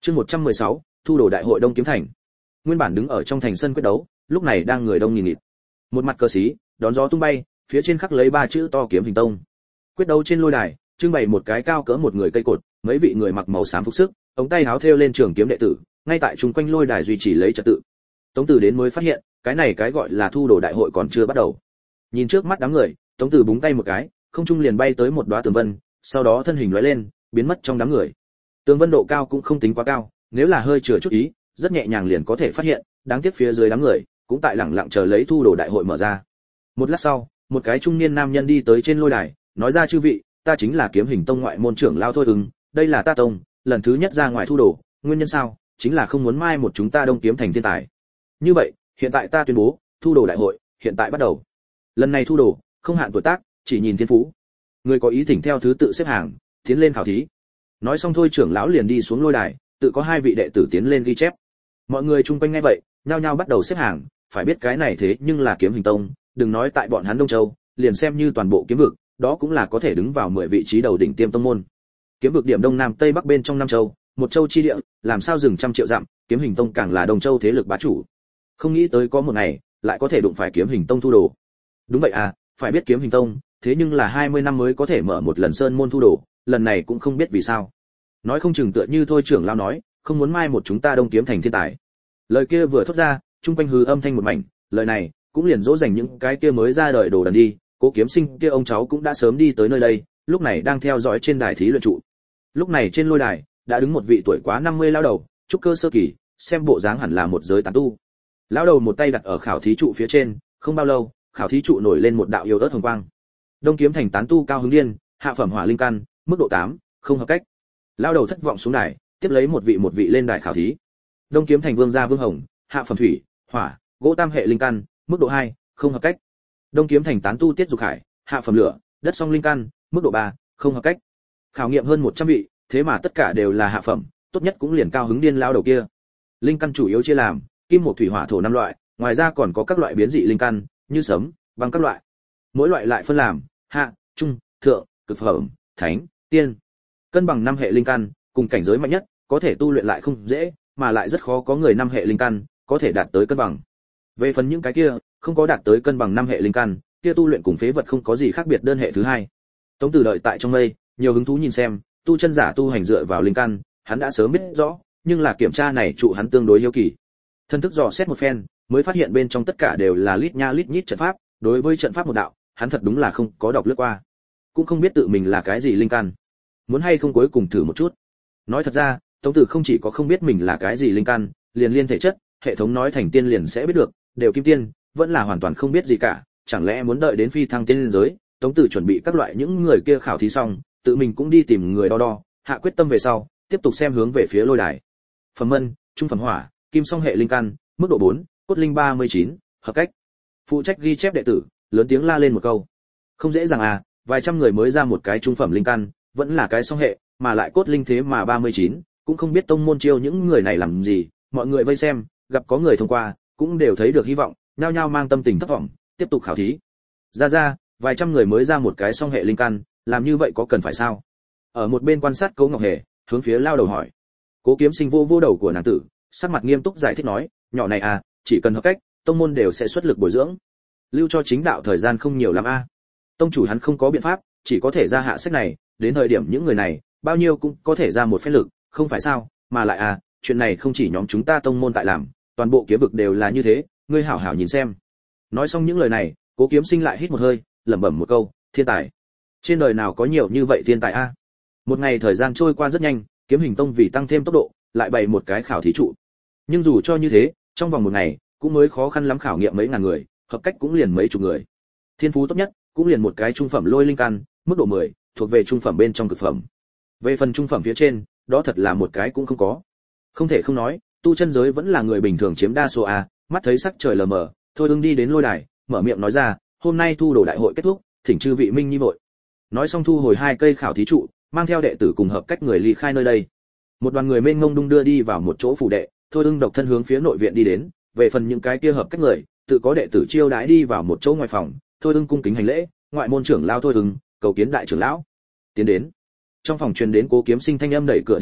Chương 116, thu đồ đại hội Đông Kiếm Thành. Nguyên bản đứng ở trong thành sân quyết đấu, lúc này đang người đông nghìn nghịt. Một mặt cờ xí, đón gió tung bay, phía trên khắc lấy 3 chữ to Kiếm Hình Tông. Quyết đấu trên lôi đài, trưng bày một cái cao cỡ một người cây cột, mấy vị người mặc màu xám phục sức, ống tay áo thêu lên trường kiếm đệ tử, ngay tại chung quanh lôi đài duy trì lấy trật tự. Tống Tử đến mới phát hiện, cái này cái gọi là thu đồ đại hội còn chưa bắt đầu. Nhìn trước mắt đám người, Tống Tử búng tay một cái, không trung liền bay tới một đóa tường vân, sau đó thân hình lóe lên, biến mất trong đám người. Tường vân độ cao cũng không tính quá cao, nếu là hơi chừa chút ý, rất nhẹ nhàng liền có thể phát hiện, đáng tiếc phía dưới đám người cũng tại lẳng lặng chờ lấy thu đồ đại hội mở ra. Một lát sau, một cái trung niên nam nhân đi tới trên lôi đài, nói ra: "Chư vị, ta chính là Kiếm Hình Tông ngoại môn trưởng lão Thôi Ứng, đây là ta tông, lần thứ nhất ra ngoài thu đồ, nguyên nhân sao? Chính là không muốn mai một chúng ta Đông Kiếm Thành thiên tài. Như vậy, hiện tại ta tuyên bố, thu đồ đại hội hiện tại bắt đầu. Lần này thu đồ, không hạn tuổi tác, chỉ nhìn thiên phú. Người có ý thỉnh theo thứ tự xếp hàng, tiến lên khảo thí." Nói xong Thôi trưởng lão liền đi xuống lôi đài, tự có 2 vị đệ tử tiến lên ghi chép. Mọi người chung quanh nghe vậy, nhao nhao bắt đầu xếp hàng, phải biết cái này thế nhưng là Kiếm Hình Tông, đừng nói tại bọn hắn Đông Châu, liền xem như toàn bộ kiếm vực, đó cũng là có thể đứng vào 10 vị trí đầu đỉnh tiêm tông môn. Kiếm vực điểm Đông Nam Tây Bắc bên trong 5 châu, một châu chi địa, làm sao dừng trăm triệu dặm, Kiếm Hình Tông càng là Đông Châu thế lực bá chủ. Không nghĩ tới có một ngày, lại có thể đụng phải Kiếm Hình Tông thu đồ. Đúng vậy à, phải biết Kiếm Hình Tông, thế nhưng là 20 năm mới có thể mở một lần sơn môn thu đồ, lần này cũng không biết vì sao. Nói không chừng tựa như Thôi trưởng lão nói, không muốn mai một chúng ta Đông Kiếm Thành thiên tài. Lời kia vừa thốt ra, trung quanh hư âm thanh một mảnh, lời này cũng liền dỗ dành những cái kia mới ra đời đồ đần đi, Cố Kiếm Sinh kia ông cháu cũng đã sớm đi tới nơi đây, lúc này đang theo dõi trên đài thí luyện trụ. Lúc này trên lôi đài đã đứng một vị tuổi quá 50 lão đầu, trúc cơ sơ kỳ, xem bộ dáng hẳn là một giới tán tu. Lão đầu một tay đặt ở khảo thí trụ phía trên, không bao lâu, khảo thí trụ nổi lên một đạo yếu ớt hồng quang. Đông Kiếm Thành tán tu cao hứng điên, hạ phẩm hỏa linh căn, mức độ 8, không hợp cách. Lão đầu thất vọng xuống đài, tiếp lấy một vị lên đài khảo thí. Đông Kiếm Thành vương gia Vương Hồng, hạ phẩm thủy, hỏa, gỗ tam hệ linh căn, mức độ 2, không hợp cách. Đông Kiếm Thành tán tu Tiết Dục Hải, hạ phẩm lửa, đất song linh căn, mức độ 3, không hợp cách. Khảo nghiệm hơn 100 vị, thế mà tất cả đều là hạ phẩm, tốt nhất cũng liền cao hứng điên lao đầu kia. Linh căn chủ yếu chia làm kim một thủy hỏa thổ 5 loại, ngoài ra còn có các loại biến dị linh căn, như sấm, băng các loại. Mỗi loại lại phân làm hạ, trung, thượng, cực phẩm, thánh, tiên. Cân bằng 5 hệ linh căn, cùng cảnh giới mạnh nhất, có thể tu luyện lại không dễ, mà lại rất khó có người 5 hệ linh căn có thể đạt tới cân bằng. Về phần những cái kia không có đạt tới cân bằng 5 hệ linh căn, kia tu luyện cùng phế vật không có gì khác biệt đơn hệ thứ hai. Tống Tử đợi tại trong mây, nhiều hứng thú nhìn xem, tu chân giả tu hành dựa vào linh căn, hắn đã sớm biết rõ, nhưng là kiểm tra này trụ hắn tương đối hiếu kỳ. Thân thức dò xét một phen, mới phát hiện bên trong tất cả đều là lít nha lít nhít trận pháp, đối với trận pháp một đạo, hắn thật đúng là không có đọc lướt qua, cũng không biết tự mình là cái gì linh căn. Muốn hay không cuối cùng thử một chút. Nói thật ra, Tống Tử không chỉ có không biết mình là cái gì linh căn, liền liên thể chất, hệ thống nói thành tiên liền sẽ biết được, đều kim tiên, vẫn là hoàn toàn không biết gì cả, chẳng lẽ muốn đợi đến phi thăng tiên giới, Tống Tử chuẩn bị các loại những người kia khảo thí xong, tự mình cũng đi tìm người đo đo, hạ quyết tâm về sau, tiếp tục xem hướng về phía lôi đài. Phẩm mân, trung phẩm hỏa, kim song hệ linh căn, mức độ 4, cốt linh 39, hợp cách. Phụ trách ghi chép đệ tử, lớn tiếng la lên một câu. Không dễ dàng à, vài trăm người mới ra một cái trung phẩm linh căn, vẫn là cái song hệ, mà lại cốt linh thế mà 39, cũng không biết tông môn chiêu những người này làm gì, mọi người vây xem, gặp có người thông qua, cũng đều thấy được hy vọng, nhao nhao mang tâm tình thất vọng, tiếp tục khảo thí. Ra, vài trăm người mới ra một cái song hệ linh căn, làm như vậy có cần phải sao? Ở một bên quan sát Cố Ngọc Hề, hướng phía lao đầu hỏi. Cố Kiếm Sinh vô đầu của nàng tử, sắc mặt nghiêm túc giải thích nói, nhỏ này à, chỉ cần hợp cách, tông môn đều sẽ xuất lực bồi dưỡng. Lưu cho chính đạo thời gian không nhiều lắm a. Tông chủ hắn không có biện pháp, chỉ có thể ra hạ sách này, đến thời điểm những người này, bao nhiêu cũng có thể ra một phép lực, không phải sao? Mà lại à, chuyện này không chỉ nhóm chúng ta tông môn tại làm, toàn bộ kiếm vực đều là như thế, ngươi hảo hảo nhìn xem. Nói xong những lời này, Cố Kiếm Sinh lại hít một hơi, lẩm bẩm một câu, thiên tài. Trên đời nào có nhiều như vậy thiên tài a? Một ngày thời gian trôi qua rất nhanh, Kiếm Hình Tông vì tăng thêm tốc độ, lại bày một cái khảo thí trụ. Nhưng dù cho như thế, trong vòng một ngày, cũng mới khó khăn lắm khảo nghiệm mấy ngàn người, hợp cách cũng liền mấy chục người. Thiên phú tốt nhất, cũng liền một cái trung phẩm lôi linh căn, mức độ 10, thuộc về trung phẩm bên trong cực phẩm. Về phần trung phẩm phía trên, đó thật là một cái cũng không có. Không thể không nói, tu chân giới vẫn là người bình thường chiếm đa số a. Mắt thấy sắc trời lờ mờ, Thôi Ứng đi đến lôi đài, mở miệng nói ra, hôm nay thu đồ đại hội kết thúc, thỉnh chư vị minh nhi vội. Nói xong thu hồi 2 cây khảo thí trụ, mang theo đệ tử cùng hợp cách người ly khai nơi đây. Một đoàn người mênh mông đung đưa đi vào một chỗ phủ đệ, Thôi Ứng độc thân hướng phía nội viện đi đến, về phần những cái kia hợp cách người, tự có đệ tử chiêu đãi đi vào một chỗ ngoài phòng, Thôi Ứng cung kính hành lễ, ngoại môn trưởng lão Thôi Ứng, cầu kiến đại trưởng lão. Tiến đến. Trong phòng truyền đến Cố Kiếm Sinh thanh âm đẩy cửa đi vào,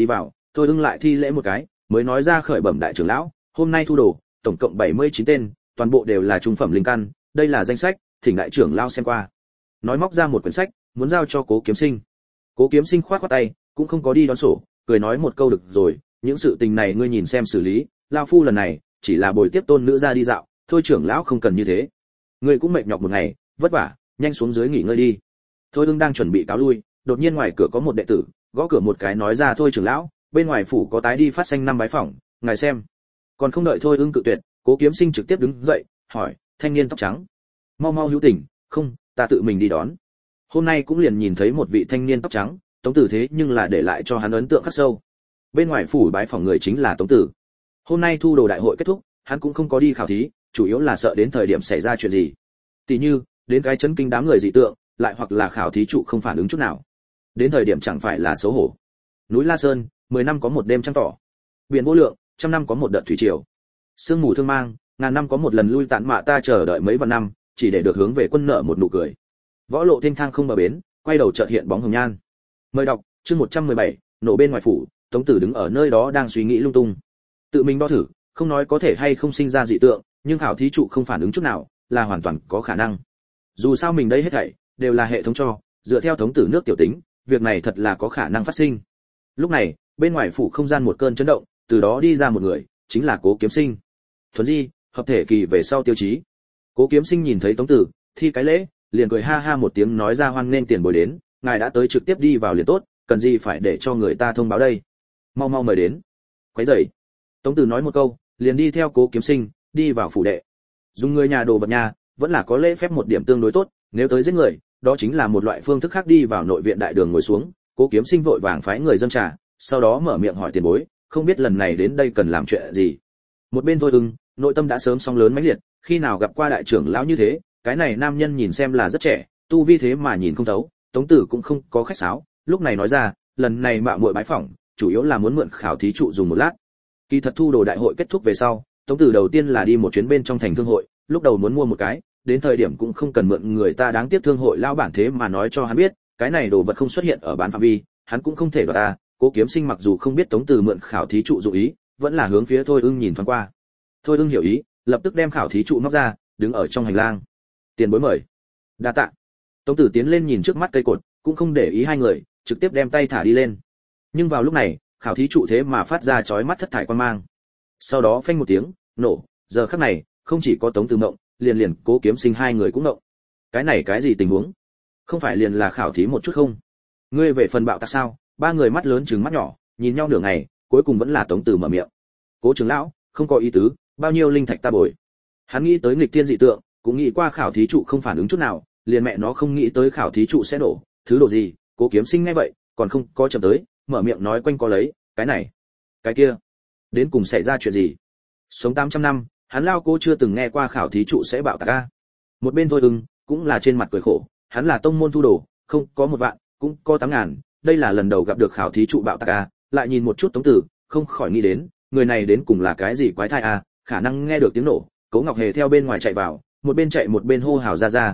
Thôi Ưng lại thi lễ một cái, mới nói ra khởi bẩm đại trưởng lão, hôm nay thu đồ, tổng cộng 79 tên, toàn bộ đều là trung phẩm linh căn, đây là danh sách, thỉnh đại trưởng lão xem qua. Nói móc ra một quyển sách, muốn giao cho Cố Kiếm Sinh. Cố Kiếm Sinh khoát khoát tay, cũng không có đi đón sổ, cười nói một câu được rồi, những sự tình này ngươi nhìn xem xử lý, lão phu lần này chỉ là bồi tiếp tôn nữ ra đi dạo, thôi trưởng lão không cần như thế. Ngươi cũng mệt nhọc một ngày, vất vả, nhanh xuống dưới nghỉ ngơi đi. Thôi Ưng đang chuẩn bị cáo lui, đột nhiên ngoài cửa có một đệ tử, gõ cửa một cái nói ra thôi trưởng lão, bên ngoài phủ có tái đi phát xanh năm bái phỏng, ngài xem. Còn không đợi Thôi Ưng cự tuyệt, Cố Kiếm Sinh trực tiếp đứng dậy, hỏi, thanh niên tóc trắng, mau mau hữu tình, không, ta tự mình đi đón. Hôm nay cũng liền nhìn thấy một vị thanh niên tóc trắng, Tống Tử thế nhưng là để lại cho hắn ấn tượng khắc sâu. Bên ngoài phủ bái phỏng người chính là Tống Tử. Hôm nay thu đồ đại hội kết thúc, hắn cũng không có đi khảo thí, chủ yếu là sợ đến thời điểm xảy ra chuyện gì. Tỷ như, đến cái chấn kinh đám người dị tượng, lại hoặc là khảo thí trụ không phản ứng chút nào. Đến thời điểm chẳng phải là xấu hổ. Núi La Sơn, 10 năm có một đêm trăng tỏ. Biển vô lượng, trăm năm có một đợt thủy triều. Sương mù thương mang, ngàn năm có một lần lui tản mạ ta chờ đợi mấy vạn năm, chỉ để được hướng về quân nợ một nụ cười. Võ lộ thênh thang không bờ bến, quay đầu chợt hiện bóng hồng nhan. Mời đọc, chương 117, nổ bên ngoài phủ, Tống Tử đứng ở nơi đó đang suy nghĩ lung tung. Tự mình đo thử, không nói có thể hay không sinh ra dị tượng, nhưng khảo thí trụ không phản ứng chút nào, là hoàn toàn có khả năng. Dù sao mình đây hết thảy đều là hệ thống cho, dựa theo Tống Tử nước tiểu tính, việc này thật là có khả năng phát sinh. Lúc này, bên ngoài phủ không gian một cơn chấn động, từ đó đi ra một người, chính là Cố Kiếm Sinh. Thuần di, hợp thể kỳ về sau tiêu chí. Cố Kiếm Sinh nhìn thấy Tống Tử, thi cái lễ, liền cười ha ha một tiếng nói ra hoan nên tiền bối đến, ngài đã tới trực tiếp đi vào liền tốt, cần gì phải để cho người ta thông báo đây. Mau mau mời đến. Quấy rầy. Tống Tử nói một câu, liền đi theo Cố Kiếm Sinh, đi vào phủ đệ. Dùng người nhà đồ vật nhà, vẫn là có lễ phép một điểm tương đối tốt, nếu tới giết người, đó chính là một loại phương thức khác. Đi vào nội viện đại đường ngồi xuống, Cố Kiếm Sinh vội vàng phái người dâng trà, sau đó mở miệng hỏi tiền bối, không biết lần này đến đây cần làm chuyện gì. Một bên Thôi Ưng, nội tâm đã sớm sóng lớn mãnh liệt, khi nào gặp qua đại trưởng lão như thế, cái này nam nhân nhìn xem là rất trẻ, tu vi thế mà nhìn không thấu. Tống Tử cũng không có khách sáo, lúc này nói ra, lần này mạo muội bái phỏng, chủ yếu là muốn mượn khảo thí trụ dùng một lát. Kỳ thật thu đồ đại hội kết thúc về sau, Tống Tử đầu tiên là đi một chuyến bên trong thành thương hội, lúc đầu muốn mua một cái, đến thời điểm cũng không cần mượn người ta, đáng tiếc thương hội lão bản thế mà nói cho hắn biết, cái này đồ vật không xuất hiện ở bán phạm vi, hắn cũng không thể đoạt ta. Cố Kiếm Sinh mặc dù không biết Tống Tử mượn khảo thí trụ dụng ý, vẫn là hướng phía Thôi Ưng nhìn thoáng qua. Thôi Ưng hiểu ý, lập tức đem khảo thí trụ móc ra, đứng ở trong hành lang. Tiền bối mời. Đa tạ. Tống Tử tiến lên nhìn trước mắt cây cột, cũng không để ý hai người, trực tiếp đem tay thả đi lên. Nhưng vào lúc này, khảo thí trụ thế mà phát ra chói mắt thất thải quan mang. Sau đó phanh một tiếng, nổ, giờ khắc này, không chỉ có Tống Tử ngộng, liền Cố Kiếm Sinh hai người cũng ngộng. Cái này cái gì tình huống? Không phải liền là khảo thí một chút không? Ngươi về phần bạo tạc sao? Ba người mắt lớn trừng mắt nhỏ, nhìn nhau nửa ngày, cuối cùng vẫn là Tống Tử mở miệng. Cố trưởng lão, không có ý tứ, bao nhiêu linh thạch ta bồi. Hắn nghĩ tới nghịch tiên dị tượng, cũng nghĩ qua khảo thí trụ không phản ứng chút nào, liền mẹ nó không nghĩ tới khảo thí trụ sẽ nổ, thứ đồ gì. Cố Kiếm Sinh nghe vậy, còn không có chậm tới, mở miệng nói quanh co lấy, cái này, cái kia, đến cùng xảy ra chuyện gì? Sống 800 năm, hắn lao Cố chưa từng nghe qua khảo thí trụ sẽ bạo tạc a. Một bên Thôi Ưng cũng là trên mặt cười khổ, hắn là tông môn thu đồ, không có 1 vạn, cũng có 8.000, đây là lần đầu gặp được khảo thí trụ bạo tạc a. Lại nhìn một chút Tống Tử, không khỏi nghĩ đến, người này đến cùng là cái gì quái thai a, khả năng nghe được tiếng nổ. Cố Ngọc Hề theo bên ngoài chạy vào, một bên chạy một bên hô hào ra,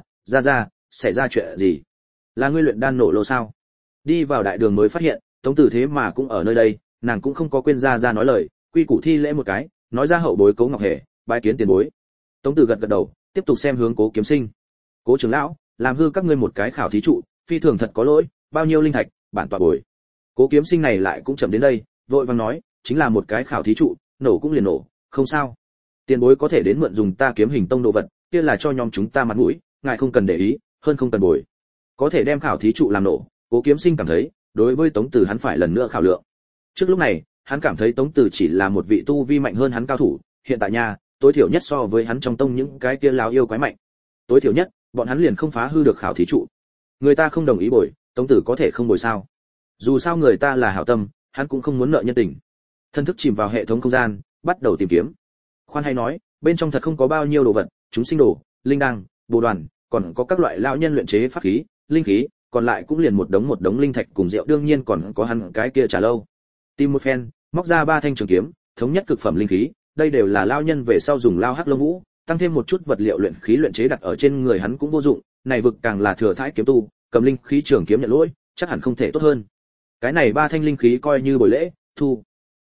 xảy ra chuyện gì? Là ngươi luyện đan nổ lô sao? Đi vào đại đường mới phát hiện, Tống Tử thế mà cũng ở nơi đây, nàng cũng không có quên ra nói lời, quy củ thi lễ một cái, nói ra hậu bối Cố Ngọc Hề, bái kiến tiền bối. Tống Tử gật đầu, tiếp tục xem hướng Cố Kiếm Sinh. Cố trưởng lão, làm hư các ngươi một cái khảo thí trụ, phi thường thật có lỗi, bao nhiêu linh thạch, bản tọa bồi. Cố Kiếm Sinh này lại cũng chậm đến đây, vội vàng nói, chính là một cái khảo thí trụ, nổ cũng liền nổ, không sao. Tiền bối có thể đến mượn dùng ta Kiếm Hình Tông đồ vật, kia là cho nhóm chúng ta mặt mũi, ngài không cần để ý, hơn không cần bồi. Có thể đem khảo thí trụ làm nổ, Cố Kiếm Sinh cảm thấy, đối với Tống Tử hắn phải lần nữa khảo lượng. Trước lúc này, hắn cảm thấy Tống Tử chỉ là một vị tu vi mạnh hơn hắn cao thủ, hiện tại nha, tối thiểu nhất so với hắn trong tông những cái kia lão yêu quái mạnh. Tối thiểu nhất, bọn hắn liền không phá hư được khảo thí trụ. Người ta không đồng ý bồi, Tống Tử có thể không bồi sao? Dù sao người ta là hảo tâm, hắn cũng không muốn nợ nhân tình. Thân thức chìm vào hệ thống không gian, bắt đầu tìm kiếm. Khoan hay nói, bên trong thật không có bao nhiêu đồ vật, chúng sinh đồ, linh đăng, bồ đoàn, còn có các loại lão nhân luyện chế pháp khí, linh khí, còn lại cũng liền một đống linh thạch cùng rượu, đương nhiên còn có hắn cái kia trà lâu. Tìm một phen, móc ra 3 thanh trường kiếm, thống nhất cực phẩm linh khí, đây đều là lão nhân về sau dùng lao hắc lông vũ, tăng thêm một chút vật liệu luyện khí luyện chế đặt ở trên người hắn cũng vô dụng, này vực càng là thừa thãi kiếm tu, cầm linh khí trường kiếm nhận lỗi, chắc hẳn không thể tốt hơn. Cái này 3 thanh linh khí coi như buổi lễ, thu.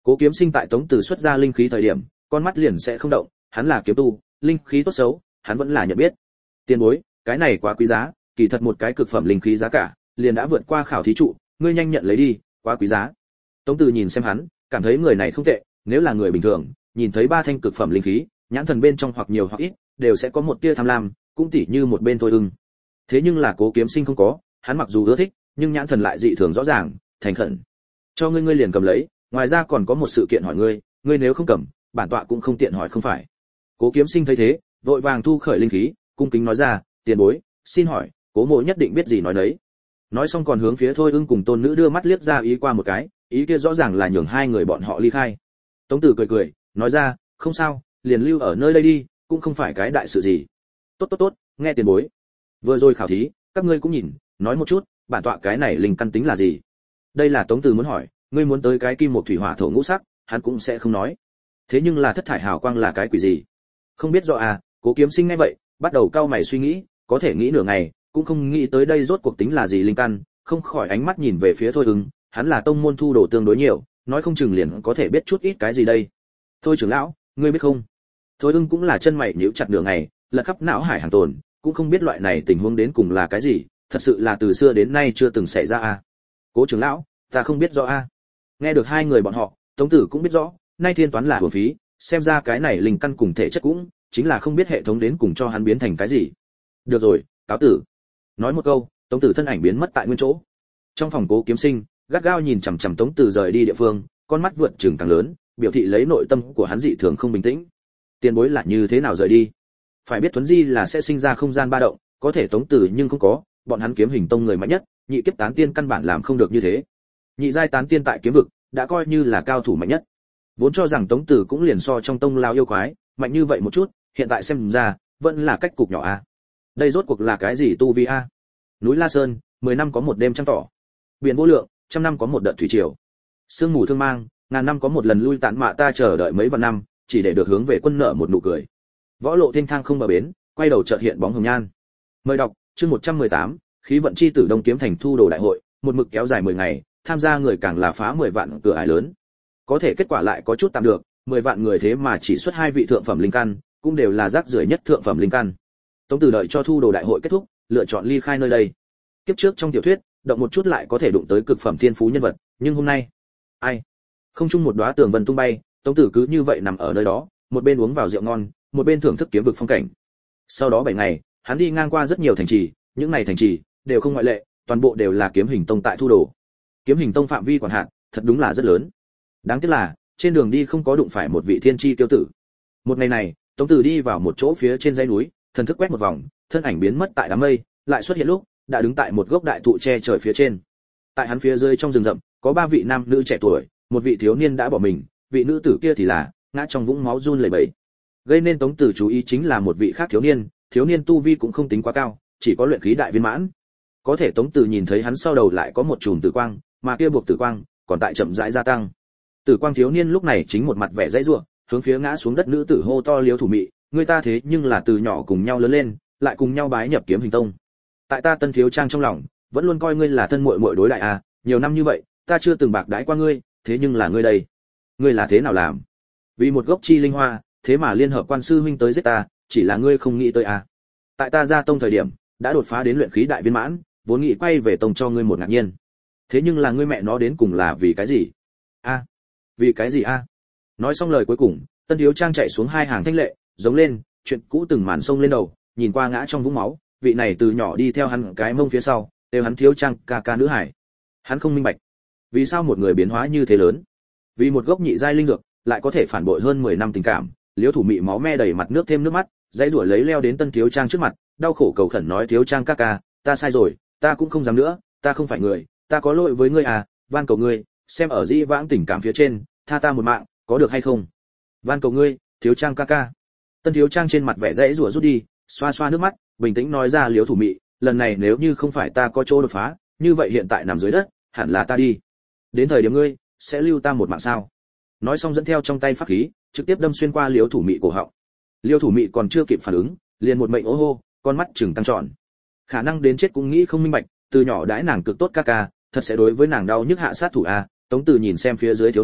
Cố Kiếm Sinh tại Tống Từ xuất ra linh khí thời điểm, con mắt liền sẽ không động, hắn là kiếm tu, linh khí tốt xấu, hắn vẫn là nhận biết. Tiền bối, cái này quá quý giá, kỳ thật một cái cực phẩm linh khí giá cả, liền đã vượt qua khảo thí trụ, ngươi nhanh nhận lấy đi, quá quý giá. Tống Từ nhìn xem hắn, cảm thấy người này không tệ, nếu là người bình thường, nhìn thấy 3 thanh cực phẩm linh khí, nhãn thần bên trong hoặc nhiều hoặc ít, đều sẽ có một tia tham lam, cũng tỉ như một bên thôi ưng. Thế nhưng là Cố Kiếm Sinh không có, hắn mặc dù ưa thích, nhưng nhãn thần lại dị thường rõ ràng, thành khẩn. Cho ngươi, ngươi liền cầm lấy, ngoài ra còn có một sự kiện hỏi ngươi, ngươi nếu không cầm, bản tọa cũng không tiện hỏi không phải. Cố Kiếm Sinh thấy thế, vội vàng thu khởi linh khí, cung kính nói ra, tiền bối, xin hỏi, Cố mộ nhất định biết gì nói nấy. Nói xong còn hướng phía Thôi Ưng cùng Tôn Nữ đưa mắt liếc ra ý qua một cái, ý kia rõ ràng là nhường hai người bọn họ ly khai. Tống Tử cười cười, nói ra, không sao, liền lưu ở nơi đây đi, cũng không phải cái đại sự gì. Tốt, nghe tiền bối. Vừa rồi khảo thí, các ngươi cũng nhìn, nói một chút, bản tọa cái này linh căn tính là gì? Đây là Tống Tử muốn hỏi, ngươi muốn tới cái kim một thủy hỏa thổ ngũ sắc, hắn cũng sẽ không nói. Thế nhưng là thất thải hào quang là cái quỷ gì? Không biết rõ à? Cố Kiếm Sinh nghe vậy, bắt đầu cau mày suy nghĩ, có thể nghĩ nửa ngày, cũng không nghĩ tới đây rốt cuộc tính là gì linh căn, không khỏi ánh mắt nhìn về phía Thôi Ưng, hắn là tông môn thu đồ tương đối nhiều, nói không chừng liền có thể biết chút ít cái gì đây. Thôi trưởng lão, ngươi biết không? Thôi Ưng cũng là chân mày nhíu chặt nửa ngày, lật khắp não hải hàng tồn, cũng không biết loại này tình huống đến cùng là cái gì, thật sự là từ xưa đến nay chưa từng xảy ra a. Cố trưởng lão, ta không biết rõ a. Nghe được hai người bọn họ, Tống Tử cũng biết rõ, nay thiên toán là uổng phí, xem ra cái này linh căn cùng thể chất cũng chính là không biết hệ thống đến cùng cho hắn biến thành cái gì. Được rồi, cáo tử. Nói một câu, Tống Tử thân ảnh biến mất tại nguyên chỗ. Trong phòng Cố Kiếm Sinh, gắt gao nhìn chằm chằm Tống Tử rời đi địa phương, con mắt vượt trừng càng lớn, biểu thị lấy nội tâm của hắn dị thường không bình tĩnh. Tiền bối là như thế nào rời đi? Phải biết Tuấn Di là sẽ sinh ra không gian ba động, có thể Tống Tử nhưng không có, bọn hắn Kiếm Hình Tông người mạnh nhất, nhị kiếp tán tiên căn bản làm không được như thế. Nhị giai tán tiên tại kiếm vực đã coi như là cao thủ mạnh nhất. Vốn cho rằng Tống Tử cũng liền so trong tông lao yêu quái, mạnh như vậy một chút, hiện tại xem ra, vẫn là cách cục nhỏ a. Đây rốt cuộc là cái gì tu vi a? Núi La Sơn, 10 năm có một đêm trăng tỏ. Biển vô lượng, trăm năm có một đợt thủy triều. Sương mù thương mang, ngàn năm có một lần lui tán mạ ta chờ đợi mấy vạn năm, chỉ để được hướng về quân nợ một nụ cười. Võ lộ thênh thang không bờ bến, quay đầu chợt hiện bóng hồng nhan. Mời đọc chương 118, khí vận chi tử Đông Kiếm Thành thu đồ đại hội, một mực kéo dài 10 ngày, tham gia người càng là phá 10 vạn cửa ải lớn. Có thể kết quả lại có chút tạm được, 10 vạn người thế mà chỉ xuất 2 vị thượng phẩm linh căn, cũng đều là rác rưởi nhất thượng phẩm linh căn. Tống Tử đợi cho thu đồ đại hội kết thúc, lựa chọn ly khai nơi đây. Kiếp trước trong tiểu thuyết, động một chút lại có thể đụng tới cực phẩm thiên phú nhân vật, nhưng hôm nay, ai? Không chung một đóa tường vân tung bay, Tống Tử cứ như vậy nằm ở nơi đó, một bên uống vào rượu ngon, một bên thưởng thức kiếm vực phong cảnh. Sau đó 7 ngày, hắn đi ngang qua rất nhiều thành trì, những này thành trì đều không ngoại lệ, toàn bộ đều là Kiếm Hình Tông tại thu đồ. Kiếm Hình Tông phạm vi quản hạt, thật đúng là rất lớn. Đáng tiếc là, trên đường đi không có đụng phải một vị thiên chi tiêu tử. Một ngày này, Tống Tử đi vào một chỗ phía trên dãy núi, thần thức quét một vòng, thân ảnh biến mất tại đám mây, lại xuất hiện lúc, đã đứng tại một gốc đại thụ che trời phía trên. Tại hắn phía dưới trong rừng rậm, có 3 vị nam nữ trẻ tuổi, một vị thiếu niên đã bỏ mình, vị nữ tử kia thì là ngã trong vũng máu run lẩy bẩy. Gây nên Tống Tử chú ý chính là một vị khác thiếu niên tu vi cũng không tính quá cao, chỉ có luyện khí đại viên mãn. Có thể Tống Tử nhìn thấy hắn sau đầu lại có một chùm tử quang, mà kia buộc tử quang còn tại chậm rãi gia tăng. Tử quang thiếu niên lúc này chính một mặt vẻ dãy rủa, hướng phía ngã xuống đất nữ tử hô to Liễu Thủ Mị, người ta thế nhưng là từ nhỏ cùng nhau lớn lên, lại cùng nhau bái nhập Kiếm Hình Tông. Tại ta Tân thiếu trang trong lòng, vẫn luôn coi ngươi là thân muội muội đối đại a, nhiều năm như vậy, ta chưa từng bạc đãi qua ngươi, thế nhưng là ngươi đây, ngươi là thế nào làm? Vì một gốc chi linh hoa, thế mà liên hợp quan sư huynh tới giết ta, chỉ là ngươi không nghĩ tới a. Tại ta ra tông thời điểm, đã đột phá đến luyện khí đại viên mãn, vốn nghĩ quay về tông cho ngươi một ngạc nhiên. Thế nhưng là ngươi mẹ nó đến cùng là vì cái gì? A, vì cái gì a? Nói xong lời cuối cùng, Tân thiếu trang chạy xuống 2 hàng thanh lệ, giống lên, chuyện cũ từng màn sông lên đầu, nhìn qua ngã trong vũng máu, vị này từ nhỏ đi theo hắn cái mông phía sau, đều hắn thiếu trang ca ca nữ hải. Hắn không minh bạch, vì sao một người biến hóa như thế lớn, vì một gốc nhị giai linh dược, lại có thể phản bội hơn 10 năm tình cảm. Liễu Thủ Mị máu me đầy mặt nước thêm nước mắt, dãy rủa lấy leo đến Tân thiếu trang trước mặt, đau khổ cầu khẩn nói thiếu trang ca ca, ta sai rồi, ta cũng không dám nữa, ta không phải người, ta có lỗi với ngươi à, van cầu ngươi, xem ở dĩ vãng tình cảm phía trên, tha ta một mạng, có được hay không? Van cầu ngươi, thiếu trang ca ca. Tân thiếu trang trên mặt vẻ dãy rủa rút đi, xoa xoa nước mắt, bình tĩnh nói ra Liễu Thủ Mị, lần này nếu như không phải ta có chỗ đột phá, như vậy hiện tại nằm dưới đất, hẳn là ta đi. Đến thời điểm ngươi sẽ lưu ta một mạng sao? Nói xong dẫn theo trong tay pháp khí, trực tiếp đâm xuyên qua Liễu Thủ Mị cổ họng. Liễu Thủ Mị còn chưa kịp phản ứng, liền một mệnh ố hô, con mắt trừng tăng tròn. Khả năng đến chết cũng nghĩ không minh bạch, từ nhỏ đãi nàng cực tốt ca ca, thật sẽ đối với nàng đau nhức hạ sát thủ a. Tống Tử nhìn xem phía dưới thiếu niên,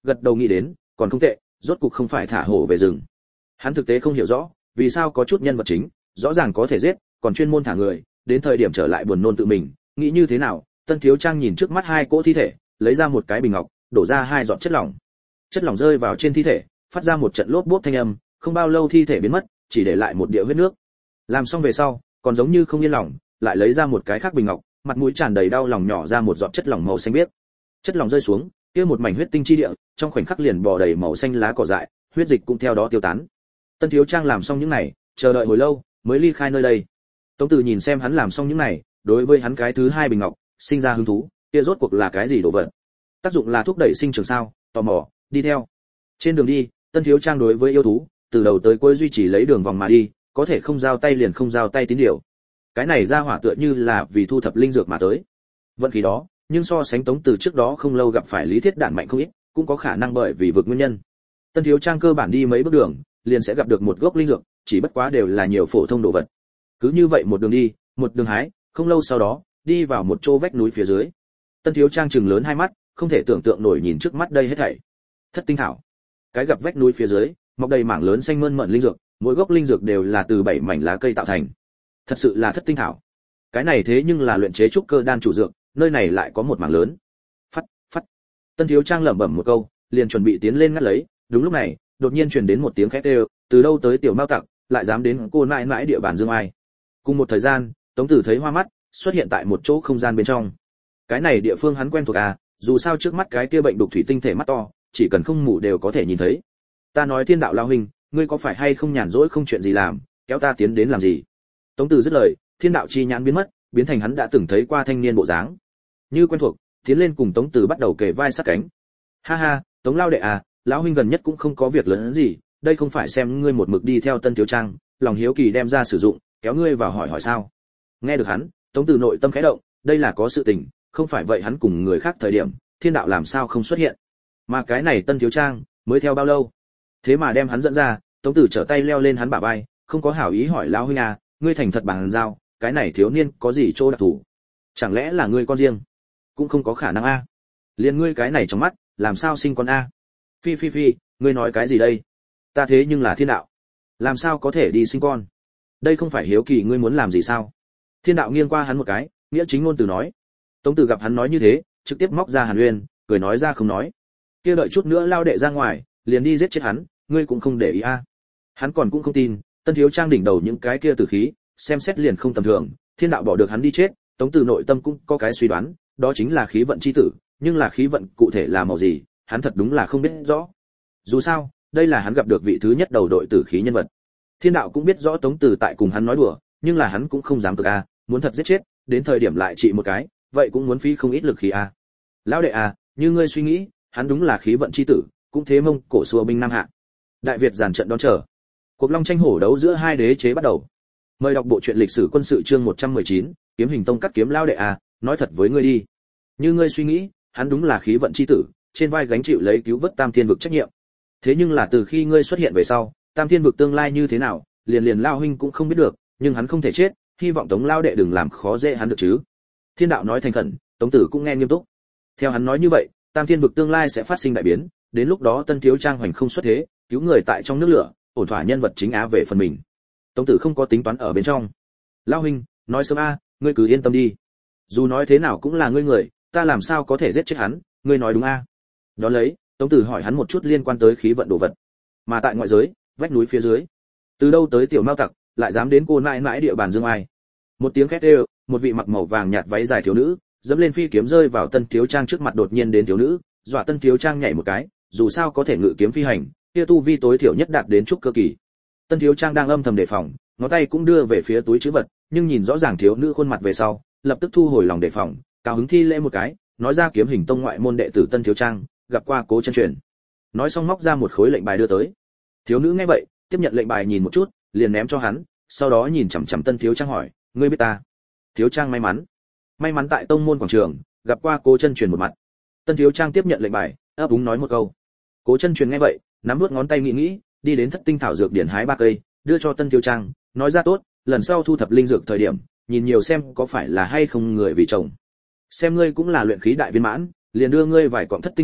gật đầu nghĩ đến, còn không tệ, rốt cục không phải thả hổ về rừng. Hắn thực tế không hiểu rõ, vì sao có chút nhân vật chính, rõ ràng có thể giết, còn chuyên môn thả người, đến thời điểm trở lại buồn nôn tự mình, nghĩ như thế nào? Tân Thiếu Trang nhìn trước mắt hai cỗ thi thể, lấy ra một cái bình ngọc, đổ ra hai giọt chất lỏng. Chất lỏng rơi vào trên thi thể, phát ra một trận lốp bốp thanh âm, không bao lâu thi thể biến mất, chỉ để lại một địa huyết nước. Làm xong về sau, còn giống như không yên lòng, lại lấy ra một cái khác bình ngọc, mặt mũi tràn đầy đau lòng nhỏ ra một giọt chất lỏng màu xanh biếc. Chất lỏng rơi xuống, kia một mảnh huyết tinh chi địa, trong khoảnh khắc liền bò đầy màu xanh lá cỏ dại, huyết dịch cũng theo đó tiêu tán. Tân Thiếu Trang làm xong những này, chờ đợi hồi lâu, mới ly khai nơi đây. Tống Tử nhìn xem hắn làm xong những này, đối với hắn cái thứ hai bình ngọc, sinh ra hứng thú, kia rốt cuộc là cái gì đồ vật? Tác dụng là thúc đẩy sinh trưởng sao? Tò mò, đi theo. Trên đường đi, Tân Thiếu Trang đối với yêu thú, từ đầu tới cuối duy trì lấy đường vòng mà đi, có thể không giao tay liền không giao tay tín điều. Cái này ra hỏa tựa như là vì thu thập linh dược mà tới. Vận khí đó, nhưng so sánh Tống Tử trước đó không lâu gặp phải Lý Thiết Đản mạnh không ít, cũng có khả năng bởi vì vực nguyên nhân. Tân Thiếu Trang cơ bản đi mấy bước đường, liền sẽ gặp được một gốc linh dược, chỉ bất quá đều là nhiều phổ thông đồ vật. Cứ như vậy một đường đi, một đường hái, không lâu sau đó, đi vào một chỗ vách núi phía dưới. Tân Thiếu Trang trừng lớn hai mắt, không thể tưởng tượng nổi nhìn trước mắt đây hết thảy. Thất tinh thảo. Cái gặp vách núi phía dưới, mọc đầy mảng lớn xanh mơn mởn linh dược, mỗi gốc linh dược đều là từ 7 mảnh lá cây tạo thành. Thật sự là thất tinh thảo. Cái này thế nhưng là luyện chế trúc cơ đan chủ dược, nơi này lại có một mảng lớn. Phắt, phắt. Tân Thiếu Trang lẩm bẩm một câu, liền chuẩn bị tiến lên ngắt lấy, đúng lúc này, đột nhiên truyền đến một tiếng khét đều, từ đâu tới tiểu mao tặc, lại dám đến cô nãi nãi địa bàn Dương Ai. Cùng một thời gian, Tống Tử thấy hoa mắt, xuất hiện tại một chỗ không gian bên trong. Cái này địa phương hắn quen thuộc à, dù sao trước mắt cái kia bệnh đục thủy tinh thể mắt to, chỉ cần không mù đều có thể nhìn thấy. Ta nói Thiên Đạo lão huynh, ngươi có phải hay không nhàn rỗi không chuyện gì làm, kéo ta tiến đến làm gì? Tống Tử dứt lời, Thiên Đạo chi nhãn biến mất, biến thành hắn đã từng thấy qua thanh niên bộ dáng. Như quen thuộc, tiến lên cùng Tống Tử bắt đầu kề vai sát cánh. Ha ha, Tống lão đệ à, lão huynh gần nhất cũng không có việc lớn gì, đây không phải xem ngươi một mực đi theo Tân Thiếu Trang, lòng hiếu kỳ đem ra sử dụng, kéo ngươi vào hỏi hỏi sao? Nghe được hắn, Tống Tử nội tâm khẽ động, đây là có sự tình, không phải vậy hắn cùng người khác thời điểm, Thiên Đạo làm sao không xuất hiện? Mà cái này Tân Thiếu Trang, mới theo bao lâu? Thế mà đem hắn dẫn ra, Tống Tử trở tay leo lên hắn bả vai, không có hảo ý hỏi lão huynh à, ngươi thành thật bằng giao, cái này thiếu niên có gì chỗ đặc thù? Chẳng lẽ là ngươi con riêng? Cũng không có khả năng a. Liên ngươi cái này trong mắt, làm sao sinh con a? Phi phi phi, ngươi nói cái gì đây? Ta thế nhưng là Thiên Đạo, làm sao có thể đi sinh con? Đây không phải hiếu kỳ ngươi muốn làm gì sao? Thiên Đạo nghiêng qua hắn một cái, nghĩa chính ngôn từ nói. Tống Tử gặp hắn nói như thế, trực tiếp móc ra Hàn Uyên, cười nói ra không nói. Kia đợi chút nữa lao đệ ra ngoài, liền đi giết chết hắn, ngươi cũng không để ý a. Hắn còn cũng không tin, Tân Thiếu Trang đỉnh đầu những cái kia tử khí, xem xét liền không tầm thường, Thiên Đạo bỏ được hắn đi chết, Tống Tử nội tâm cũng có cái suy đoán, đó chính là khí vận chi tử, nhưng là khí vận cụ thể là màu gì, hắn thật đúng là không biết rõ. Dù sao, đây là hắn gặp được vị thứ nhất đầu đội tử khí nhân vật. Thiên Đạo cũng biết rõ Tống Tử tại cùng hắn nói đùa, nhưng là hắn cũng không dám cực a, muốn thật giết chết, đến thời điểm lại trị một cái, vậy cũng muốn phí không ít lực khí a. Lão đệ à, như ngươi suy nghĩ, hắn đúng là khí vận chi tử, cũng thế Mông Cổ xua binh Nam Hạ. Đại Việt giàn trận đón chờ. Cuộc long tranh hổ đấu giữa hai đế chế bắt đầu. Mời đọc bộ truyện lịch sử quân sự chương 119, Kiếm Hình Tông cắt kiếm lão đệ à, nói thật với ngươi đi. Như ngươi suy nghĩ, hắn đúng là khí vận chi tử, trên vai gánh chịu lấy cứu vớt Tam Thiên vực trách nhiệm. Thế nhưng là từ khi ngươi xuất hiện về sau, Tam Thiên vực tương lai như thế nào, liền lao huynh cũng không biết được, nhưng hắn không thể chết, hy vọng Tống lão đệ đừng làm khó dễ hắn được chứ. Thiên Đạo nói thành khẩn, Tống Tử cũng nghe nghiêm túc. Theo hắn nói như vậy, Tam Thiên vực tương lai sẽ phát sinh đại biến, đến lúc đó Tân Thiếu Trang hoành không xuất thế, cứu người tại trong nước lửa, ổn thỏa nhân vật chính á về phần mình. Tống Tử không có tính toán ở bên trong. Lão huynh, nói sớm a, ngươi cứ yên tâm đi. Dù nói thế nào cũng là ngươi người, ta làm sao có thể giết chết hắn, ngươi nói đúng a. Đó lấy, Tống Tử hỏi hắn một chút liên quan tới khí vận đồ vật. Mà tại ngoại giới, vách núi phía dưới, từ đâu tới tiểu mao tặc, lại dám đến cô nãi nãi địa bàn Dương Ai. Một tiếng khét đều, một vị mặc màu vàng nhạt váy dài thiếu nữ, dẫm lên phi kiếm rơi vào Tân Thiếu Trang trước mặt, đột nhiên đến thiếu nữ, dọa Tân Thiếu Trang nhảy một cái, dù sao có thể ngự kiếm phi hành, kia tu vi tối thiểu nhất đạt đến trúc cơ kỳ. Tân Thiếu Trang đang âm thầm đề phòng, ngón tay cũng đưa về phía túi trữ vật, nhưng nhìn rõ ràng thiếu nữ khuôn mặt về sau, lập tức thu hồi lòng đề phòng, cao hứng thi lễ một cái, nói ra Kiếm Hình Tông ngoại môn đệ tử Tân Thiếu Trang, gặp qua Cố chân truyền. Nói xong móc ra một khối lệnh bài đưa tới. Thiếu nữ nghe vậy, tiếp nhận lệnh bài nhìn một chút, liền ném cho hắn, sau đó nhìn chằm chằm Tân Thiếu Trang hỏi, ngươi biết ta? Thiếu Trang may mắn tại tông môn quảng trường gặp qua Cố chân truyền một mặt. Tân Thiếu Trang tiếp nhận lệnh bài, ấp úng nói một câu. Cố chân truyền nghe vậy, nắm nuốt ngón tay nghĩ nghĩ, đi đến thất tinh thảo dược điển hái 3 cây, đưa cho Tân Thiếu Trang, nói ra tốt, lần sau thu thập linh dược thời điểm, nhìn nhiều xem có phải là hay không người vì chồng. Xem ngươi cũng là luyện khí đại viên mãn, liền đưa ngươi vài cọng thất tinh thảo,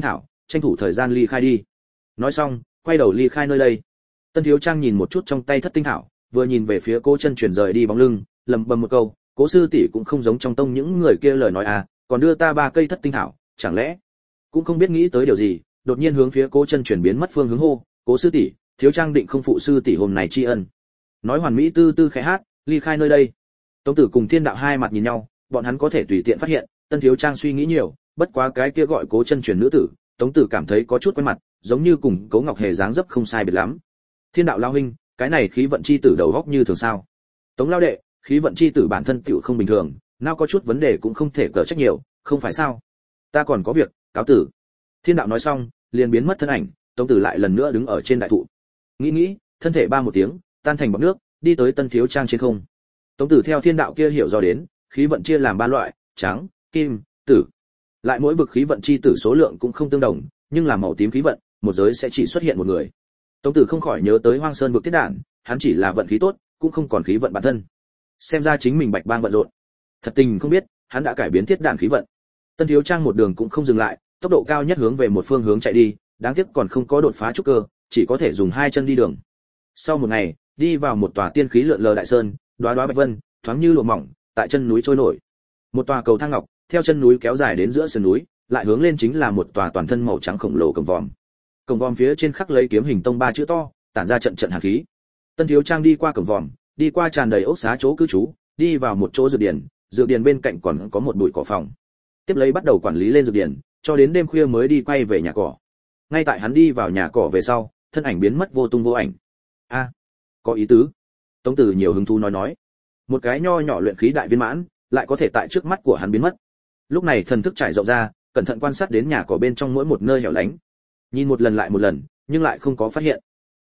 tranh thủ thời gian ly khai đi. Nói xong, quay đầu ly khai nơi đây. Tân Thiếu Trang nhìn một chút trong tay thất tinh thảo, vừa nhìn về phía Cố Chân Truyền rời đi bóng lưng, lẩm bẩm một câu, Cố sư tỷ cũng không giống trong tông những người kia lời nói à, còn đưa ta 3 cây thất tinh thảo, chẳng lẽ cũng không biết nghĩ tới điều gì, đột nhiên hướng phía Cố Chân Truyền biến mất phương hướng hô, Cố sư tỷ, Thiếu Trang định không phụ sư tỷ hôm nay tri ân. Nói hoàn mỹ tư tư khẽ hát, ly khai nơi đây. Tống Tử cùng Thiên Đạo hai mặt nhìn nhau, bọn hắn có thể tùy tiện phát hiện, Tân Thiếu Trang suy nghĩ nhiều, bất quá cái kia gọi Cố Chân Truyền nữ tử, Tống Tử cảm thấy có chút quen mặt, giống như cùng Cố Ngọc Hề dáng dấp không sai biệt lắm. Thiên Đạo lao huynh, cái này khí vận chi tử đầu góc như thường sao? Tống lao đệ, khí vận chi tử bản thân tiểu không bình thường, nào có chút vấn đề cũng không thể cỡ trách nhiều, không phải sao? Ta còn có việc, cáo tử. Thiên Đạo nói xong, liền biến mất thân ảnh, Tống Tử lại lần nữa đứng ở trên đại thụ. Nghĩ, thân thể ba một tiếng, tan thành bọt nước, đi tới Tân Thiếu Trang trên không. Tống Tử theo Thiên Đạo kia hiểu do đến, khí vận chia làm 3 loại, trắng, kim, tử. Lại mỗi vực khí vận chi tử số lượng cũng không tương đồng, nhưng là màu tím khí vận, một giới sẽ chỉ xuất hiện một người. Tống Tử không khỏi nhớ tới Hoang Sơn vực Tiết Đản, hắn chỉ là vận khí tốt, cũng không còn khí vận bản thân. Xem ra chính mình bạch bang bận rộn. Thật tình không biết, hắn đã cải biến Tiết Đản khí vận. Tân Thiếu Trang một đường cũng không dừng lại, tốc độ cao nhất hướng về một phương hướng chạy đi, đáng tiếc còn không có đột phá trúc cơ, chỉ có thể dùng 2 chân đi đường. Sau một ngày, đi vào một tòa tiên khí lượn lờ đại sơn, đóa đóa bạch vân, thoáng như lụa mỏng, tại chân núi trôi nổi. Một tòa cầu thang ngọc, theo chân núi kéo dài đến giữa sườn núi, lại hướng lên chính là một tòa toàn thân màu trắng khổng lồ cổng vòm. Cổng vòm phía trên khắc lấy kiếm hình tông 3 chữ to, tản ra trận trận hàn khí. Tân Thiếu Trang đi qua cổng vòm, đi qua tràn đầy ốc xá chỗ cư trú, đi vào một chỗ dược điển bên cạnh còn có một bụi cỏ phòng. Tiếp lấy bắt đầu quản lý lên dược điển, cho đến đêm khuya mới đi quay về nhà cỏ. Ngay tại hắn đi vào nhà cỏ về sau, thân ảnh biến mất vô tung vô ảnh. A, có ý tứ. Tống Tử nhiều hứng thú nói. Một cái nho nhỏ luyện khí đại viên mãn, lại có thể tại trước mắt của hắn biến mất. Lúc này thần thức trải rộng ra, cẩn thận quan sát đến nhà cỏ bên trong mỗi một nơi hẻo lánh. Nhìn một lần lại một lần, nhưng lại không có phát hiện.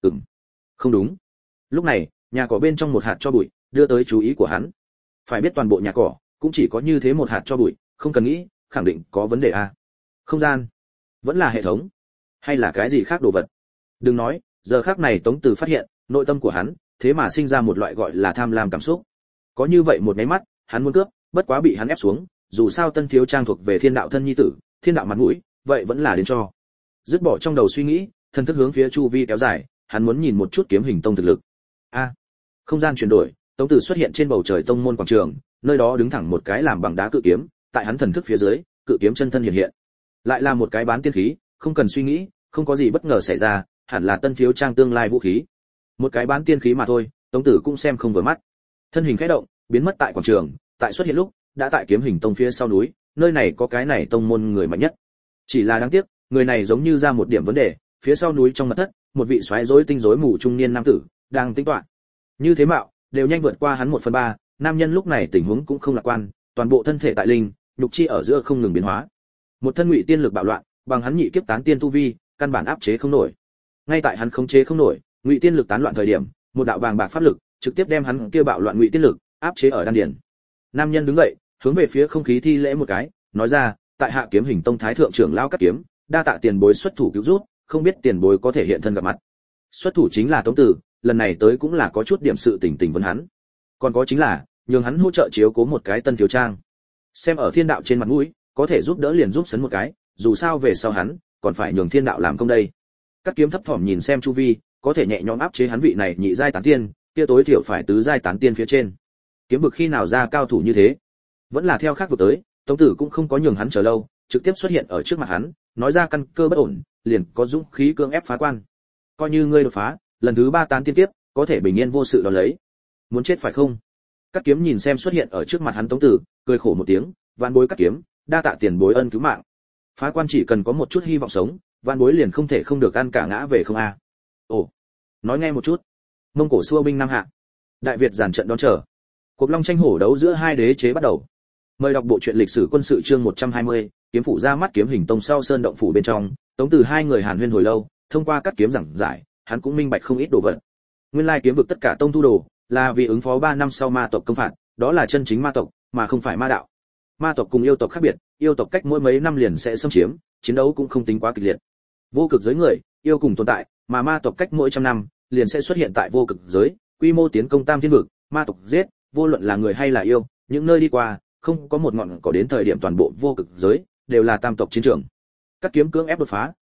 Không đúng. Lúc này, nhà cỏ bên trong một hạt cho bụi, đưa tới chú ý của hắn. Phải biết toàn bộ nhà cỏ, cũng chỉ có như thế một hạt cho bụi, không cần nghĩ, khẳng định có vấn đề a. Không gian, vẫn là hệ thống, hay là cái gì khác đồ vật. Đừng nói, giờ khắc này Tống Tử phát hiện, nội tâm của hắn, thế mà sinh ra một loại gọi là tham lam cảm xúc. Có như vậy một cái mắt, hắn muốn cướp, bất quá bị hắn ép xuống, dù sao Tân Thiếu Trang thuộc về Thiên Đạo thân nhi tử, Thiên Đạo mặt mũi, vậy vẫn là đến cho. Dứt bỏ trong đầu suy nghĩ, thần thức hướng phía chu vi kéo dài, hắn muốn nhìn một chút kiếm hình tông thực lực. Không gian chuyển đổi, Tống Tử xuất hiện trên bầu trời tông môn quảng trường, nơi đó đứng thẳng một cái làm bằng đá cự kiếm, tại hắn thần thức phía dưới, cự kiếm chân thân hiện hiện. Lại là một cái bán tiên khí, không cần suy nghĩ, không có gì bất ngờ xảy ra, hẳn là Tân Thiếu Trang tương lai vũ khí. Một cái bán tiên khí mà thôi, Tống Tử cũng xem không vừa mắt. Thân hình khẽ động, biến mất tại quảng trường, tại xuất hiện lúc, đã tại kiếm hình tông phía sau núi, nơi này có cái này tông môn người mạnh nhất. Chỉ là đáng tiếc, người này giống như ra một điểm vấn đề, phía sau núi trong mật thất, một vị xoáy rối tinh rối mù trung niên nam tử đang tính toán. Như thế mạo, đều nhanh vượt qua hắn 1/3, nam nhân lúc này tình huống cũng không lạc quan, toàn bộ thân thể tại linh, nhục chi ở giữa không ngừng biến hóa. Một thân ngụy tiên lực bạo loạn, bằng hắn nhị kiếp tán tiên tu vi, căn bản áp chế không nổi. Ngay tại hắn khống chế không nổi, ngụy tiên lực tán loạn thời điểm, một đạo bàng bạc pháp lực trực tiếp đem hắn kia bạo loạn ngụy tiên lực áp chế ở đan điền. Nam nhân đứng dậy, hướng về phía không khí thi lễ một cái, nói ra, tại hạ kiếm hình tông thái thượng trưởng lão cắt kiếm, đa tạ tiền bối xuất thủ cứu giúp, không biết tiền bối có thể hiện thân gặp mặt. Xuất thủ chính là Tống Tử, lần này tới cũng là có chút điểm sự tình vấn hắn. Còn có chính là, nhường hắn hỗ trợ chiếu cố một cái Tân Thiếu Trang. Xem ở Thiên Đạo trên mặt mũi, có thể giúp đỡ liền giúp sấn một cái, dù sao về sau hắn còn phải nhường Thiên Đạo làm công đây. Cắt kiếm thấp thỏm nhìn xem chu vi, có thể nhẹ nhõm áp chế hắn vị này nhị giai tán tiên, kia tối thiểu phải tứ giai tán tiên phía trên. Kiếm vực khi nào ra cao thủ như thế? Vẫn là theo khác vực tới, Tống Tử cũng không có nhường hắn chờ lâu, trực tiếp xuất hiện ở trước mặt hắn, nói ra căn cơ bất ổn, liền có dũng khí cưỡng ép phá quan. Coi như ngươi đột phá, lần thứ 3 tán tiên tiếp, có thể bình yên vô sự đón lấy. Muốn chết phải không? Cắt kiếm nhìn xem xuất hiện ở trước mặt hắn Tống Tử, cười khổ một tiếng, vạn bối cắt kiếm, đa tạ tiền bối ân cứu mạng. Phá quan chỉ cần có một chút hy vọng sống, vạn bối liền không thể không được ăn cả ngã về không a. Ồ, nói nghe một chút. Mông Cổ xua binh Nam Hạ, Đại Việt giàn trận đón chờ. Cuộc long tranh hổ đấu giữa hai đế chế bắt đầu. Mời đọc bộ truyện lịch sử quân sự chương 120, kiếm phủ ra mắt kiếm hình tông sau sơn động phủ bên trong, Tống Tử hai người hàn huyên hồi lâu, thông qua các kiếm giảng giải, hắn cũng minh bạch không ít đồ vật. Nguyên lai kiếm vực tất cả tông thu đồ, là vì ứng phó 3 năm sau ma tộc công phạt, đó là chân chính ma tộc, mà không phải ma đạo. Ma tộc cùng yêu tộc khác biệt, yêu tộc cách mỗi mấy năm liền sẽ xâm chiếm, chiến đấu cũng không tính quá kịch liệt. Vô cực giới người, yêu cùng tồn tại, mà ma tộc cách mỗi trăm năm liền sẽ xuất hiện tại vô cực giới, quy mô tiến công tam thiên vực, ma tộc giết, vô luận là người hay là yêu, những nơi đi qua, không có một ngọn cỏ đến thời điểm toàn bộ vô cực giới đều là tam tộc chiến trường. Các kiếm cưỡng ép đột phá,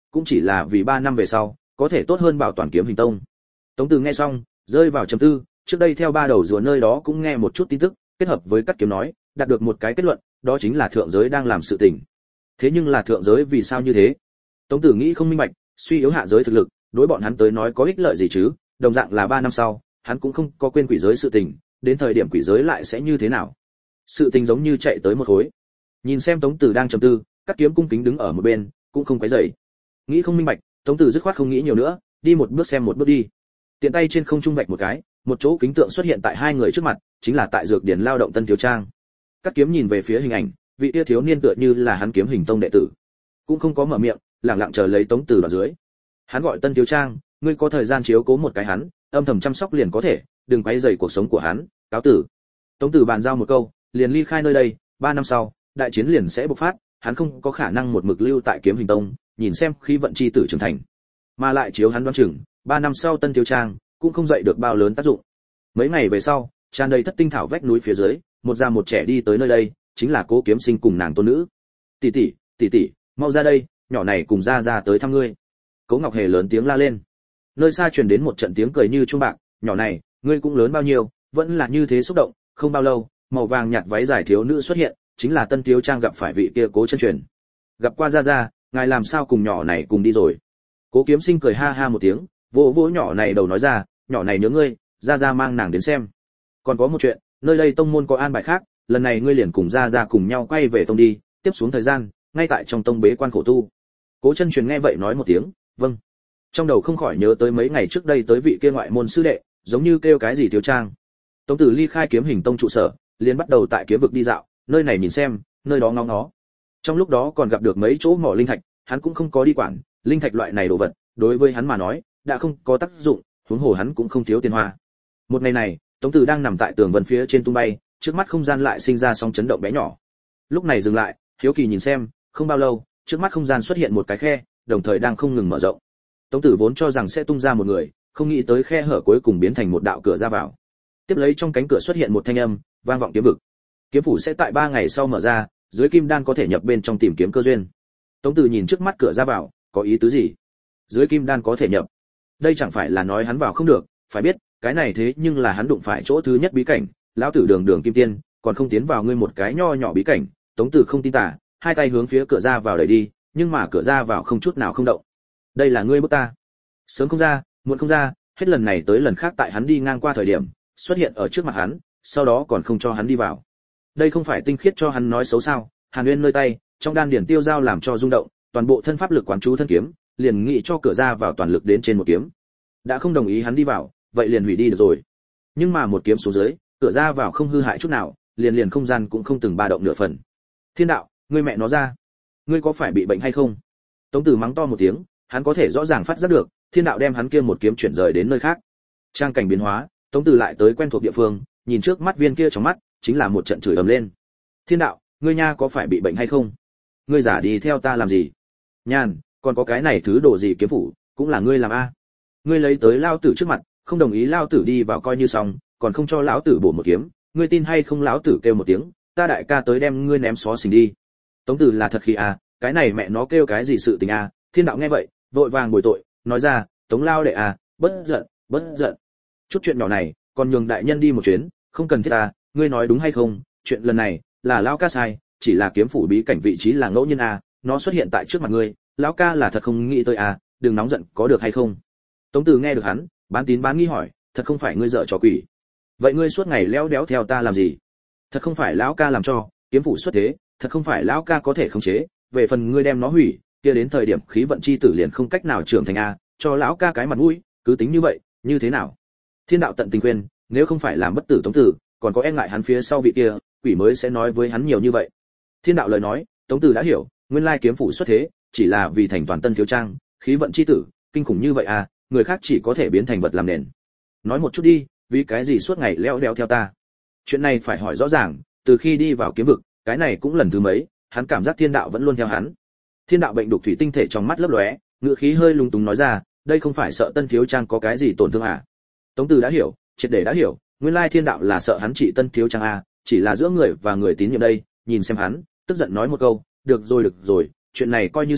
cũng chỉ là vì 3 năm về sau có thể tốt hơn bảo toàn kiếm hình tông. Tống Từ nghe xong rơi vào trầm tư, trước đây theo ba đầu rùa nơi đó cũng nghe một chút tin tức, kết hợp với Cắt Kiếm nói, đạt được một cái kết luận, đó chính là thượng giới đang làm sự tình. Thế nhưng là thượng giới vì sao như thế? Tống Tử nghĩ không minh bạch, suy yếu hạ giới thực lực, đối bọn hắn tới nói có ích lợi gì chứ? Đồng dạng là 3 năm sau, hắn cũng không có quên quỷ giới sự tình, đến thời điểm quỷ giới lại sẽ như thế nào? Sự tình giống như chạy tới một khối. Nhìn xem Tống Tử đang trầm tư, Cắt Kiếm cung kính đứng ở một bên, cũng không quấy rầy. Nghĩ không minh bạch, Tống Tử dứt khoát không nghĩ nhiều nữa, đi một bước xem một bước đi. Tiện tay trên không trung vạch một cái, một chỗ kính tượng xuất hiện tại hai người trước mặt, chính là tại dược điển lao động Tân Thiếu Trang. Cắt Kiếm nhìn về phía hình ảnh, vị tia thiếu niên tựa như là hắn Kiếm Hình Tông đệ tử, cũng không có mở miệng, lặng lặng chờ lấy Tống Tử ở dưới. Hắn gọi Tân Thiếu Trang, ngươi có thời gian chiếu cố một cái hắn, âm thầm chăm sóc liền có thể, đừng quấy rầy cuộc sống của hắn, cáo tử. Tống Tử bàn giao một câu, liền ly khai nơi đây, 3 năm sau, đại chiến liền sẽ bộc phát, hắn không có khả năng một mực lưu tại Kiếm Hình Tông, nhìn xem khí vận chi tử trưởng thành. Mà lại chiếu hắn đoán chừng, 3 năm sau Tân Thiếu Trang cũng không dậy được bao lớn tác dụng. Mấy ngày về sau, tràn đầy thất tinh thảo vách núi phía dưới, một già một trẻ đi tới nơi đây, chính là Cố Kiếm Sinh cùng nàng tôn nữ. Tỷ tỷ, mau ra đây, nhỏ này cùng ra tới thăm ngươi. Cố Ngọc Hề lớn tiếng la lên. Nơi xa truyền đến một trận tiếng cười như chuông bạc, nhỏ này, ngươi cũng lớn bao nhiêu, vẫn là như thế xúc động. Không bao lâu, màu vàng nhạt váy dài thiếu nữ xuất hiện, chính là Tân Thiếu Trang gặp phải vị kia Cố Chân Truyền. Gặp qua ra, ngài làm sao cùng nhỏ này cùng đi rồi? Cố Kiếm Sinh cười ha ha một tiếng, vỗ vỗ nhỏ này đầu nói ra, nhỏ này nhớ ngươi, ra mang nàng đến xem. Còn có một chuyện, nơi đây tông môn có an bài khác, lần này ngươi liền cùng ra cùng nhau quay về tông đi, tiếp xuống thời gian, ngay tại trong tông bế quan khổ tu. Cố Chân Truyền nghe vậy nói một tiếng, vâng. Trong đầu không khỏi nhớ tới mấy ngày trước đây tới vị kia ngoại môn sư đệ, giống như kêu cái gì Thiếu Trang. Tống Tử ly khai Kiếm Hình Tông trụ sở, liền bắt đầu tại kiếm vực đi dạo, nơi này nhìn xem, nơi đó ngó ngó. Trong lúc đó còn gặp được mấy chỗ mỏ linh thạch, hắn cũng không có đi quản, linh thạch loại này đồ vật, đối với hắn mà nói, đã không có tác dụng, huống hồ hắn cũng không thiếu tiền hoa. Một ngày này, Tống Tử đang nằm tại tường vân phía trên tung bay, trước mắt không gian lại sinh ra sóng chấn động bé nhỏ. Lúc này dừng lại, hiếu kỳ nhìn xem, không bao lâu, trước mắt không gian xuất hiện một cái khe, đồng thời đang không ngừng mở rộng. Tống Tử vốn cho rằng sẽ tung ra một người, không nghĩ tới khe hở cuối cùng biến thành một đạo cửa ra vào. Tiếp lấy trong cánh cửa xuất hiện một thanh âm, vang vọng kiếm vực. Kiếm phủ sẽ tại 3 ngày sau mở ra, dưới kim đan có thể nhập bên trong tìm kiếm cơ duyên. Tống Tử nhìn trước mắt cửa ra vào, có ý tứ gì? Dưới kim đan có thể nhập. Đây chẳng phải là nói hắn vào không được, phải biết, cái này thế nhưng là hắn đụng phải chỗ thứ nhất bí cảnh, lão tử đường kim tiên, còn không tiến vào ngươi một cái nho nhỏ bí cảnh. Tống Tử không tin tả, hai tay hướng phía cửa ra vào đẩy đi, nhưng mà cửa ra vào không chút nào không động. Đây là ngươi bức ta. Sớm không ra, muộn không ra, hết lần này tới lần khác tại hắn đi ngang qua thời điểm, xuất hiện ở trước mặt hắn, sau đó còn không cho hắn đi vào. Đây không phải tinh khiết cho hắn nói xấu sao? Hàn Nguyên nơi tay, trong đan điển tiêu giao làm cho rung động, toàn bộ thân pháp lực quán chú thân kiếm, liền nghĩ cho cửa ra vào toàn lực đến trên một kiếm. Đã không đồng ý hắn đi vào, vậy liền hủy đi được rồi. Nhưng mà một kiếm xuống dưới, cửa ra vào không hư hại chút nào, liền không gian cũng không từng ba động nửa phần. Thiên đạo, ngươi mẹ nó ra, ngươi có phải bị bệnh hay không? Tống Tử mắng to một tiếng, hắn có thể rõ ràng phát giác được, thiên đạo đem hắn kia một kiếm chuyển rời đến nơi khác. Trang cảnh biến hóa, Tống Tử lại tới quen thuộc địa phương, nhìn trước mắt viên kia trong mắt, chính là một trận chửi ầm lên. Thiên đạo, ngươi nha có phải bị bệnh hay không? Ngươi giả đi theo ta làm gì? Nhàn, còn có cái này thứ đồ gì kiếm phủ, cũng là ngươi làm a? Ngươi lấy tới lao tử trước mặt, không đồng ý lao tử đi vào coi như xong, còn không cho lão tử bổ một kiếm, ngươi tin hay không lão tử kêu một tiếng, ta đại ca tới đem ngươi ném xó xỉnh đi. Tống Tử là thật khi a, cái này mẹ nó kêu cái gì sự tình a? Thiên đạo nghe vậy, vội vàng bồi tội, nói ra, Tống lao đệ a, bất giận. Chút chuyện nhỏ này, còn nhường đại nhân đi một chuyến, không cần thiết ta, ngươi nói đúng hay không? Chuyện lần này là lão ca sai, chỉ là kiếm phủ bí cảnh vị trí là ngẫu nhiên a, nó xuất hiện tại trước mặt ngươi, lão ca là thật không nghĩ tới a, đừng nóng giận có được hay không? Tống Tử nghe được hắn, bán tín bán nghi hỏi, thật không phải ngươi dở trò quỷ? Vậy ngươi suốt ngày léo đéo theo ta làm gì? Thật không phải lão ca làm cho, kiếm phủ xuất thế, thật không phải lão ca có thể khống chế, về phần ngươi đem nó hủy, kia đến thời điểm khí vận chi tử liền không cách nào trưởng thành a, cho lão ca cái mặt mũi, cứ tính như vậy, như thế nào? Thiên đạo tận tình khuyên, nếu không phải làm bất tử Tống Tử, còn có e ngại hắn phía sau vị kia, quỷ mới sẽ nói với hắn nhiều như vậy. Thiên đạo lời nói, Tống Tử đã hiểu, nguyên lai kiếm phủ xuất thế, chỉ là vì thành toàn Tân Thiếu Trang, khí vận chi tử, kinh khủng như vậy à, người khác chỉ có thể biến thành vật làm nền. Nói một chút đi, vì cái gì suốt ngày leo đeo theo ta? Chuyện này phải hỏi rõ ràng, từ khi đi vào kiếm vực, cái này cũng lần thứ mấy, hắn cảm giác thiên đạo vẫn luôn theo hắn. Thiên đạo bệnh đục thủy tinh thể trong mắt lấp lóe, ngữ khí hơi lung túng nói ra, đây không phải sợ Tân Thiếu Trang có cái gì tổn thương à? Tống Tử đã hiểu, triệt để đã hiểu, nguyên lai thiên đạo là sợ hắn trị Tân Thiếu Trang à, chỉ là giữa người và người tín nhiệm đây, nhìn xem hắn, tức giận nói một câu, được rồi, chuyện này coi như xong,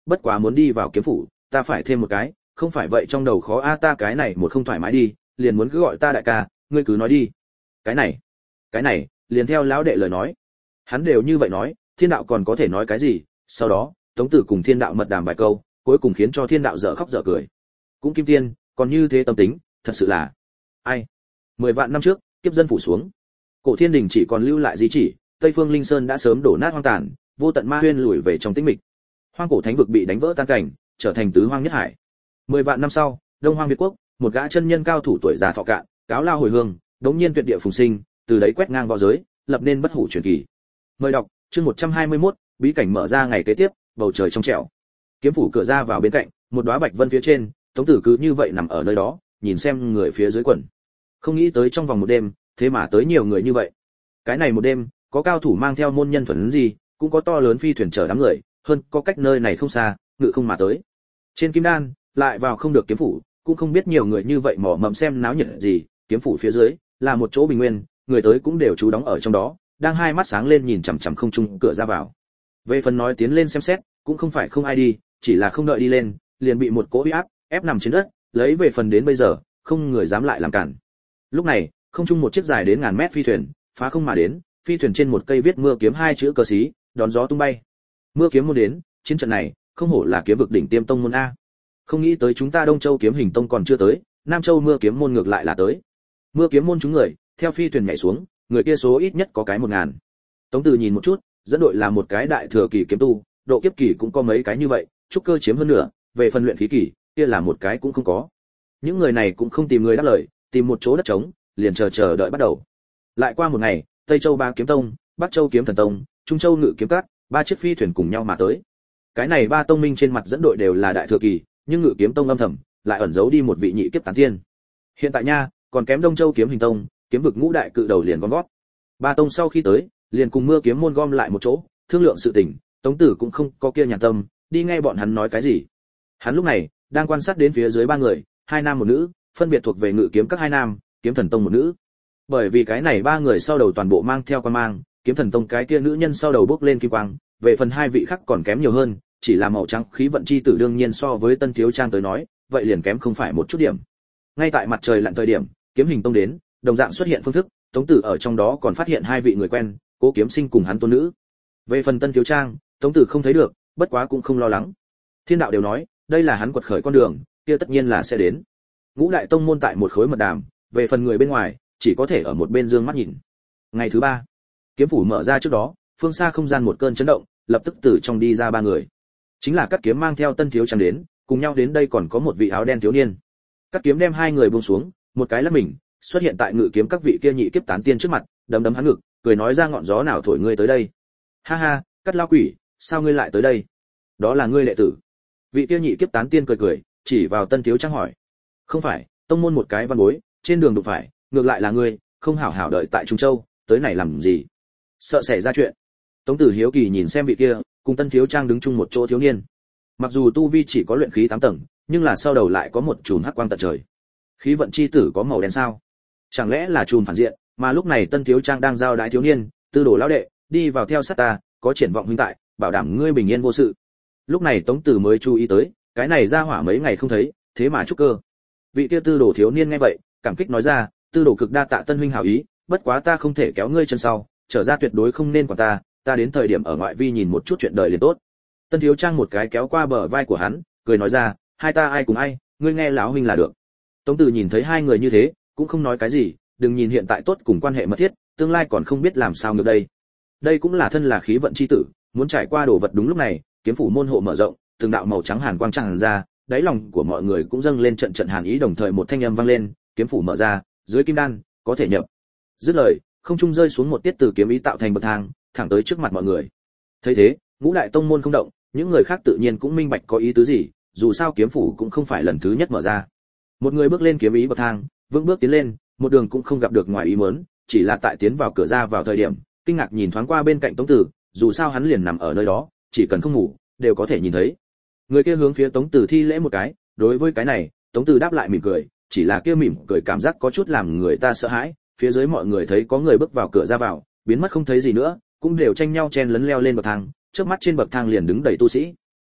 bất quá muốn đi vào kiếm phủ ta phải thêm một cái, không phải vậy trong đầu khó a ta cái này một không thoải mái đi, liền muốn cứ gọi ta đại ca, ngươi cứ nói đi. Cái này liền theo lão đệ lời nói, hắn đều như vậy nói, thiên đạo còn có thể nói cái gì. Sau đó Tống Tử cùng thiên đạo mật đàm vài câu, cuối cùng khiến cho thiên đạo dở khóc dở cười. Cũng kim tiên còn như thế tâm tính, thật sự là ai. 10 vạn năm trước kiếp dân phủ xuống, cổ thiên đình chỉ còn lưu lại di chỉ, Tây Phương Linh Sơn đã sớm đổ nát hoang tàn, vô tận ma huyên lùi về trong tĩnh mịch. Hoang cổ thánh vực bị đánh vỡ tan cảnh, trở thành tứ hoang nhất hải. 10 vạn năm sau, Đông Hoang Việt quốc, một gã chân nhân cao thủ tuổi già thọ cạn, cáo lao hồi hương, đống nhiên tuyệt địa phùng sinh, từ đấy quét ngang vào giới, lập nên bất hủ truyền kỳ. Mời đọc chương 121, bí cảnh mở ra ngày kế tiếp, bầu trời trong trẻo. Kiếm phủ cửa ra vào bên cạnh, một đóa bạch vân phía trên, Tống Tử cứ như vậy nằm ở nơi đó, nhìn xem người phía dưới quần. Không nghĩ tới trong vòng một đêm, thế mà tới nhiều người như vậy. Cái này một đêm, có cao thủ mang theo môn nhân thuần gì, cũng có to lớn phi thuyền chở đám người, hơn có cách nơi này không xa, ngự không mà tới. Trên kim đan, lại vào không được kiếm phủ, cũng không biết nhiều người như vậy mò mẫm xem náo nhiệt gì, kiếm phủ phía dưới là một chỗ bình nguyên, người tới cũng đều trú đóng ở trong đó, đang hai mắt sáng lên nhìn chằm chằm không trung cửa ra vào. Về phần nói tiến lên xem xét, cũng không phải không ai đi, chỉ là không đợi đi lên, liền bị một cỗ uy áp ép nằm trên đất, lấy về phần đến bây giờ, không người dám lại làm cản. Lúc này, không trung một chiếc dài đến ngàn mét phi thuyền, phá không mà đến, phi thuyền trên một cây viết mưa kiếm hai chữ cờ xí, đón gió tung bay. Mưa kiếm môn đến, chiến trận này, không hổ là kiếm vực đỉnh tiêm tông môn a. Không nghĩ tới chúng ta Đông Châu kiếm hình tông còn chưa tới, Nam Châu mưa kiếm môn ngược lại là tới. Mưa kiếm môn chúng người, theo phi thuyền nhảy xuống, người kia số ít nhất có cái 1000. Tống Từ nhìn một chút, dẫn đội là một cái đại thừa kỳ kiếm tu, độ kiếp kỳ cũng có mấy cái như vậy, trúc cơ chiếm hơn nửa, về phần luyện khí kỳ, kia là một cái cũng không có. Những người này cũng không tìm người đáp lời, tìm một chỗ đất trống, liền chờ đợi bắt đầu. Lại qua một ngày, Tây Châu ba kiếm tông, Bắc Châu kiếm thần tông, Trung Châu ngự kiếm các, ba chiếc phi thuyền cùng nhau mà tới. Cái này ba tông minh trên mặt dẫn đội đều là đại thừa kỳ, nhưng ngự kiếm tông âm thầm lại ẩn giấu đi một vị nhị kiếp tán tiên. Hiện tại nha, còn kém Đông Châu kiếm hình tông, kiếm vực ngũ đại cự đầu liền gom gót. Ba tông sau khi tới, liền cùng mưa kiếm môn gom lại một chỗ, thương lượng sự tình. Tống Tử cũng không có kia nhàn tâm, đi nghe bọn hắn nói cái gì. Hắn lúc này đang quan sát đến phía dưới ba người, hai nam một nữ, phân biệt thuộc về ngự kiếm các hai nam, kiếm thần tông một nữ. Bởi vì cái này ba người sau đầu toàn bộ mang theo quan mang, kiếm thần tông cái kia nữ nhân sau đầu bước lên kim quang, về phần hai vị khác còn kém nhiều hơn, chỉ là màu trắng khí vận chi tử đương nhiên so với Tân Thiếu Trang tới nói, vậy liền kém không phải một chút điểm. Ngay tại mặt trời lặn thời điểm, kiếm hình tông đến, đồng dạng xuất hiện phương thức, Tống Tử ở trong đó còn phát hiện hai vị người quen, Cố Kiếm Sinh cùng hắn tôn nữ. Về phần Tân Thiếu Trang, Tống Tử không thấy được, bất quá cũng không lo lắng. Thiên đạo đều nói, đây là hắn quật khởi con đường, kia tất nhiên là sẽ đến. Ngũ đại tông môn tại một khối mật đàm, về phần người bên ngoài, chỉ có thể ở một bên dương mắt nhìn. Ngày thứ ba, kiếm phủ mở ra trước đó, phương xa không gian một cơn chấn động, lập tức từ trong đi ra ba người. Chính là Cắt Kiếm mang theo Tân Thiếu Trang đến, cùng nhau đến đây còn có một vị áo đen thiếu niên. Cắt Kiếm đem hai người buông xuống, một cái là mình, xuất hiện tại ngự kiếm các vị kia nhị kiếp tán tiên trước mặt, đấm đấm hắn ngực, cười nói ra ngọn gió nào thổi ngươi tới đây. Ha ha, Cắt lão quỷ, sao ngươi lại tới đây? Đó là ngươi đệ tử. Vị kia nhị kiếp tán tiên cười cười, chỉ vào Tân Thiếu Trang hỏi. Không phải, tông môn một cái văn bối, trên đường đụng phải, ngược lại là ngươi, không hảo hảo đợi tại Trung Châu, tới này làm gì? Sợ xảy ra chuyện. Tống Tử hiếu kỳ nhìn xem vị kia, cùng Tân Thiếu Trang đứng chung một chỗ thiếu niên. Mặc dù tu vi chỉ có luyện khí 8 tầng, nhưng là sau đầu lại có một chùm hắc quang tận trời. Khí vận chi tử có màu đen sao? Chẳng lẽ là chùm phản diện, mà lúc này Tân Thiếu Trang đang giao đái thiếu niên, tư đồ lão đệ, đi vào theo sát ta, có triển vọng huynh tại, bảo đảm ngươi bình yên vô sự. Lúc này Tống Tử mới chú ý tới, cái này ra hỏa mấy ngày không thấy, thế mà trúc cơ. Vị kia tư đồ thiếu niên nghe vậy, cảm kích nói ra, tư đồ cực đa tạ Tân huynh hảo ý, bất quá ta không thể kéo ngươi chân sau, trở ra tuyệt đối không nên quản ta đến thời điểm ở ngoại vi nhìn một chút chuyện đời liền tốt. Tân Thiếu Trang một cái kéo qua bờ vai của hắn, cười nói ra, hai ta ai cùng ai, ngươi nghe lão huynh là được. Tống Tử nhìn thấy hai người như thế, cũng không nói cái gì, đừng nhìn hiện tại tốt cùng quan hệ mật thiết, tương lai còn không biết làm sao ngược đây. Đây cũng là thân là khí vận chi tử, muốn trải qua đồ vật đúng lúc này, kiếm phủ môn hộ mở rộng, từng đạo màu trắng hàn quang tràn ra, đáy lòng của mọi người cũng dâng lên trận trận hàn ý, đồng thời một thanh âm vang lên, kiếm phủ mở ra, dưới kim đan có thể nhập. Dứt lời, không trung rơi xuống một tiết từ kiếm ý tạo thành bậc thang, thẳng tới trước mặt mọi người. Thấy thế, ngũ đại tông môn không động, những người khác tự nhiên cũng minh bạch có ý tứ gì, dù sao kiếm phủ cũng không phải lần thứ nhất mở ra. Một người bước lên kiếm ý bậc thang, vững bước tiến lên, một đường cũng không gặp được ngoài ý muốn, chỉ là tại tiến vào cửa ra vào thời điểm, kinh ngạc nhìn thoáng qua bên cạnh Tống Tử, dù sao hắn liền nằm ở nơi đó, chỉ cần không ngủ, đều có thể nhìn thấy. Người kia hướng phía Tống Tử thi lễ một cái, đối với cái này, Tống Tử đáp lại mỉm cười, chỉ là kia mỉm cười cảm giác có chút làm người ta sợ hãi, phía dưới mọi người thấy có người bước vào cửa ra vào, biến mất không thấy gì nữa, cũng đều tranh nhau chen lấn leo lên bậc thang, trước mắt trên bậc thang liền đứng đầy tu sĩ.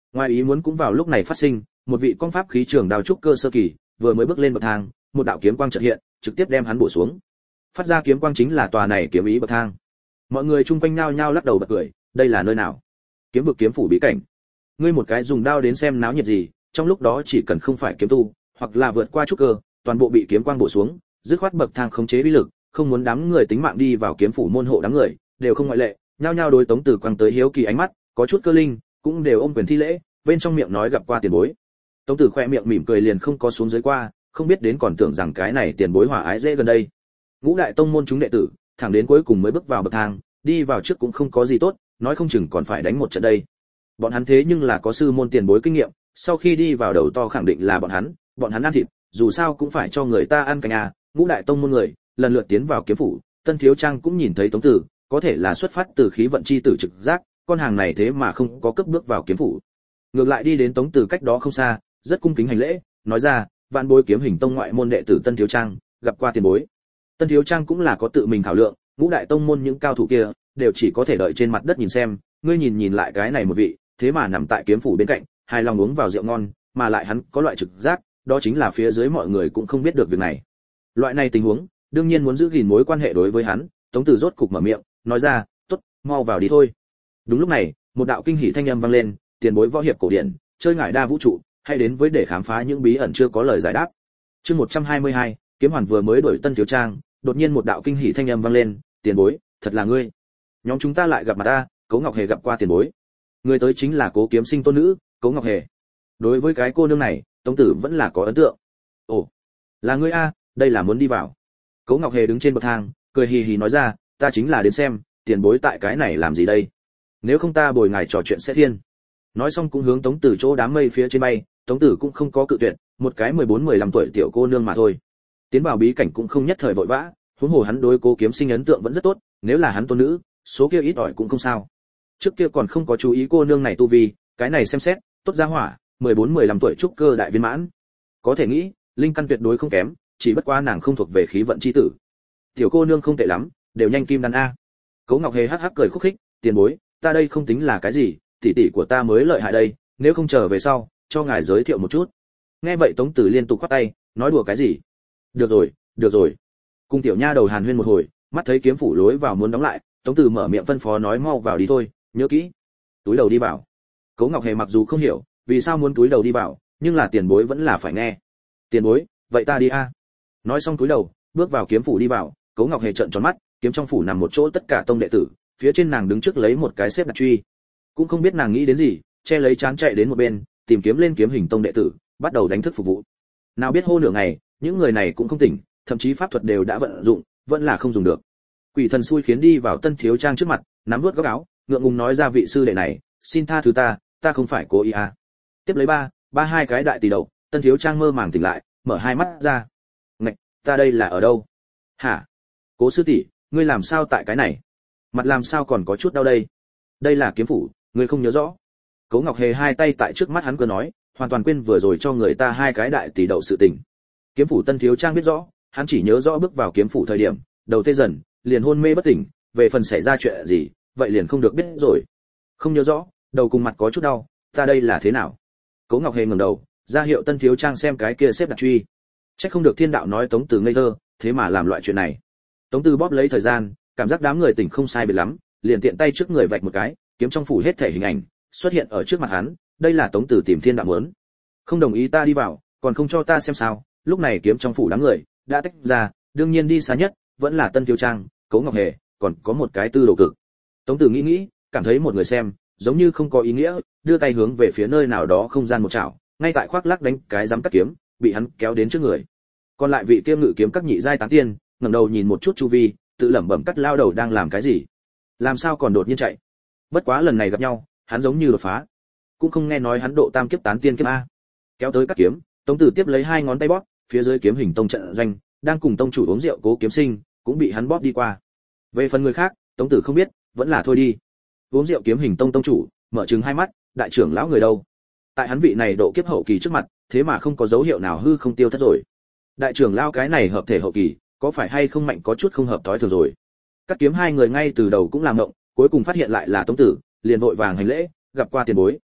Ngoài ý muốn cũng vào lúc này phát sinh, một vị công pháp khí trường đao trúc cơ sơ kỳ, vừa mới bước lên bậc thang, một đạo kiếm quang chợt hiện, trực tiếp đem hắn bổ xuống. Phát ra kiếm quang chính là tòa này kiếm ý bậc thang. Mọi người chung quanh nhao nhao lắc đầu bật cười, đây là nơi nào? Kiếm vực kiếm phủ bí cảnh. Ngươi một cái dùng đao đến xem náo nhiệt gì, trong lúc đó chỉ cần không phải kiếm tu, hoặc là vượt qua trúc cơ, toàn bộ bị kiếm quang bổ xuống, dứt khoát bậc thang khống chế uy lực, không muốn đám người tính mạng đi vào kiếm phủ môn hộ đám người, đều không ngoại lệ, nhao nhao đối Tống Tử quăng tới hiếu kỳ ánh mắt, có chút cơ linh, cũng đều ôm quyền thi lễ, bên trong miệng nói gặp qua tiền bối. Tống Tử khoe miệng mỉm cười liền không có xuống dưới qua, không biết đến còn tưởng rằng cái này tiền bối hòa ái dễ gần đây. Ngũ đại tông môn chúng đệ tử, thẳng đến cuối cùng mới bước vào bậc thang, đi vào trước cũng không có gì tốt, nói không chừng còn phải đánh một trận đây. Bọn hắn thế nhưng là có sư môn tiền bối kinh nghiệm, sau khi đi vào đầu to khẳng định là bọn hắn ăn thịt, dù sao cũng phải cho người ta ăn canh à. Ngũ đại tông môn người lần lượt tiến vào kiếm phủ, Tân Thiếu Trang cũng nhìn thấy Tống Tử, có thể là xuất phát từ khí vận chi tử trực giác, con hàng này thế mà không có cấp bước vào kiếm phủ. Ngược lại đi đến Tống Tử cách đó không xa, rất cung kính hành lễ, nói ra, vạn bối kiếm hình tông ngoại môn đệ tử Tân Thiếu Trang, gặp qua tiền bối. Tân Thiếu Trang cũng là có tự mình thảo lượng, ngũ đại tông môn những cao thủ kia đều chỉ có thể đợi trên mặt đất nhìn xem, ngươi nhìn lại cái này một vị, thế mà nằm tại kiếm phủ bên cạnh, hài lòng uống vào rượu ngon, mà lại hắn có loại trực giác, đó chính là phía dưới mọi người cũng không biết được việc này. Loại này tình huống, đương nhiên muốn giữ gìn mối quan hệ đối với hắn, Tống Tử rốt cục mở miệng, nói ra, "Tốt, mau vào đi thôi." Đúng lúc này, một đạo kinh hỉ thanh âm vang lên, tiền bối võ hiệp cổ điển, chơi ngải đa vũ trụ, hay đến với để khám phá những bí ẩn chưa có lời giải đáp. Chương 122, Kiếm Hoàn vừa mới đổi Tân Thiếu Trang, đột nhiên một đạo kinh hỉ thanh âm vang lên, "Tiền bối, thật là ngươi." Nhóm chúng ta lại gặp mặt ta, Cố Ngọc Hề gặp qua tiền bối. Người tới chính là Cố Kiếm Sinh tôn nữ, Cố Ngọc Hề. Đối với cái cô nương này, Tống Tử vẫn là có ấn tượng. "Ồ, là ngươi a, đây là muốn đi vào." Cố Ngọc Hề đứng trên bậc thang, cười hì hì nói ra, "Ta chính là đến xem, tiền bối tại cái này làm gì đây? Nếu không ta bồi ngài trò chuyện sẽ thiên." Nói xong cũng hướng Tống Tử chỗ đám mây phía trên bay, Tống Tử cũng không có cự tuyệt, một cái 14-15 tuổi tiểu cô nương mà thôi. Tiến vào bí cảnh cũng không nhất thời vội vã, huống hồ hắn đối Cố Kiếm Sinh ấn tượng vẫn rất tốt, nếu là hắn tôn nữ, số kia ít ỏi cũng không sao. Trước kia còn không có chú ý cô nương này tu vi, cái này xem xét, tốt ra hỏa, 14-15 tuổi trúc cơ đại viên mãn. Có thể nghĩ, linh căn tuyệt đối không kém, chỉ bất quá nàng không thuộc về khí vận chi tử. Tiểu cô nương không tệ lắm, đều nhanh kim đan a. Cố Ngọc Hề hắc hắc cười khúc khích, "Tiền bối, ta đây không tính là cái gì, tỷ tỷ của ta mới lợi hại đây, nếu không chờ về sau, cho ngài giới thiệu một chút." Nghe vậy Tống Tử liên tục khoát tay, nói đùa cái gì? Được rồi, được rồi. Cùng tiểu nha đầu hàn huyên một hồi, mắt thấy kiếm phủ lối vào muốn đóng lại, Tống Tử mở miệng phân phó nói mau vào đi thôi, nhớ kỹ. Túi đầu đi vào. Cố Ngọc Hề mặc dù không hiểu vì sao muốn túi đầu đi vào, nhưng là tiền bối vẫn là phải nghe. "Tiền bối, vậy ta đi a." Nói xong túi đầu, bước vào kiếm phủ đi vào, Cố Ngọc Hề trợn tròn mắt, kiếm trong phủ nằm một chỗ tất cả tông đệ tử, phía trên nàng đứng trước lấy một cái xếp đặt truy. Cũng không biết nàng nghĩ đến gì, che lấy trán chạy đến một bên, tìm kiếm lên kiếm hình tông đệ tử, bắt đầu đánh thức phục vụ. Nào biết hô nửa ngày, những người này cũng không tỉnh, thậm chí pháp thuật đều đã vận dụng, vẫn là không dùng được. Quỷ thần xui khiến đi vào Tân Thiếu Trang trước mặt, nắm vuốt góc áo, ngượng ngùng nói ra, "Vị sư đệ này, xin tha thứ ta không phải cố ý à." Tiếp lấy ba hai cái đại tỷ đầu, Tân Thiếu Trang mơ màng tỉnh lại, mở hai mắt ra. "Ngạch, ta đây là ở đâu?" "Hả? Cố sư tỷ, ngươi làm sao tại cái này? Mặt làm sao còn có chút đau đây?" "Đây là kiếm phủ, ngươi không nhớ rõ?" Cố Ngọc Hề hai tay tại trước mắt hắn cứ nói, hoàn toàn quên vừa rồi cho người ta hai cái đại tỷ đậu sự tình. Kiếm phủ Tân Thiếu Trang biết rõ, hắn chỉ nhớ rõ bước vào kiếm phủ thời điểm, đầu tê dần, liền hôn mê bất tỉnh, về phần xảy ra chuyện gì, vậy liền không được biết rồi. "Không nhớ rõ, đầu cùng mặt có chút đau, ta đây là thế nào?" Cố Ngọc Hề ngẩng đầu, ra hiệu Tân Thiếu Trang xem cái kia xếp đặt truy. Chắc không được Thiên Đạo nói Tống Tử ngây thơ, thế mà làm loại chuyện này. Tống Tử bóp lấy thời gian, cảm giác đám người tỉnh không sai biệt lắm, liền tiện tay trước người vạch một cái, kiếm trong phủ hết thể hình ảnh xuất hiện ở trước mặt hắn, đây là Tống Tử tìm Thiên Đạo muốn. Không đồng ý ta đi vào, còn không cho ta xem sao? Lúc này kiếm trong phủ đám người đã tách ra, đương nhiên đi xa nhất vẫn là Tân Thiếu Trang, Cố Ngọc Hề, còn có một cái Tư Đồ Cực. Tống Tử nghĩ, cảm thấy một người xem giống như không có ý nghĩa, đưa tay hướng về phía nơi nào đó không gian một chảo, ngay tại khoác lác đánh cái giám cắt kiếm, bị hắn kéo đến trước người. Còn lại vị kia ngự kiếm các nhị giai tán tiên, ngẩng đầu nhìn một chút chu vi, tự lẩm bẩm cắt lao đầu đang làm cái gì? Làm sao còn đột nhiên chạy? Bất quá lần này gặp nhau, hắn giống như đột phá. Cũng không nghe nói hắn độ tam kiếp tán tiên kiếp a. Kéo tới cắt kiếm, Tống Tử tiếp lấy hai ngón tay bóp, phía dưới kiếm hình tông trận doanh, đang cùng tông chủ uống rượu Cố Kiếm Sinh, cũng bị hắn bóp đi qua. Về phần người khác, Tống Tử không biết, vẫn là thôi đi. Uống rượu kiếm hình tông tông chủ, mở trừng hai mắt, đại trưởng lão người đâu? Tại hắn vị này độ kiếp hậu kỳ trước mặt, thế mà không có dấu hiệu nào hư không tiêu thất rồi. Đại trưởng lão cái này hợp thể hậu kỳ, có phải hay không mạnh có chút không hợp tối thường rồi. Cắt kiếm hai người ngay từ đầu cũng làm mộng, cuối cùng phát hiện lại là Tống Tử, liền vội vàng hành lễ, gặp qua tiền bối.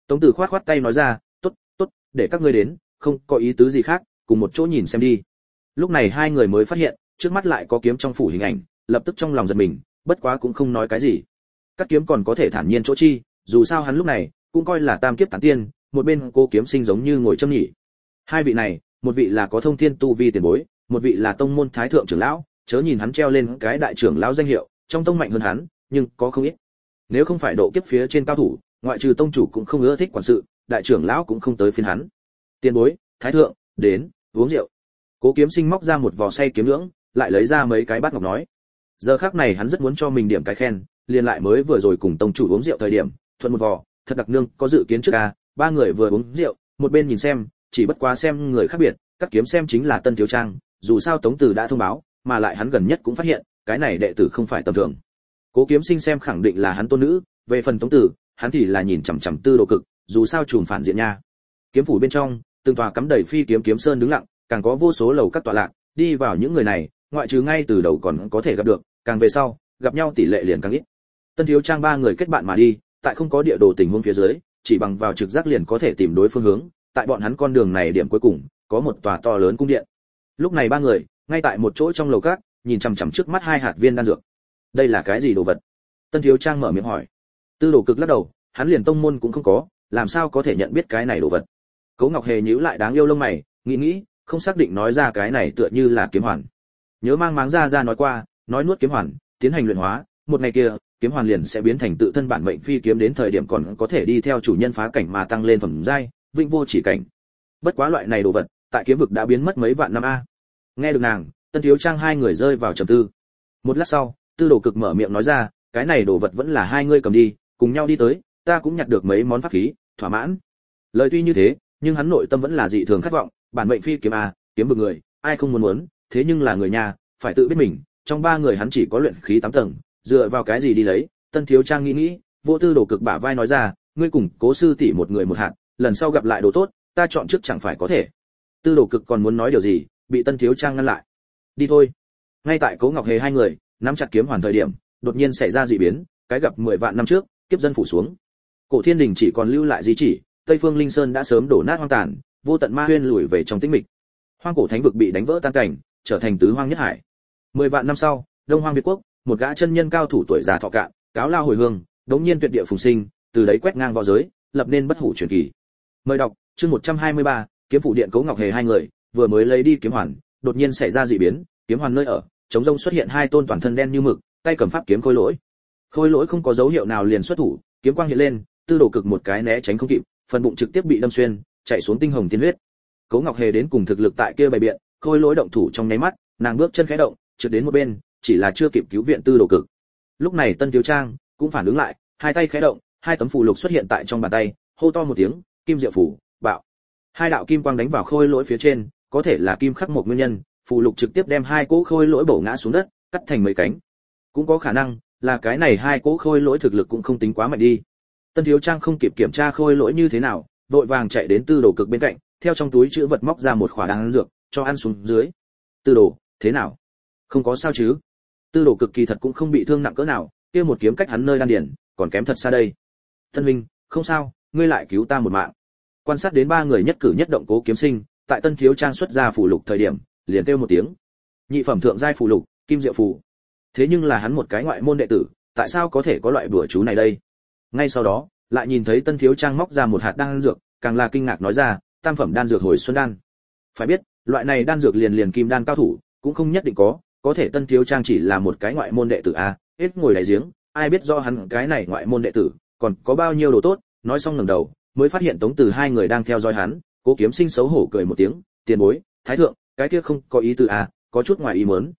Tống Tử khoát khoát tay nói ra, tốt, tốt, để các ngươi đến, không có ý tứ gì khác, cùng một chỗ nhìn xem đi. Lúc này hai người mới phát hiện, trước mắt lại có kiếm trong phủ hình ảnh, lập tức trong lòng giật mình, bất quá cũng không nói cái gì. Cắt kiếm còn có thể thản nhiên chỗ chi, dù sao hắn lúc này cũng coi là tam kiếp tán tiên, một bên Cố Kiếm Sinh giống như ngồi châm nhỉ. Hai vị này, một vị là có thông thiên tu vi tiền bối, một vị là tông môn thái thượng trưởng lão, chớ nhìn hắn treo lên cái đại trưởng lão danh hiệu, trong tông mạnh hơn hắn, nhưng có không ít. Nếu không phải độ kiếp phía trên cao thủ, ngoại trừ tông chủ cũng không ưa thích quản sự, đại trưởng lão cũng không tới phiên hắn. Tiền bối, thái thượng, đến, uống rượu. Cố Kiếm Sinh móc ra một vò say kiếm nhưỡng, lại lấy ra mấy cái bát ngọc nói. Giờ khắc này hắn rất muốn cho mình điểm cái khen, liền lại mới vừa rồi cùng tông chủ uống rượu thời điểm, thuận một vò, thật đặc nương, có dự kiến trước a, ba người vừa uống rượu, một bên nhìn xem, chỉ bất quá xem người khác biệt, các kiếm xem chính là Tân Thiếu Trang, dù sao Tống Tử đã thông báo, mà lại hắn gần nhất cũng phát hiện, cái này đệ tử không phải tầm thường. Cố Kiếm Sinh xem khẳng định là hắn tôn nữ, về phần Tống Tử, hắn thì là nhìn chằm chằm Tư Đồ Cực, dù sao trùm phản diện nha. Kiếm phủ bên trong, từng tòa cắm đầy phi kiếm kiếm sơn đứng lặng, càng có vô số lầu các tọa lạc, đi vào những người này, ngoại trừ ngay từ đầu còn có thể gặp được, càng về sau, gặp nhau tỷ lệ liền càng ít. Tân Thiếu Trang ba người kết bạn mà đi, tại không có địa đồ tình huống phía dưới, chỉ bằng vào trực giác liền có thể tìm đối phương hướng, tại bọn hắn con đường này điểm cuối cùng, có một tòa to lớn cung điện. Lúc này ba người, ngay tại một chỗ trong lầu các, nhìn chằm chằm trước mắt hai hạt viên đan dược. Đây là cái gì đồ vật? Tân Thiếu Trang mở miệng hỏi. Tư Đồ Cực lắc đầu, hắn liền tông môn cũng không có, làm sao có thể nhận biết cái này đồ vật. Cố Ngọc Hề nhíu lại đáng yêu lông mày, nghĩ, không xác định nói ra cái này tựa như là kiếm hoàn. Nhớ mang máng ra nói qua, nói nuốt kiếm hoàn, tiến hành luyện hóa, một ngày kia, kiếm hoàn liền sẽ biến thành tự thân bản mệnh phi kiếm, đến thời điểm còn có thể đi theo chủ nhân phá cảnh mà tăng lên phẩm giai, vĩnh vô chỉ cảnh. Bất quá loại này đồ vật, tại kiếm vực đã biến mất mấy vạn năm a. Nghe được nàng, Tân Thiếu Trang hai người rơi vào trầm tư. Một lát sau, Tư Đồ Cực mở miệng nói ra, cái này đồ vật vẫn là hai ngươi cầm đi, cùng nhau đi tới, ta cũng nhặt được mấy món pháp khí, thỏa mãn. Lời tuy như thế, nhưng hắn nội tâm vẫn là dị thường khát vọng, bản mệnh phi kiếm a, kiếm vực người, ai không muốn, thế nhưng là người nhà, phải tự biết mình, trong ba người hắn chỉ có luyện khí 8 tầng, dựa vào cái gì đi lấy? Tân Thiếu Trang nghĩ, vô Tư Đồ Cực bả vai nói ra, ngươi cùng Cố sư tỷ một người một hạt, lần sau gặp lại đồ tốt, ta chọn trước chẳng phải có thể. Tư Đồ Cực còn muốn nói điều gì, bị Tân Thiếu Trang ngăn lại. Đi thôi. Ngay tại Cố Ngọc Hề hai người nắm chặt kiếm hoàn thời điểm, đột nhiên xảy ra dị biến, cái gặp 10 vạn năm trước, kiếp dân phủ xuống. Cổ Thiên Đình chỉ còn lưu lại di chỉ, Tây Phương Linh Sơn đã sớm đổ nát hoang tàn, vô tận ma huyên lùi về trong tĩnh mịch. Hoang cổ thánh vực bị đánh vỡ tan cảnh, trở thành tứ hoang nhất hải. 10 vạn năm sau, Đông Hoang Việt quốc, một gã chân nhân cao thủ tuổi già thọ cạn, cáo lao hồi hương, đống nhiên tuyệt địa phùng sinh, từ đấy quét ngang võ giới, lập nên bất hủ truyền kỳ. Mời đọc chương 123, kiếm phủ điện Cố Ngọc Hề hai người vừa mới lấy đi kiếm hoàn, đột nhiên xảy ra dị biến, kiếm hoàn nơi ở, chống rông xuất hiện hai tôn toàn thân đen như mực, tay cầm pháp kiếm Khôi Lỗi. Khôi Lỗi không có dấu hiệu nào liền xuất thủ, kiếm quang hiện lên, Tư Đồ Cực một cái né tránh không kịp, phần bụng trực tiếp bị đâm xuyên, chảy xuống tinh hồng tiên huyết. Cố Ngọc Hề đến cùng thực lực tại kia bày biện, Khôi Lỗi động thủ trong nháy mắt, nàng bước chân khẽ động, trượt đến một bên, chỉ là chưa kịp cứu viện Tư Đồ Cực. Lúc này Tân Thiếu Trang cũng phản ứng lại, hai tay khẽ động, hai tấm phù lục xuất hiện tại trong bàn tay, hô to một tiếng, Kim Diệu Phù, bạo. Hai đạo kim quang đánh vào Khôi Lỗi phía trên, có thể là kim khắc một nguyên nhân, phù lục trực tiếp đem hai cỗ Khôi Lỗi bổ ngã xuống đất, cắt thành mấy cánh. Cũng có khả năng là cái này hai cỗ Khôi Lỗi thực lực cũng không tính quá mạnh đi. Tân Thiếu Trang không kịp kiểm tra Khôi Lỗi như thế nào, vội vàng chạy đến Tư Đồ Cực bên cạnh, theo trong túi trữ vật móc ra một khỏa đan dược, cho ăn xuống dưới. Tư Đồ, thế nào? Không có sao chứ? Tư Đồ Cực kỳ thật cũng không bị thương nặng cỡ nào, kia một kiếm cách hắn nơi đan điền, còn kém thật xa đây. Tân Minh, không sao, ngươi lại cứu ta một mạng. Quan sát đến ba người nhất cử nhất động Cố Kiếm Sinh, tại Tân Thiếu Trang xuất ra phù lục thời điểm, liền kêu một tiếng. Nhị phẩm thượng giai phù lục, Kim Diệu Phù. Thế nhưng là hắn một cái ngoại môn đệ tử, tại sao có thể có loại bùa chú này đây? Ngay sau đó, lại nhìn thấy Tân Thiếu Trang móc ra một hạt đan dược, càng là kinh ngạc nói ra, tam phẩm đan dược hồi xuân đan. Phải biết, loại này đan dược liền kim đan cao thủ, cũng không nhất định có thể Tân Thiếu Trang chỉ là một cái ngoại môn đệ tử a, hết ngồi đáy giếng, ai biết do hắn cái này ngoại môn đệ tử, còn có bao nhiêu đồ tốt, nói xong ngẩng đầu, mới phát hiện Tống Từ hai người đang theo dõi hắn, Cố Kiếm Sinh xấu hổ cười một tiếng, tiền bối, thái thượng, cái kia không có ý tư a, có chút ngoài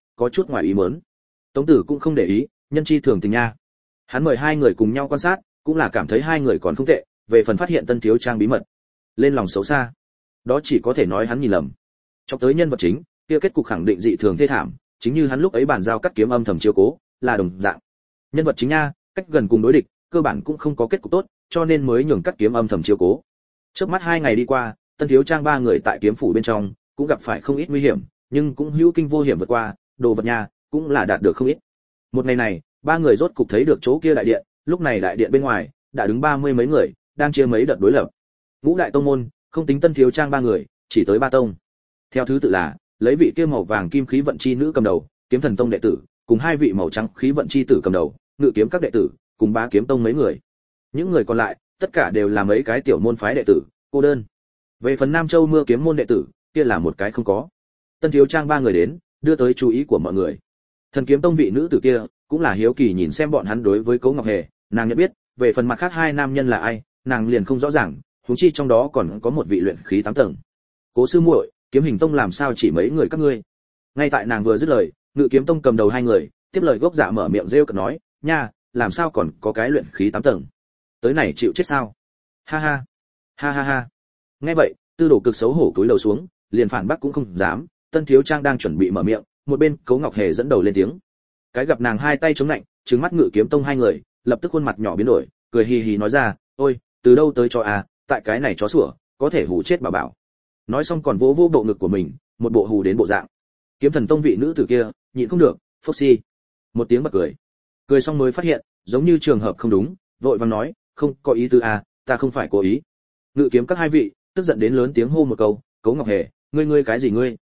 ý muốn. Tống Tử cũng không để ý, nhân chi thường tình nha. Hắn mời hai người cùng nhau quan sát, cũng là cảm thấy hai người còn không tệ, về phần phát hiện Tân Thiếu Trang bí mật, lên lòng xấu xa, đó chỉ có thể nói hắn nhìn lầm. Cho tới nhân vật chính, kia kết cục khẳng định dị thường thê thảm, chính như hắn lúc ấy bàn giao cắt kiếm âm thầm chiếu cố, là đồng dạng. Nhân vật chính nha, cách gần cùng đối địch, cơ bản cũng không có kết cục tốt, cho nên mới nhường cắt kiếm âm thầm chiếu cố. Trước mắt 2 ngày đi qua, Tân Thiếu Trang ba người tại kiếm phủ bên trong, cũng gặp phải không ít nguy hiểm, nhưng cũng hữu kinh vô hiểm vượt qua, đồ vật nha, cũng là đạt được không ít. Một ngày này, ba người rốt cục thấy được chỗ kia đại điện, lúc này đại điện bên ngoài đã đứng 30 mấy người, đang chia mấy đợt đối lập. Ngũ đại tông môn, không tính Tân Thiếu Trang ba người, chỉ tới ba tông. Theo thứ tự là, lấy vị kia màu vàng kim khí vận chi nữ cầm đầu, Kiếm Thần Tông đệ tử, cùng hai vị màu trắng khí vận chi tử cầm đầu, Ngự Kiếm các đệ tử, cùng Bá Kiếm Tông mấy người. Những người còn lại, tất cả đều là mấy cái tiểu môn phái đệ tử, cô đơn. Về phần Nam Châu Mưa Kiếm môn đệ tử, kia là một cái không có. Tân Thiếu Trang ba người đến, đưa tới chú ý của mọi người. Thần Kiếm Tông vị nữ tử kia, cũng là hiếu kỳ nhìn xem bọn hắn đối với Cố Ngọc Hề, nàng nhận biết, về phần mặt khác hai nam nhân là ai, nàng liền không rõ ràng, huống chi trong đó còn có một vị luyện khí 8 tầng. Cố sư muội, Kiếm Hình Tông làm sao chỉ mấy người các ngươi? Ngay tại nàng vừa dứt lời, Ngự Kiếm Tông cầm đầu hai người, tiếp lời gốc dạ mở miệng rêu cợt nói, nha, làm sao còn có cái luyện khí 8 tầng? Tới này chịu chết sao? Ha ha, ha ha ha. Nghe vậy, Tư Đồ Cực xấu hổ cúi đầu xuống, liền phản bác cũng không dám. Tân Thiếu Trang đang chuẩn bị mở miệng, một bên Cố Ngọc Hề dẫn đầu lên tiếng. Cái gặp nàng hai tay chống lạnh, trừng mắt Ngự Kiếm Tông hai người, lập tức khuôn mặt nhỏ biến đổi, cười hì hì nói ra, ôi, từ đâu tới cho à, tại cái này chó sủa, có thể hù chết bà bảo. Nói xong còn vỗ vỗ bộ ngực của mình, một bộ hù đến bộ dạng. Kiếm Thần Tông vị nữ tử kia, nhịn không được, phốc xi, một tiếng bật cười. Cười xong mới phát hiện, giống như trường hợp không đúng, vội vàng nói, không có ý tứ à, ta không phải cố ý. Ngự Kiếm các hai vị, tức giận đến lớn tiếng hô một câu, Cố Ngọc Hề, ngươi cái gì ngươi?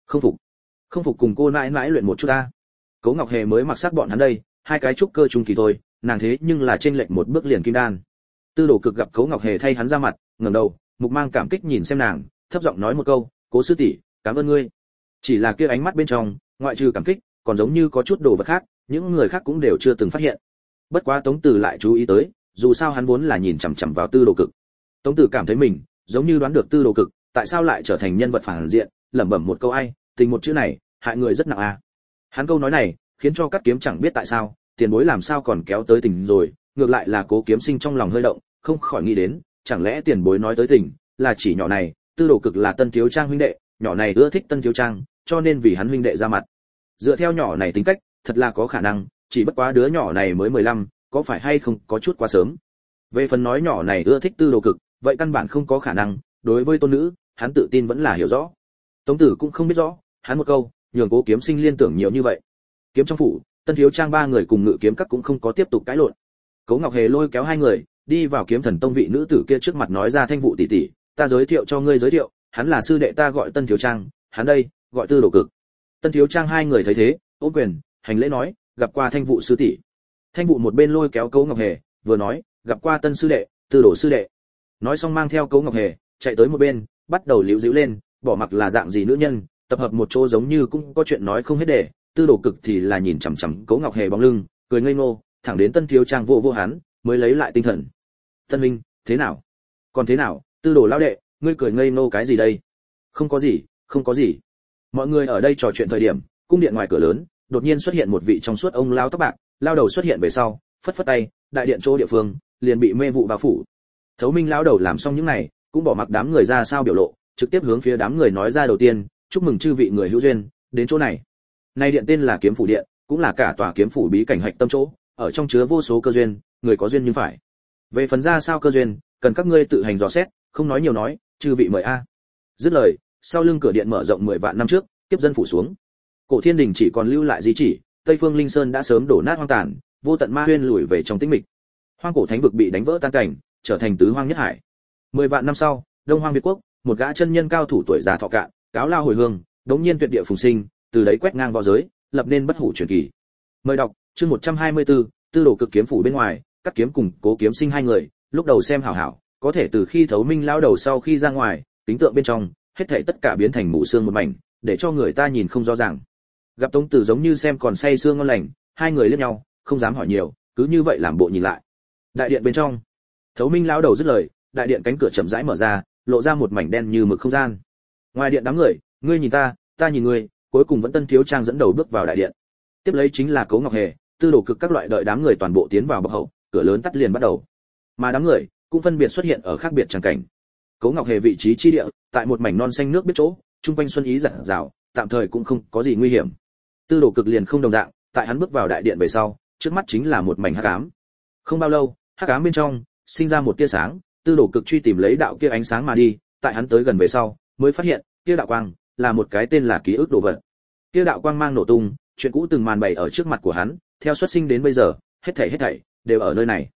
Không phục cùng cô nãi nãi luyện một chút ta. Cố Ngọc Hề mới mặc sát bọn hắn đây, hai cái trúc cơ trung kỳ thôi, nàng thế nhưng là trên lệnh một bước liền kim đan. Tư Đồ Cực gặp Cố Ngọc Hề thay hắn ra mặt, ngẩng đầu, mục mang cảm kích nhìn xem nàng, thấp giọng nói một câu, Cố sư tỷ, cảm ơn ngươi. Chỉ là kia ánh mắt bên trong, ngoại trừ cảm kích, còn giống như có chút đồ vật khác, những người khác cũng đều chưa từng phát hiện. Bất quá Tống Tử lại chú ý tới, dù sao hắn vốn là nhìn chằm chằm vào Tư Đồ Cực. Tống Tử cảm thấy mình, giống như đoán được Tư Đồ Cực, tại sao lại trở thành nhân vật phản diện, lẩm bẩm một câu ai, tình một chữ này, hại người rất nặng a. Hắn câu nói này, khiến cho Cát Kiếm chẳng biết tại sao, tiền bối làm sao còn kéo tới tình rồi, ngược lại là Cố Kiếm Sinh trong lòng hơi động, không khỏi nghĩ đến, chẳng lẽ tiền bối nói tới tình, là chỉ nhỏ này, Tư Đồ Cực là Tân Thiếu Trang huynh đệ, nhỏ này ưa thích Tân Thiếu Trang, cho nên vì hắn huynh đệ ra mặt. Dựa theo nhỏ này tính cách, thật là có khả năng, chỉ bất quá đứa nhỏ này mới 15, có phải hay không có chút quá sớm. Về phần nói nhỏ này ưa thích Tư Đồ Cực, vậy căn bản không có khả năng, đối với tôn nữ, hắn tự tin vẫn là hiểu rõ. Tống Tử cũng không biết rõ, hắn một câu, nhường Cố Kiếm Sinh liên tưởng nhiều như vậy. Kiếm trong phủ, Tân Thiếu Trang ba người cùng Ngự Kiếm các cũng không có tiếp tục cãi lộn. Cố Ngọc Hề lôi kéo hai người, đi vào Kiếm Thần Tông vị nữ tử kia trước mặt nói ra, Thanh Vụ tỷ tỷ, ta giới thiệu cho ngươi giới thiệu, hắn là sư đệ ta gọi Tân Thiếu Trang, hắn đây, gọi Tư Đồ Cực. Tân Thiếu Trang hai người thấy thế, ôm quyền, hành lễ nói, gặp qua Thanh Vụ sư tỷ. Thanh Vụ một bên lôi kéo Cố Ngọc Hề, vừa nói, gặp qua Tân sư đệ, Tư Đồ sư đệ. Nói xong mang theo Cố Ngọc Hề, chạy tới một bên, bắt đầu liễu díu lên, bỏ mặc là dạng gì nữ nhân, tập hợp một chỗ giống như cũng có chuyện nói không hết để. Tư Đồ Cực thì là nhìn chằm chằm Cố Ngọc Hề bóng lưng, cười ngây ngô, thẳng đến Tân Thiếu Trang vô hắn, mới lấy lại tinh thần. Tân Minh, thế nào? Còn thế nào? Tư Đồ lão đệ, ngươi cười ngây ngô cái gì đây? Không có gì, không có gì. Mọi người ở đây trò chuyện thời điểm, cung điện ngoài cửa lớn, đột nhiên xuất hiện một vị trong suốt ông lao tóc bạc, lao đầu xuất hiện về sau, phất phất tay, đại điện chỗ địa phương liền bị mê vụ bao phủ. Thấu Minh lão đầu làm xong những này, cũng bỏ mặc đám người ra sao biểu lộ, trực tiếp hướng phía đám người nói ra, đầu tiên, chúc mừng chư vị người hữu duyên, đến chỗ này. Nay điện tên là Kiếm phủ điện, cũng là cả tòa kiếm phủ bí cảnh hạch tâm chỗ, ở trong chứa vô số cơ duyên, người có duyên nhưng phải. Về phần ra sao cơ duyên, cần các ngươi tự hành dò xét, không nói nhiều nói, chư vị mời a. Dứt lời, sau lưng cửa điện mở rộng 10 vạn năm trước, tiếp dân phủ xuống. Cổ Thiên Đình chỉ còn lưu lại di chỉ, Tây Phương Linh Sơn đã sớm đổ nát hoang tàn, vô tận ma huyên lùi về trong tĩnh mịch. Hoang cổ thánh vực bị đánh vỡ tan cảnh, trở thành tứ hoang nhất hải. 10 vạn năm sau, Đông Hoang Việt quốc, một gã chân nhân cao thủ tuổi già thọ cạn, cáo lao hồi hương, đống nhiên tuyệt địa phùng sinh, từ đấy quét ngang vào giới, lập nên bất hủ truyền kỳ. Mời đọc chương 124, Tư Đồ Cực kiếm phủ bên ngoài, Cát Kiếm cùng Cố Kiếm Sinh hai người, lúc đầu xem hảo hảo, có thể từ khi Thấu Minh lão đầu sau khi ra ngoài, tính tượng bên trong, hết thảy tất cả biến thành mù sương một mảnh, để cho người ta nhìn không rõ ràng. Gặp Tống Tử giống như xem còn say sưa ngon lành, hai người liếc nhau, không dám hỏi nhiều, cứ như vậy làm bộ nhìn lại. Đại điện bên trong, Thấu Minh lão đầu dứt lời, đại điện cánh cửa chậm rãi mở ra, lộ ra một mảnh đen như mực không gian. Ngoài điện đám người, ngươi nhìn ta nhìn ngươi, cuối cùng vẫn Tân Thiếu Trang dẫn đầu bước vào đại điện. Tiếp lấy chính là Cố Ngọc Hề, Tư Đồ Cực các loại đợi đám người toàn bộ tiến vào bậc hậu, cửa lớn tắt liền bắt đầu. Mà đám người cũng phân biệt xuất hiện ở khác biệt tràng cảnh. Cố Ngọc Hề vị trí chi địa, tại một mảnh non xanh nước biết chỗ, trung quanh xuân ý rạng rào, tạm thời cũng không có gì nguy hiểm. Tư Đồ Cực liền không đồng dạng, tại hắn bước vào đại điện về sau, trước mắt chính là một mảnh hắc ám. Không bao lâu, hắc ám bên trong sinh ra một tia sáng, Tư Đồ Cực truy tìm lấy đạo kia ánh sáng mà đi, tại hắn tới gần về sau, mới phát hiện, kia đạo quang là một cái tên là ký ức đồ vật. Kia đạo quang mang nổ tung, chuyện cũ từng màn bày ở trước mặt của hắn, theo xuất sinh đến bây giờ, hết thảy đều ở nơi này.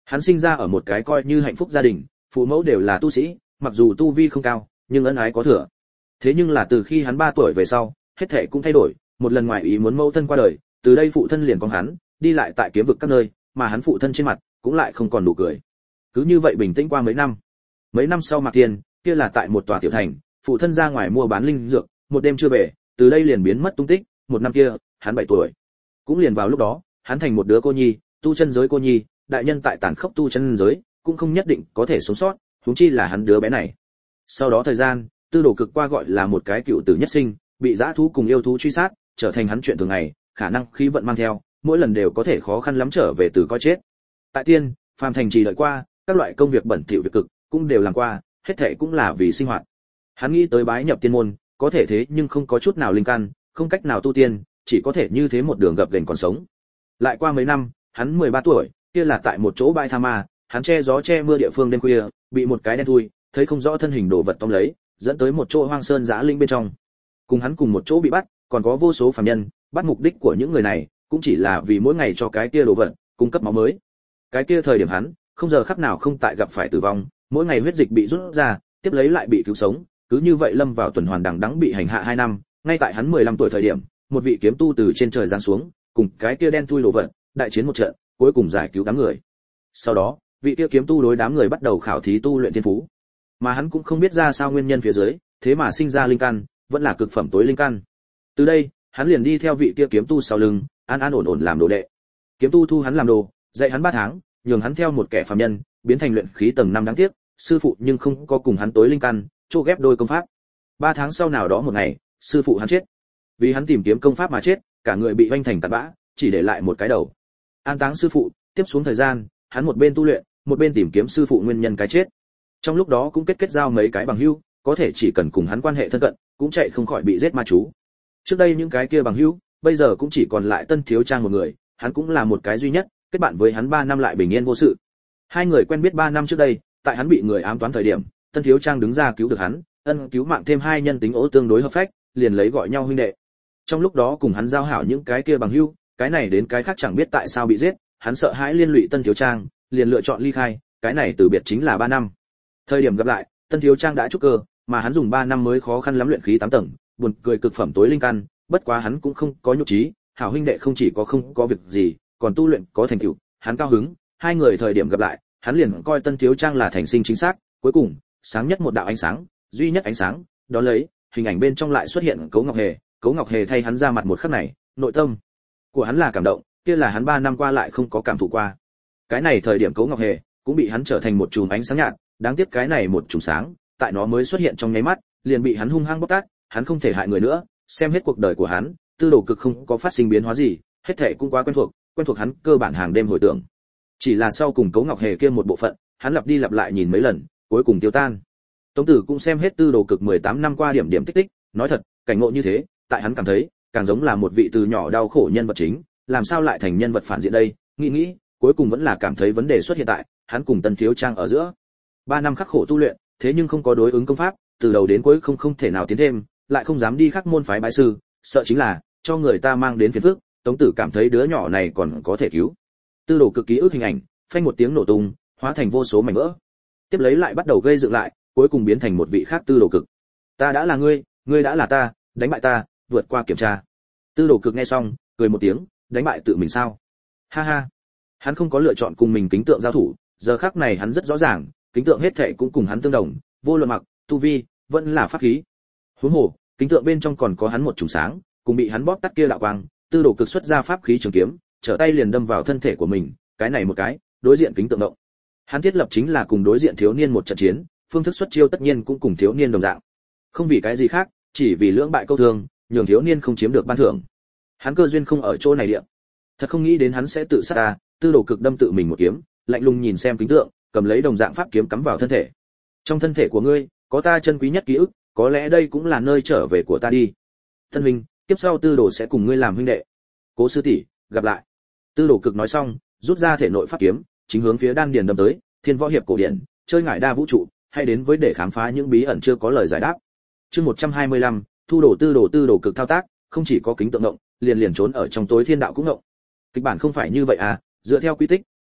Hắn sinh ra ở một cái coi như hạnh phúc gia đình, phụ mẫu đều là tu sĩ, mặc dù tu vi không cao, nhưng ân ái có thừa. Thế nhưng là từ khi hắn 3 tuổi về sau, hết thảy cũng thay đổi, một lần ngoài ý muốn mẫu thân qua đời, từ đây phụ thân liền con hắn, đi lại tại kiếm vực các nơi, mà hắn phụ thân trên mặt cũng lại không còn nụ cười. Cứ như vậy bình tĩnh qua mấy năm. Mấy năm sau Mạc Thiên, kia là tại một tòa tiểu thành, phụ thân ra ngoài mua bán linh dược, một đêm chưa về, từ đây liền biến mất tung tích, một năm kia, hắn 7 tuổi. Cũng liền vào lúc đó, hắn thành một đứa cô nhi, tu chân giới cô nhi, đại nhân tại tàn khốc tu chân giới, cũng không nhất định có thể sống sót, huống chi là hắn đứa bé này. Sau đó thời gian, Tư Đồ Cực qua gọi là một cái cựu tử nhất sinh, bị dã thú cùng yêu thú truy sát, trở thành hắn chuyện thường ngày, khả năng khí vận mang theo, mỗi lần đều có thể khó khăn lắm trở về từ coi chết. Tại tiên, phàm thành trì đợi qua, các loại công việc bẩn thỉu việc cực, cũng đều làm qua, hết thảy cũng là vì sinh hoạt. Hắn nghĩ tới bái nhập tiên môn, có thể thế nhưng không có chút nào linh căn, không cách nào tu tiên, chỉ có thể như thế một đường gập ghềnh còn sống. Lại qua mấy năm, hắn 13 tuổi, kia là tại một chỗ bãi tha ma, hắn che gió che mưa địa phương đêm khuya, bị một cái đen thui, thấy không rõ thân hình đồ vật tóm lấy, dẫn tới một chỗ hoang sơn giã linh bên trong. Cùng hắn cùng một chỗ bị bắt, còn có vô số phàm nhân, bắt mục đích của những người này, cũng chỉ là vì mỗi ngày cho cái kia đồ vật cung cấp máu mới. Cái kia thời điểm hắn, không giờ khắc nào không tại gặp phải tử vong, mỗi ngày huyết dịch bị rút ra, tiếp lấy lại bị cứu sống, cứ như vậy lâm vào tuần hoàn đằng đẵng bị hành hạ 2 năm, ngay tại hắn 15 tuổi thời điểm, một vị kiếm tu từ trên trời giáng xuống, cùng cái kia đen thui đồ vật, đại chiến một trận, cuối cùng giải cứu đám người. Sau đó, vị kia kiếm tu đối đám người bắt đầu khảo thí tu luyện thiên phú. Mà hắn cũng không biết ra sao nguyên nhân phía dưới, thế mà sinh ra linh căn, vẫn là cực phẩm tối linh căn. Từ đây, hắn liền đi theo vị kia kiếm tu sau lưng, an an ổn ổn làm đồ đệ. Kiếm tu thu hắn làm đồ, dạy hắn 3 tháng, nhường hắn theo một kẻ phàm nhân, biến thành luyện khí tầng 5 đáng tiếc, sư phụ nhưng không có cùng hắn tối linh căn, chô ghép đôi công pháp. 3 tháng sau nào đó một ngày, sư phụ hắn chết. Vì hắn tìm kiếm công pháp mà chết, cả người bị vênh thành tạt bã, chỉ để lại một cái đầu. An táng sư phụ, tiếp xuống thời gian, hắn một bên tu luyện, một bên tìm kiếm sư phụ nguyên nhân cái chết. Trong lúc đó cũng kết giao mấy cái bằng hữu, có thể chỉ cần cùng hắn quan hệ thân cận, cũng chạy không khỏi bị giết ma chú. Trước đây những cái kia bằng hữu, bây giờ cũng chỉ còn lại Tân Thiếu Trang một người, hắn cũng là một cái duy nhất, kết bạn với hắn 3 năm lại bình yên vô sự. Hai người quen biết 3 năm trước đây, tại hắn bị người ám toán thời điểm, Tân Thiếu Trang đứng ra cứu được hắn, ân cứu mạng thêm hai nhân tính ố tương đối hợp phách, liền lấy gọi nhau huynh đệ. Trong lúc đó cùng hắn giao hảo những cái kia bằng hữu, cái này đến cái khác chẳng biết tại sao bị giết, hắn sợ hãi liên lụy Tân Thiếu Trang, liền lựa chọn ly khai, cái này từ biệt chính là 3 năm. Thời điểm gặp lại, Tân Thiếu Trang đã trúc cơ, mà hắn dùng 3 năm mới khó khăn lắm luyện khí 8 tầng, buồn cười cực phẩm tối linh căn, bất quá hắn cũng không có nhục trí, hảo huynh đệ không chỉ có không có việc gì, còn tu luyện có thành tựu, hắn cao hứng, hai người thời điểm gặp lại, hắn liền coi Tân Thiếu Trang là thành sinh chính xác, cuối cùng, sáng nhất một đạo ánh sáng, duy nhất ánh sáng, đó lấy, hình ảnh bên trong lại xuất hiện Cấu Ngọc Hề thay hắn ra mặt một khắc này, nội tâm của hắn là cảm động, kia là hắn 3 năm qua lại không có cảm thụ qua. Cái này thời điểm Cấu Ngọc Hề cũng bị hắn trở thành một chùm ánh sáng nhạt, đáng tiếc cái này một chùm sáng, tại nó mới xuất hiện trong nháy mắt, liền bị hắn hung hăng bóc tát, hắn không thể hại người nữa, xem hết cuộc đời của hắn, Tư Đồ Cực không có phát sinh biến hóa gì, hết thảy cũng quá quen thuộc hắn cơ bản hàng đêm hồi tưởng. Chỉ là sau cùng Cấu Ngọc Hề kia một bộ phận, hắn lặp đi lặp lại nhìn mấy lần, cuối cùng tiêu tan. Tống Tử cũng xem hết Tư Đồ Cực 18 năm qua điểm điểm tích tích, nói thật, cảnh ngộ như thế, tại hắn cảm thấy, càng giống là một vị từ nhỏ đau khổ nhân vật chính, làm sao lại thành nhân vật phản diện đây, nghĩ, cuối cùng vẫn là cảm thấy vấn đề xuất hiện tại, hắn cùng Tân Thiếu Trang ở giữa. 3 năm khắc khổ tu luyện, thế nhưng không có đối ứng công pháp, từ đầu đến cuối không thể nào tiến thêm, lại không dám đi khắc môn phái bái sư, sợ chính là cho người ta mang đến phiền phức, Tống Tử cảm thấy đứa nhỏ này còn có thể cứu. Tư Đồ Cực ký ức hình ảnh, phanh một tiếng nổ tung, hóa thành vô số mảnh vỡ. Tiếp lấy lại bắt đầu gây dựng lại, cuối cùng biến thành một vị khác Tư Đồ Cực. Ta đã là ngươi, ngươi đã là ta, đánh bại ta, vượt qua kiểm tra. Tư Đồ Cực nghe xong, cười một tiếng, đánh bại tự mình sao? Ha ha. Hắn không có lựa chọn cùng mình kính tượng giao thủ, giờ khắc này hắn rất rõ ràng, kính tượng hết thảy cũng cùng hắn tương đồng, vô luận mặc, tu vi, vẫn là pháp khí. Huống hồ, kính tượng bên trong còn có hắn một chùm sáng, cùng bị hắn bóp tắt kia đạo quang, Tư Đồ Cực xuất ra pháp khí trường kiếm, trở tay liền đâm vào thân thể của mình, cái này một cái, đối diện kính tượng động. Hắn thiết lập chính là cùng đối diện thiếu niên một trận chiến, phương thức xuất chiêu tất nhiên cũng cùng thiếu niên đồng dạng. Không vì cái gì khác, chỉ vì lưỡng bại câu thương, nhường thiếu niên không chiếm được ban thưởng. Hắn cơ duyên không ở chỗ này địa. Thật không nghĩ đến hắn sẽ tự sát ta, Tư Đồ Cực đâm tự mình một kiếm, lạnh lùng nhìn xem kính tượng, cầm lấy đồng dạng pháp kiếm cắm vào thân thể. Trong thân thể của ngươi, có ta chân quý nhất ký ức, có lẽ đây cũng là nơi trở về của ta đi. Thân huynh, tiếp sau Tư Đồ sẽ cùng ngươi làm huynh đệ. Cố sư tỷ, gặp lại. Tư Đồ Cực nói xong, rút ra thể nội pháp kiếm, chính hướng phía đan điền đâm tới, Thiên Võ Hiệp cổ điển, chơi ngải đa vũ trụ, hay đến với để khám phá những bí ẩn chưa có lời giải đáp. Chương 125, Tư Đồ Cực thao tác, không chỉ có kính tượng động, liền trốn ở trong tối thiên đạo cũng động. Kịch bản không phải như vậy à, dựa theo quy tích,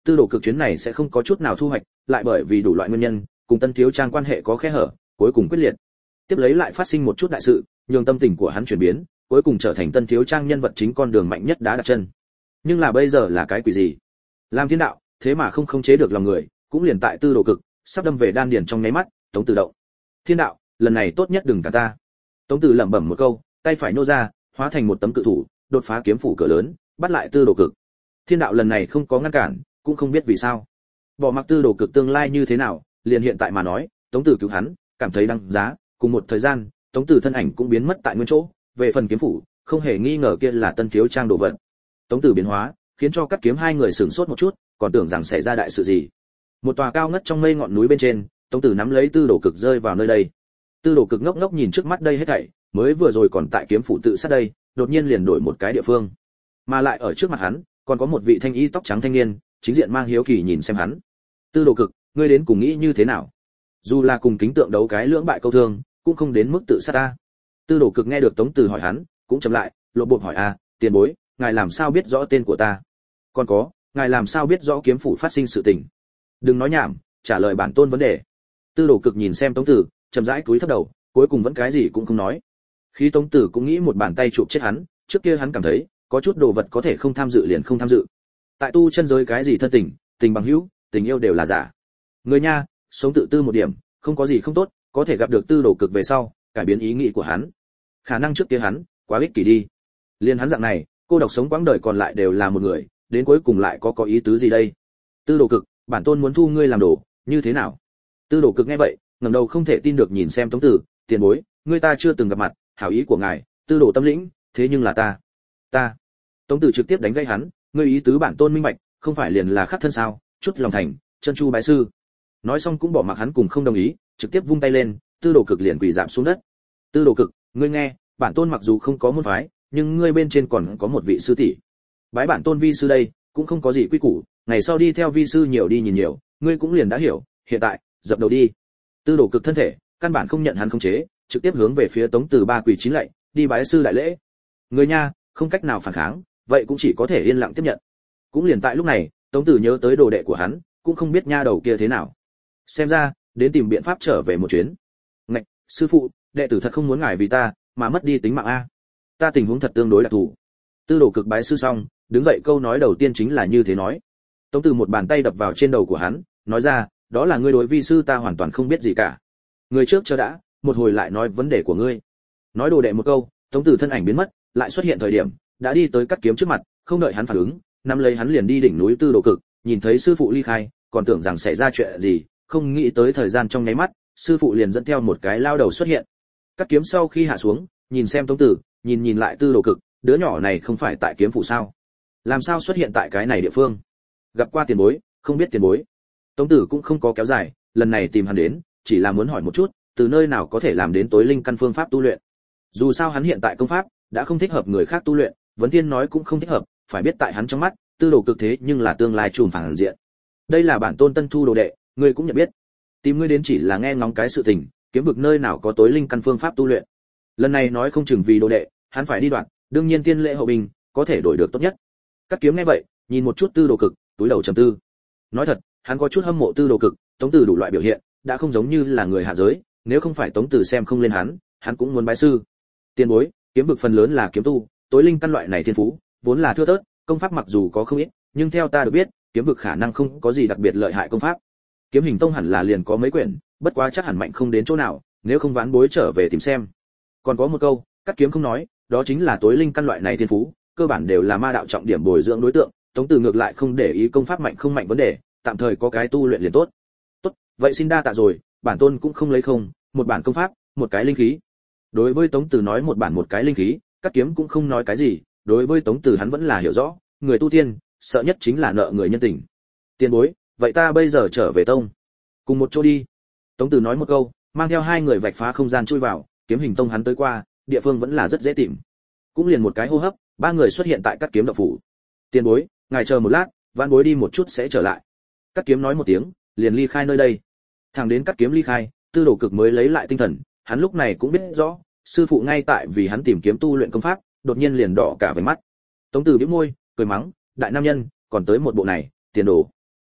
tư đồ cực chuyến này sẽ không có chút nào thu hoạch, lại bởi vì đủ loại nguyên nhân, cùng Tân Thiếu Trang quan hệ có khe hở, cuối cùng quyết liệt. Tiếp lấy lại phát sinh một chút đại sự, nhường tâm tình của hắn chuyển biến, cuối cùng trở thành Tân Thiếu Trang nhân vật chính con đường mạnh nhất đã đặt chân. Nhưng là bây giờ là cái quỷ gì? Làm thiên đạo, thế mà không khống chế được lòng người, cũng liền tại tư đồ cực, sắp đâm về đan điền trong nháy mắt, Tống Tử động. Thiên đạo, lần này tốt nhất đừng cả ta. Tống Tử lẩm bẩm một câu, tay phải nô ra, hóa thành một tấm cự thủ, đột phá kiếm phủ cửa lớn, bắt lại tư đồ cực. Thiên đạo lần này không có ngăn cản, cũng không biết vì sao. Bỏ mặc tư đồ cực tương lai như thế nào, liền hiện tại mà nói, Tống Tử cứu hắn, cảm thấy đáng giá, cùng một thời gian, Tống Tử thân ảnh cũng biến mất tại nguyên chỗ, về phần kiếm phủ, không hề nghi ngờ kia là Tân Thiếu Trang đồ vật. Tống Tử biến hóa, khiến cho Cắt Kiếm hai người sửng sốt một chút, còn tưởng rằng xảy ra đại sự gì. Một tòa cao ngất trong mây ngọn núi bên trên, Tống Tử nắm lấy tư đồ cực rơi vào nơi đây. Tư đồ cực ngốc ngốc nhìn trước mắt đây hết thảy, mới vừa rồi còn tại kiếm phủ tự sát đây, đột nhiên liền đổi một cái địa phương, mà lại ở trước mặt hắn, còn có một vị thanh y tóc trắng thanh niên, chính diện mang hiếu kỳ nhìn xem hắn. Tư đồ cực, ngươi đến cùng nghĩ như thế nào? Dù là cùng kính tượng đấu cái lưỡng bại câu thương, cũng không đến mức tự sát ta. Tư đồ cực nghe được Tống Tử hỏi hắn, cũng chậm lại, lộ bộ hỏi tiền bối, ngài làm sao biết rõ tên của ta? Còn có, ngài làm sao biết rõ kiếm phủ phát sinh sự tình? Đừng nói nhảm, trả lời bản tôn vấn đề. Tư đồ cực nhìn xem Tống Tử, chậm rãi cúi thấp đầu, cuối cùng vẫn cái gì cũng không nói. Khi Tống Tử cũng nghĩ một bàn tay chụp chết hắn, trước kia hắn cảm thấy, có chút đồ vật có thể không tham dự liền không tham dự. Tại tu chân giới cái gì thân tình, tình bằng hữu, tình yêu đều là giả. Người nha, sống tự tư một điểm, không có gì không tốt, có thể gặp được tư đồ cực về sau, cải biến ý nghĩ của hắn. Khả năng trước kia hắn, quá ích kỷ đi. Liên hắn dạng này, cô độc sống quãng đời còn lại đều là một người, đến cuối cùng lại có ý tứ gì đây? Tư đồ cực, bản tôn muốn thu ngươi làm đồ, như thế nào? Tư đồ cực nghe vậy, ngẩng đầu không thể tin được nhìn xem Tống Tử, tiền bối, ngươi ta chưa từng gặp mặt, hảo ý của ngài, tư đồ tâm lĩnh, thế nhưng là ta. Tống Tử trực tiếp đánh gây hắn, ngươi ý tứ bản tôn minh bạch, không phải liền là khắc thân sao, chút lòng thành, chân chu bái sư. Nói xong cũng bỏ mặc hắn cùng không đồng ý, trực tiếp vung tay lên, tư đồ cực liền quỳ rạp xuống đất. Tư đồ cực, ngươi nghe, bản tôn mặc dù không có môn phái, nhưng ngươi bên trên còn có một vị sư tỷ. Bái bản tôn vi sư đây, cũng không có gì quy củ, ngày sau đi theo vi sư nhiều đi nhìn nhiều, ngươi cũng liền đã hiểu, hiện tại, dập đầu đi. Tư đồ cực thân thể, căn bản không nhận hắn khống chế, trực tiếp hướng về phía Tống Tử ba quỳ chín lạy, đi bái sư đại lễ. Người nha, không cách nào phản kháng, vậy cũng chỉ có thể yên lặng tiếp nhận. Cũng liền tại lúc này, Tống Tử nhớ tới đồ đệ của hắn, cũng không biết nha đầu kia thế nào. Xem ra, đến tìm biện pháp trở về một chuyến. Ngạch, sư phụ, đệ tử thật không muốn ngài vì ta mà mất đi tính mạng a. Ta tình huống thật tương đối đặc thù. Tư đồ cực bái sư xong, đứng dậy câu nói đầu tiên chính là như thế nói. Tống Tử một bàn tay đập vào trên đầu của hắn, nói ra, đó là ngươi đối vi sư ta hoàn toàn không biết gì cả. Người trước chờ đã, một hồi lại nói vấn đề của ngươi. Nói đồ đệ một câu, Tống Tử thân ảnh biến mất, lại xuất hiện thời điểm, đã đi tới Cắt Kiếm trước mặt, không đợi hắn phản ứng, nắm lấy hắn liền đi đỉnh núi tư đồ cực, nhìn thấy sư phụ ly khai, còn tưởng rằng xảy ra chuyện gì, không nghĩ tới thời gian trong nháy mắt, sư phụ liền dẫn theo một cái lao đầu xuất hiện. Cắt Kiếm sau khi hạ xuống, nhìn xem Tống Tử, nhìn lại tư đồ cực, đứa nhỏ này không phải tại kiếm phủ sao? Làm sao xuất hiện tại cái này địa phương? Gặp qua tiền bối, không biết tiền bối. Tống Tử cũng không có kéo dài, lần này tìm hắn đến, chỉ là muốn hỏi một chút, từ nơi nào có thể làm đến tối linh căn phương pháp tu luyện. Dù sao hắn hiện tại công pháp đã không thích hợp người khác tu luyện, Vấn Thiên nói cũng không thích hợp, phải biết tại hắn trong mắt, tư đồ cực thế nhưng là tương lai trùm phản diện. Đây là bản tôn tân thu đồ đệ, ngươi cũng nhận biết. Tìm ngươi đến chỉ là nghe ngóng cái sự tình, kiếm vực nơi nào có tối linh căn phương pháp tu luyện. Lần này nói không chừng vì đồ đệ, hắn phải đi đoạn, đương nhiên tiên lễ hậu bình, có thể đổi được tốt nhất. Cắt Kiếm nghe vậy, nhìn một chút tư đồ cực, túi đầu trầm tư. Nói thật, hắn có chút hâm mộ tư đồ cực, Tống Tử đủ loại biểu hiện, đã không giống như là người hạ giới, nếu không phải Tống Tử xem không lên hắn cũng muốn bái sư. Tiền bối, kiếm vực phần lớn là kiếm tu, tối linh căn loại này thiên phú, vốn là thưa thớt, công pháp mặc dù có không ít, nhưng theo ta được biết, kiếm vực khả năng không có gì đặc biệt lợi hại công pháp. Kiếm Hình Tông hẳn là liền có mấy quyển, bất quá chắc hẳn mạnh không đến chỗ nào, nếu không vãn bối trở về tìm xem. Còn có một câu, Cắt Kiếm không nói, đó chính là tối linh căn loại này thiên phú, cơ bản đều là ma đạo trọng điểm bồi dưỡng đối tượng, Tống Tử ngược lại không để ý công pháp mạnh không mạnh vấn đề, tạm thời có cái tu luyện liền tốt. Tốt, vậy xin đa tạ rồi, bản tôn cũng không lấy không, một bản công pháp, một cái linh khí. Đối với Tống Tử nói một bản một cái linh khí, Cắt Kiếm cũng không nói cái gì, đối với Tống Tử hắn vẫn là hiểu rõ, người tu tiên, sợ nhất chính là nợ người nhân tình. Tiền bối, vậy ta bây giờ trở về tông, cùng một chỗ đi. Tống Tử nói một câu, mang theo hai người vạch phá không gian chui vào, Kiếm Hình Tông hắn tới qua, địa phương vẫn là rất dễ tìm. Cũng liền một cái hô hấp, ba người xuất hiện tại Cắt Kiếm động phủ. Tiền bối, ngài chờ một lát, vãn bối đi một chút sẽ trở lại. Cắt Kiếm nói một tiếng, liền ly khai nơi đây. Thẳng đến Cắt Kiếm ly khai, tư đồ cực mới lấy lại tinh thần, hắn lúc này cũng biết rõ, sư phụ ngay tại vì hắn tìm kiếm tu luyện công pháp, đột nhiên liền đỏ cả vành mắt. Tống Tử bĩu môi, cười mắng, đại nam nhân, còn tới một bộ này, tiền đồ.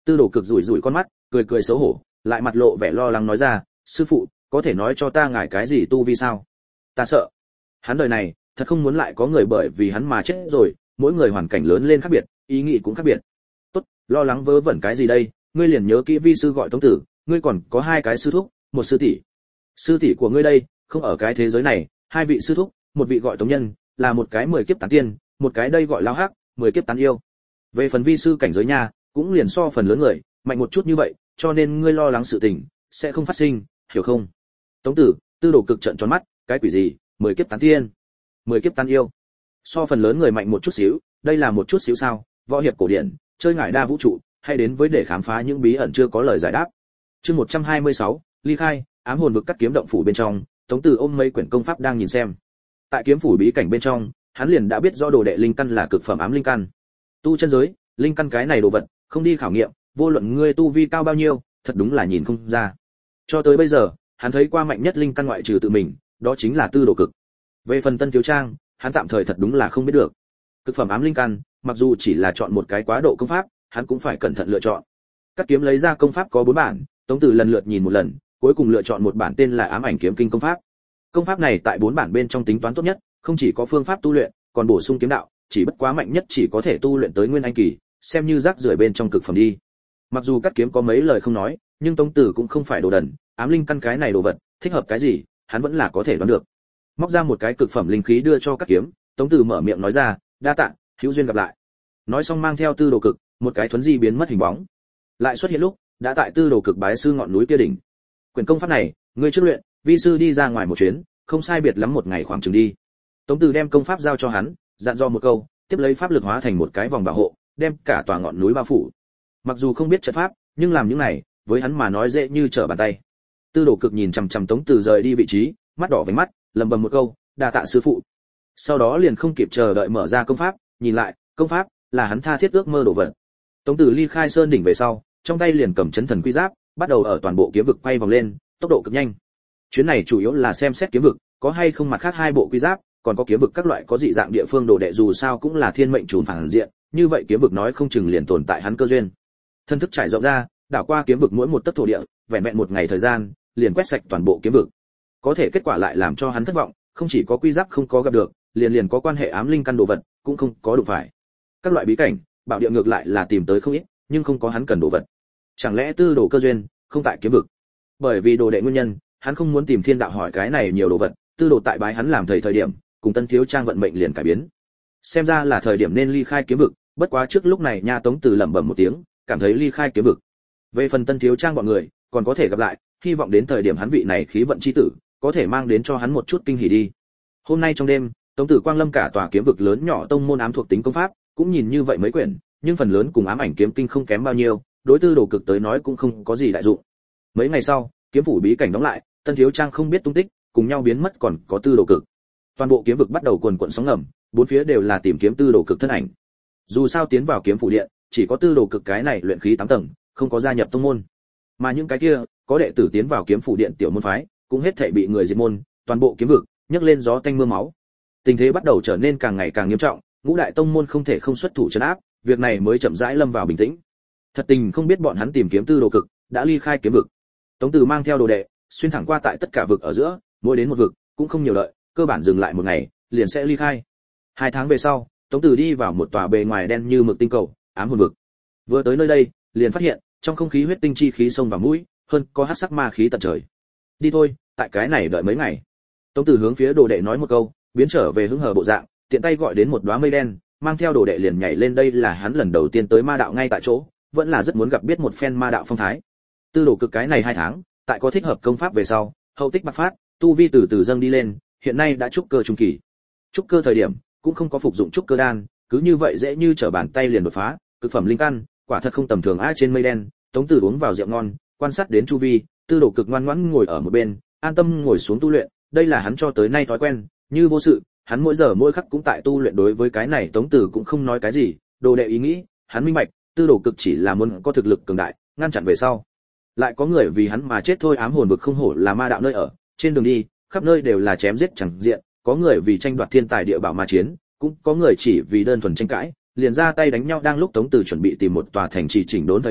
Tư Đồ Cực rủi rủi con mắt, cười cười xấu hổ, lại mặt lộ vẻ lo lắng nói ra, sư phụ, có thể nói cho ta ngài cái gì tu vi sao? Ta sợ. Hắn đời này, thật không muốn lại có người bởi vì hắn mà chết rồi, mỗi người hoàn cảnh lớn lên khác biệt, ý nghĩ cũng khác biệt. Tốt, lo lắng vớ vẩn cái gì đây, ngươi liền nhớ kỹ vi sư gọi Tống Tử, ngươi còn có hai cái sư thúc, một sư tỷ. Sư tỷ của ngươi đây, không ở cái thế giới này, hai vị sư thúc, một vị gọi Tống Nhân, là một cái 10 kiếp tán tiên, một cái đây gọi Lão Hắc, 10 kiếp tán yêu. Về phần vi sư cảnh giới nha, cũng liền so phần lớn người, mạnh một chút như vậy, cho nên ngươi lo lắng sự tình sẽ không phát sinh, hiểu không? Tống Tử, Tư Đồ Cực trợn tròn mắt, cái quỷ gì, 10 kiếp tán tiên, 10 kiếp tán yêu. So phần lớn người mạnh một chút xíu, đây là một chút xíu sao? Võ hiệp cổ điển, chơi ngải đa vũ trụ, hay đến với để khám phá những bí ẩn chưa có lời giải đáp. Chương 126, ly khai, ám hồn vực cắt kiếm động phủ bên trong, Tống Tử ôm mấy quyển công pháp đang nhìn xem. Tại kiếm phủ bí cảnh bên trong, hắn liền đã biết rõ đồ đệ linh căn là cực phẩm ám linh căn. Tu chân giới, linh căn cái này đồ vật, không đi khảo nghiệm, vô luận ngươi tu vi cao bao nhiêu, thật đúng là nhìn không ra. Cho tới bây giờ, hắn thấy qua mạnh nhất linh căn ngoại trừ tự mình, đó chính là Tư Đồ Cực. Về phần Tân Thiếu Trang, hắn tạm thời thật đúng là không biết được. Cực phẩm ám linh căn, mặc dù chỉ là chọn một cái quá độ công pháp, hắn cũng phải cẩn thận lựa chọn. Cắt kiếm lấy ra công pháp có 4 bản, Tống Tử lần lượt nhìn một lần, cuối cùng lựa chọn một bản tên là Ám Ảnh Kiếm Kinh công pháp. Công pháp này tại 4 bản bên trong tính toán tốt nhất, không chỉ có phương pháp tu luyện, còn bổ sung kiếm đạo, chỉ bất quá mạnh nhất chỉ có thể tu luyện tới nguyên anh kỳ, xem như rác rưởi bên trong cực phẩm đi. Mặc dù cắt kiếm có mấy lời không nói, nhưng Tống Tử cũng không phải đồ đần, ám linh căn cái này đồ vật, thích hợp cái gì, hắn vẫn là có thể đoán được. Móc ra một cái cực phẩm linh khí đưa cho cắt kiếm, Tống Tử mở miệng nói ra, đa tạ, hữu duyên gặp lại. Nói xong mang theo Tư Đồ Cực, một cái thuấn di biến mất hình bóng. Lại xuất hiện lúc, đã tại Tư Đồ Cực bái sư ngọn núi kia đỉnh. Quyển công pháp này, ngươi trước luyện, vi sư đi ra ngoài một chuyến, không sai biệt lắm một ngày khoảng chừng đi. Tống Tử đem công pháp giao cho hắn, dặn dò một câu, tiếp lấy pháp lực hóa thành một cái vòng bảo hộ, đem cả tòa ngọn núi bao phủ. Mặc dù không biết trận pháp, nhưng làm những này, với hắn mà nói dễ như trở bàn tay. Tư Đồ Cực nhìn chằm chằm Tống Tử rời đi vị trí, mắt đỏ vành mắt, lẩm bẩm một câu, đa tạ sư phụ. Sau đó liền không kịp chờ đợi mở ra công pháp, nhìn lại, công pháp là hắn tha thiết ước mơ đồ vật. Tống Tử ly khai sơn đỉnh về sau, trong tay liền cầm chấn thần quy giáp, bắt đầu ở toàn bộ kiếm vực quay vòng lên, tốc độ cực nhanh. Chuyến này chủ yếu là xem xét kiếm vực, có hay không mặt khác hai bộ quy giáp, còn có kiếm vực các loại có dị dạng địa phương đồ đệ dù sao cũng là thiên mệnh chủ phản diện, như vậy kiếm vực nói không chừng liền tồn tại hắn cơ duyên. Thân thức trải rộng ra, đảo qua kiếm vực mỗi một tấc thổ địa, vẹn vẹn một ngày thời gian, liền quét sạch toàn bộ kiếm vực. Có thể kết quả lại làm cho hắn thất vọng, không chỉ có quy giáp không có gặp được, liền có quan hệ ám linh căn đồ vật, cũng không có đụng phải. Các loại bí cảnh, bảo địa ngược lại là tìm tới không ít, nhưng không có hắn cần đồ vật. Chẳng lẽ Tư Đồ cơ duyên không tại kiếm vực? Bởi vì đồ đệ nguyên nhân, hắn không muốn tìm Thiên Đạo hỏi cái này nhiều đồ vật, Tư Đồ tại bái hắn làm thầy thời điểm, cùng Tân Thiếu Trang vận mệnh liền cải biến. Xem ra là thời điểm nên ly khai kiếm vực, bất quá trước lúc này nha Tống Tử lẩm bẩm một tiếng, cảm thấy ly khai kiếm vực. Về phần Tân Thiếu Trang bọn người, còn có thể gặp lại, hy vọng đến thời điểm hắn vị này khí vận chi tử, có thể mang đến cho hắn một chút kinh hỉ đi. Hôm nay trong đêm, Tống Tử quang lâm cả tòa kiếm vực lớn nhỏ tông môn ám thuộc tính công pháp, cũng nhìn như vậy mấy quyển, nhưng phần lớn cùng Ám Ảnh Kiếm Kinh không kém bao nhiêu, đối Tư Đồ Cực tới nói cũng không có gì đại dụng. Mấy ngày sau, kiếm phủ bí cảnh đóng lại, Tân Thiếu Trang không biết tung tích, cùng nhau biến mất còn có Tư Đồ Cực. Toàn bộ kiếm vực bắt đầu cuồn cuộn sóng ngầm, bốn phía đều là tìm kiếm Tư Đồ Cực thân ảnh. Dù sao tiến vào kiếm phủ điện, chỉ có Tư Đồ Cực cái này luyện khí 8 tầng, không có gia nhập tông môn. Mà những cái kia, có đệ tử tiến vào kiếm phủ điện tiểu môn phái, cũng hết thảy bị người diệt môn, toàn bộ kiếm vực nhấc lên gió tanh mưa máu. Tình thế bắt đầu trở nên càng ngày càng nghiêm trọng, ngũ đại tông môn không thể không xuất thủ trấn áp, việc này mới chậm rãi lâm vào bình tĩnh. Thật tình không biết bọn hắn tìm kiếm Tư Đồ Cực, đã ly khai kiếm vực. Tống Tử mang theo đồ đệ, xuyên thẳng qua tại tất cả vực ở giữa, mỗi đến một vực, cũng không nhiều đợi, cơ bản dừng lại một ngày, liền sẽ ly khai. 2 tháng về sau, Tống Tử đi vào một tòa bề ngoài đen như mực tinh cầu, ám hồn vực. Vừa tới nơi đây, liền phát hiện, trong không khí huyết tinh chi khí xông vào mũi, hơn có hắc sắc ma khí tận trời. Đi thôi, tại cái này đợi mấy ngày. Tống Tử hướng phía đồ đệ nói một câu, biến trở về hứng hờ bộ dạng, tiện tay gọi đến một đóa mây đen, mang theo đồ đệ liền nhảy lên. Đây là hắn lần đầu tiên tới ma đạo ngay tại chỗ, vẫn là rất muốn gặp biết một phen ma đạo phong thái. Tư Đồ Cực cái này 2 tháng, tại có thích hợp công pháp về sau, hậu tích bạc phát, tu vi từ từ dâng đi lên, hiện nay đã trúc cơ trung kỳ. Trúc cơ thời điểm, cũng không có phục dụng trúc cơ đan, cứ như vậy dễ như trở bàn tay liền đột phá, cực phẩm linh căn, quả thật không tầm thường. Trên mây đen, Tống Tử uống vào rượu ngon, quan sát đến chu vi, Tư Đồ Cực ngoan ngoãn ngồi ở một bên, an tâm ngồi xuống tu luyện, đây là hắn cho tới nay thói quen, như vô sự, hắn mỗi giờ mỗi khắc cũng tại tu luyện. Đối với cái này Tống Tử cũng không nói cái gì, đồ đệ ý nghĩ, hắn minh bạch, Tư Đồ Cực chỉ là muốn có thực lực cường đại, ngăn chặn về sau. Lại có người vì hắn mà chết thôi. Ám hồn vực không hổ là ma đạo nơi ở, trên đường đi, khắp nơi đều là chém giết chẳng diện, có người vì tranh đoạt thiên tài địa bảo mà chiến, cũng có người chỉ vì đơn thuần tranh cãi, liền ra tay đánh nhau. Đang lúc Tống Tử chuẩn bị tìm một tòa thành trì chỉnh đốn thời điểm,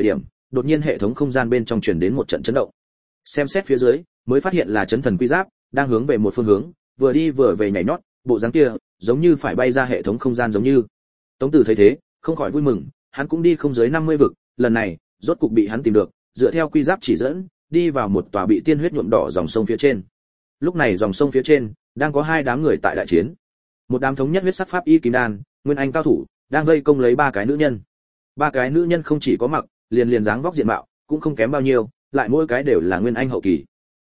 đột nhiên hệ thống không gian bên trong truyền đến một trận chấn động. Xem xét phía dưới, mới phát hiện là chấn thần quy giáp đang hướng về một phương hướng, vừa đi vừa về nhảy nhót, bộ dáng kia giống như phải bay ra hệ thống không gian giống như. Tống Tử thấy thế, không khỏi vui mừng, hắn cũng đi không dưới 50 vực, lần này rốt cục bị hắn tìm được, dựa theo quy giáp chỉ dẫn, đi vào một tòa bị tiên huyết nhuộm đỏ dòng sông phía trên. Lúc này dòng sông phía trên đang có hai đám người tại đại chiến. Một đám thống nhất huyết sắc pháp y kim đan, nguyên anh cao thủ, đang vây công lấy ba cái nữ nhân. Ba cái nữ nhân không chỉ có mặc, liền dáng vóc diện mạo, cũng không kém bao nhiêu, lại mỗi cái đều là nguyên anh hậu kỳ.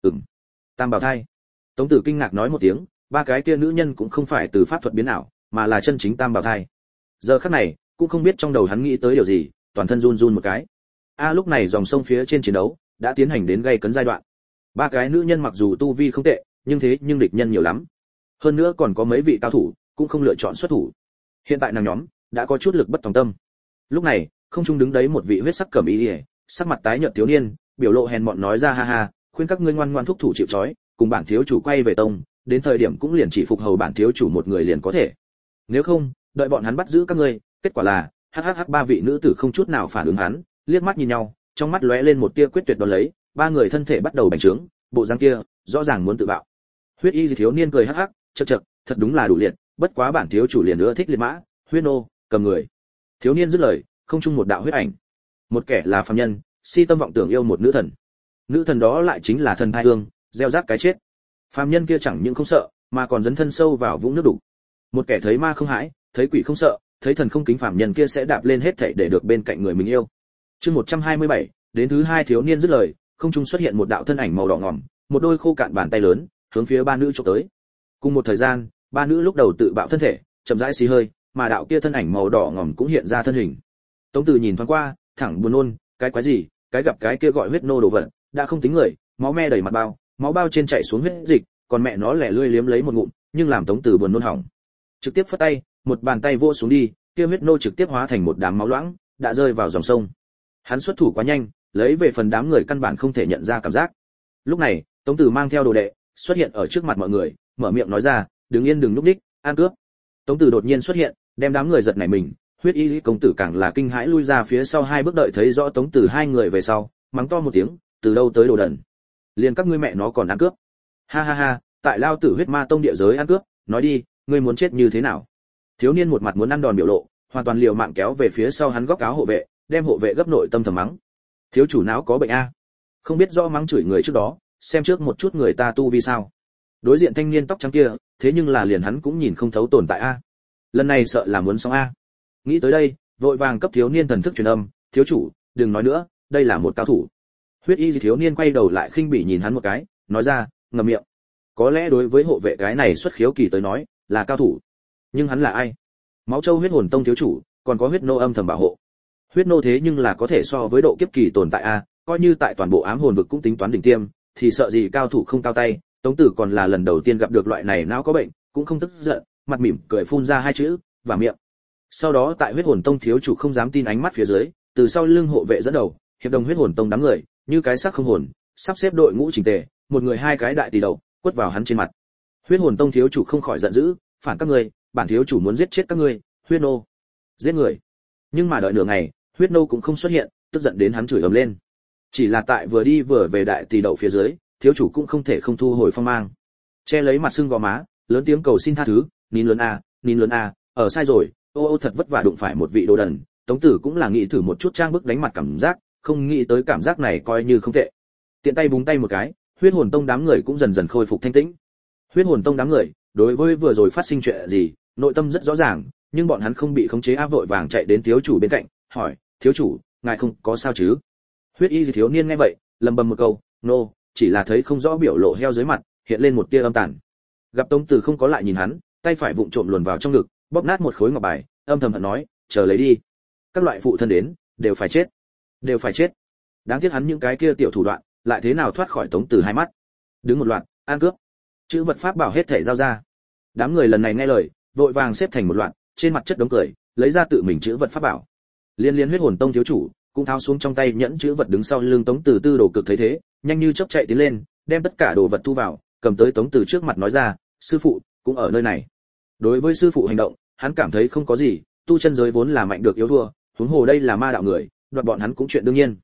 Tam bảo thai. Tống Tử kinh ngạc nói một tiếng, ba cái kia nữ nhân cũng không phải từ pháp thuật biến ảo, mà là chân chính tam bảo thai. Giờ khắc này, cũng không biết trong đầu hắn nghĩ tới điều gì, toàn thân run run một cái. Lúc này dòng sông phía trên chiến đấu đã tiến hành đến gay cấn giai đoạn. Ba cái nữ nhân mặc dù tu vi không tệ, nhưng địch nhân nhiều lắm. Hơn nữa còn có mấy vị cao thủ, cũng không lựa chọn xuất thủ. Hiện tại nàng nhóm đã có chút lực bất tòng tâm. Lúc này, không trung đứng đấy một vị huyết sắc cẩm y, sắc mặt tái nhợt thiếu niên, biểu lộ hèn mọn nói ra ha ha, khuyên các ngươi ngoan ngoan thúc thủ chịu trói, cùng bản thiếu chủ quay về tông, đến thời điểm cũng liền chỉ phục hầu bản thiếu chủ một người liền có thể. Nếu không, đợi bọn hắn bắt giữ các ngươi, kết quả là hắc ba vị nữ tử không chút nào phản ứng hắn, liếc mắt nhìn nhau, trong mắt lóe lên một tia quyết tuyệt đón lấy, ba người thân thể bắt đầu bành trướng, bộ dáng kia rõ ràng muốn tự bạo. Huyết y thiếu niên cười hắc hắc, chậc, thật đúng là đủ liệt, bất quá bản thiếu chủ liền nữa thích liệt mã, huyết nô, cầm người. Thiếu niên dứt lời, không chung một đạo huyết ảnh. Một kẻ là phàm nhân, si tâm vọng tưởng yêu một nữ thần. Nữ thần đó lại chính là thần thai hương, gieo rắc cái chết. Phàm nhân kia chẳng những không sợ, mà còn dấn thân sâu vào vũng nước đục. Một kẻ thấy ma không hãi, thấy quỷ không sợ, thấy thần không kính, phàm nhân kia sẽ đạp lên hết thảy để được bên cạnh người mình yêu. Chương 127, đến thứ hai thiếu niên dứt lời, không trung xuất hiện một đạo thân ảnh màu đỏ ngòm, một đôi khô cạn bàn tay lớn, hướng phía ba nữ chụp tới. Cùng một thời gian, ba nữ lúc đầu tự bạo thân thể, chậm rãi xì hơi, mà đạo kia thân ảnh màu đỏ ngòm cũng hiện ra thân hình. Tống Từ nhìn thoáng qua, thẳng buồn nôn, cái quái gì, cái gặp cái kia gọi huyết nô đồ vật, đã không tính người, máu me đầy mặt bao, máu bao trên chảy xuống huyết dịch, còn mẹ nó lẻ lươi liếm lấy một ngụm, nhưng làm Tống Từ buồn nôn hỏng. Trực tiếp phất tay, một bàn tay vỗ xuống đi, kia huyết nô trực tiếp hóa thành một đám máu loãng, đã rơi vào dòng sông. Hắn xuất thủ quá nhanh, lấy về phần đám người căn bản không thể nhận ra cảm giác. Lúc này, Tống Từ mang theo đồ đệ, xuất hiện ở trước mặt mọi người, mở miệng nói ra, "Đứng yên đừng lúc đích, ăn cướp." Tống Từ đột nhiên xuất hiện, đem đám người giật nảy mình, Huyết Y công tử càng là kinh hãi lui ra phía sau hai bước, đợi thấy rõ Tống Từ hai người về sau, mắng to một tiếng, "Từ đâu tới đồ đần? Liền các ngươi mẹ nó còn ăn cướp? Ha ha ha, tại lao tử Huyết Ma tông địa giới ăn cướp, nói đi, ngươi muốn chết như thế nào?" Thiếu niên một mặt muốn ăn đòn biểu lộ, hoàn toàn liều mạng kéo về phía sau hắn góc áo hộ vệ, đem hộ vệ gấp nội tâm thầm mắng. Thiếu chủ não có bệnh a? Không biết rõ mắng chửi người trước đó, xem trước một chút người ta tu vi sao. Đối diện thanh niên tóc trắng kia, thế nhưng là liền hắn cũng nhìn không thấu tồn tại a. Lần này sợ là muốn xong a. Nghĩ tới đây, vội vàng cấp thiếu niên thần thức truyền âm, "Thiếu chủ, đừng nói nữa, đây là một cao thủ." Huyết Y thiếu niên quay đầu lại khinh bỉ nhìn hắn một cái, nói ra, "Ngậm miệng." Có lẽ đối với hộ vệ cái này xuất khiếu kỳ tới nói, là cao thủ. Nhưng hắn là ai? Máu Châu Huyết Hồn Tông thiếu chủ, còn có huyết nô âm thầm bảo hộ. Huyết nô thế nhưng là có thể so với độ kiếp kỳ tồn tại a, coi như tại toàn bộ ám hồn vực cũng tính toán đỉnh tiêm, thì sợ gì cao thủ không cao tay. Tống Tử còn là lần đầu tiên gặp được loại này não có bệnh, cũng không tức giận, mặt mỉm cười phun ra hai chữ, "Và miệng." Sau đó tại Huyết Hồn Tông thiếu chủ không dám tin ánh mắt phía dưới, từ sau lưng hộ vệ dẫn đầu, hiệp đồng Huyết Hồn Tông đám người, như cái xác không hồn, sắp xếp đội ngũ chỉnh tề, một người hai cái đại tỷ đầu, quất vào hắn trên mặt. Huyết Hồn Tông thiếu chủ không khỏi giận dữ, "Phản các ngươi, bản thiếu chủ muốn giết chết các ngươi, huyết nô." Giết người. Nhưng mà đợi nửa ngày, huyết nô cũng không xuất hiện, tức giận đến hắn chửi ầm lên. Chỉ là tại vừa đi vừa về đại tỷ đậu phía dưới, thiếu chủ cũng không thể không thu hồi phong mang. Che lấy mặt sưng gò má, lớn tiếng cầu xin tha thứ, "Nín lớn a, ở sai rồi, ô thật vất vả đụng phải một vị đồ đần." Tống Tử cũng là nghĩ thử một chút trang bức đánh mặt cảm giác, không nghĩ tới cảm giác này coi như không tệ. Tiện tay búng tay một cái, Huyết Hồn Tông đám người cũng dần dần khôi phục thanh tĩnh. Huyết Hồn Tông đám người, đối với vừa rồi phát sinh chuyện gì, nội tâm rất rõ ràng, nhưng bọn hắn không bị khống chế, vội vàng chạy đến thiếu chủ bên cạnh, hỏi, "Thiếu chủ, ngài không có sao chứ?" Huyết Y thiếu niên nghe vậy, lầm bầm một câu, "Nô", chỉ là thấy không rõ biểu lộ heo dưới mặt, hiện lên một tia âm tàn. Gặp Tống Tử không có lại nhìn hắn, tay phải vụng trộm luồn vào trong ngực, bóp nát một khối ngọc bài, âm thầm hận nói, "Chờ lấy đi, các loại phụ thân đến, đều phải chết, đều phải chết." Đáng tiếc hắn những cái kia tiểu thủ đoạn, lại thế nào thoát khỏi Tống Tử hai mắt. Đứng một loạt, "An cướp." Chữ vật pháp bảo hết thể giao ra. Đám người lần này nghe lời, vội vàng xếp thành một loạt, trên mặt chất đống cười, lấy ra tự mình chữ vật pháp bảo. Liên Huyết Hồn Tông thiếu chủ cũng tháo xuống trong tay nhẫn chữ vật, đứng sau lưng Tống Tử tư đồ cực thấy thế, nhanh như chớp chạy tiến lên, đem tất cả đồ vật thu vào, cầm tới Tống Tử trước mặt nói ra, "Sư phụ cũng ở nơi này." Đối với sư phụ hành động, hắn cảm thấy không có gì, tu chân giới vốn là mạnh được yếu thua, huống hồ đây là ma đạo người, đoạt bọn hắn cũng chuyện đương nhiên.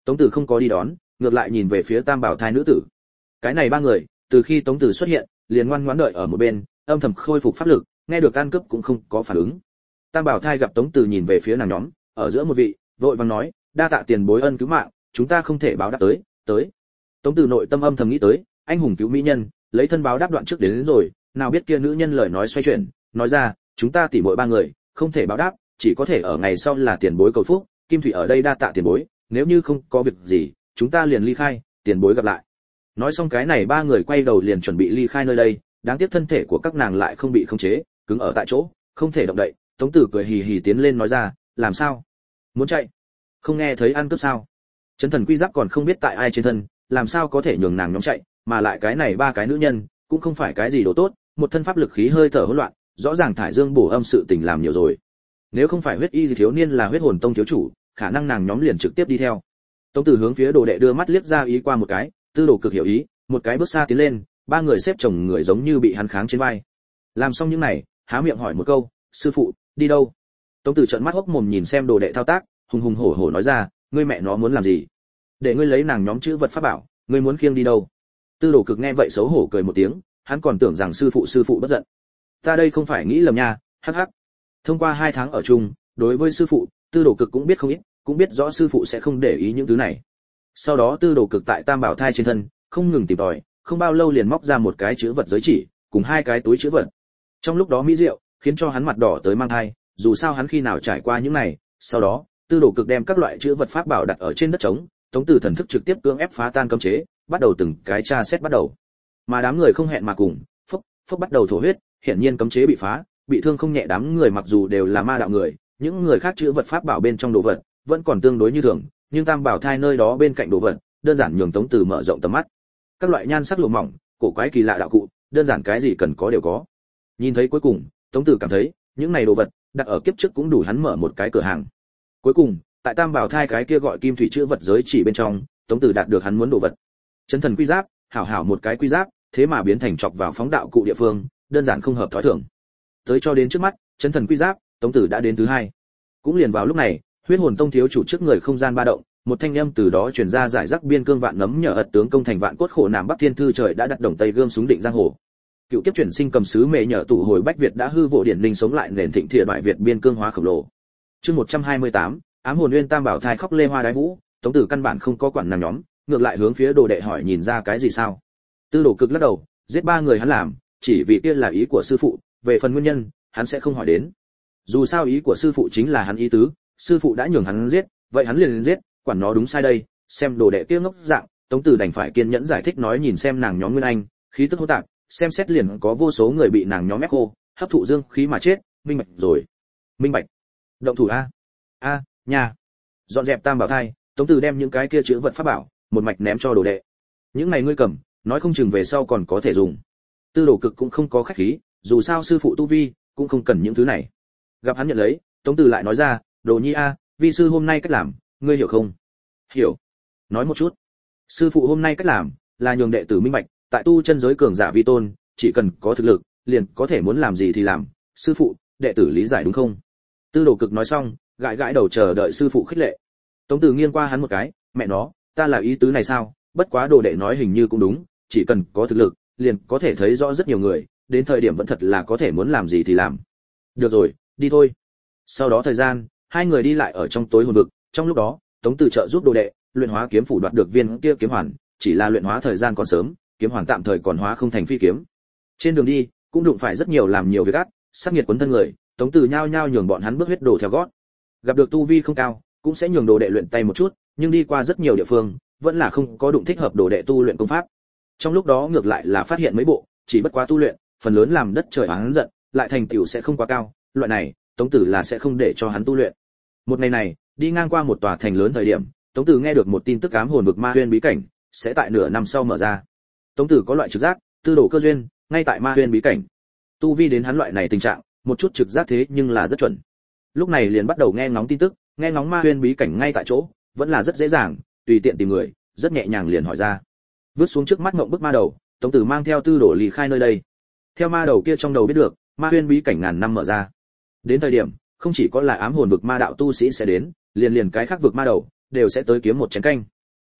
Tống Tử không có đi đón, ngược lại nhìn về phía Tam Bảo thai nữ tử. Cái này ba người, từ khi Tống Tử xuất hiện, liền ngoan ngoãn đợi ở một bên, âm thầm khôi phục pháp lực, nghe được ăn cướp cũng không có phản ứng. Tam Bảo thai gặp Tống Tử nhìn về phía nàng nhóm, ở giữa một vị, vội vàng nói, đa tạ tiền bối ân cứu mạng, chúng ta không thể báo đáp tới. Tống Tử nội tâm âm thầm nghĩ tới, anh hùng cứu mỹ nhân, lấy thân báo đáp đoạn trước đến rồi, nào biết kia nữ nhân lời nói xoay chuyển, nói ra, chúng ta tỉ muội ba người, không thể báo đáp, chỉ có thể ở ngày sau là tiền bối cầu phúc, Kim Thủy ở đây đa tạ tiền bối, nếu như không có việc gì, chúng ta liền ly khai, tiền bối gặp lại. Nói xong cái này ba người quay đầu liền chuẩn bị ly khai nơi đây, đáng tiếc thân thể của các nàng lại không bị khống chế, cứng ở tại chỗ, không thể động đậy. Tống Tử cười hì hì tiến lên nói ra, làm sao? Muốn chạy? Không nghe thấy ăn cướp sao? Chấn Thần Quy Giáp còn không biết tại ai trên thân, làm sao có thể nhường nàng nhóm chạy, mà lại cái này ba cái nữ nhân, cũng không phải cái gì đồ tốt, một thân pháp lực khí hơi thở hỗn loạn, rõ ràng thải dương bổ âm sự tình làm nhiều rồi. Nếu không phải huyết y gì thiếu niên là huyết hồn tông thiếu chủ, khả năng nàng nhóm liền trực tiếp đi theo. Tống Tử hướng phía đồ đệ đưa mắt liếc ra ý qua một cái, Tư Đồ cực hiểu ý, một cái bước xa tiến lên, ba người xếp chồng người giống như bị hắn kháng trên vai. Làm xong những này, há miệng hỏi một câu, sư phụ, đi đâu? Tống Tử trợn mắt hốc mồm nhìn xem đồ đệ thao tác, hùng hùng hổ hổ nói ra, ngươi mẹ nó muốn làm gì? Để ngươi lấy nàng nhóm chữ vật pháp bảo, ngươi muốn khiêng đi đâu? Tư Đồ cực nghe vậy xấu hổ cười một tiếng, hắn còn tưởng rằng sư phụ bất giận. Ta đây không phải nghĩ lầm nha, hắc hắc. Thông qua 2 tháng ở chung, đối với sư phụ, Tư Đồ cực cũng biết không ít, cũng biết rõ sư phụ sẽ không để ý những thứ này. Sau đó Tư Đồ cực tại Tam Bảo thai trên thân, không ngừng tìm tòi, không bao lâu liền móc ra một cái chữ vật giới chỉ, cùng 2 cái túi chữ vật. Trong lúc đó mỹ diệu, khiến cho hắn mặt đỏ tới mang thai, dù sao hắn khi nào trải qua những này. Sau đó, Tư Đồ cực đem các loại chữ vật pháp bảo đặt ở trên đất trống, Tống Tử thần thức trực tiếp cưỡng ép phá tan cấm chế, bắt đầu từng cái tra xét bắt đầu. Mà đám người không hẹn mà cùng, phốc bắt đầu thổ huyết, hiển nhiên cấm chế bị phá, bị thương không nhẹ. Đám người mặc dù đều là ma đạo người, những người khác chữ vật pháp bảo bên trong đồ vật vẫn còn tương đối như thường, nhưng Tam Bảo thai nơi đó bên cạnh đồ vật, đơn giản nhường Tống Tử mở rộng tầm mắt. Các loại nhan sắc lụa mỏng, cổ quái kỳ lạ đạo cụ, đơn giản cái gì cần có đều có. Nhìn thấy cuối cùng, Tống Tử cảm thấy, những này đồ vật đặt ở kiếp trước cũng đủ hắn mở một cái cửa hàng. Cuối cùng, tại Tam Bảo thai cái kia gọi kim thủy chữ vật giới chỉ bên trong, Tống Tử đạt được hắn muốn đồ vật. Chấn Thần Quy Giáp, hảo một cái quy giáp, thế mà biến thành chọc vào phóng đạo cụ địa phương, đơn giản không hợp thói thường. Tới cho đến trước mắt, Chấn Thần Quy Giáp, Tống Tử đã đến thứ 2. Cũng liền vào lúc này, huyết hồn tông thiếu chủ trước người không gian ba động, một thanh âm từ đó truyền ra, giải rác biên cương vạn nấm nhờ ật tướng công thành vạn cốt khổ nam bắc thiên thư trời đã đặt đồng tây gươm súng định giang hồ. Cựu kiếp chuyển sinh cầm sứ mẹ nhờ tụ hồi bách Việt đã hư vô điển linh sống lại nền thịnh thiện đại Việt biên cương hóa khổng lồ. Chương 128, ám hồn nguyên Tam Bảo thai khóc lê hoa đái vũ. Tống Tử căn bản không có quản nàng nhóm, ngược lại hướng phía đồ đệ hỏi nhìn ra cái gì sao? Tư Đồ cực lắc đầu, giết 3 người hắn làm, chỉ vì kia là ý của sư phụ, về phần nguyên nhân, hắn sẽ không hỏi đến. Dù sao ý của sư phụ chính là hắn ý tứ, sư phụ đã nhường hắn giết, vậy hắn liền giết, quản nó đúng sai đây. Xem đồ đệ kia ngốc dạng, Tống Tử đành phải kiên nhẫn giải thích nói nhìn xem nàng nhóm Nguyên Anh, khí tức hỗn tạp, xem xét liền có vô số người bị nàng nhóm ép khô, hấp thụ dương khí mà chết, minh bạch rồi. Minh bạch. Động thủ a, nhà. Dọn dẹp Tam Bảo thai, Tống Tử đem những cái kia chữ vật pháp bảo, một mạch ném cho đồ đệ. Những này ngươi cầm, nói không chừng về sau còn có thể dùng. Tư Đồ cực cũng không có khách khí, dù sao sư phụ tu vi cũng không cần những thứ này. Gặp hắn nhận lấy, Tống Tử lại nói ra, Đồ Nhi a, vi sư hôm nay cách làm, ngươi hiểu không? Hiểu. Nói một chút. Sư phụ hôm nay cách làm là nhường đệ tử minh bạch, tại tu chân giới cường giả vi tôn, chỉ cần có thực lực, liền có thể muốn làm gì thì làm. Sư phụ, đệ tử lý giải đúng không? Tư Đồ cực nói xong, gãi gãi đầu chờ đợi sư phụ khích lệ. Tống Tử nghiêng qua hắn một cái, mẹ nó, ta là ý tứ này sao? Bất quá đồ đệ nói hình như cũng đúng, chỉ cần có thực lực, liền có thể thấy rõ rất nhiều người, đến thời điểm vẫn thật là có thể muốn làm gì thì làm. Được rồi, đi thôi. Sau đó thời gian, 2 người đi lại ở trong tối hồn vực, trong lúc đó, Tống Tử trợ giúp đồ đệ luyện hóa kiếm phủ đoạt được viên kia kiếm hoàn, chỉ là luyện hóa thời gian còn sớm, kiếm hoàn tạm thời còn hóa không thành phi kiếm. Trên đường đi, cũng đụng phải rất nhiều làm nhiều việc ác, sát nghiệt quấn thân người, Tống Tử nhao nhao nhường bọn hắn bước huyết đổ theo gót. Gặp được tu vi không cao, cũng sẽ nhường đồ đệ luyện tay một chút, nhưng đi qua rất nhiều địa phương, vẫn là không có đụng thích hợp đồ đệ tu luyện công pháp. Trong lúc đó ngược lại là phát hiện mấy bộ, chỉ bất quá tu luyện, phần lớn làm đất trời oán giận, lại thành tựu sẽ không quá cao, loại này, Tống Tử là sẽ không để cho hắn tu luyện. Một ngày này, đi ngang qua một tòa thành lớn thời điểm, Tống Tử nghe được một tin tức ám hồn vực ma huyên bí cảnh sẽ tại nửa năm sau mở ra. Tống Tử có loại trực giác, tư đồ cơ duyên ngay tại ma huyên bí cảnh. Tu vi đến hắn loại này tình trạng, một chút trực giác thế nhưng là rất chuẩn. Lúc này liền bắt đầu nghe ngóng tin tức, nghe ngóng ma huyên bí cảnh ngay tại chỗ, vẫn là rất dễ dàng, tùy tiện tìm người, rất nhẹ nhàng liền hỏi ra. Vứt xuống trước mắt ngậm bức ma đầu, Tống Tử mang theo tư đồ lì khai nơi đây. Theo ma đầu kia trong đầu biết được, ma huyên bí cảnh ngàn năm mở ra. Đến thời điểm, không chỉ có là ám hồn vực ma đạo tu sĩ sẽ đến, liền cái khác vực ma đầu đều sẽ tới kiếm một chén canh.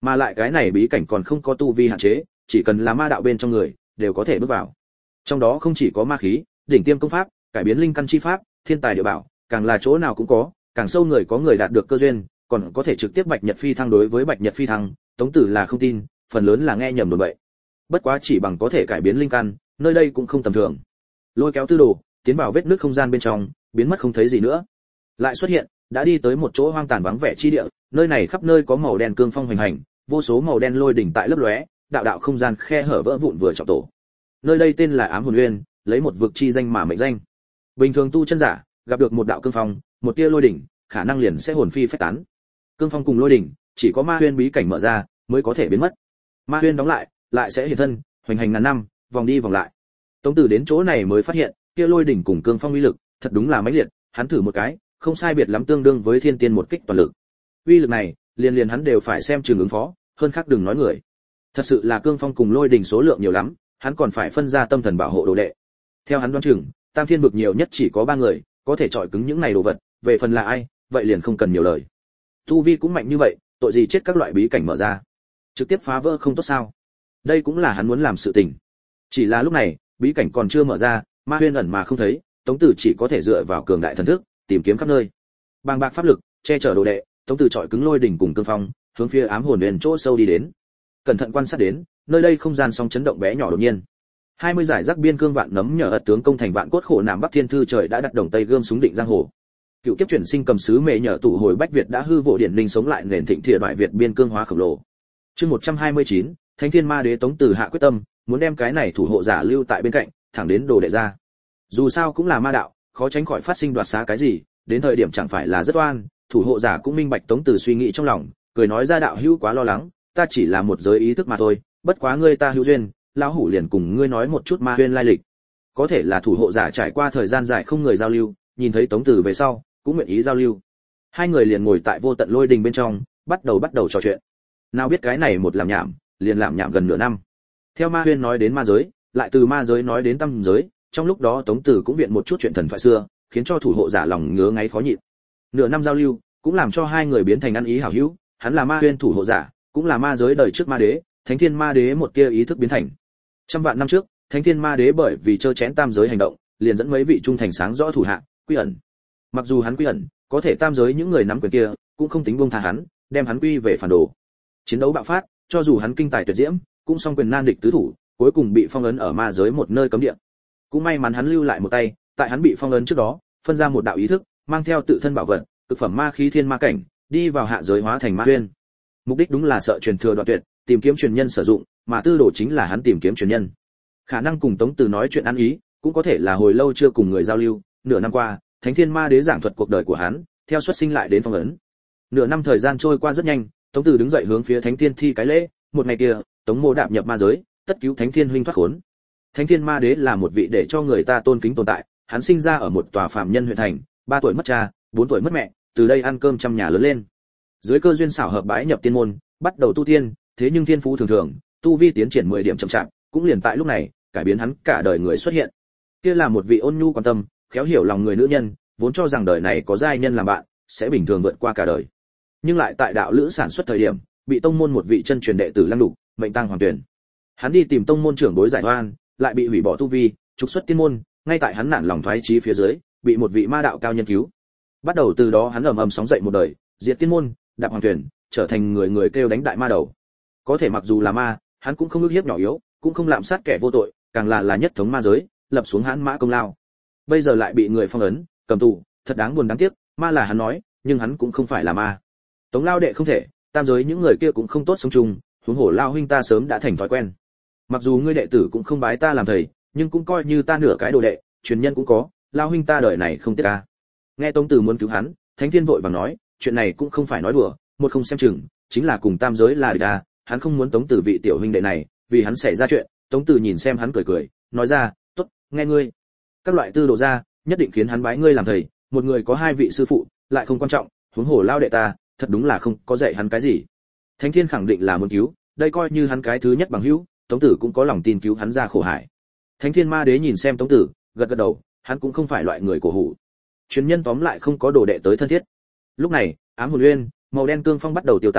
Mà lại cái này bí cảnh còn không có tu vi hạn chế, chỉ cần là ma đạo bên trong người đều có thể bước vào. Trong đó không chỉ có ma khí, đỉnh tiêm công pháp, cải biến linh căn chi pháp, thiên tài địa bảo, càng là chỗ nào cũng có, càng sâu người có người đạt được cơ duyên, còn có thể trực tiếp bạch nhật phi thăng. Đối với bạch nhật phi thăng, Tống Tử là không tin, phần lớn là nghe nhầm đồn bậy. Bất quá chỉ bằng có thể cải biến linh căn, nơi đây cũng không tầm thường. Lôi kéo tư đồ, tiến vào vết nước không gian bên trong, biến mất không thấy gì nữa. Lại xuất hiện, đã đi tới một chỗ hoang tàn vắng vẻ chi địa, nơi này khắp nơi có màu đen cương phong hoành hành, vô số màu đen lôi đỉnh tại lấp lóe, đạo đạo không gian khe hở vỡ vụn vừa trọng tổ. Nơi đây tên là Ám Hồn Nguyên, lấy một vực chi danh mà mệnh danh. Bình thường tu chân giả, gặp được một đạo cương phong, một tia lôi đỉnh, khả năng liền sẽ hồn phi phách tán. Cương phong cùng lôi đỉnh, chỉ có ma huyên bí cảnh mở ra mới có thể biến mất. Ma huyên đóng lại sẽ hiện thân, hoành hành ngàn năm, vòng đi vòng lại. Tống Tử đến chỗ này mới phát hiện, kia lôi đỉnh cùng cương phong uy lực, thật đúng là mãnh liệt, hắn thử một cái, không sai biệt lắm tương đương với thiên tiên một kích toàn lực. Uy lực này, liền hắn đều phải xem trường ứng phó, hơn khác đừng nói người. Thật sự là cương phong cùng lôi đỉnh số lượng nhiều lắm, hắn còn phải phân ra tâm thần bảo hộ đồ đệ. Theo hắn đoán chừng, Tam Thiên vực nhiều nhất chỉ có 3 người, có thể chọi cứng những này đồ vật, về phần là ai, vậy liền không cần nhiều lời. Tu vi cũng mạnh như vậy, tội gì chết các loại bí cảnh mở ra, trực tiếp phá vỡ không tốt sao? Đây cũng là hắn muốn làm sự tình. Chỉ là lúc này, bí cảnh còn chưa mở ra, ma huyên ẩn mà không thấy, Tống Tử chỉ có thể dựa vào cường đại thần thức, tìm kiếm khắp nơi. Bàng bạc pháp lực, che chở đồ đệ, Tống Tử chọi cứng lôi đỉnh cùng cương phong, hướng phía Ám Hồn Nguyên chỗ sâu đi đến. Cẩn thận quan sát đến, nơi đây không gian song chấn động bé nhỏ đột nhiên. 20 giải rắc biên cương vạn nấm nhờ ật tướng công thành vạn cốt khổ nam bắc thiên thư trời đã đặt đồng tây gươm súng định giang hồ. Cựu kiếp chuyển sinh cầm sứ mề nhờ tụ hồi bách Việt đã hư vô điển linh sống lại nền thịnh thiện đại Việt biên cương hóa khổng lồ. Chương 129, Thánh Thiên Ma Đế Tống Tử hạ quyết tâm, muốn đem cái này thủ hộ giả lưu tại bên cạnh, thẳng đến đồ đệ ra. Dù sao cũng là ma đạo, khó tránh khỏi phát sinh đoạt xá cái gì, đến thời điểm chẳng phải là rất oan. Thủ hộ giả cũng minh bạch Tống Tử suy nghĩ trong lòng, cười nói ra đạo hữu quá lo lắng, ta chỉ là một giới ý thức mà thôi, bất quá ngươi ta hữu duyên, lão hủ liền cùng ngươi nói một chút ma huyên lai lịch. Có thể là thủ hộ giả trải qua thời gian dài không người giao lưu, nhìn thấy Tống Tử về sau, cũng nguyện ý giao lưu. Hai người liền ngồi tại vô tận lôi đình bên trong, bắt đầu trò chuyện. Nào biết cái này một làm nhảm, liền làm nhảm gần nửa năm. Theo ma huyên nói đến ma giới, lại từ ma giới nói đến tâm giới, trong lúc đó Tống Tử cũng viện một chút chuyện thần thoại xưa, khiến cho thủ hộ giả lòng ngứa ngáy khó nhịn. Nửa năm giao lưu, cũng làm cho hai người biến thành ăn ý hảo hữu, hắn là ma huyên thủ hộ giả, cũng là ma giới đời trước ma đế, Thánh Thiên Ma Đế một tia ý thức biến thành. Trăm vạn năm trước, Thánh Thiên Ma Đế bởi vì chơ chén tam giới hành động, liền dẫn mấy vị trung thành sáng rõ thủ hạ, quy ẩn. Mặc dù hắn quy ẩn, có thể tam giới những người nắm quyền kia, cũng không tính buông tha hắn, đem hắn quy về phản đồ. Chiến đấu bạo phát, cho dù hắn kinh tài tuyệt diễm, cũng song quyền nan địch tứ thủ, cuối cùng bị phong ấn ở ma giới một nơi cấm địa. Cũng may mắn hắn lưu lại một tay, tại hắn bị phong ấn trước đó, phân ra một đạo ý thức, mang theo tự thân bảo vật, cực phẩm ma khí thiên ma cảnh, đi vào hạ giới hóa thành ma huyên. Mục đích đúng là sợ truyền thừa đoạn tuyệt, tìm kiếm truyền nhân sử dụng, mà tư đồ chính là hắn tìm kiếm truyền nhân. Khả năng cùng Tống Tử nói chuyện ăn ý, cũng có thể là hồi lâu chưa cùng người giao lưu, nửa năm qua, Thánh Thiên Ma Đế giảng thuật cuộc đời của hắn, theo xuất sinh lại đến phong ấn. Nửa năm thời gian trôi qua rất nhanh, Tống Tử đứng dậy hướng phía Thánh Thiên thi cái lễ, một ngày kia, Tống Mô đạp nhập ma giới, tất cứu Thánh Thiên huynh thoát khốn. Thánh Thiên Ma Đế là một vị để cho người ta tôn kính tồn tại, hắn sinh ra ở một tòa phàm nhân huyện thành, 3 tuổi mất cha, 4 tuổi mất mẹ, từ đây ăn cơm trăm nhà lớn lên. Dưới cơ duyên xảo hợp bái nhập tiên môn, bắt đầu tu tiên, thế nhưng thiên phú thường thường, tu vi tiến triển 10 điểm chậm chạp, cũng liền tại lúc này, cải biến hắn cả đời người xuất hiện. Kia là một vị ôn nhu quan tâm, khéo hiểu lòng người nữ nhân, vốn cho rằng đời này có giai nhân làm bạn, sẽ bình thường vượt qua cả đời. Nhưng lại tại đạo lữ sản xuất thời điểm, bị tông môn một vị chân truyền đệ tử lăng đục, mệnh tang hoàng tuyển. Hắn đi tìm tông môn trưởng bối giải oan, lại bị hủy bỏ tu vi, trục xuất tiên môn, ngay tại hắn nản lòng thoái chí phía dưới, bị một vị ma đạo cao nhân cứu. Bắt đầu từ đó hắn ầm ầm sóng dậy một đời, diệt tiên môn, đạp hoàng tuyển, trở thành người kêu đánh đại ma đầu. Có thể mặc dù là ma, hắn cũng không ước hiếp nhỏ yếu, cũng không lạm sát kẻ vô tội, càng là nhất thống ma giới, lập xuống hãn mã công lao. Bây giờ lại bị người phong ấn, cầm tù, thật đáng buồn đáng tiếc, ma là hắn nói, nhưng hắn cũng không phải là ma. Tống lao đệ không thể, tam giới những người kia cũng không tốt sống chung, huống hồ lao huynh ta sớm đã thành thói quen. Mặc dù ngươi đệ tử cũng không bái ta làm thầy, nhưng cũng coi như ta nửa cái đồ đệ, truyền nhân cũng có, lao huynh ta đời này không tiếc ta. Nghe Tống Tử muốn cứu hắn, Thánh Thiên vội vàng nói, chuyện này cũng không phải nói đùa, một không xem chừng, chính là cùng tam giới là địch ta, hắn không muốn Tống Tử vị tiểu huynh đệ này, vì hắn xảy ra chuyện. Tống Tử nhìn xem hắn cười, nói ra, tốt, nghe ngươi. Các loại tư đồ ra, nhất định khiến hắn bái ngươi làm thầy, một người có 2 vị sư phụ, lại không quan trọng, huống hồ lao đệ ta, thật đúng là không có dạy hắn cái gì. Thánh Thiên khẳng định là muốn cứu, đây coi như hắn cái thứ nhất bằng hữu, Tống Tử cũng có lòng tin cứu hắn ra khổ hải. Thánh Thiên Ma Đế nhìn xem Tống Tử, gật đầu, hắn cũng không phải loại người cổ hủ. Truyền nhân tóm lại không có đồ đệ tới thân thiết. Lúc này, Ám Hồn Nguyên, màu đen cương phong bắt đầu tiêu tán,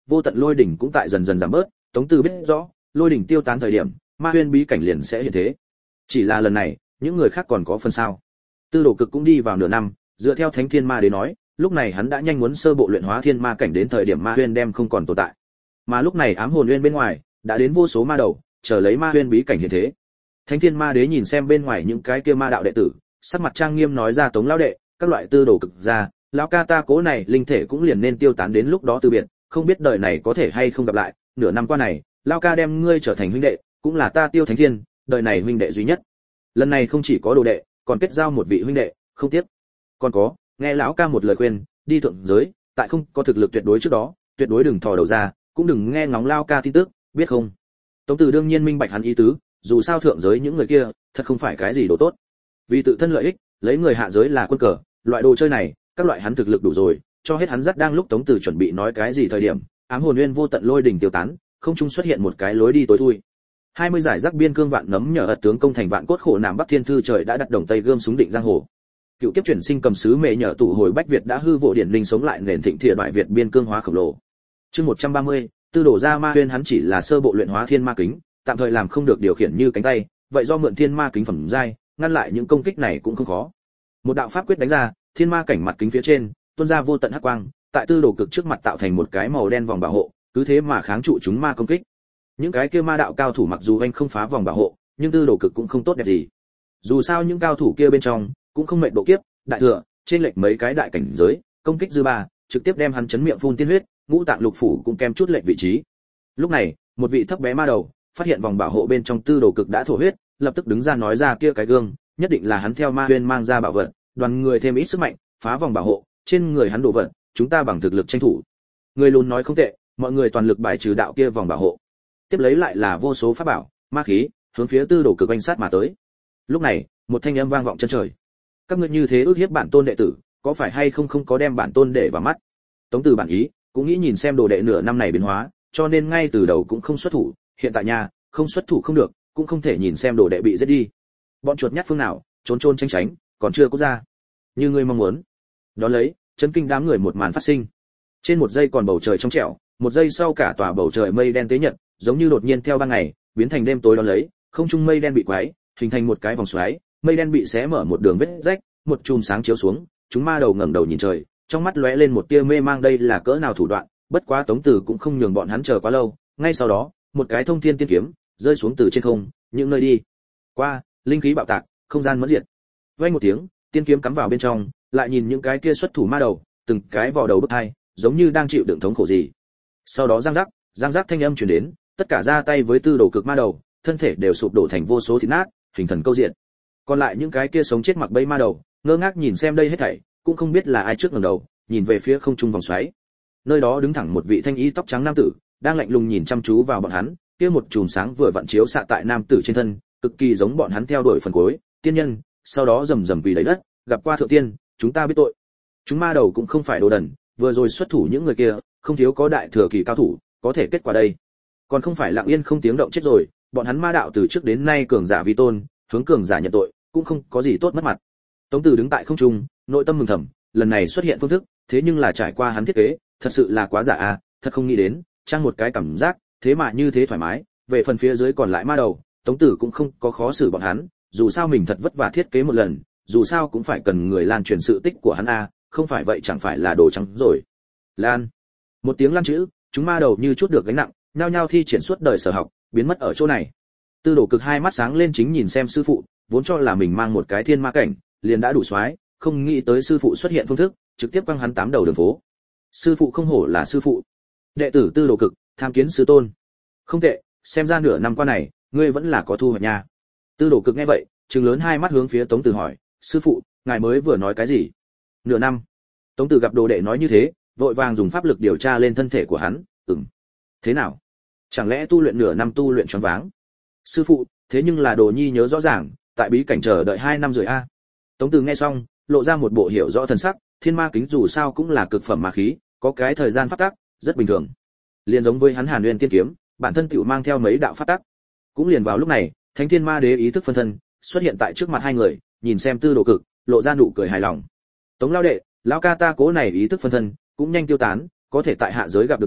vô tận lôi đỉnh cũng tại dần dần giảm bớt. Tống Từ biết rõ, lôi đỉnh tiêu tán thời điểm, ma huyên bí cảnh liền sẽ hiện thế. Chỉ là lần này, những người khác còn có phần sao. Tư Đồ Cực cũng đi vào nửa năm, dựa theo Thánh Thiên Ma Đế nói, lúc này hắn đã nhanh muốn sơ bộ luyện hóa thiên ma cảnh, đến thời điểm ma huyên đem không còn tồn tại. Mà lúc này ám hồn uyên bên ngoài đã đến vô số ma đầu, chờ lấy ma huyên bí cảnh hiện thế. Thánh Thiên Ma Đế nhìn xem bên ngoài những cái kia ma đạo đệ tử, sắc mặt trang nghiêm nói ra: Tống lão đệ, các loại Tư Đồ Cực ra, lão ca ta cố này linh thể cũng liền nên tiêu tán đến lúc đó từ biệt, không biết đời này có thể hay không gặp lại. Nửa năm qua này, lão ca đem ngươi trở thành huynh đệ, cũng là ta Tiêu Thánh Thiên đời này huynh đệ duy nhất. Lần này không chỉ có đồ đệ, còn kết giao một vị huynh đệ, không tiếc. Còn có, nghe lão ca một lời khuyên, đi thượng giới, tại không có thực lực tuyệt đối trước đó, tuyệt đối đừng thò đầu ra, cũng đừng nghe ngóng lão ca tin tức, biết không? Tống Từ đương nhiên minh bạch hắn ý tứ, dù sao thượng giới những người kia, thật không phải cái gì đồ tốt. Vì tự thân lợi ích, lấy người hạ giới là quân cờ, loại đồ chơi này, các loại hắn thực lực đủ rồi, cho hết hắn dắt. Đang lúc Tống Từ chuẩn bị nói cái gì thời điểm, ám hồn nguyên vô tận lôi đỉnh tiêu tán, không trung xuất hiện một cái lối đi tối thui. 20 giải rác biên cương vạn nấm nhờ ật tướng công thành vạn cốt khổ nam bắc thiên thư trời đã đặt đồng tây gươm súng định giang hồ. Cựu kiếp chuyển sinh cầm sứ mẹ nhờ tụ hồi bách Việt đã hư vô điển linh sống lại nền thịnh thiện đại Việt biên cương hóa khổng lồ. Chương 130, Tư Đồ ra ma huyên hắn chỉ là sơ bộ luyện hóa thiên ma kính, tạm thời làm không được điều khiển như cánh tay, vậy do mượn thiên ma kính phẩm giai, ngăn lại những công kích này cũng không khó. Một đạo pháp quyết đánh ra, thiên ma cảnh mặt kính phía trên tuôn ra vô tận hắc quang, tại Tư Đồ Cực trước mặt tạo thành một cái màu đen vòng bảo hộ, cứ thế mà kháng trụ chúng ma công kích. Những cái kia ma đạo cao thủ mặc dù anh không phá vòng bảo hộ, nhưng Tư Đồ Cực cũng không tốt đẹp gì. Dù sao những cao thủ kia bên trong cũng không mệnh độ kiếp, đại thừa, trên lệch mấy cái đại cảnh giới, công kích dư ba, trực tiếp đem hắn chấn miệng phun tiên huyết, ngũ tạng lục phủ cũng kém chút lệch vị trí. Lúc này, một vị thấp bé ma đầu phát hiện vòng bảo hộ bên trong Tư Đồ Cực đã thổ huyết, lập tức đứng ra nói ra: kia cái gương, nhất định là hắn theo ma huyên mang ra bảo vật, đoàn người thêm ít sức mạnh, phá vòng bảo hộ, trên người hắn đồ vật, chúng ta bằng thực lực tranh thủ. Người lùn nói không tệ, mọi người toàn lực bài trừ đạo kia vòng bảo hộ. Tiếp lấy lại là vô số pháp bảo, ma khí, hướng phía Tư Đồ Cực quanh sát mà tới. Lúc này, một thanh âm vang vọng chân trời: các ngươi như thế ước hiếp bản tôn đệ tử, có phải hay không có đem bản tôn để vào mắt? Tống Từ bản ý cũng nghĩ nhìn xem đồ đệ nửa năm này biến hóa, cho nên ngay từ đầu cũng không xuất thủ, hiện tại nha, không xuất thủ không được, cũng không thể nhìn xem đồ đệ bị giết đi. Bọn chuột nhát phương nào, trốn trốn tránh tránh, còn chưa có ra. Như ngươi mong muốn. Đó lấy, chấn kinh đám người một màn phát sinh. Trên một giây còn bầu trời trong trẻo, một giây sau cả tòa bầu trời mây đen tế nhật, giống như đột nhiên theo ban ngày, biến thành đêm tối. Đó lấy, không trung mây đen bị quái, hình thành một cái vòng xoáy, mây đen bị xé mở một đường vết rách, một chùm sáng chiếu xuống, chúng ma đầu ngẩng đầu nhìn trời, trong mắt lóe lên một tia mê mang, đây là cỡ nào thủ đoạn, bất quá Tống Từ cũng không nhường bọn hắn chờ quá lâu, ngay sau đó, một cái thông thiên tiên kiếm rơi xuống từ trên không, những nơi đi qua, linh khí bạo tạc, không gian mất diệt. Vang một tiếng, tiên kiếm cắm vào bên trong, lại nhìn những cái kia xuất thủ ma đầu, từng cái vò đầu bứt tai, giống như đang chịu đựng thống khổ gì. Sau đó giang giác thanh âm truyền đến, tất cả ra tay với Tư Đồ Cực ma đầu, thân thể đều sụp đổ thành vô số thịt nát, hình thần câu diện. Còn lại những cái kia sống chết mặc bẫy ma đầu, ngơ ngác nhìn xem đây hết thảy, cũng không biết là ai trước ngẩng đầu, nhìn về phía không trung vòng xoáy. Nơi đó đứng thẳng một vị thanh y tóc trắng nam tử, đang lạnh lùng nhìn chăm chú vào bọn hắn, kia một chùm sáng vừa vặn chiếu xạ tại nam tử trên thân, cực kỳ giống bọn hắn theo đuổi phần cuối, tiên nhân, sau đó rầm rầm quỳ lấy đất, gặp qua thượng tiên, chúng ta biết tội. Chúng ma đầu cũng không phải đồ đần, vừa rồi xuất thủ những người kia, không thiếu có đại thừa kỳ cao thủ, có thể kết quả đây. Còn không phải lặng yên không tiếng động chết rồi, bọn hắn ma đạo từ trước đến nay cường giả vi tôn, hướng cường giả nhận tội, cũng không có gì tốt mất mặt. Tống Từ đứng tại không trung, nội tâm mừng thầm, lần này xuất hiện phương thức, thế nhưng là trải qua hắn thiết kế, thật sự là quá giả a, thật không nghĩ đến, trang một cái cảm giác, thế mà như thế thoải mái. Về phần phía dưới còn lại ma đầu, Tống Từ cũng không có khó xử bọn hắn, dù sao mình thật vất vả thiết kế một lần, dù sao cũng phải cần người lan truyền sự tích của hắn a, không phải vậy chẳng phải là đồ trắng rồi. Lan, một tiếng lan chữ, chúng ma đầu như chút được gánh nặng, nhao nhao thi triển suốt đời sở học, biến mất ở chỗ này. Tư Đồ Cực hai mắt sáng lên chính nhìn xem sư phụ, vốn cho là mình mang một cái thiên ma cảnh, liền đã đủ xoái, không nghĩ tới sư phụ xuất hiện phương thức, trực tiếp quăng hắn tám đầu đường phố. Sư phụ không hổ là sư phụ. Đệ tử Tư Đồ Cực, tham kiến sư tôn. Không tệ, xem ra nửa năm qua này, ngươi vẫn là có thu hoạch nha. Tư Đồ Cực nghe vậy, trừng lớn hai mắt hướng phía Tống Từ hỏi, sư phụ, ngài mới vừa nói cái gì? Nửa năm. Tống Từ gặp đồ đệ nói như thế, vội vàng dùng pháp lực điều tra lên thân thể của hắn, Thế nào? Chẳng lẽ tu luyện nửa năm tu luyện choáng váng? Sư phụ, thế nhưng là Đồ nhi nhớ rõ ràng, tại bí cảnh chờ đợi 2 năm rồi a. Tống Từ nghe xong, lộ ra một bộ hiểu rõ thần sắc, thiên ma kính dù sao cũng là cực phẩm ma khí, có cái thời gian pháp tắc, rất bình thường. Liền giống với hắn Hàn Nguyên tiên kiếm, bản thân tiểu mang theo mấy đạo pháp tắc. Cũng liền vào lúc này, Thánh Thiên Ma Đế ý thức phân thân xuất hiện tại trước mặt hai người, nhìn xem Tư Đồ Cực, lộ ra nụ cười hài lòng. Tống lão đệ, lão ca ta cố này ý thức phân thân cũng nhanh tiêu tán, có thể tại hạ giới gặp được ngươi,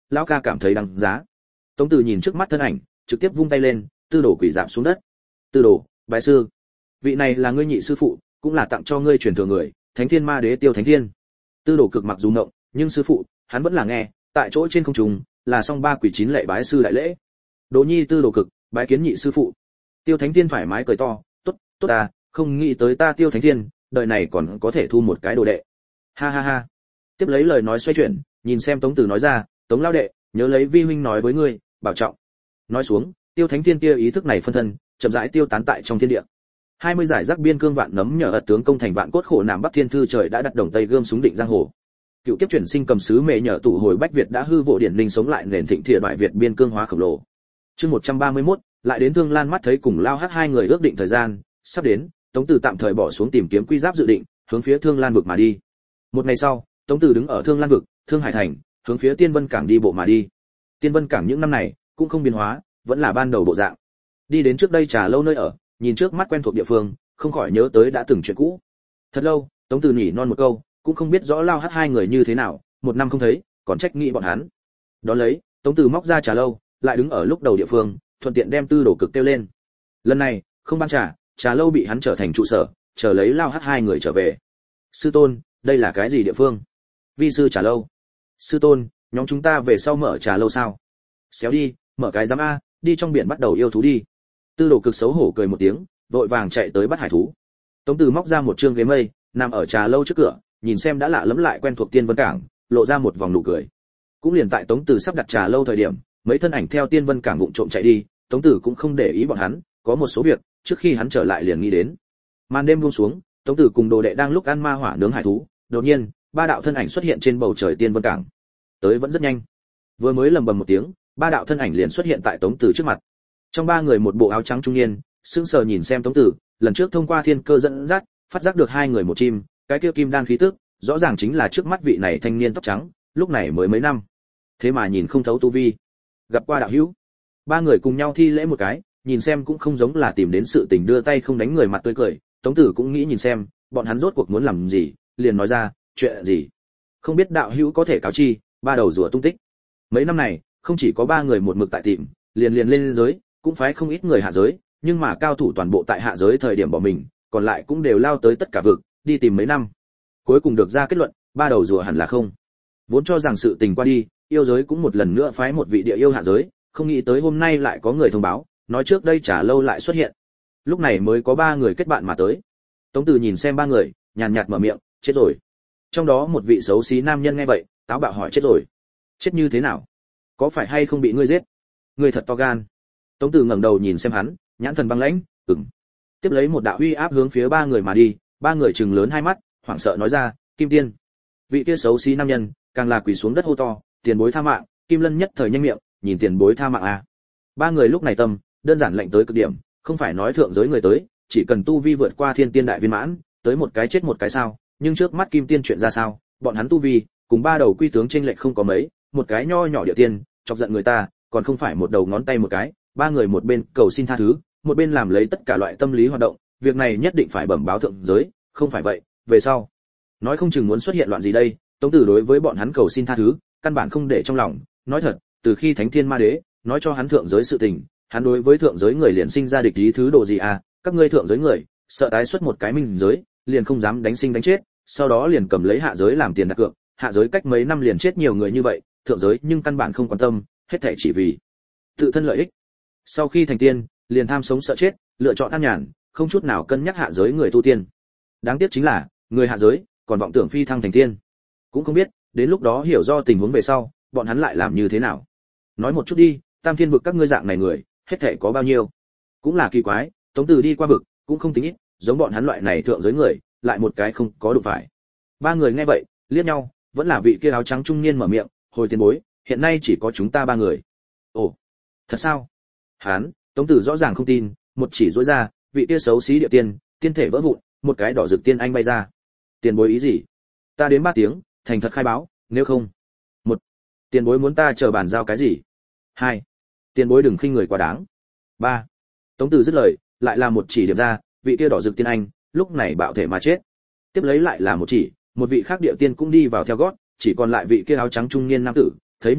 lão ca cảm thấy đáng giá. Tống Từ nhìn trước mắt thân ảnh, trực tiếp vung tay lên, Tư Đồ quỳ rạp xuống đất. Tư Đồ, bái sư. Vị này là ngươi nhị sư phụ, cũng là tặng cho ngươi truyền thừa người, Thánh Thiên Ma Đế Tiêu Thánh Thiên. Tư Đồ cực mặc dù ngộng, nhưng sư phụ, hắn vẫn là nghe, tại chỗ trên không trung, là song ba quỳ chín lệ bái sư đại lễ. Đỗ Nhi Tư Đồ cực, bái kiến nhị sư phụ. Tiêu Thánh Thiên thoải mái cười to, tốt, tốt ta, không nghĩ tới ta Tiêu Thánh Thiên, đời này còn có thể thu một cái đồ đệ. Ha ha ha. Tiếp lấy lời nói xoay chuyển, nhìn xem Tống Từ nói ra, Tống lão đệ, nhớ lấy vi huynh nói với ngươi, bảo trọng. Nói xuống, Tiêu Thánh Thiên kia ý thức này phân thân, chậm rãi tiêu tán tại trong thiên địa. 20 giải rác biên cương vạn nấm nhờ ật tướng công thành vạn cốt khổ nam bắc thiên thư trời đã đặt đồng tây gươm súng định giang hồ. Cựu kiếp chuyển sinh cầm sứ mẹ nhờ tụ hồi bách Việt đã hư vô điển linh sống lại nền thịnh thiện đại Việt biên cương hóa khổng lồ. Chương 131, lại đến Thương Lan mắt thấy cùng Lao Hắc hai người ước định thời gian sắp đến, Tống Từ tạm thời bỏ xuống tìm kiếm quy giáp dự định, hướng phía Thương Lan vực mà đi. Một ngày sau, Tống Từ đứng ở Thương Lan vực, Thương Hải thành, hướng phía Tiên Vân cảng đi bộ mà đi. Tiên Vân cảng những năm này cũng không biến hóa, vẫn là ban đầu bộ dạng. Đi đến trước đây Trà Lâu nơi ở, nhìn trước mắt quen thuộc địa phương, không khỏi nhớ tới đã từng chuyện cũ. Thật lâu, Tống Từ nhỉ non một câu, cũng không biết rõ Lao Hắc hai người như thế nào, một năm không thấy, còn trách nghĩ bọn hắn. Đó lấy, Tống Từ móc ra Trà Lâu, lại đứng ở lúc đầu địa phương, thuận tiện đem Tư Đồ cực kêu lên. Lần này, không ban Trà Lâu bị hắn trở thành trụ sở, chờ lấy Lao Hắc hai người trở về. Sư tôn, đây là cái gì địa phương? Vi sư Trà Lâu. Sư tôn, nhóm chúng ta về sau mở Trà Lâu sao? Xéo đi, mở cái giám a, đi trong biển bắt đầu yêu thú đi. Tư Đồ cực xấu hổ cười một tiếng, vội vàng chạy tới bắt hải thú. Tống Từ móc ra một trương ghế mây, nằm ở Trà Lâu trước cửa, nhìn xem đã lạ lẫm lại quen thuộc Tiên Vân cảng, lộ ra một vòng nụ cười. Cũng liền tại Tống Từ sắp đặt Trà Lâu thời điểm, mấy thân ảnh theo Tiên Vân cảng vụng trộm chạy đi, Tống Từ cũng không để ý bọn hắn, có một số việc, trước khi hắn trở lại liền nghĩ đến. Màn đêm buông xuống, Tống Từ cùng đồ đệ đang lúc ăn ma hỏa nướng hải thú, đột nhiên, ba đạo thân ảnh xuất hiện trên bầu trời Tiên Vân cảng. Tới vẫn rất nhanh. Vừa mới lầm bầm một tiếng, ba đạo thân ảnh liền xuất hiện tại Tống Từ trước mặt. Trong ba người một bộ áo trắng trung niên, sững sờ nhìn xem Tống Từ, lần trước thông qua thiên cơ dẫn dắt, phát giác được hai người một chim, cái kia kim đan khí tức, rõ ràng chính là trước mắt vị này thanh niên tóc trắng, lúc này mới mấy năm. Thế mà nhìn không thấu tu vi. Gặp qua đạo hữu. Ba người cùng nhau thi lễ một cái, nhìn xem cũng không giống là tìm đến sự tình đưa tay không đánh người mặt tươi cười, Tống Tử cũng nghĩ nhìn xem, bọn hắn rốt cuộc muốn làm gì, liền nói ra, chuyện gì? Không biết đạo hữu có thể cáo chi, ba đầu rùa tung tích. Mấy năm này, không chỉ có ba người một mực tại tìm, liền lên giới, cũng phái không ít người hạ giới, nhưng mà cao thủ toàn bộ tại hạ giới thời điểm bỏ mình, còn lại cũng đều lao tới tất cả vực, đi tìm mấy năm. Cuối cùng được ra kết luận, ba đầu rùa hẳn là không. Vốn cho rằng sự tình qua đi, yêu giới cũng một lần nữa phái một vị địa yêu hạ giới, không nghĩ tới hôm nay lại có người thông báo, nói trước đây Trà Lâu lại xuất hiện. Lúc này mới có ba người kết bạn mà tới. Tống Từ nhìn xem ba người, nhàn nhạt mở miệng, chết rồi. Trong đó một vị xấu xí nam nhân nghe vậy, táo bạo hỏi chết rồi. Chết như thế nào? Có phải hay không bị ngươi giết? Ngươi thật to gan. Tống Từ ngẩng đầu nhìn xem hắn, nhãn thần băng lãnh, ừm. Tiếp lấy một đạo uy áp hướng phía ba người mà đi, ba người trừng lớn hai mắt, hoảng sợ nói ra, Kim Tiên. Vị kia xấu xí nam nhân, càng là quỳ xuống đất hô to, tiền bối tha mạng. Kim Lân nhất thời nhanh miệng, nhìn tiền bối tha mạng à. Ba người lúc này tâm, đơn giản lệnh tới cực điểm, không phải nói thượng giới người tới, chỉ cần tu vi vượt qua thiên tiên đại viên mãn, tới một cái chết một cái sao, nhưng trước mắt Kim Tiên chuyện ra sao, bọn hắn tu vi, cùng ba đầu quy tướng chênh lệch không có mấy, một cái nho nhỏ địa tiên, chọc giận người ta, còn không phải một đầu ngón tay một cái, ba người một bên cầu xin tha thứ, một bên làm lấy tất cả loại tâm lý hoạt động, việc này nhất định phải bẩm báo thượng giới, không phải vậy, về sau, nói không chừng muốn xuất hiện loạn gì đây. Tống Tử đối với bọn hắn cầu xin tha thứ, căn bản không để trong lòng, nói thật, từ khi Thánh Thiên Ma Đế nói cho hắn thượng giới sự tình, hắn đối với thượng giới người liền sinh ra địch ý thứ độ gì à, các ngươi thượng giới người, sợ tái xuất một cái minh giới, liền không dám đánh sinh đánh chết, sau đó liền cầm lấy hạ giới làm tiền đặt cược, hạ giới cách mấy năm liền chết nhiều người như vậy, thượng giới nhưng căn bản không quan tâm, hết thảy chỉ vì tự thân lợi ích. Sau khi thành tiên, liền tham sống sợ chết, lựa chọn an nhàn, không chút nào cân nhắc hạ giới người tu tiên. Đáng tiếc chính là, người hạ giới còn vọng tưởng phi thăng thành tiên. Cũng không biết, đến lúc đó hiểu do tình huống về sau, bọn hắn lại làm như thế nào. Nói một chút đi, Tam Thiên vực các ngươi dạng này người, hết thảy có bao nhiêu? Cũng là kỳ quái, Tống Từ đi qua vực, cũng không tính ít, giống bọn hắn loại này thượng giới người, lại một cái không có đủ phải. Ba người nghe vậy, liếc nhau, vẫn là vị kia áo trắng trung niên mở miệng, hồi tiền bối, hiện nay chỉ có chúng ta ba người. Ồ, thật sao? Hán, Tống Tử rõ ràng không tin, một chỉ rũa ra, vị kia xấu xí địa tiên, tiên thể vỡ vụn, một cái đỏ rực tiên anh bay ra. Tiền bối ý gì? Ta đến 3 tiếng, thành thật khai báo, nếu không. 1. Tiền bối muốn ta chờ bàn giao cái gì? 2. Tiền bối đừng khinh người quá đáng. 3. Tống Tử dứt lời, lại là một chỉ điểm ra, vị kia đỏ rực tiên anh, lúc này bạo thể mà chết. Tiếp lấy lại là một chỉ, một vị khác địa tiên cũng đi vào theo gót, chỉ còn lại vị kia áo trắng trung niên nam tử, thấy như thế,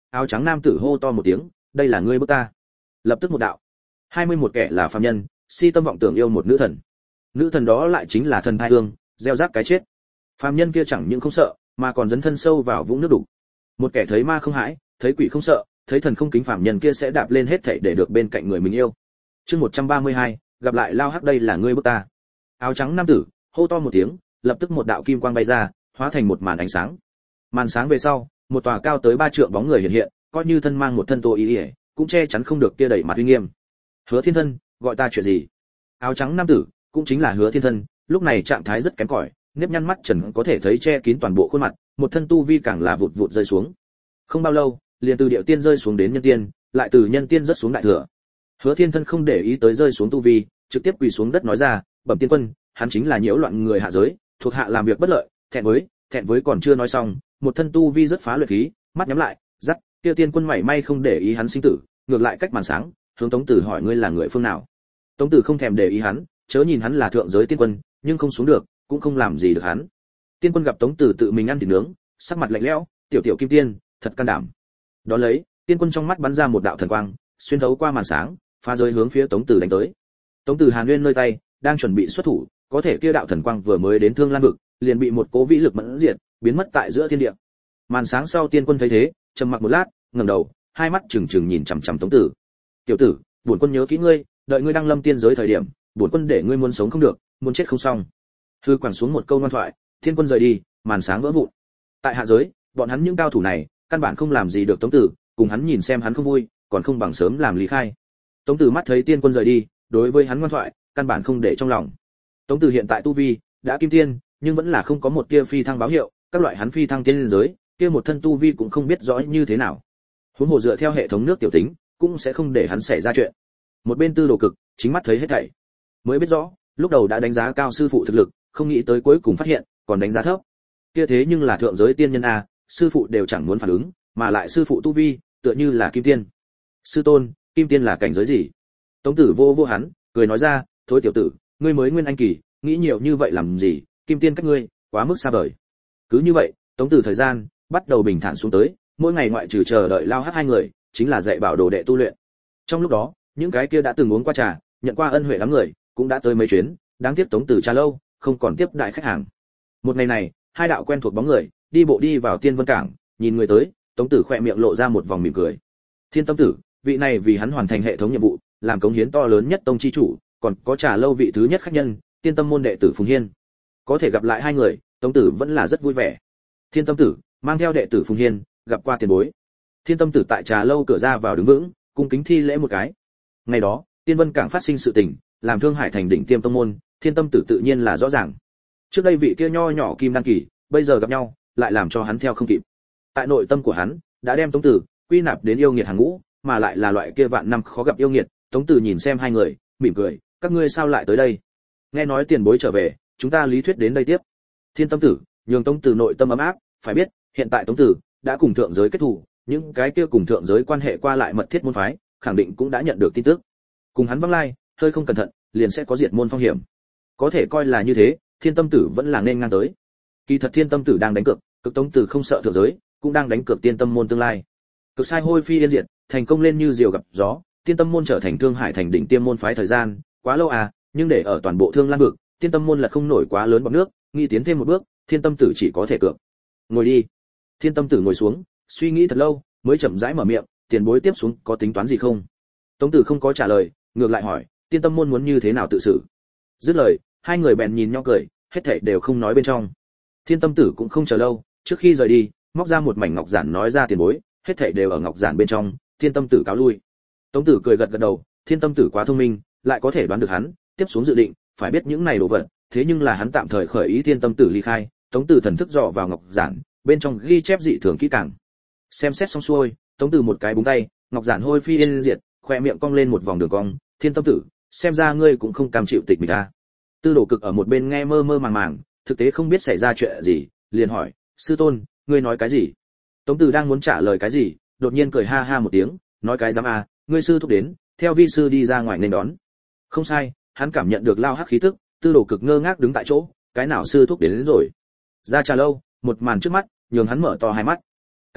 Áo trắng nam tử hô to một tiếng, đây là ngươi bức ta. Lập tức một đạo. 21 kẻ là phàm nhân, si tâm vọng tưởng yêu một nữ thần. Nữ thần đó lại chính là thần thai hương, gieo rắc cái chết. Phàm nhân kia chẳng những không sợ, mà còn dấn thân sâu vào vũng nước đục. Một kẻ thấy ma không hãi, thấy quỷ không sợ, thấy thần không kính, phàm nhân kia sẽ đạp lên hết thảy để được bên cạnh người mình yêu. Chương 132, gặp lại Lao Hắc, đây là ngươi bức ta. Áo trắng nam tử hô to một tiếng, lập tức một đạo kim quang bay ra, hóa thành một màn ánh sáng. Màn sáng về sau, một tòa cao tới 3 trượng bóng người hiện hiện, coi như thân mang một thân tô y, cũng che chắn không được kia đầy mặt uy nghiêm. Hứa Thiên Thân, gọi ta chuyện gì? Áo trắng nam tử cũng chính là Hứa Thiên Thân, lúc này trạng thái rất kém cỏi, nếp nhăn mắt trần có thể thấy che kín toàn bộ khuôn mặt, một thân tu vi càng là vụt vụt rơi xuống. Không bao lâu, liền từ điệu tiên rơi xuống đến nhân tiên, lại từ nhân tiên rớt xuống đại thừa. Hứa Thiên Thân không để ý tới rơi xuống tu vi, trực tiếp quỳ xuống đất nói ra, bẩm tiên quân, hắn chính là nhiễu loạn người hạ giới, thuộc hạ làm việc bất lợi, thẹn với còn chưa nói xong, một thân tu vi rất phá luyện khí, mắt nhắm lại, dắt, kia tiên quân mảy may không để ý hắn sinh tử, ngược lại cách màn sáng, hướng Tống Tử hỏi ngươi là người phương nào. Tống Tử không thèm để ý hắn, chớ nhìn hắn là thượng giới tiên quân, nhưng không xuống được, cũng không làm gì được hắn. Tiên quân gặp Tống Tử tự mình ăn thịt nướng, sắc mặt lạnh lẽo, tiểu tiểu kim tiên, thật can đảm. Đó lấy, tiên quân trong mắt bắn ra một đạo thần quang, xuyên thấu qua màn sáng, phá giới hướng phía Tống Tử đánh tới. Tống Tử Hàn Nguyên nơi tay đang chuẩn bị xuất thủ, có thể kia đạo thần quang vừa mới đến Thương Lan vực, liền bị một cố vĩ lực mẫn diệt, biến mất tại giữa thiên địa. Màn sáng sau tiên quân thấy thế, trầm mặc một lát, ngẩng đầu, hai mắt trừng trừng nhìn chằm chằm Tống Tử. "Tiểu tử, bổn quân nhớ kỹ ngươi, đợi ngươi đăng lâm tiên giới thời điểm, bổn quân để ngươi muốn sống không được, muốn chết không xong." Hư quẳng xuống một câu ngoan thoại, thiên quân rời đi, màn sáng vỡ vụn. Tại hạ giới, bọn hắn những cao thủ này, căn bản không làm gì được Tống Tử, cùng hắn nhìn xem hắn không vui, còn không bằng sớm làm lý khai. Tống Tử mắt thấy tiên quân rời đi, đối với hắn ngoan thoại, căn bản không để trong lòng. Tống Tử hiện tại tu vi đã kim tiên, nhưng vẫn là không có một tia phi thăng báo hiệu, các loại hắn phi thăng tiên liên giới, kia một thân tu vi cũng không biết rõ như thế nào. Huống hồ dựa theo hệ thống nước tiểu tính, cũng sẽ không để hắn xảy ra chuyện. Một bên Tư Đồ Cực chính mắt thấy hết thảy, mới biết rõ, lúc đầu đã đánh giá cao sư phụ thực lực, không nghĩ tới cuối cùng phát hiện còn đánh giá thấp. Kia thế nhưng là thượng giới tiên nhân a, sư phụ đều chẳng muốn phản ứng, mà lại sư phụ tu vi tựa như là kim tiên. Sư tôn, kim tiên là cảnh giới gì? Tống Tử vô hắn, cười nói ra, thôi tiểu tử, ngươi mới nguyên anh kỳ, nghĩ nhiều như vậy làm gì, kim tiên cách ngươi quá mức xa vời. Cứ như vậy, Tống Tử thời gian bắt đầu bình thản xuống tới, mỗi ngày ngoại trừ chờ đợi Lao Hắc hai người, chính là dạy bảo đồ đệ tu luyện. Trong lúc đó, những cái kia đã từng uống qua trà, nhận qua ân huệ lắm người, cũng đã tới mấy chuyến, đáng tiếc Tống Tử trà lâu, không còn tiếp đại khách hàng. Một ngày này, hai đạo quen thuộc bóng người, đi bộ đi vào Tiên Vân Cảng, nhìn người tới, Tống Tử khỏe miệng lộ ra một vòng mỉm cười. Thiên Tâm Tử, vị này vì hắn hoàn thành hệ thống nhiệm vụ, làm cống hiến to lớn nhất tông chi chủ, còn có trà lâu vị thứ nhất khách nhân, Tiên Tâm môn đệ tử Phùng Hiên. Có thể gặp lại hai người, Tống Tử vẫn là rất vui vẻ. Thiên Tâm Tử mang theo đệ tử Phùng Hiên, gặp qua tiền bối. Thiên Tâm Tử tại trà lâu cửa ra vào đứng vững, cung kính thi lễ một cái. Ngày đó, Tiên Vân Cảng phát sinh sự tình, làm Thương Hải thành đỉnh tiêm tông môn, Thiên Tâm Tử tự nhiên là rõ ràng. Trước đây vị kia nho nhỏ kim đan kỳ, bây giờ gặp nhau, lại làm cho hắn theo không kịp. Tại nội tâm của hắn, đã đem Tống Tử quy nạp đến yêu nghiệt hàng ngũ, mà lại là loại kia vạn năm khó gặp yêu nghiệt. Tống Tử nhìn xem hai người, mỉm cười, các ngươi sao lại tới đây? Nghe nói tiền bối trở về, chúng ta lý thuyết đến đây tiếp. Thiên Tâm Tử nhường Tống Tử nội tâm ấm áp, phải biết, hiện tại Tống Tử đã cùng thượng giới kết thù, những cái kia cùng thượng giới quan hệ qua lại mật thiết môn phái, khẳng định cũng đã nhận được tin tức. Cùng hắn vắng lai, hơi không cẩn thận, liền sẽ có diệt môn phong hiểm. Có thể coi là như thế, Thiên Tâm Tử vẫn là nên ngang tới. Kỳ thật Thiên Tâm Tử đang đánh cược, cực Tống Tử không sợ thượng giới, cũng đang đánh cược Tiên Tâm môn tương lai. Cực sai hôi phi yên diệt, thành công lên như diều gặp gió, Tiên Tâm môn trở thành Thương Hải thành đỉnh tiêm môn phái thời gian, quá lâu à, nhưng để ở toàn bộ Thương Lan vực, Tiên Tâm môn là không nổi quá lớn bọt nước, nghĩ tiến thêm một bước, Thiên Tâm Tử chỉ có thể cược. Ngồi đi. Thiên Tâm Tử ngồi xuống, suy nghĩ thật lâu, mới chậm rãi mở miệng, tiền bối tiếp xuống có tính toán gì không? Tống Tử không có trả lời, ngược lại hỏi, Tiên Tâm môn muốn như thế nào tự xử? Dứt lời, hai người bèn nhìn nhau cười, hết thảy đều không nói bên trong. Thiên Tâm Tử cũng không chờ lâu, trước khi rời đi, móc ra một mảnh ngọc giản nói ra tiền bối, hết thảy đều ở ngọc giản bên trong, Thiên Tâm Tử cáo lui. Tống Tử cười gật gật đầu, Thiên Tâm Tử quá thông minh, lại có thể đoán được hắn tiếp xuống dự định, phải biết những này đồ vật, thế nhưng là hắn tạm thời khởi ý Thiên Tâm Tử ly khai. Tống Tử thần thức dò vào ngọc giản, bên trong ghi chép dị thường kỹ càng. Xem xét xong xuôi, Tống Tử một cái búng tay, ngọc giản hôi phi yên diệt, khoe miệng cong lên một vòng đường cong. Thiên Tâm Tử, xem ra ngươi cũng không cam chịu tịch mịch a. Tư Đồ Cực ở một bên nghe mơ mơ màng màng, thực tế không biết xảy ra chuyện gì, liền hỏi, sư tôn, ngươi nói cái gì? Tống Tử đang muốn trả lời cái gì, đột nhiên cười ha ha một tiếng, nói cái dám a, ngươi sư thúc đến, theo vi sư đi ra ngoài nên đón. Không sai, hắn cảm nhận được lao hắc khí tức, Tư Đồ Cực ngơ ngác đứng tại chỗ, cái nào sư thúc đến rồi? Ra trà lâu, một màn trước mắt, nhường hắn mở to hai mắt. Cái gặp,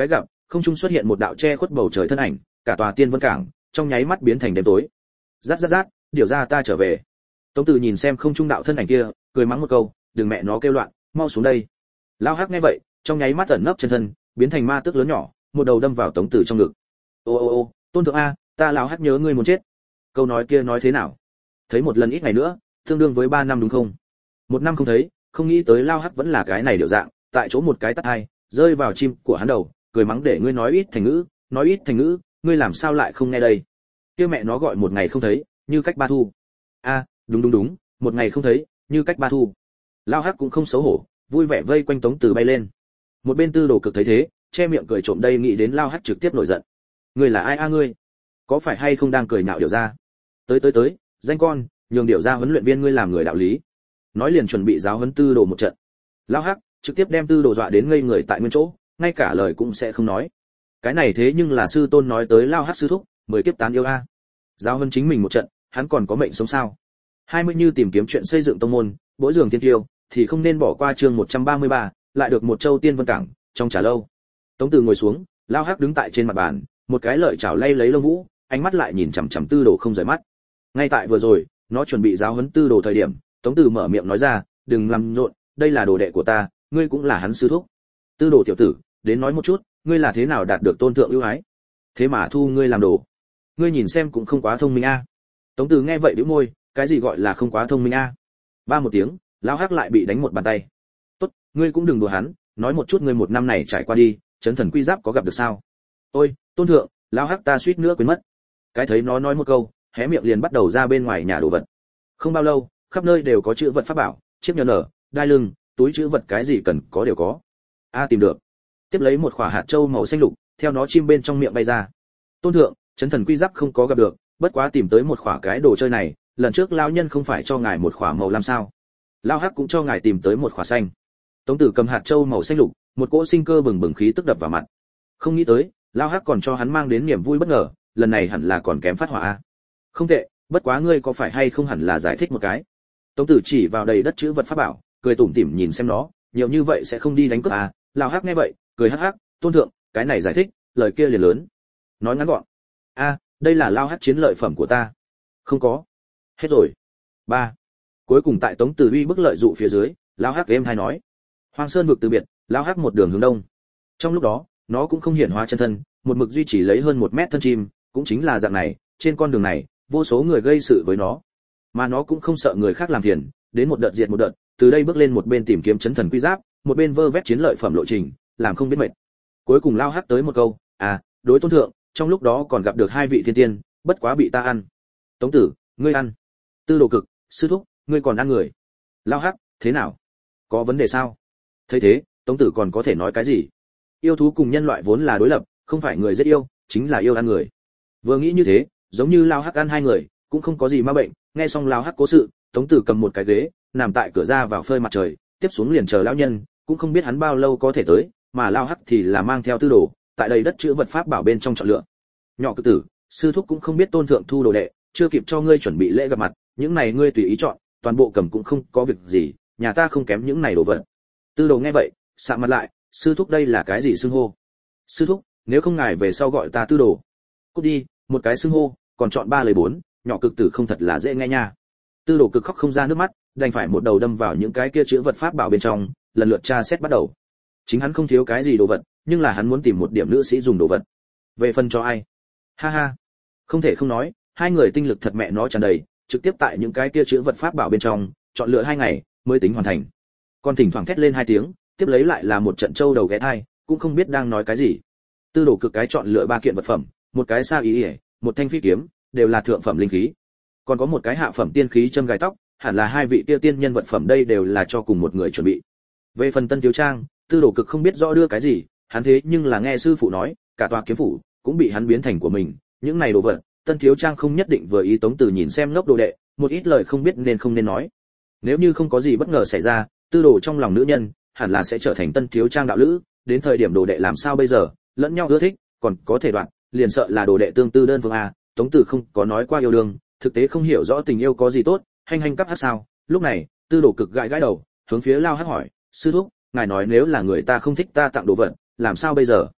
Không trung xuất hiện một đạo che khuất bầu trời thân ảnh, cả tòa Tiên Vân Cảng trong nháy mắt biến thành đêm tối. Rát rát rát, điều ra ta trở về. Tống Tử nhìn xem không trung đạo thân ảnh kia, cười mắng một câu, đừng mẹ nó kêu loạn, mau xuống đây. Lao Hắc nghe vậy, trong nháy mắt ẩn nấp chân thân, biến thành ma tước lớn nhỏ, một đầu đâm vào Tống Tử trong ngực. Ô ô ô, Tôn thượng a, ta Lão Hắc nhớ ngươi muốn chết. Câu nói kia nói thế nào? Thấy một lần ít ngày nữa, tương đương với 3 năm đúng không? 1 năm không thấy, không nghĩ tới Lao Hắc vẫn là cái này điệu dạng, tại chỗ một cái tát hai, rơi vào chim của hắn đầu, cười mắng để ngươi nói ít thành ngữ, ngươi làm sao lại không nghe đây? Kia mẹ nó gọi một ngày không thấy, như cách 3 thu. A, đúng, một ngày không thấy, như cách 3 thu. Lao Hắc cũng không xấu hổ, vui vẻ vây quanh Tống Tử bay lên. Một bên Tư Đồ Cực thấy thế, che miệng cười trộm đây nghĩ đến Lao Hắc trực tiếp nổi giận. Ngươi là ai a ngươi? Có phải hay không đang cười nhạo điệu ra? Tới, danh con, nhường điệu ra huấn luyện viên ngươi làm người đạo lý. Nói liền chuẩn bị giáo huấn Tư Đồ một trận. Lao Hắc trực tiếp đem Tư Đồ dọa đến ngây người tại nguyên chỗ, ngay cả lời cũng sẽ không nói. Cái này thế nhưng là sư tôn nói tới Lao Hắc sư thúc, 10 kiếp tán yêu a. Giáo huấn chính mình một trận, hắn còn có mệnh sống sao? 20 như tìm kiếm chuyện xây dựng tông môn, bối giường tiên tiêu, thì không nên bỏ qua chương 133, lại được một châu Tiên Vân Cảng, trong trà lâu. Tống Từ ngồi xuống, Lao Hắc đứng tại trên mặt bàn, một cái lợi chảo lay lấy lông vũ, ánh mắt lại nhìn chằm chằm Tư Đồ không rời mắt. Ngay tại vừa rồi, nó chuẩn bị giáo huấn Tư Đồ thời điểm, Tống Từ mở miệng nói ra, đừng làm rộn, đây là đồ đệ của ta, ngươi cũng là hắn sư thúc. Tư Đồ tiểu tử, đến nói một chút, ngươi là thế nào đạt được tôn thượng ưu ái? Thế mà thu ngươi làm đồ. Ngươi nhìn xem cũng không quá thông minh a. Tống Từ nghe vậy bĩu môi, cái gì gọi là không quá thông minh a? Ba một tiếng, Lão Hắc lại bị đánh một bàn tay. Tốt, ngươi cũng đừng đùa hắn, nói một chút ngươi một năm này trải qua đi, chấn thần quy giáp có gặp được sao? Ôi, tôn thượng, Lão Hắc ta suýt nữa quên mất. Cái thấy nó nói một câu, hé miệng liền bắt đầu ra bên ngoài nhà đồ vật. Không bao lâu, khắp nơi đều có chữ vật pháp bảo, chiếc nhẫn nở, đai lưng, túi chữ vật cái gì cần có đều có. A tìm được. Tiếp lấy một quả hạt châu màu xanh lục, theo nó chim bên trong miệng bay ra. Tôn thượng, chấn thần quy giáp không có gặp được, bất quá tìm tới một quả cái đồ chơi này, lần trước lão nhân không phải cho ngài một quả màu lam sao? Lão Hắc cũng cho ngài tìm tới một quả xanh. Tống Tử cầm hạt châu màu xanh lục, một cỗ sinh cơ bừng bừng khí tức đập vào mặt. Không nghĩ tới, Lão Hắc còn cho hắn mang đến niềm vui bất ngờ, lần này hẳn là còn kém phát hỏa a. Không tệ, bất quá ngươi có phải hay không hẳn là giải thích một cái. Tống Tử chỉ vào đầy đất chữ vật pháp bảo, cười tủm tỉm nhìn xem nó, nhiều như vậy sẽ không đi đánh cướp à? Lão Hắc nghe vậy, cười hắc hắc, tôn thượng, cái này giải thích, lời kia liền lớn. Nói ngắn gọn. A, đây là Lão Hắc chiến lợi phẩm của ta. Không có. Hết rồi. 3. Cuối cùng tại Tống Tử uy bức lợi dụ phía dưới, Lão Hắc êm hay nói. Hoàng Sơn vực từ biệt, Lão Hắc một đường hướng đông. Trong lúc đó, nó cũng không hiển hóa chân thân, một mực duy trì lấy hơn 1 mét thân chim, cũng chính là dạng này, trên con đường này, vô số người gây sự với nó. Mà nó cũng không sợ người khác làm phiền, đến một đợt diệt một đợt, từ đây bước lên một bên tìm kiếm chấn thần quy giáp, một bên vơ vét chiến lợi phẩm lộ trình, làm không biết mệt. Cuối cùng Lao Hắc tới một câu, à, đối tôn thượng, trong lúc đó còn gặp được 2 vị thiên tiên, bất quá bị ta ăn. Tống Tử, ngươi ăn. Tư Đồ Cực, sư thúc, ngươi còn ăn người. Lao Hắc, thế nào? Có vấn đề sao? Thấy thế, Tống Tử còn có thể nói cái gì? Yêu thú cùng nhân loại vốn là đối lập, không phải người giết yêu, chính là yêu ăn người. Vừa nghĩ như thế, giống như Lao Hắc ăn 2 người, cũng không có gì ma bệnh. Nghe xong Lao Hắc cố sự, Tống Tử cầm một cái ghế, nằm tại cửa ra vào phơi mặt trời, tiếp xuống liền chờ lão nhân, cũng không biết hắn bao lâu có thể tới, mà Lao Hắc thì là mang theo tư đồ, tại đây đất chữ vật pháp bảo bên trong chọn lựa. Nhỏ cự tử, sư thúc cũng không biết tôn thượng thu đồ đệ, chưa kịp cho ngươi chuẩn bị lễ gặp mặt, những này ngươi tùy ý chọn, toàn bộ cầm cũng không có việc gì, nhà ta không kém những này đồ vật. Tư đồ nghe vậy, sạm mặt lại, sư thúc đây là cái gì xưng hô? Sư thúc, nếu không ngài về sau gọi ta tư đồ. Cút đi, một cái xưng hô, còn chọn 3 lời 4, nhỏ cực tử không thật là dễ nghe nha. Tư đồ cực khóc không ra nước mắt, đành phải một đầu đâm vào những cái kia chữ vật pháp bảo bên trong, lần lượt tra xét bắt đầu. Chính hắn không thiếu cái gì đồ vật, nhưng là hắn muốn tìm một điểm nữ sĩ dùng đồ vật. Về phần cho ai? Ha ha. Không thể không nói, 2 người tinh lực thật mẹ nó tràn đầy, trực tiếp tại những cái kia chữ vật pháp bảo bên trong, chọn lựa 2 ngày mới tính hoàn thành. Còn thỉnh thoảng thét lên 2 tiếng, tiếp lấy lại là một trận trâu đầu ghé thai, cũng không biết đang nói cái gì. Tư đồ cực cái chọn lựa 3 kiện vật phẩm, một cái sa ý, một thanh phi kiếm, đều là thượng phẩm linh khí. Còn có một cái hạ phẩm tiên khí châm gai tóc, hẳn là 2 vị kia tiên nhân vật phẩm, đây đều là cho cùng một người chuẩn bị. Về phần Tân Thiếu Trang, Tư đồ cực không biết rõ đưa cái gì, hắn thế nhưng là nghe sư phụ nói, cả tòa kiếm phủ cũng bị hắn biến thành của mình, những này đồ vật, Tân Thiếu Trang không nhất định vừa ý. Tống Tử nhìn xem ngốc đồ đệ, một ít lời không biết nên không nên nói. Nếu như không có gì bất ngờ xảy ra, tư đồ trong lòng nữ nhân, hẳn là sẽ trở thành Tân Thiếu Trang đạo lữ, đến thời điểm đồ đệ làm sao bây giờ, lẫn nhau ưa thích, còn có thể đoạn, liền sợ là đồ đệ tương tư đơn phương a. Tống Tử không có nói qua yêu đương, thực tế không hiểu rõ tình yêu có gì tốt, hành cắp hát sao. Lúc này, Tư đồ cực gãi gãi đầu, hướng phía Lao Hắc hỏi, sư thúc, ngài nói nếu là người ta không thích ta tặng đồ vật, làm sao bây giờ?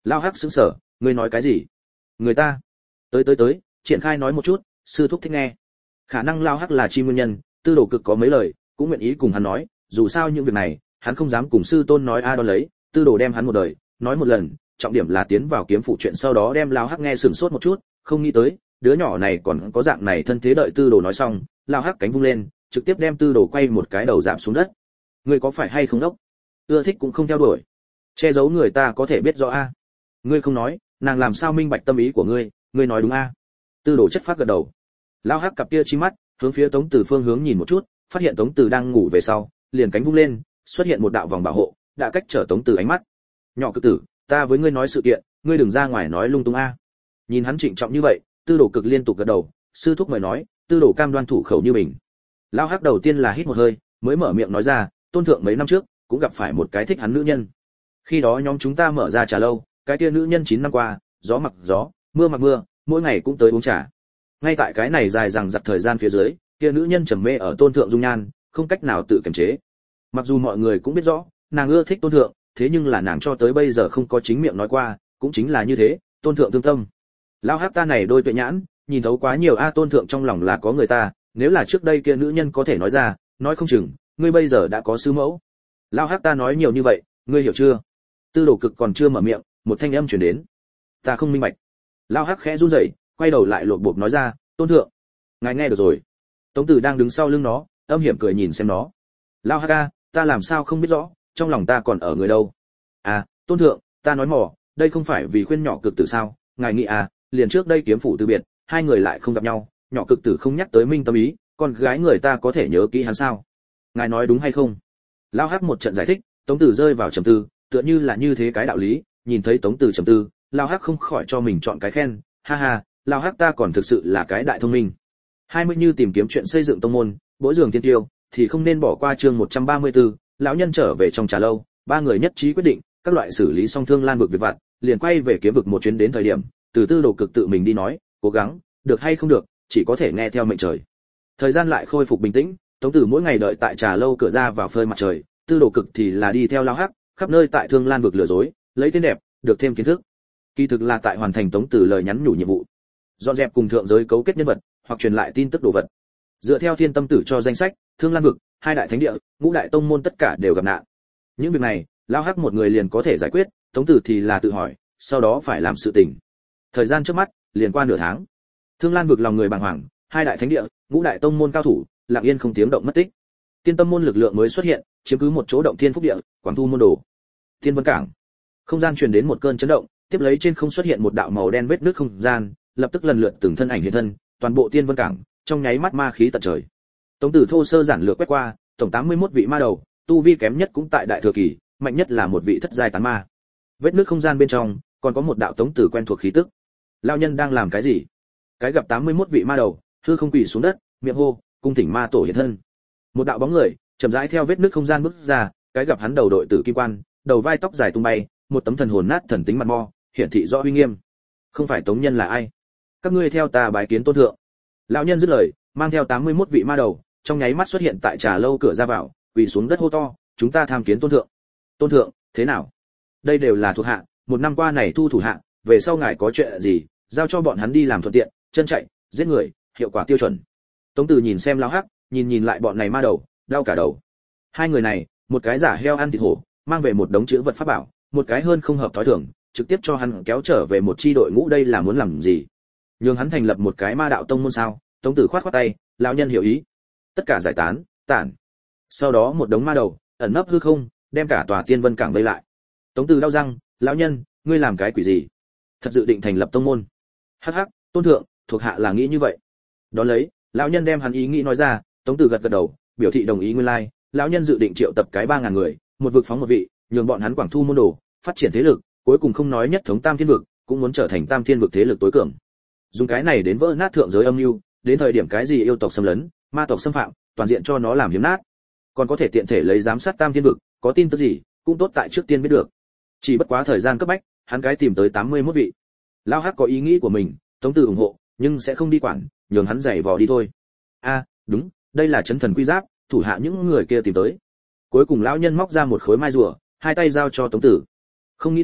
Lao Hắc sững sờ, ngươi nói cái gì? Người ta? Tới, triển khai nói một chút, sư thúc thích nghe. Khả năng Lao Hắc là chi nguyên nhân, Tư Đồ Cực có mấy lời, cũng nguyện ý cùng hắn nói, dù sao những việc này, hắn không dám cùng sư tôn nói đón lấy, Tư Đồ đem hắn một đời, nói một lần, trọng điểm là tiến vào kiếm phụ chuyện sau đó đem Lao Hắc nghe sửng sốt một chút, không nghĩ tới, đứa nhỏ này còn có dạng này thân thế. Đợi Tư Đồ nói xong, Lao Hắc cánh vung lên, trực tiếp đem Tư Đồ quay một cái đầu giảm xuống đất. Ngươi có phải hay không đốc? Ưa thích cũng không theo đuổi, che giấu người ta có thể biết rõ a. Ngươi không nói, nàng làm sao minh bạch tâm ý của ngươi? Ngươi nói đúng a. Tư Đồ chất phát gật đầu. Lao Hắc cặp kia chi mắt hướng phía Tống Từ phương hướng nhìn một chút, phát hiện Tống Từ đang ngủ về sau, liền cánh vung lên, xuất hiện một đạo vòng bảo hộ, đã cách trở Tống Từ ánh mắt. Nhỏ Cực Tử, ta với ngươi nói sự kiện, ngươi đừng ra ngoài nói lung tung a. Nhìn hắn trịnh trọng như vậy, Tư Đồ Cực liên tục gật đầu, sư thúc mời nói, Tư Đồ cam đoan thủ khẩu như mình. Lao Hắc đầu tiên là hít một hơi, mới mở miệng nói ra, tôn thượng mấy năm trước cũng gặp phải một cái thích hắn nữ nhân. Khi đó nhóm chúng ta mở ra trà lâu, cái kia nữ nhân 9 năm qua, gió mặc gió, mưa mặc mưa, mỗi ngày cũng tới uống trà. Ngay tại cái này dài dằng dặc thời gian phía dưới, kia nữ nhân trầm mê ở tôn thượng dung nhan, không cách nào tự kiềm chế. Mặc dù mọi người cũng biết rõ, nàng ưa thích tôn thượng, thế nhưng là nàng cho tới bây giờ không có chính miệng nói qua, cũng chính là như thế, tôn thượng thương tâm. Lão Hắc ta này đôi tuệ nhãn, nhìn thấu quá nhiều tôn thượng trong lòng là có người ta, nếu là trước đây kia nữ nhân có thể nói ra, nói không chừng, ngươi bây giờ đã có sư mẫu. Lão Hắc ta nói nhiều như vậy, ngươi hiểu chưa? Tư Đồ Cực còn chưa mở miệng, một thanh âm truyền đến. Ta không minh bạch. Lão Hắc khẽ run rẩy, quay đầu lại lột bột nói ra, tôn thượng, ngài nghe được rồi. Tống Tử đang đứng sau lưng nó, âm hiểm cười nhìn xem nó. Lão Hắc ca, ta làm sao không biết rõ, trong lòng ta còn ở người đâu. À, tôn thượng, ta nói mỏ, đây không phải vì khuyên Nhỏ Cực Tử sao? Ngài nghĩ liền trước đây kiếm phủ từ biệt, hai người lại không gặp nhau, Nhỏ Cực Tử không nhắc tới minh tâm ý, con gái người ta có thể nhớ kỹ hắn sao? Ngài nói đúng hay không? Lão Hắc một trận giải thích, Tống Tử rơi vào trầm tư, tựa như là như thế cái đạo lý, nhìn thấy Tống Tử trầm tư, Lão Hắc không khỏi cho mình chọn cái khen, ha ha, Lão Hắc ta còn thực sự là cái đại thông minh. 20 như tìm kiếm chuyện xây dựng tông môn, bổ giường tiên tiêu, thì không nên bỏ qua chương 134, lão nhân trở về trong trà lâu, ba người nhất trí quyết định, các loại xử lý xong Thương Lan vực việc vặt, liền quay về kiếm vực một chuyến. Đến thời điểm, từ Tư Đồ Cực tự mình đi nói, cố gắng, được hay không được, chỉ có thể nghe theo mệnh trời. Thời gian lại khôi phục bình tĩnh, Tống Tử mỗi ngày đợi tại trà lâu cửa ra vào phơi mặt trời, Tư Đồ Cực thì là đi theo Lão Hắc, khắp nơi tại Thương Lan vực lừa dối, lấy tên đẹp, được thêm kiến thức. Kỳ thực là tại hoàn thành Tống Tử lời nhắn nhủ nhiệm vụ, dọn dẹp cùng thượng giới cấu kết nhân vật, hoặc truyền lại tin tức đồ vật. Dựa theo Thiên Tâm Tử cho danh sách, Thương Lan vực, hai đại thánh địa, ngũ đại tông môn tất cả đều gặp nạn. Những việc này, Lão Hắc một người liền có thể giải quyết, Tống Tử thì là tự hỏi, sau đó phải làm sự tình. Thời gian trước mắt, liền qua nửa tháng. Thương Lan vực lòng người bàng hoàng, hai đại thánh địa, ngũ đại tông môn cao thủ, lặng yên không tiếng động mất tích. Tiên Tâm môn lực lượng mới xuất hiện, chiếm cứ một chỗ động thiên phúc địa, Quảng Thu môn đồ. Tiên Vân Cảng. Không gian truyền đến một cơn chấn động, tiếp lấy trên không xuất hiện một đạo màu đen vết nứt không gian, lập tức lần lượt từng thân ảnh hiện thân, toàn bộ Tiên Vân Cảng, trong nháy mắt ma khí tận trời. Tống Tử thô sơ giản lược quét qua, tổng 81 vị ma đầu, tu vi kém nhất cũng tại đại thừa kỳ, mạnh nhất là một vị thất giai tán ma. Vết nứt không gian bên trong, còn có một đạo Tống Tử quen thuộc khí tức. Lão nhân đang làm cái gì? Cái gặp 81 vị ma đầu, hư không quỳ xuống đất, miệng hô, cung thỉnh ma tổ hiện thân. Một đạo bóng người, chậm rãi theo vết nứt không gian bước ra, cái gặp hắn đầu đội tử kim quan, đầu vai tóc dài tung bay, một tấm thần hồn nát thần tính mặt mo, hiển thị rõ uy nghiêm. Không phải Tống nhân là ai? Các ngươi theo ta bái kiến tôn thượng. Lão nhân dứt lời, mang theo 81 vị ma đầu, trong nháy mắt xuất hiện tại trà lâu cửa ra vào, quỳ xuống đất hô to, chúng ta tham kiến tôn thượng. Tôn thượng, thế nào? Đây đều là thuộc hạ, một năm qua này thu thủ hạ, về sau ngài có chuyện gì, giao cho bọn hắn đi làm thuận tiện, chân chạy, giết người, hiệu quả tiêu chuẩn. Tống Tử nhìn xem Lão Hắc, nhìn lại bọn này ma đầu, đau cả đầu. Hai người này, một cái giả heo ăn thịt hổ, mang về một đống chữ vật pháp bảo, một cái hơn không hợp thói thường, trực tiếp cho hắn kéo trở về một chi đội ngũ, đây là muốn làm gì? Nhường hắn thành lập một cái ma đạo tông môn sao? Tống Tử khoát tay, lão nhân hiểu ý. Tất cả giải tán, tản. Sau đó một đống ma đầu, ẩn nấp hư không, đem cả tòa Tiên Vân Cảng vây lại. Tống Tử đau răng, lão nhân, ngươi làm cái quỷ gì? Thật dự định thành lập tông môn? Hắc hắc, tôn thượng, thuộc hạ là nghĩ như vậy. Đón lấy, lão nhân đem hắn ý nghĩ nói ra, Tống Tử gật gật đầu, biểu thị đồng ý nguyên lai, lão nhân dự định triệu tập cái 3000 người, một vực phóng một vị, nhường bọn hắn Quảng Thu môn đồ, phát triển thế lực, cuối cùng không nói nhất thống Tam Thiên vực, cũng muốn trở thành Tam Thiên vực thế lực tối cường. Dùng cái này đến vỡ nát thượng giới âm mưu, đến thời điểm cái gì yêu tộc xâm lấn, ma tộc xâm phạm, toàn diện cho nó làm hiếm nát. Còn có thể tiện thể lấy giám sát Tam Thiên vực, có tin tức gì, cũng tốt tại trước tiên biết được. Chỉ bất quá thời gian cấp bách, hắn cái tìm tới 81 vị. Lão Hắc có ý nghĩ của mình, Tống Tử ủng hộ, nhưng sẽ không đi quản, nhường hắn giày vò đi thôi. Đúng, đây là chấn thần quy giáp, thủ hạ những người kia tìm tới. Cuối cùng lão nhân móc ra một khối mai rùa, hai tay giao cho Tống Tử. Không nghĩ tới,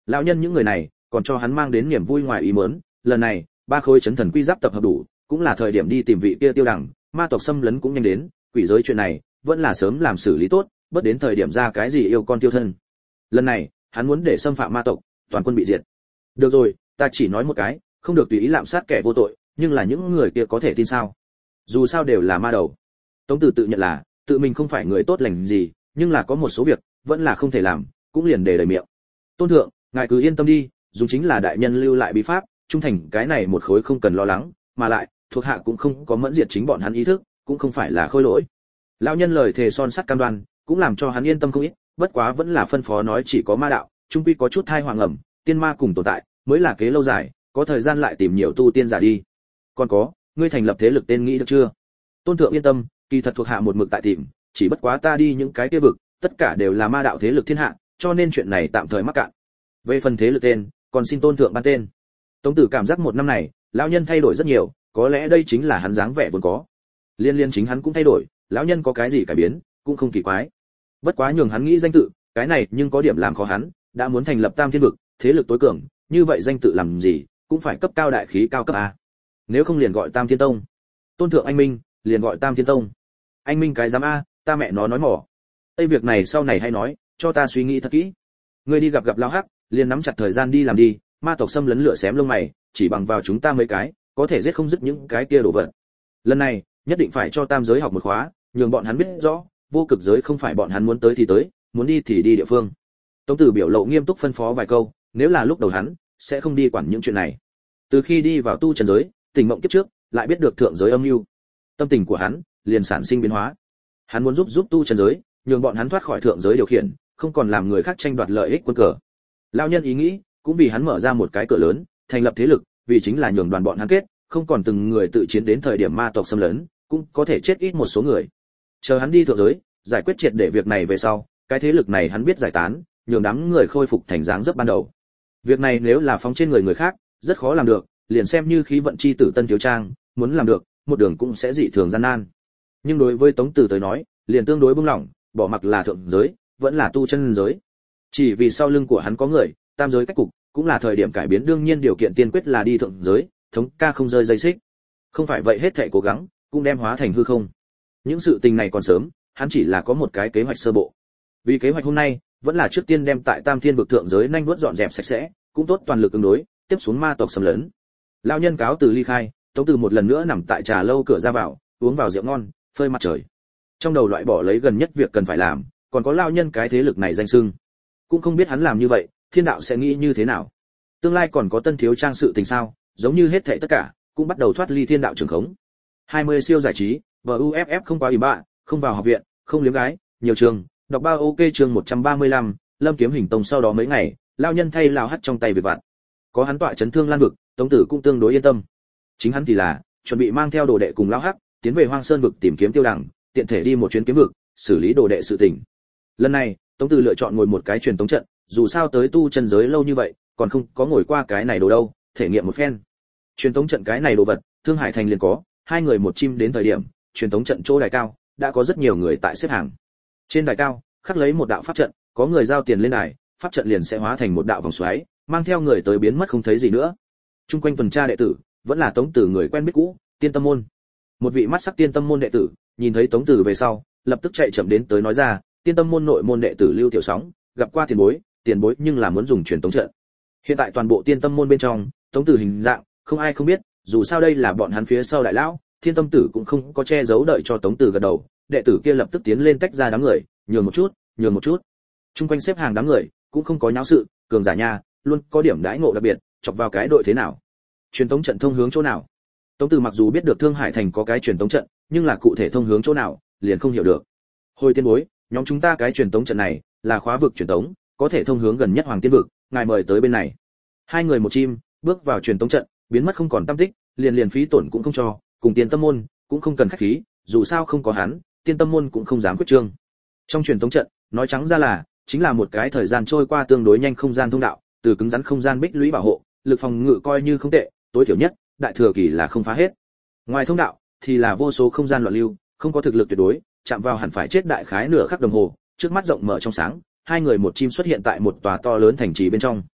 Lão nhân những người này còn cho hắn mang đến niềm vui ngoài ý muốn, lần này ba khối chấn thần quy giáp tập hợp đủ, cũng là thời điểm đi tìm vị kia Tiêu Đằng, ma tộc xâm lấn cũng nhanh đến, quỷ giới chuyện này vẫn là sớm làm xử lý tốt, bất đến thời điểm ra cái gì yêu con tiêu thân. Lần này hắn muốn để xâm phạm ma tộc, toàn quân bị diệt. Được rồi, ta chỉ nói một cái, không được tùy ý lạm sát kẻ vô tội, nhưng là những người kia có thể tin sao? Dù sao đều là ma đầu. Tống Tử tự nhận là tự mình không phải người tốt lành gì, nhưng là có một số việc vẫn là không thể làm, cũng liền để lời miệng. Tôn thượng, ngài cứ yên tâm đi, dùng chính là đại nhân lưu lại bí pháp, trung thành cái này một khối không cần lo lắng, mà lại thuộc hạ cũng không có mẫn diệt chính bọn hắn ý thức, cũng không phải là khôi lỗi. Lão nhân lời thề son sắt cam đoan, cũng làm cho hắn yên tâm không ít, bất quá vẫn là phân phó nói chỉ có ma đạo, trung quy có chút thai hoàng ẩm, tiên ma cùng tồn tại, mới là kế lâu dài, có thời gian lại tìm nhiều tu tiên giả đi. Còn có, ngươi thành lập thế lực tên nghĩ được chưa? Tôn thượng yên tâm, kỳ thật thuộc hạ một mực tại tìm, chỉ bất quá ta đi những cái kia vực, tất cả đều là ma đạo thế lực thiên hạ, cho nên chuyện này tạm thời mắc cạn. Về phần thế lực tên, còn xin tôn thượng ban tên. Tống Tử cảm giác một năm này, lão nhân thay đổi rất nhiều, có lẽ đây chính là hắn dáng vẻ vốn có. Liên chính hắn cũng thay đổi, lão nhân có cái gì cải biến, cũng không kỳ quái. Bất quá nhường hắn nghĩ danh tự, cái này nhưng có điểm làm khó hắn, đã muốn thành lập Tam Thiên vực, thế lực tối cường, như vậy danh tự làm gì, cũng phải cấp cao đại khí cao cấp a. Nếu không liền gọi Tam Thiên Tông. Tôn thượng anh minh, liền gọi Tam Thiên Tông. Anh minh cái dám a, ta mẹ nó nói mỏ. Tây việc này sau này hay nói, cho ta suy nghĩ thật kỹ. Ngươi đi gặp lão hắc, liền nắm chặt thời gian đi làm đi, ma tộc xâm lấn lửa xém lông mày, chỉ bằng vào chúng ta mấy cái, có thể giết không dứt những cái kia đồ vật. Lần này, nhất định phải cho tam giới học một khóa, nhường bọn hắn biết rõ, vô cực giới không phải bọn hắn muốn tới thì tới, muốn đi thì đi địa phương. Tống Tử biểu lộ nghiêm túc phân phó vài câu, nếu là lúc đầu hắn sẽ không đi quản những chuyện này. Từ khi đi vào tu trần giới, tình mộng kiếp trước, lại biết được thượng giới âm mưu, tâm tình của hắn liền sản sinh biến hóa. Hắn muốn giúp tu trần giới, nhường bọn hắn thoát khỏi thượng giới điều khiển, không còn làm người khác tranh đoạt lợi ích quân cờ. Lão nhân ý nghĩ, cũng vì hắn mở ra một cái cửa lớn, thành lập thế lực, vì chính là nhường đoàn bọn hắn kết, không còn từng người tự chiến đến thời điểm ma tộc xâm lấn, cũng có thể chết ít một số người. Chờ hắn đi thượng giới, giải quyết triệt để việc này về sau, cái thế lực này hắn biết giải tán, nhường đám người khôi phục thành dáng dấp ban đầu. Việc này nếu là phóng trên người khác, rất khó làm được, liền xem như khí vận chi tử Tân Thiếu Trang, muốn làm được, một đường cũng sẽ dị thường gian nan. Nhưng đối với Tống Tử tới nói, liền tương đối buông lỏng, bỏ mặc là thượng giới, vẫn là tu chân giới. Chỉ vì sau lưng của hắn có người, tam giới cách cục, cũng là thời điểm cải biến, đương nhiên điều kiện tiên quyết là đi thượng giới, thống ca không rơi dây xích. Không phải vậy hết thảy cố gắng, cũng đem hóa thành hư không. Những sự tình này còn sớm, hắn chỉ là có một cái kế hoạch sơ bộ. Vì kế hoạch hôm nay, vẫn là trước tiên đem tại Tam Thiên vực thượng giới nhanh nuốt dọn dẹp sạch sẽ, cũng tốt toàn lực ứng đối, tiếp xuống ma tộc xâm lấn. Lão nhân cáo từ ly khai, Tống Tử một lần nữa nằm tại trà lâu cửa ra vào, uống vào rượu ngon, phơi mặt trời. Trong đầu loại bỏ lấy gần nhất việc cần phải làm, còn có lão nhân cái thế lực này danh xưng. Cũng không biết hắn làm như vậy, thiên đạo sẽ nghĩ như thế nào. Tương lai còn có Tân Thiếu Trang sự tình sao, giống như hết thảy tất cả, cũng bắt đầu thoát ly thiên đạo trường khống. 20 siêu giải trí, VUFF không quá ủy bạ, không vào học viện, không liếm gái, nhiều trường, đọc bao ok chương 135, Lâm Kiếm Hình Tông sau đó mấy ngày, lão nhân thay lão hắt trong tay việc vặt. Có hắn tọa chấn Thương Lan vực, Tống Tử cũng tương đối yên tâm. Chính hắn thì là chuẩn bị mang theo đồ đệ cùng lão hắc, tiến về Hoang Sơn vực tìm kiếm Tiêu Đằng, tiện thể đi một chuyến kiếm vực, xử lý đồ đệ sự tình. Lần này, Tống Tử lựa chọn ngồi một cái truyền tống trận, dù sao tới tu chân giới lâu như vậy, còn không có ngồi qua cái này đồ đâu, thể nghiệm một phen. Truyền tống trận cái này đồ vật, Thương Hải Thành liền có, hai người một chim đến thời điểm, truyền tống trận chỗ đài cao, đã có rất nhiều người tại xếp hàng. Trên đài cao, khắc lấy một đạo pháp trận, có người giao tiền lên đài, pháp trận liền sẽ hóa thành một đạo vòng xoáy, mang theo người tới biến mất không thấy gì nữa. Trung quanh tuần tra đệ tử, vẫn là Tống Tử người quen biết cũ, Tiên Tâm môn. Một vị mắt sắc Tiên Tâm môn đệ tử, nhìn thấy Tống Tử về sau, lập tức chạy chậm đến tới nói ra, Tiên Tâm môn nội môn đệ tử Lưu Tiểu Sóng, gặp qua tiền bối nhưng là muốn dùng truyền tống trận. Hiện tại toàn bộ Tiên Tâm môn bên trong, Tống Tử hình dạng, không ai không biết, dù sao đây là bọn hắn phía sau đại lão, Thiên Tâm tử cũng không có che giấu, đợi cho Tống Tử gật đầu, đệ tử kia lập tức tiến lên tách ra đám người, nhường một chút. Trung quanh xếp hàng đám người, cũng không có nháo sự, cường giả nha, luôn có điểm đãi ngộ đặc biệt, chọc vào cái đội thế nào. Truyền tống trận thông hướng chỗ nào? Tống Tử mặc dù biết được Thương Hải Thành có cái truyền tống trận, nhưng là cụ thể thông hướng chỗ nào, liền không hiểu được. Hồi tiên bối, nhóm chúng ta cái truyền tống trận này là khóa vực truyền tống, có thể thông hướng gần nhất Hoàng Tiên vực, ngài mời tới bên này. Hai người một chim, bước vào truyền tống trận, biến mất không còn tăm tích, liền phí tổn cũng không cho, cùng Tiên Tâm môn cũng không cần khách khí, dù sao không có hắn, Tiên Tâm môn cũng không dám quyết trương. Trong truyền tống trận, nói trắng ra là chính là một cái thời gian trôi qua tương đối nhanh không gian thông đạo, từ cứng rắn không gian bích lũy bảo hộ, lực phòng ngự coi như không tệ, tối thiểu nhất, đại thừa kỳ là không phá hết. Ngoài thông đạo thì là vô số không gian loạn lưu, không có thực lực tuyệt đối, chạm vào hẳn phải chết đại khái nửa khắc đồng hồ, trước mắt rộng mở trong sáng, hai người một chim xuất hiện tại một tòa to lớn thành trì bên trong.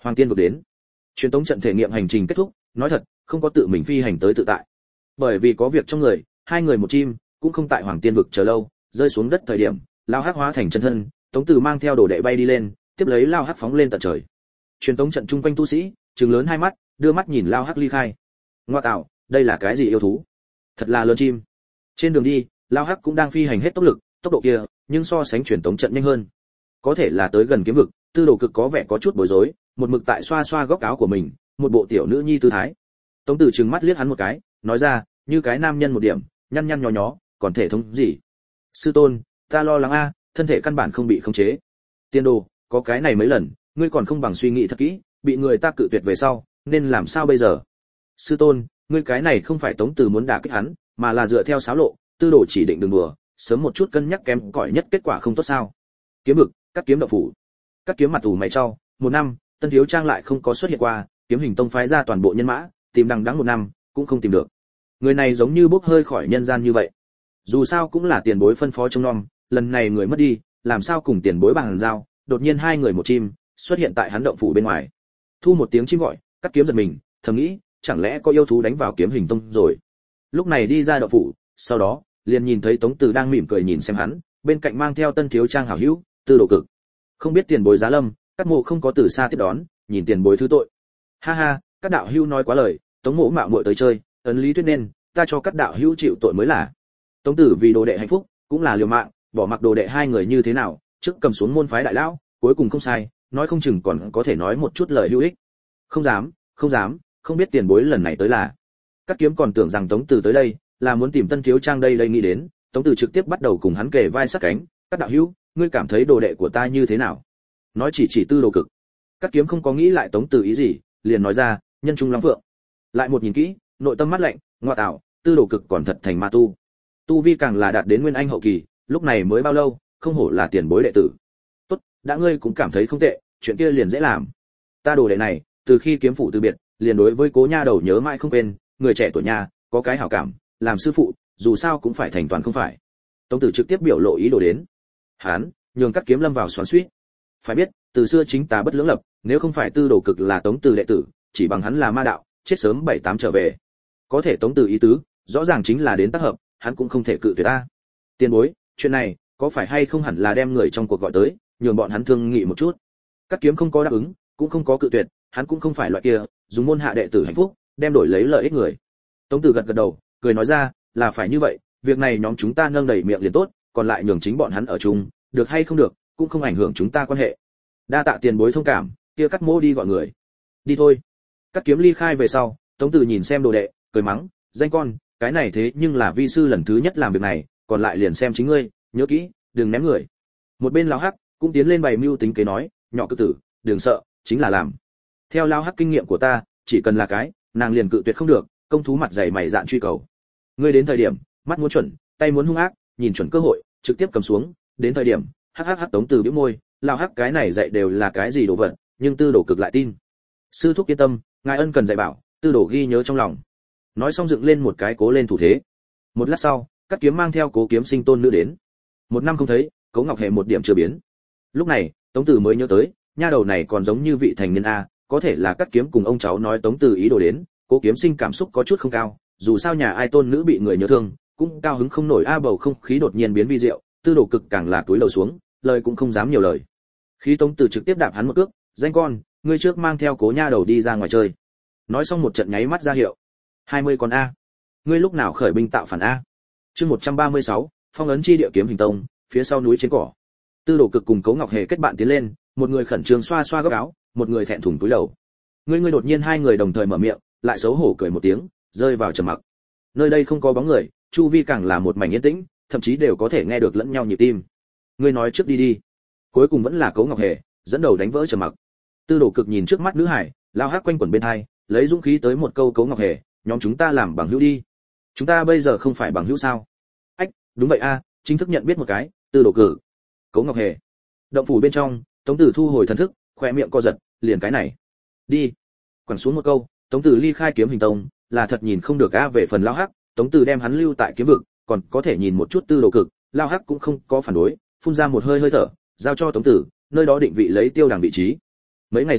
Hoàng Tiên vực đến. Truyền tống trận thể nghiệm hành trình kết thúc, nói thật, không có tự mình phi hành tới tự tại. Bởi vì có việc trong người, hai người một chim, cũng không tại Hoàng Tiên vực chờ lâu, rơi xuống đất thời điểm, lao hắc hóa thành chân thân, Tống Tử mang theo đồ đệ bay đi lên, tiếp lấy lao hắc phóng lên tận trời. Truyền tống trận chung quanh tu sĩ, trừng lớn hai mắt, đưa mắt nhìn lao hắc ly khai. Ngoa tạo, đây là cái gì yêu thú? Thật là lớn chim. Trên đường đi, lao hắc cũng đang phi hành hết tốc lực, tốc độ kia, nhưng so sánh truyền tống trận nhanh hơn. Có thể là tới gần kiếm vực, Tư Đồ Cực có vẻ có chút bối rối, một mực tại xoa xoa góc áo của mình, một bộ tiểu nữ nhi tư thái. Tống Tử trừng mắt liếc hắn một cái, nói ra, như cái nam nhân một điểm, nhăn nhăn nhó nhó, còn thể thống gì? Sư tôn, ta lo lắng a, thân thể căn bản không bị khống chế. Tiên đồ, có cái này mấy lần, ngươi còn không bằng suy nghĩ thật kỹ, bị người ta cự tuyệt về sau, nên làm sao bây giờ? Sư tôn, ngươi cái này không phải Tống Tử muốn đả kích hắn, mà là dựa theo xáo lộ, Tư Đồ chỉ định đừng đùa, sớm một chút cân nhắc kém cỏi nhất kết quả không tốt sao? Kiếm vực, cắt kiếm đậu phủ. Cắt kiếm mặt ủ mày trao, một năm, Tân Thiếu Trang lại không có xuất hiện qua, Kiếm Hình Tông phái ra toàn bộ nhân mã, tìm đằng đẵng một năm, cũng không tìm được. Người này giống như bốc hơi khỏi nhân gian như vậy. Dù sao cũng là tiền bối phân phó trông nom, lần này người mất đi, làm sao cùng tiền bối bằng giao, đột nhiên hai người một chim, xuất hiện tại hắn động phủ bên ngoài. Thu một tiếng chim gọi, Cắt kiếm giật mình, thầm nghĩ, chẳng lẽ có yêu thú đánh vào Kiếm Hình Tông rồi. Lúc này đi ra động phủ, sau đó, liền nhìn thấy Tống Tử đang mỉm cười nhìn xem hắn, bên cạnh mang theo Tân Thiếu Trang hảo hữu, Tư Đồ Cực. Không biết tiền bối giá lâm, Cắt Mộ không có từ xa tiếp đón, nhìn tiền bối thứ tội. Ha ha, các đạo hữu nói quá lời, Tống Mộ mạo muội tới chơi, ấn lý thuyết nên, ta cho các đạo hữu chịu tội mới là. Tống Tử vì đồ đệ hạnh phúc, cũng là liều mạng, bỏ mặc đồ đệ hai người như thế nào, trước cầm xuống môn phái đại lão, cuối cùng không sai, nói không chừng còn có thể nói một chút lời hữu ích. Không dám, không biết tiền bối lần này tới là. Cắt kiếm còn tưởng rằng Tống Tử tới đây là muốn tìm Tân Thiếu Trang đây nghĩ đến, Tống Tử trực tiếp bắt đầu cùng hắn kề vai sát cánh, các đạo hữu, ngươi cảm thấy đồ đệ của ta như thế nào? Nói chỉ Tư Đồ Cực. Cắt kiếm không có nghĩ lại Tống Tử ý gì, liền nói ra, nhân trung lắm phượng. Lại một nhìn kỹ, nội tâm mắt lạnh, ngoa tạo, Tư Đồ Cực còn thật thành ma tu. Tu vi càng là đạt đến nguyên anh hậu kỳ, lúc này mới bao lâu, không hổ là tiền bối đệ tử. Tốt, đã ngươi cũng cảm thấy không tệ, chuyện kia liền dễ làm. Ta đồ đệ này, từ khi kiếm phủ từ biệt, liền đối với Cố nha đầu nhớ mãi không quên, người trẻ tuổi nhà, có cái hảo cảm, làm sư phụ, dù sao cũng phải thành toàn không phải. Tống Tử trực tiếp biểu lộ ý đồ đến. Hán, nhường Cắt kiếm lâm vào xoắn xuýt. Phải biết, từ xưa chính tà bất lưỡng lập, nếu không phải Tư Đồ Cực là Tống Tử đệ tử, chỉ bằng hắn là ma đạo, chết sớm 7-8 trở về. Có thể Tống Tử ý tứ, rõ ràng chính là đến tác hợp, hắn cũng không thể cự tuyệt ta. Tiền bối, chuyện này, có phải hay không hẳn là đem người trong cuộc gọi tới, nhường bọn hắn thương nghị một chút. Cắt kiếm không có đáp ứng, cũng không có cự tuyệt, hắn cũng không phải loại kia, dùng môn hạ đệ tử hạnh phúc, đem đổi lấy lợi ích người. Tống Tử gật gật đầu, cười nói ra, là phải như vậy, việc này nhóm chúng ta nâng đầy miệng liền tốt, còn lại nhường chính bọn hắn ở chung, được hay không được, cũng không ảnh hưởng chúng ta quan hệ. Đa tạ tiền bối thông cảm, kia Cắt mô đi gọi người. Đi thôi. Cắt kiếm ly khai về sau, Tống Tử nhìn xem đồ đệ, cười mắng, danh con, cái này thế nhưng là vi sư lần thứ nhất làm việc này, còn lại liền xem chính ngươi, nhớ kỹ, đừng ném người. Một bên lão hắc cũng tiến lên bày mưu tính kế nói, nhỏ cự tử, đừng sợ, chính là làm. Theo lão hắc kinh nghiệm của ta, chỉ cần là cái, nàng liền cự tuyệt không được, công thú mặt dày mày dạn truy cầu. Ngươi đến thời điểm, mắt muốn chuẩn, tay muốn hung ác, nhìn chuẩn cơ hội, trực tiếp cầm xuống, đến thời điểm, hắc Tống Tử bĩu môi, lão hắc cái này dạy đều là cái gì đồ vật, nhưng Tư Đồ Cực lại tin. Sư thúc yên tâm, ngài ân cần dạy bảo, Tư Đồ ghi nhớ trong lòng. Nói xong dựng lên một cái cố lên thủ thế. Một lát sau, Cắt kiếm mang theo Cố Kiếm Sinh tôn nữ đến. Một năm không thấy, Cố Ngọc Hề một điểm chưa biến. Lúc này, Tống Tử mới nhớ tới, nha đầu này còn giống như vị thành niên a, có thể là Cắt kiếm cùng ông cháu nói Tống Tử ý đồ đến, Cố Kiếm Sinh cảm xúc có chút không cao, dù sao nhà ai tôn nữ bị người nhớ thương, cũng cao hứng không nổi a, bầu không khí đột nhiên biến vi diệu, Tư Đồ Cực càng là túi lầu xuống, lời cũng không dám nhiều lời. Khi Tống Tử trực tiếp đạp hắn một cước, danh con, ngươi trước mang theo Cố nha đầu đi ra ngoài chơi. Nói xong một trận nháy mắt ra hiệu. 20 con a. Ngươi lúc nào khởi binh tạo phản a? Chương 136, phong ấn chi địa Kiếm Hình Tông, phía sau núi trên cỏ. Tư Đồ Cực cùng Cố Ngọc Hề kết bạn tiến lên, một người khẩn trương xoa xoa góc áo, một người thẹn thùng cúi đầu. Ngươi đột nhiên hai người đồng thời mở miệng, lại xấu hổ cười một tiếng, rơi vào trầm mặc. Nơi đây không có bóng người, chu vi càng là một mảnh yên tĩnh, thậm chí đều có thể nghe được lẫn nhau nhịp tim. Ngươi nói trước đi đi. Cuối cùng vẫn là Cố Ngọc Hề dẫn đầu đánh vỡ trầm mặc. Tư Đồ Cực nhìn trước mắt nữ hải, lao hắc quanh quẩn bên hai, lấy dũng khí tới một câu, Cố Ngọc Hề, nhóm chúng ta làm bằng hữu đi. Chúng ta bây giờ không phải bằng hữu sao? Ách, đúng vậy a, chính thức nhận biết một cái, Tư Đồ Cực. Cố Ngọc Hề. Động phủ bên trong, Tống Tử thu hồi thần thức, khóe miệng co giật, liền cái này. Đi. Quẳng xuống một câu, Tống Tử ly khai Kiếm Hình Tông, là thật nhìn không được a, về phần lao hắc, Tống Tử đem hắn lưu tại kiếm vực, còn có thể nhìn một chút Tư Đồ Cực, lao hắc cũng không có phản đối, phun ra một hơi thở, giao cho Tống Tử, nơi đó định vị lấy Tiêu Đằng vị trí. Mấy ngày sau,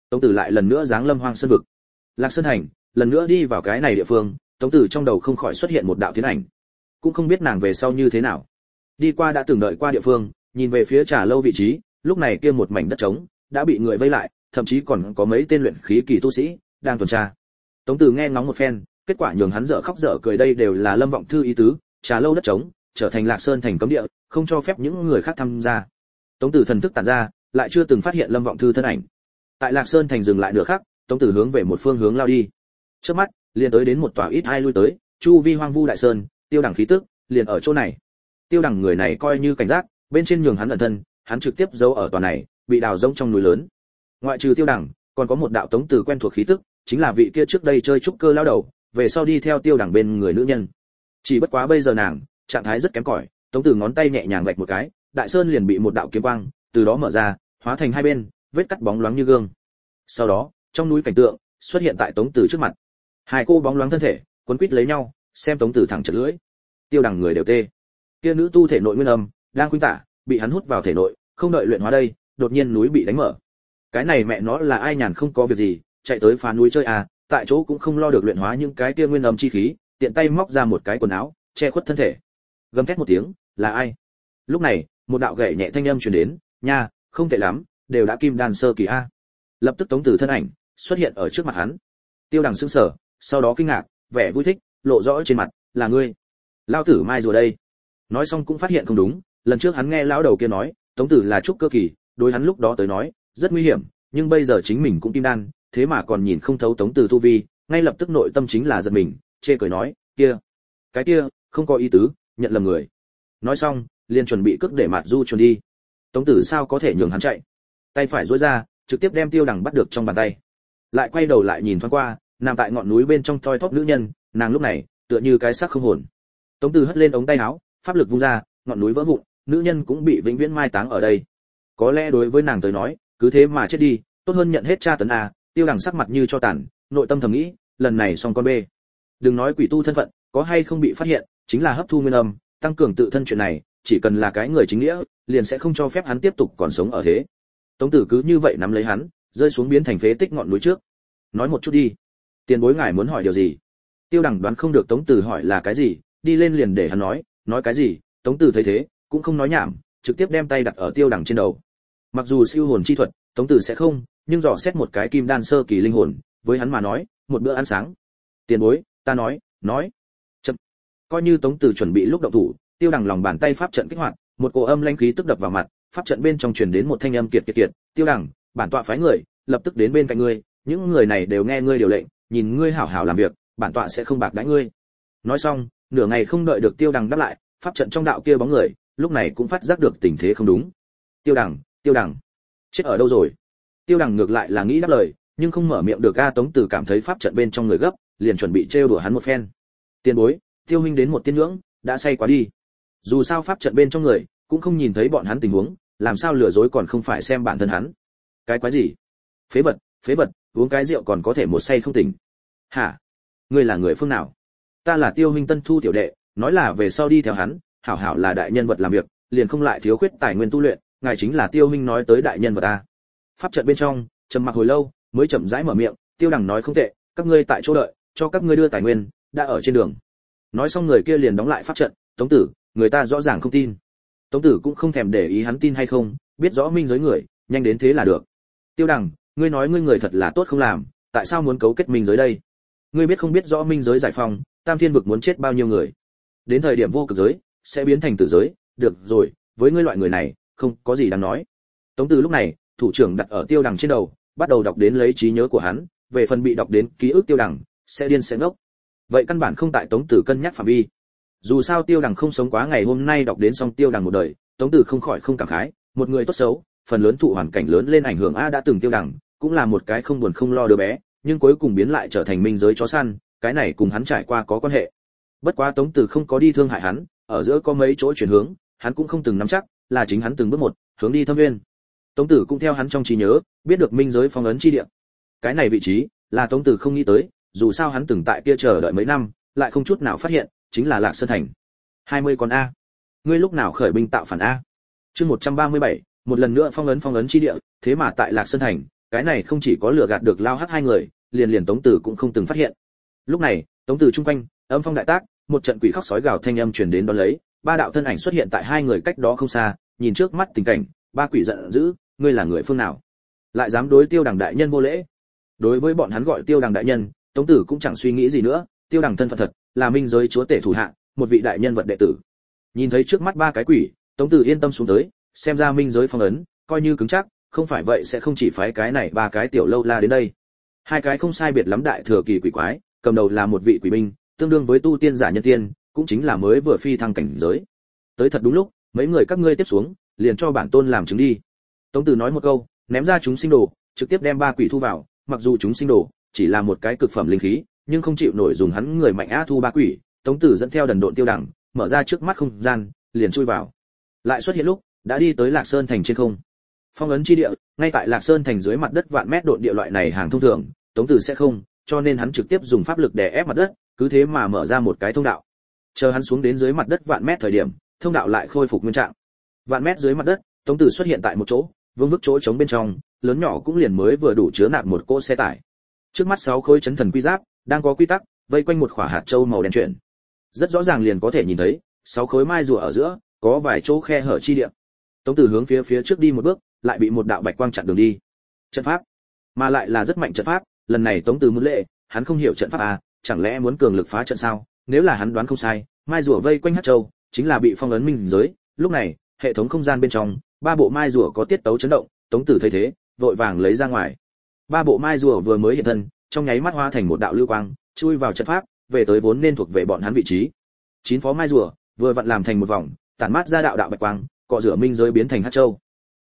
Tống Tử lại lần nữa giáng lâm Hoang Sơn vực. Lạc Sơn thành, lần nữa đi vào cái này địa phương, Tống Tử trong đầu không khỏi xuất hiện một đạo tiến ảnh. Cũng không biết nàng về sau như thế nào. Đi qua đã từng đợi qua địa phương, nhìn về phía trà lâu vị trí, lúc này kia một mảnh đất trống đã bị người vây lại, thậm chí còn có mấy tên luyện khí kỳ tu sĩ đang tuần tra. Tống Tử nghe ngóng một phen, kết quả nhường hắn dở khóc dở cười, đây đều là Lâm Vọng Thư ý tứ, trà lâu đất trống trở thành Lạc Sơn thành cấm địa, không cho phép những người khác tham gia. Tống Tử thần thức tản ra, lại chưa từng phát hiện Lâm Vọng Thư thân ảnh. Tại Lạc Sơn thành dừng lại nửa khắc, Tống Tử hướng về một phương hướng lao đi. Trước mắt, liền tới đến một tòa ít ai lui tới, chu vi hoang vu đại sơn, Tiêu Đằng khí tức liền ở chỗ này. Tiêu Đằng người này coi như cảnh giác, bên trên nhường hắn ẩn thân, hắn trực tiếp giấu ở tòa này bị đào rỗng trong núi lớn. Ngoại trừ Tiêu Đằng, còn có một đạo Tống Tử quen thuộc khí tức, chính là vị kia trước đây chơi trúc cơ lao đầu, về sau đi theo Tiêu Đằng bên người nữ nhân. Chỉ bất quá bây giờ nàng trạng thái rất kém cỏi, Tống Tử ngón tay nhẹ nhàng vạch một cái, đại sơn liền bị một đạo kiếm quang từ đó mở ra, hóa thành hai bên vết cắt bóng loáng như gương. Sau đó, trong núi cảnh tượng xuất hiện tại Tống Tử trước mặt. Hai cô bóng loáng thân thể quấn quýt lấy nhau, xem Tống Tử thẳng chật lưỡi. Tiêu Đằng người đều tê. Kia nữ tu thể nội nguyên âm đang khuynh tả, bị hắn hút vào thể nội, không đợi luyện hóa đây, đột nhiên núi bị đánh mở. Cái này mẹ nó là ai nhàn không có việc gì, chạy tới phá núi chơi à, tại chỗ cũng không lo được luyện hóa những cái kia nguyên âm chi khí, tiện tay móc ra một cái quần áo, che khuất thân thể. Gầm thét một tiếng, là ai? Lúc này, một đạo gậy nhẹ thanh âm truyền đến, nha, không tệ lắm, đều đã kim đan sơ kỳ a. Lập tức Tống Tử thân ảnh xuất hiện ở trước mặt hắn. Tiêu Đằng sững sờ, sau đó kinh ngạc, vẻ vui thích lộ rõ trên mặt, là ngươi? Lão tử mai rùa đây. Nói xong cũng phát hiện không đúng, lần trước hắn nghe lão đầu kia nói, Tống Tử là trúc cơ kỳ, đối hắn lúc đó tới nói, rất nguy hiểm, nhưng bây giờ chính mình cũng kim đan, thế mà còn nhìn không thấu Tống Tử tu vi, ngay lập tức nội tâm chính là giật mình, chê cười nói, kia, cái kia, không có ý tứ, nhận lầm người. Nói xong, liền chuẩn bị cước để Mạt Du chuồn đi. Tống Tử sao có thể nhường hắn chạy? Tay phải duỗi ra, trực tiếp đem Tiêu Đằng bắt được trong bàn tay. Lại quay đầu lại nhìn thoáng qua, nằm tại ngọn núi bên trong thoi thóp nữ nhân, nàng lúc này tựa như cái xác không hồn. Tống Tử hất lên ống tay áo, pháp lực vung ra, ngọn núi vỡ vụn, nữ nhân cũng bị vĩnh viễn mai táng ở đây. Có lẽ đối với nàng tới nói, cứ thế mà chết đi, tốt hơn nhận hết tra tấn à. Tiêu Đằng sắc mặt như cho tàn, nội tâm thầm nghĩ, lần này xong con bê. Đừng nói quỷ tu thân phận, có hay không bị phát hiện, chính là hấp thu nguyên âm, tăng cường tự thân chuyện này, chỉ cần là cái người chính nghĩa, liền sẽ không cho phép hắn tiếp tục còn sống ở thế. Tống Tử cứ như vậy nắm lấy hắn, rơi xuống biến thành phế tích ngọn núi trước. Nói một chút đi, tiền bối ngài muốn hỏi điều gì? Tiêu Đằng đoán không được Tống Tử hỏi là cái gì, đi lên liền để hắn nói cái gì. Tống Tử thấy thế, cũng không nói nhảm, trực tiếp đem tay đặt ở Tiêu Đằng trên đầu. Mặc dù siêu hồn chi thuật, Tống Tử sẽ không, nhưng dò xét một cái kim đan sơ kỳ linh hồn, với hắn mà nói, một bữa ăn sáng. Tiền bối, ta nói. Chậm. Coi như Tống Tử chuẩn bị lúc động thủ, Tiêu Đằng lòng bàn tay pháp trận kích hoạt, một cỗ âm lãnh khí tức đập vào mặt, pháp trận bên trong truyền đến một thanh âm kiệt. Tiêu Đằng, bản tọa phái người, lập tức đến bên cạnh ngươi, những người này đều nghe ngươi điều lệnh, nhìn ngươi hảo hảo làm việc, bản tọa sẽ không bạc đãi ngươi. Nói xong, nửa ngày không đợi được Tiêu Đằng đáp lại, pháp trận trong đạo kia bóng người, lúc này cũng phát giác được tình thế không đúng. Tiêu Đằng, chết ở đâu rồi? Tiêu Đằng ngược lại là nghĩ đáp lời, nhưng không mở miệng được. Tống Tử cảm thấy pháp trận bên trong người gấp, liền chuẩn bị trêu đùa hắn một phen. Tiền bối, Tiêu huynh đến một tiên ngưỡng, đã say quá đi. Dù sao pháp trận bên trong người cũng không nhìn thấy bọn hắn tình huống, làm sao lừa dối còn không phải xem bản thân hắn. Cái quái gì? Phế vật, uống cái rượu còn có thể một say không tỉnh. Hả? Ngươi là người phương nào? Ta là Tiêu huynh tân thu tiểu đệ, nói là về sau đi theo hắn, hảo hảo là đại nhân vật làm việc, liền không lại thiếu khuyết tài nguyên tu luyện, ngài chính là Tiêu huynh nói tới đại nhân vật ta. Pháp trận bên trong, trầm mặc hồi lâu, mới chậm rãi mở miệng, Tiêu Đằng nói không tệ, các ngươi tại chỗ đợi, cho các ngươi đưa tài nguyên, đã ở trên đường. Nói xong người kia liền đóng lại pháp trận. Tống Tử, người ta rõ ràng không tin. Tống Tử cũng không thèm để ý hắn tin hay không, biết rõ minh giới người, nhanh đến thế là được. Tiêu Đằng, ngươi nói ngươi người thật là tốt không làm, tại sao muốn cấu kết minh giới đây? Ngươi biết không biết rõ minh giới giải phóng, Tam Thiên vực muốn chết bao nhiêu người? Đến thời điểm vô cực giới sẽ biến thành tử giới, được rồi, với ngươi loại người này, không có gì đáng nói. Tống Tử lúc này, thủ trưởng đặt ở Tiêu Đằng trên đầu, bắt đầu đọc đến lấy trí nhớ của hắn, về phần bị đọc đến ký ức Tiêu Đằng, sẽ điên sẽ ngốc. Vậy căn bản không tại Tống Tử cân nhắc phạm vi. Dù sao Tiêu Đằng không sống quá ngày hôm nay đọc đến xong Tiêu Đằng một đời, Tống Tử không khỏi không cảm khái, một người tốt xấu, phần lớn thụ hoàn cảnh lớn lên ảnh hưởng đã từng Tiêu Đằng, cũng là một cái không buồn không lo đứa bé, nhưng cuối cùng biến lại trở thành minh giới chó săn, cái này cùng hắn trải qua có quan hệ. Bất quá Tống Tử không có đi thương hại hắn, ở giữa có mấy chỗ chuyển hướng, hắn cũng không từng nắm chắc, là chính hắn từng bước một hướng đi thâm nguyên. Tống Tử cũng theo hắn trong trí nhớ, biết được minh giới phong ấn chi địa. Cái này vị trí là Tống Tử không nghĩ tới, dù sao hắn từng tại kia chờ đợi mấy năm, lại không chút nào phát hiện, chính là Lạc Sơn thành. 20 con a. Ngươi lúc nào khởi binh tạo phản a? Chương 137, một lần nữa phong ấn chi địa, thế mà tại Lạc Sơn thành, cái này không chỉ có lừa gạt được Lao Hắc hai người, liền Tống Tử cũng không từng phát hiện. Lúc này, Tống Tử chung quanh, âm phong đại tác, một trận quỷ khóc sói gào thanh âm truyền đến đó lấy, ba đạo thân ảnh xuất hiện tại hai người cách đó không xa, nhìn trước mắt tình cảnh, ba quỷ giận dữ, ngươi là người phương nào? Lại dám đối Tiêu Đằng đại nhân vô lễ? Đối với bọn hắn gọi Tiêu Đằng đại nhân, Tống Tử cũng chẳng suy nghĩ gì nữa, Tiêu Đằng thân phận thật, là minh giới chúa tể thủ hạ, một vị đại nhân vật đệ tử. Nhìn thấy trước mắt ba cái quỷ, Tống Tử yên tâm xuống tới, xem ra minh giới phong ấn, coi như cứng chắc, không phải vậy sẽ không chỉ phái cái này ba cái tiểu lâu la đến đây. Hai cái không sai biệt lắm đại thừa kỳ quỷ quái, cầm đầu là một vị quỷ binh, tương đương với tu tiên giả nhân tiên, cũng chính là mới vừa phi thăng cảnh giới. Tới thật đúng lúc, mấy người các ngươi tiếp xuống, liền cho bản tôn làm chứng đi. Tống Tử nói một câu, ném ra chúng sinh đồ, trực tiếp đem ba quỷ thu vào, mặc dù chúng sinh đồ chỉ là một cái cực phẩm linh khí, nhưng không chịu nổi dùng hắn người mạnh á thu ba quỷ. Tống Tử dẫn theo đần độn Tiêu Đằng, mở ra trước mắt không gian, liền chui vào. Lại xuất hiện lúc, đã đi tới Lạc Sơn thành trên không. Phong ấn chi địa, ngay tại Lạc Sơn thành dưới mặt đất vạn mét độn địa loại này hàng thông thường, Tống Tử sẽ không, cho nên hắn trực tiếp dùng pháp lực đè ép mặt đất, cứ thế mà mở ra một cái thông đạo. Chờ hắn xuống đến dưới mặt đất vạn mét thời điểm, thông đạo lại khôi phục nguyên trạng. Vạn mét dưới mặt đất, Tống Tử xuất hiện tại một chỗ, vương vức chỗ trống bên trong, lớn nhỏ cũng liền mới vừa đủ chứa nạp một cỗ xe tải. Trước mắt 6 khối chấn thần quy giáp, đang có quy tắc, vây quanh một quả hạt châu màu đen chuyển. Rất rõ ràng liền có thể nhìn thấy, 6 khối mai rùa ở giữa, có vài chỗ khe hở chi địa. Tống Tử hướng phía trước đi một bước, lại bị một đạo bạch quang chặn đường đi. Trận pháp, mà lại là rất mạnh trận pháp, lần này Tống Tử muốn lệ, hắn không hiểu trận pháp à, chẳng lẽ muốn cường lực phá trận sao? Nếu là hắn đoán không sai, mai rùa vây quanh hạt châu, chính là bị phong ấn minh giới. Lúc này, hệ thống không gian bên trong, ba bộ mai rùa có tiết tấu chấn động, Tống Tử thấy thế, vội vàng lấy ra ngoài. Ba bộ mai rùa vừa mới hiện thân, trong nháy mắt hóa thành một đạo lưu quang, chui vào trận pháp, về tới vốn nên thuộc về bọn hắn vị trí. 9 phó mai rùa vừa vặn làm thành một vòng, tản mát ra đạo đạo bạch quang, cọ rửa minh giới biến thành hạt châu.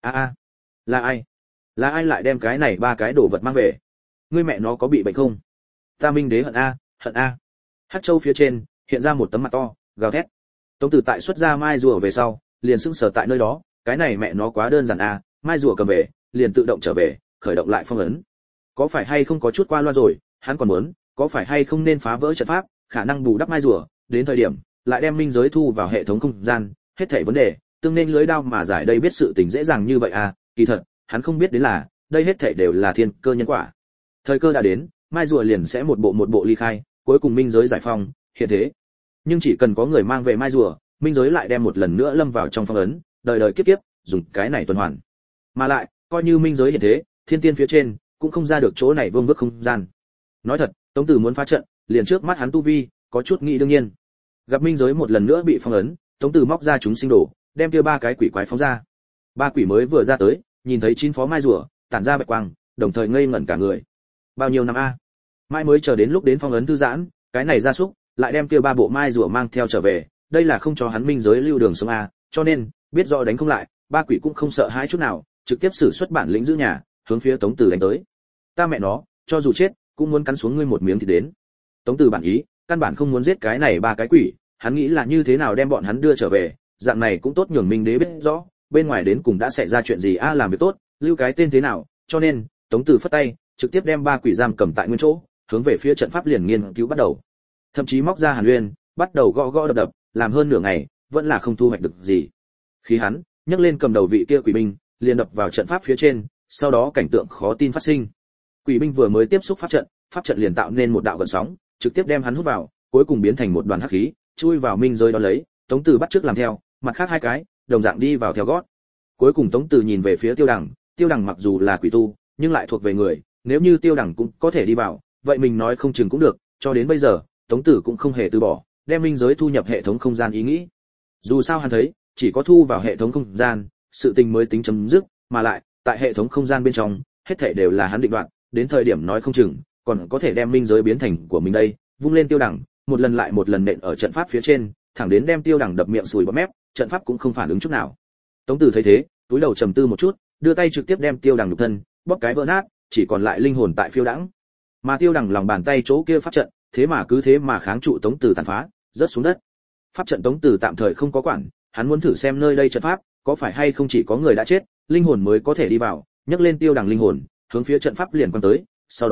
Là ai? Là ai lại đem cái này ba cái đồ vật mang về? Ngươi mẹ nó có bị bệnh không? Ta minh đế hận a. Hạt châu phía trên hiện ra một tấm mặt to, gào thét. Tống Tử tại xuất ra mai rùa về sau, liền sững sờ tại nơi đó, cái này mẹ nó quá đơn giản a, mai rùa cầm về, liền tự động trở về, khởi động lại phong ấn. Có phải hay không có chút qua loa rồi, hắn còn muốn, có phải hay không nên phá vỡ trận pháp, khả năng bù đắp mai rùa, đến thời điểm lại đem minh giới thu vào hệ thống không gian, hết thảy vấn đề, tương nên lưới đao mà giải đây biết sự tình dễ dàng như vậy à, kỳ thật, hắn không biết đến là, đây hết thảy đều là thiên cơ nhân quả. Thời cơ đã đến, mai rùa liền sẽ một bộ ly khai, cuối cùng minh giới giải phong, hiện thế. Nhưng chỉ cần có người mang về mai rùa, minh giới lại đem một lần nữa lâm vào trong phong ấn, đời đời kiếp kiếp, dùng cái này tuần hoàn. Mà lại, coi như minh giới hiện thế, thiên tiên phía trên cũng không ra được chỗ này vương vức không gian. Nói thật, Tống Tử muốn phá trận, liền trước mắt hắn tu vi, có chút nghĩ đương nhiên. Gặp minh giới một lần nữa bị phong ấn, Tống Tử móc ra chúng sinh đồ, đem kia ba cái quỷ quái phóng ra. Ba quỷ mới vừa ra tới, nhìn thấy 9 phó mai rùa, tản ra bạch quang, đồng thời ngây ngẩn cả người. Bao nhiêu năm a? Mai mới chờ đến lúc đến phong ấn thư giãn, cái này ra súc, lại đem kia ba bộ mai rùa mang theo trở về, đây là không cho hắn minh giới lưu đường sống a, cho nên, biết rõ đánh không lại, ba quỷ cũng không sợ hãi chút nào, trực tiếp sử xuất bản lĩnh giữ nhà, hướng phía Tống Tử đánh tới. Ta mẹ nó, cho dù chết, cũng muốn cắn xuống ngươi một miếng thì đến. Tống Tử bản ý, căn bản không muốn giết cái này ba cái quỷ, hắn nghĩ là như thế nào đem bọn hắn đưa trở về, dạng này cũng tốt nhường minh đế biết rõ, bên ngoài đến cùng đã xảy ra chuyện gì a, làm việc tốt, lưu cái tên thế nào, cho nên, Tống Tử phất tay, trực tiếp đem ba quỷ giam cầm tại nguyên chỗ, hướng về phía trận pháp liền nghiên cứu bắt đầu. Thậm chí móc ra Hàn Uyên, bắt đầu gõ đập, làm hơn nửa ngày, vẫn là không thu hoạch được gì. Khi hắn nhấc lên cầm đầu vị kia quỷ binh, liền đập vào trận pháp phía trên, sau đó cảnh tượng khó tin phát sinh. Quỷ binh vừa mới tiếp xúc pháp trận liền tạo nên một đạo gợn sóng, trực tiếp đem hắn hút vào, cuối cùng biến thành một đoàn hắc khí, chui vào minh giới đó lấy. Tống Tử bắt trước làm theo, mặt khác hai cái, đồng dạng đi vào theo gót. Cuối cùng Tống Tử nhìn về phía Tiêu Đằng mặc dù là quỷ tu, nhưng lại thuộc về người, nếu như Tiêu Đằng cũng có thể đi vào, vậy mình nói không chừng cũng được, cho đến bây giờ, Tống Tử cũng không hề từ bỏ, đem minh giới thu nhập hệ thống không gian ý nghĩ. Dù sao hắn thấy, chỉ có thu vào hệ thống không gian, sự tình mới tính chấm dứt, mà lại, tại hệ thống không gian bên trong, hết thảy đều là hắn định đoạt, đến thời điểm nói không chừng, còn có thể đem minh giới biến thành của mình đây, vung lên Tiêu Đằng, một lần lại một lần nện ở trận pháp phía trên, thẳng đến đem Tiêu Đằng đập miệng sùi bọt mép, trận pháp cũng không phản ứng chút nào. Tống Tử thấy thế, túi đầu trầm tư một chút, đưa tay trực tiếp đem Tiêu Đằng nhục thân bóp cái vỡ nát, chỉ còn lại linh hồn tại phiêu đãng. Mà Tiêu Đằng lòng bàn tay chỗ kia pháp trận, thế mà kháng trụ Tống Tử tàn phá, rớt xuống đất. Pháp trận Tống Tử tạm thời không có quản, hắn muốn thử xem nơi đây trận pháp có phải hay không chỉ có người đã chết, linh hồn mới có thể đi vào, nhấc lên Tiêu Đằng linh hồn, hướng phía trận pháp liền quan tới,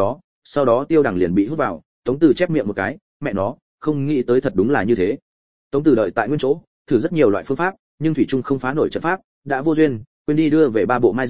sau đó Tiêu Đằng liền bị hút vào. Tống Tử chép miệng một cái, mẹ nó, không nghĩ tới thật đúng là như thế. Tống Tử đợi tại nguyên chỗ, thử rất nhiều loại phương pháp, nhưng thủy chung không phá nổi trận pháp, đã vô duyên, quên đi đưa về ba bộ mai rùa,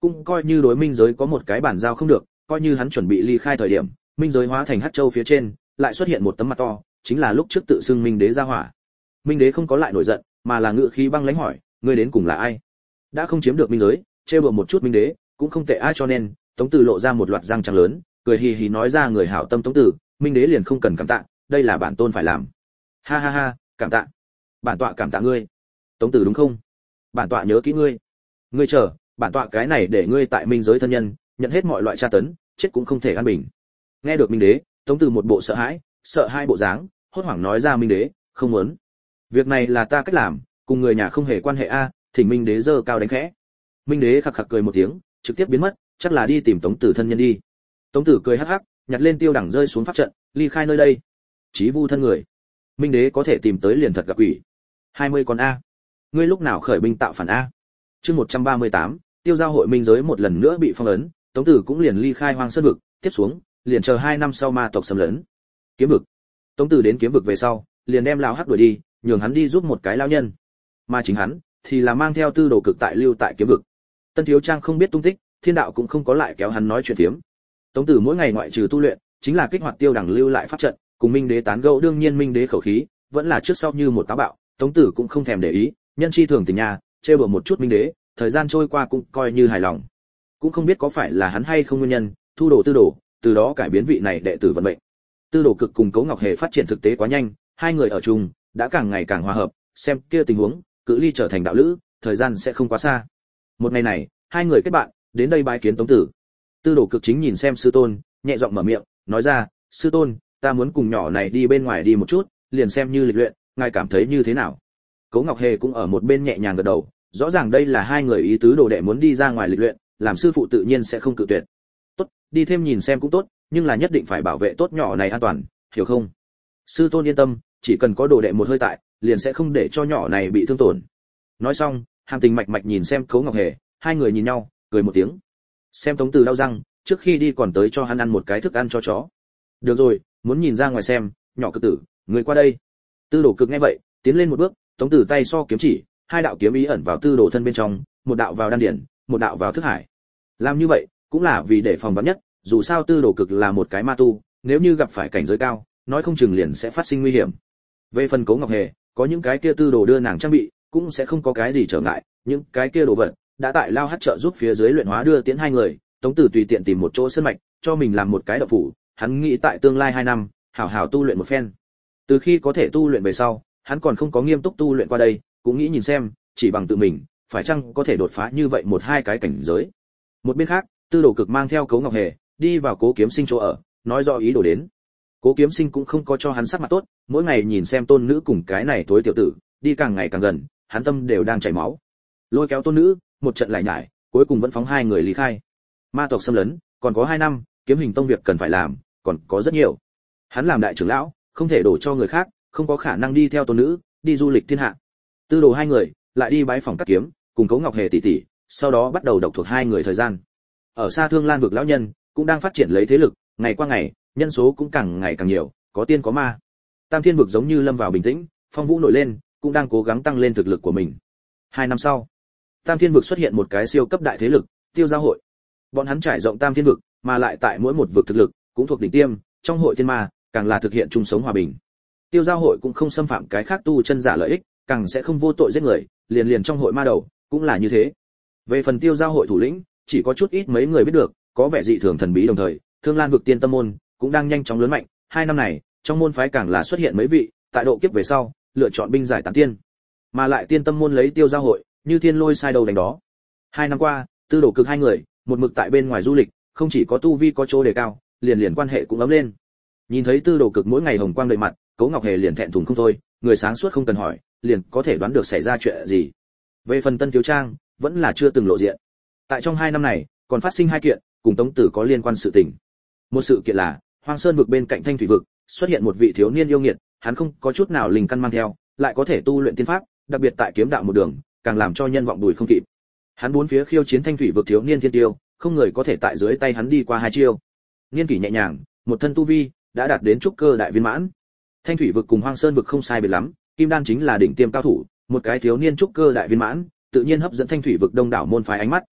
cũng coi như đối minh giới có một cái bản giao không được, coi như hắn chuẩn bị ly khai thời điểm, minh giới hóa thành hắc châu phía trên, lại xuất hiện một tấm mặt to, chính là lúc trước tự xưng minh đế ra hỏa. Minh đế không có lại nổi giận, mà là ngựa khí băng lãnh hỏi, ngươi đến cùng là ai? Đã không chiếm được minh giới, trêu đùa một chút minh đế, cũng không tệ ai, cho nên Tống Tử lộ ra một loạt răng trắng lớn, cười hì hì nói ra, người hảo tâm Tống Tử, minh đế liền không cần cảm tạ, đây là bản tôn phải làm. Ha ha ha, cảm tạ. Bản tọa cảm tạ ngươi. Tống Tử đúng không? Bản tọa nhớ kỹ ngươi. Ngươi chờ, bản tọa cái này để ngươi tại minh giới thân nhân, nhận hết mọi loại tra tấn, chết cũng không thể an bình. Nghe được minh đế, Tống Tử một bộ sợ hai bộ dáng, hốt hoảng nói ra, minh đế, không muốn. Việc này là ta cách làm, cùng người nhà không hề quan hệ a. Thỉnh minh đế giơ cao đánh khẽ. Minh đế khặc khặc cười một tiếng, trực tiếp biến mất, chắc là đi tìm Tống Tử thân nhân đi. Tống Tử cười hắc hắc, nhặt lên tiêu đẳng rơi xuống pháp trận, ly khai nơi đây. Chí vu thân người, minh đế có thể tìm tới liền thật gặp quỷ. 20 con a. Ngươi lúc nào khởi binh tạo phản a? Chương 138, tiêu giao hội minh giới một lần nữa bị phong ấn, Tống Tử cũng liền ly khai Hoang Sơn vực, tiếp xuống, liền chờ 2 năm sau ma tộc xâm lấn. Kiếm vực. Tống Tử đến kiếm vực về sau, liền đem lão hắc đuổi đi, nhường hắn đi giúp một cái lão nhân. Mà chính hắn thì là mang theo tư đồ cực tại lưu tại kiếm vực. Tân thiếu trang không biết tung tích, thiên đạo cũng không có lại kéo hắn nói chuyện phiếm. Tống Tử mỗi ngày ngoại trừ tu luyện, chính là kích hoạt tiêu đẳng lưu lại pháp trận, cùng minh đế tán gẫu, đương nhiên minh đế khẩu khí vẫn là trước sau như một táo bạo, Tống Tử cũng không thèm để ý, nhân chi thường tình nhà, trêu đùa một chút minh đế, thời gian trôi qua cũng coi như hài lòng. Cũng không biết có phải là hắn hay không nguyên nhân, thu đồ tư đồ, từ đó cải biến vị này đệ tử vận mệnh. Tư đồ cực cùng Cố Ngọc Hề phát triển thực tế quá nhanh, hai người ở chung đã càng ngày càng hòa hợp, xem kia tình huống, cự ly trở thành đạo lữ, thời gian sẽ không quá xa. Một ngày này, hai người kết bạn, đến đây bái kiến Tống Tử. Tư đồ cực chính nhìn xem sư tôn, nhẹ giọng mở miệng, nói ra, sư tôn, ta muốn cùng nhỏ này đi bên ngoài đi một chút, liền xem như lịch luyện, ngài cảm thấy như thế nào? Cố Ngọc Hề cũng ở một bên nhẹ nhàng gật đầu, rõ ràng đây là hai người ý tứ đồ đệ muốn đi ra ngoài lịch luyện, làm sư phụ tự nhiên sẽ không cự tuyệt. Tốt, đi thêm nhìn xem cũng tốt, nhưng là nhất định phải bảo vệ tốt nhỏ này an toàn, hiểu không? Sư tôn yên tâm, chỉ cần có đồ đệ một hơi tại, liền sẽ không để cho nhỏ này bị thương tổn. Nói xong, Hàm Tình mạch mạch nhìn xem Cố Ngọc Hề, hai người nhìn nhau, cười một tiếng. Xem Tống Tử đau răng, trước khi đi còn tới cho hắn ăn một cái thức ăn cho chó. Được rồi, muốn nhìn ra ngoài xem, nhỏ cực tử, người qua đây. Tư đồ cực nghe vậy, tiến lên một bước, Tống Tử tay so kiếm chỉ, hai đạo kiếm ý ẩn vào tư đồ thân bên trong, một đạo vào đan điển, một đạo vào thức hải. Làm như vậy, cũng là vì để phòng vắn nhất, dù sao tư đồ cực là một cái ma tu, nếu như gặp phải cảnh giới cao, nói không chừng liền sẽ phát sinh nguy hiểm. Về phần Cố Ngọc Hề, có những cái kia tư đồ đưa nàng trang bị, cũng sẽ không có cái gì trở ngại, những cái kia đồ vật đã tại lao hắt trợ giúp phía dưới luyện hóa đưa tiến hai người. Tống Tử tùy tiện tìm một chỗ sơn mạch, cho mình làm một cái động phủ, hắn nghĩ tại tương lai 2 năm, hảo hảo tu luyện một phen. Từ khi có thể tu luyện về sau, hắn còn không có nghiêm túc tu luyện qua đây, cũng nghĩ nhìn xem, chỉ bằng tự mình, phải chăng có thể đột phá như vậy 1-2 cái cảnh giới. Một bên khác, Tư Đồ Cực mang theo Cố Ngọc Hề, đi vào Cố Kiếm Sinh chỗ ở, nói rõ ý đồ đến. Cố Kiếm Sinh cũng không có cho hắn sắc mặt tốt, mỗi ngày nhìn xem tôn nữ cùng cái này tối tiểu tử, đi càng ngày càng gần, hắn tâm đều đang chảy máu. Lôi kéo tôn nữ, một trận lại nhải, cuối cùng vẫn phóng hai người ly khai. Ma tộc xâm lấn, còn có 2 năm, Kiếm Hình Tông việc cần phải làm, còn có rất nhiều. Hắn làm đại trưởng lão, không thể đổ cho người khác, không có khả năng đi theo tôn nữ, đi du lịch thiên hạ. Tư đồ hai người lại đi bái phòng các kiếm, cùng Cố Ngọc Hề tỷ tỷ, sau đó bắt đầu độc thuộc hai người thời gian. Ở xa Thương Lan vực lão nhân cũng đang phát triển lấy thế lực, ngày qua ngày, nhân số cũng càng ngày càng nhiều, có tiên có ma. Tam Thiên vực giống như lâm vào bình tĩnh, phong vũ nổi lên, cũng đang cố gắng tăng lên thực lực của mình. 2 năm sau, Tam Thiên vực xuất hiện một cái siêu cấp đại thế lực, Tiêu Giao hội. Bọn hắn trải rộng Tam Thiên vực, mà lại tại mỗi một vực thực lực cũng thuộc đỉnh tiêm, trong hội thiên ma, càng là thực hiện chung sống hòa bình. Tiêu Giao hội cũng không xâm phạm cái khác tu chân giả lợi ích, càng sẽ không vô tội giết người, liền trong hội ma đầu cũng là như thế. Về phần Tiêu Giao hội thủ lĩnh, chỉ có chút ít mấy người biết được, có vẻ dị thường thần bí, đồng thời, Thương Lan vực Tiên Tâm môn cũng đang nhanh chóng lớn mạnh, 2 năm này, trong môn phái càng là xuất hiện mấy vị, tại độ kiếp về sau, lựa chọn binh giải tán tiên. Mà lại Tiên Tâm môn lấy Tiêu Giao hội, như thiên lôi sai đầu đánh đó. 2 năm qua, Tư Đồ Cực hai người, một mực tại bên ngoài du lịch, không chỉ có tu vi có chỗ đề cao, liền quan hệ cũng ấm lên. Nhìn thấy Tư Đồ Cực mỗi ngày hồng quang đầy mặt, Cố Ngọc Hề liền thẹn thùng không thôi, người sáng suốt không cần hỏi, liền có thể đoán được xảy ra chuyện gì. Về phần Tân Thiếu Trang, vẫn là chưa từng lộ diện. Tại trong 2 năm này, còn phát sinh 2 kiện cùng Tống Tử có liên quan sự tình. Một sự kiện là, Hoang Sơn vực bên cạnh Thanh Thủy vực, xuất hiện một vị thiếu niên yêu nghiệt, hắn không có chút nào linh căn mang theo, lại có thể tu luyện tiên pháp, đặc biệt tại kiếm đạo một đường, càng làm cho nhân vọng đuổi không kịp. Hắn bốn phía khiêu chiến Thanh Thủy vực thiếu niên thiên tiêu, không người có thể tại dưới tay hắn đi qua 2 chiêu. Niên kỷ nhẹ nhàng, một thân tu vi đã đạt đến trúc cơ đại viên mãn. Thanh Thủy vực cùng Hoang Sơn vực không sai biệt lắm, Kim Đan chính là đỉnh tiêm cao thủ, một cái thiếu niên trúc cơ đại viên mãn, tự nhiên hấp dẫn Thanh Thủy vực đông đảo môn phái ánh mắt.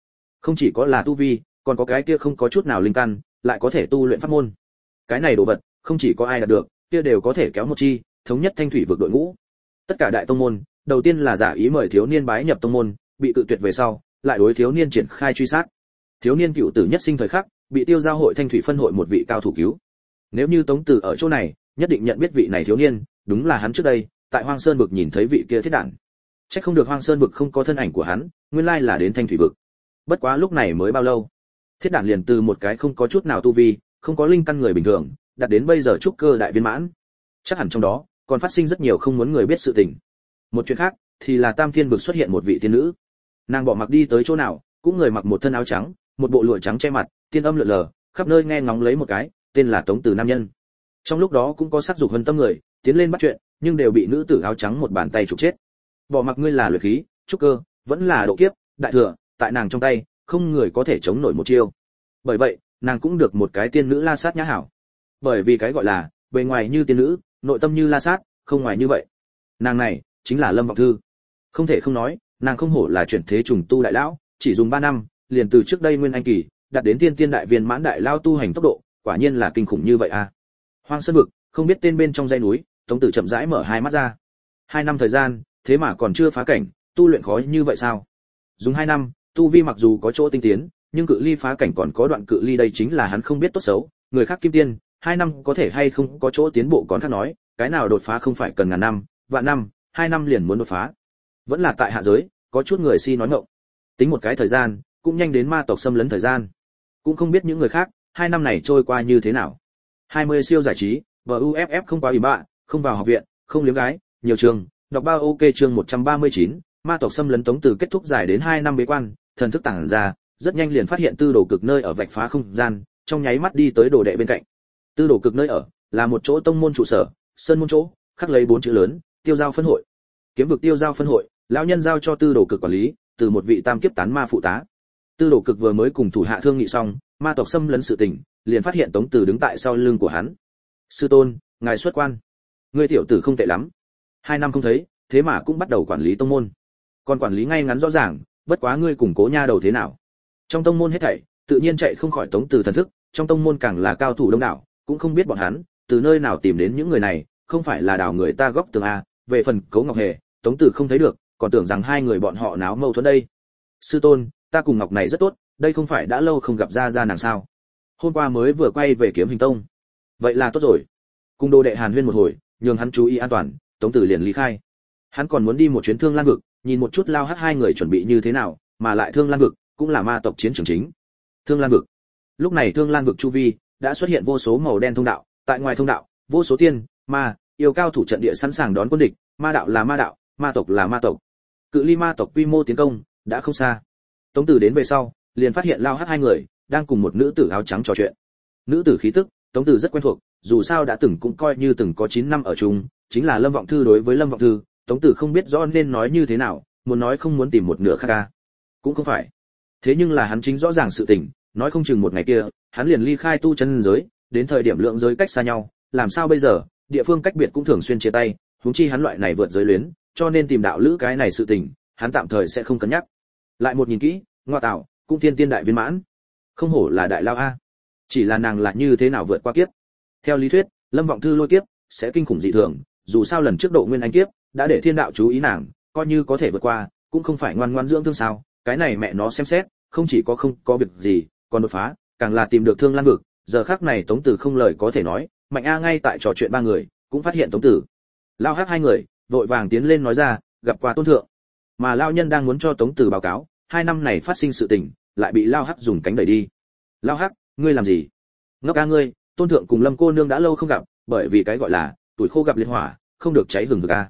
Không chỉ có là tu vi, còn có cái kia không có chút nào linh căn, lại có thể tu luyện pháp môn. Cái này đồ vật, không chỉ có ai đạt được, kia đều có thể kéo một chi, thống nhất Thanh thủy vực đội ngũ. Tất cả đại tông môn, đầu tiên là giả ý mời thiếu niên bái nhập tông môn, bị cự tuyệt về sau, lại đối thiếu niên triển khai truy sát. Thiếu niên cựu tử nhất sinh thời khắc, bị Tiêu giao hội Thanh thủy phân hội một vị cao thủ cứu. Nếu như Tống Tử ở chỗ này, nhất định nhận biết vị này thiếu niên, đúng là hắn trước đây, tại Hoang Sơn vực nhìn thấy vị kia thiết đản. Chắc không được Hoang Sơn vực không có thân ảnh của hắn, nguyên lai là đến Thanh thủy vực. Bất quá lúc này mới bao lâu, thiết đản liền từ một cái không có chút nào tu vi, không có linh căn người bình thường, đạt đến bây giờ trúc cơ đại viên mãn. Chắc hẳn trong đó còn phát sinh rất nhiều không muốn người biết sự tình. Một chuyện khác thì là Tam Thiên vực xuất hiện một vị tiên nữ. Nàng bỏ mặc đi tới chỗ nào, cũng người mặc một thân áo trắng, một bộ lụa trắng che mặt, tiên âm lượn lờ, khắp nơi nghe ngóng lấy một cái, tên là Tống Tử nam nhân. Trong lúc đó cũng có sắc dục hân tâm người, tiến lên bắt chuyện, nhưng đều bị nữ tử áo trắng một bàn tay trục chết. Bỏ mặc ngươi là luyện khí, trúc cơ, vẫn là độ kiếp, đại thừa, tại nàng trong tay, không người có thể chống nổi một chiêu. Bởi vậy, nàng cũng được một cái tiên nữ la sát nhã hảo. Bởi vì cái gọi là bề ngoài như tiên nữ, nội tâm như la sát, không ngoài như vậy. Nàng này chính là Lâm Vọng Thư. Không thể không nói, nàng không hổ là chuyển thế trùng tu đại lão, chỉ dùng 3 năm, liền từ trước đây nguyên anh kỳ, đạt đến tiên tiên đại viên mãn đại lao tu hành tốc độ, quả nhiên là kinh khủng như vậy a. Hoang Sơn vực, không biết tên bên trong dãy núi, Tống Tử chậm rãi mở hai mắt ra. 2 năm thời gian, thế mà còn chưa phá cảnh, tu luyện khó như vậy sao? Dùng 2 năm, tu vi mặc dù có chỗ tinh tiến, nhưng cự ly phá cảnh còn có đoạn cự ly, đây chính là hắn không biết tốt xấu, người khác kim tiên, 2 năm có thể hay không có chỗ tiến bộ còn khác nói, cái nào đột phá không phải cần ngàn năm, vạn năm, 2 năm liền muốn đột phá. Vẫn là tại hạ giới, có chút người si nói ngọng. Tính một cái thời gian, cũng nhanh đến ma tộc xâm lấn thời gian. Cũng không biết những người khác, 2 năm này trôi qua như thế nào. 20 siêu giải trí, VUFF không quá ủy bạ, không vào học viện, không liếm gái, nhiều trường, đọc bao ok chương 139, ma tộc xâm lấn Tống Tử kết thúc dài đến 2 năm bế quan, thần thức tản ra, rất nhanh liền phát hiện Tư Đồ Cực nơi ở vạch phá không gian, trong nháy mắt đi tới đồ đệ bên cạnh. Tư Đồ Cực nơi ở là một chỗ tông môn trụ sở, sơn môn chỗ, khắc lấy 4 chữ lớn, Tiêu giao phân hội. Kiếm vực Tiêu giao phân hội, lão nhân giao cho Tư Đồ Cực quản lý, từ một vị tam kiếp tán ma phụ tá. Tư Đồ Cực vừa mới cùng thủ hạ thương nghị xong, ma tộc xâm lấn sự tình, liền phát hiện Tống Tử đứng tại sau lưng của hắn. Sư tôn, ngài xuất quan. Ngươi tiểu tử không tệ lắm. 2 năm không thấy, thế mà cũng bắt đầu quản lý tông môn. Còn quản lý ngay ngắn rõ ràng, bất quá ngươi cùng Cố nha đầu thế nào? Trong tông môn hết thảy, tự nhiên chạy không khỏi Tống Tử thần thức, trong tông môn càng là cao thủ đông đảo, cũng không biết bọn hắn từ nơi nào tìm đến những người này, không phải là đào người ta góc tường a. Về phần Cố Ngọc Hề, Tống Tử không thấy được, còn tưởng rằng hai người bọn họ náo mâu thuẫn đây. Sư tôn, ta cùng Ngọc này rất tốt, đây không phải đã lâu không gặp ra nàng sao? Hôm qua mới vừa quay về Kiếm Hình Tông. Vậy là tốt rồi. Cùng đồ đệ Hàn Huyên một hồi, nhường hắn chú ý an toàn, Tống Tử liền lý khai. Hắn còn muốn đi một chuyến Thương Lan vực, nhìn một chút Lao Hắc hai người chuẩn bị như thế nào, mà lại Thương Lan vực cũng là ma tộc chiến trường chính. Thương Lan vực. Lúc này Thương Lan vực chu vi đã xuất hiện vô số màu đen thông đạo, tại ngoài thông đạo, vô số tiên, ma, yêu cao thủ trận địa sẵn sàng đón quân địch, ma đạo là ma đạo, ma tộc là ma tộc. Cự ly ma tộc quy mô tiến công đã không xa. Tống Tử đến về sau, liền phát hiện Lao Hắc hai người đang cùng một nữ tử áo trắng trò chuyện. Nữ tử khí tức, Tống Tử rất quen thuộc, dù sao đã từng cũng coi như từng có 9 năm ở chung, chính là Lâm Vọng Thư. Đối với Lâm Vọng Thư, Tống Tử không biết rõ nên nói như thế nào, muốn nói không muốn tìm một nửa khác ca. Cũng không phải. Thế nhưng là hắn chính rõ ràng sự tình, nói không chừng một ngày kia, hắn liền ly khai tu chân giới, đến thời điểm lượng giới cách xa nhau, làm sao bây giờ, địa phương cách biệt cũng thường xuyên chia tay, huống chi hắn loại này vượt giới luyến, cho nên tìm đạo lữ cái này sự tình, hắn tạm thời sẽ không cân nhắc. Lại một nhìn kỹ, ngoa tạo, cũng tiên tiên đại viên mãn. Không hổ là đại lao a. Chỉ là nàng là như thế nào vượt qua kiếp. Theo lý thuyết, Lâm Vọng Thư lôi kiếp sẽ kinh khủng dị thường, dù sao lần trước độ nguyên anh kiếp đã để thiên đạo chú ý nàng, coi như có thể vượt qua, cũng không phải ngoan ngoãn dưỡng thương sao? Cái này mẹ nó xem xét, không chỉ có không có việc gì, còn đột phá, càng là tìm được Thương Lan vực. Giờ khắc này Tống Tử không lời có thể nói, Mạnh A ngay tại trò chuyện 3 người, cũng phát hiện Tống Tử. Lao Hắc hai người vội vàng tiến lên nói ra, gặp qua tôn thượng. Mà lao nhân đang muốn cho Tống Tử báo cáo, 2 năm này phát sinh sự tình, lại bị Lao Hắc dùng cánh đẩy đi. Lao Hắc, ngươi làm gì? Ngốc ca ngươi, tôn thượng cùng Lâm cô nương đã lâu không gặp, bởi vì cái gọi là tuổi khô gặp liệt hỏa, không được cháy hừng hực a.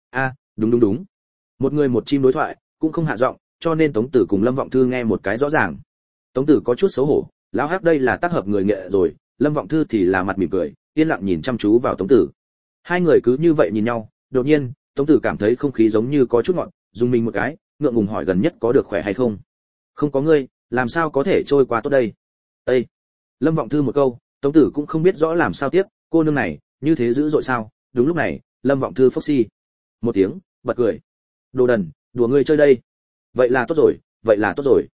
Đúng. Một người một chim đối thoại, cũng không hạ giọng, cho nên Tống Tử cùng Lâm Vọng Thư nghe một cái rõ ràng. Tống Tử có chút xấu hổ, lão Hắc đây là tác hợp người nghệ rồi, Lâm Vọng Thư thì là mặt mỉm cười, yên lặng nhìn chăm chú vào Tống Tử. Hai người cứ như vậy nhìn nhau, đột nhiên, Tống Tử cảm thấy không khí giống như có chút ngọt, dùng mình một cái, ngượng ngùng hỏi gần nhất có được khỏe hay không? Không có ngươi, làm sao có thể trôi qua tốt đây? Ê! Lâm Vọng Thư một câu, Tống Tử cũng không biết rõ làm sao tiếp, cô nương này, như thế dữ dội sao? Đúng lúc này, Lâm Vọng Thư phốc xi một tiếng, bật cười. Đồ đần, đùa ngươi chơi đây. Vậy là tốt rồi.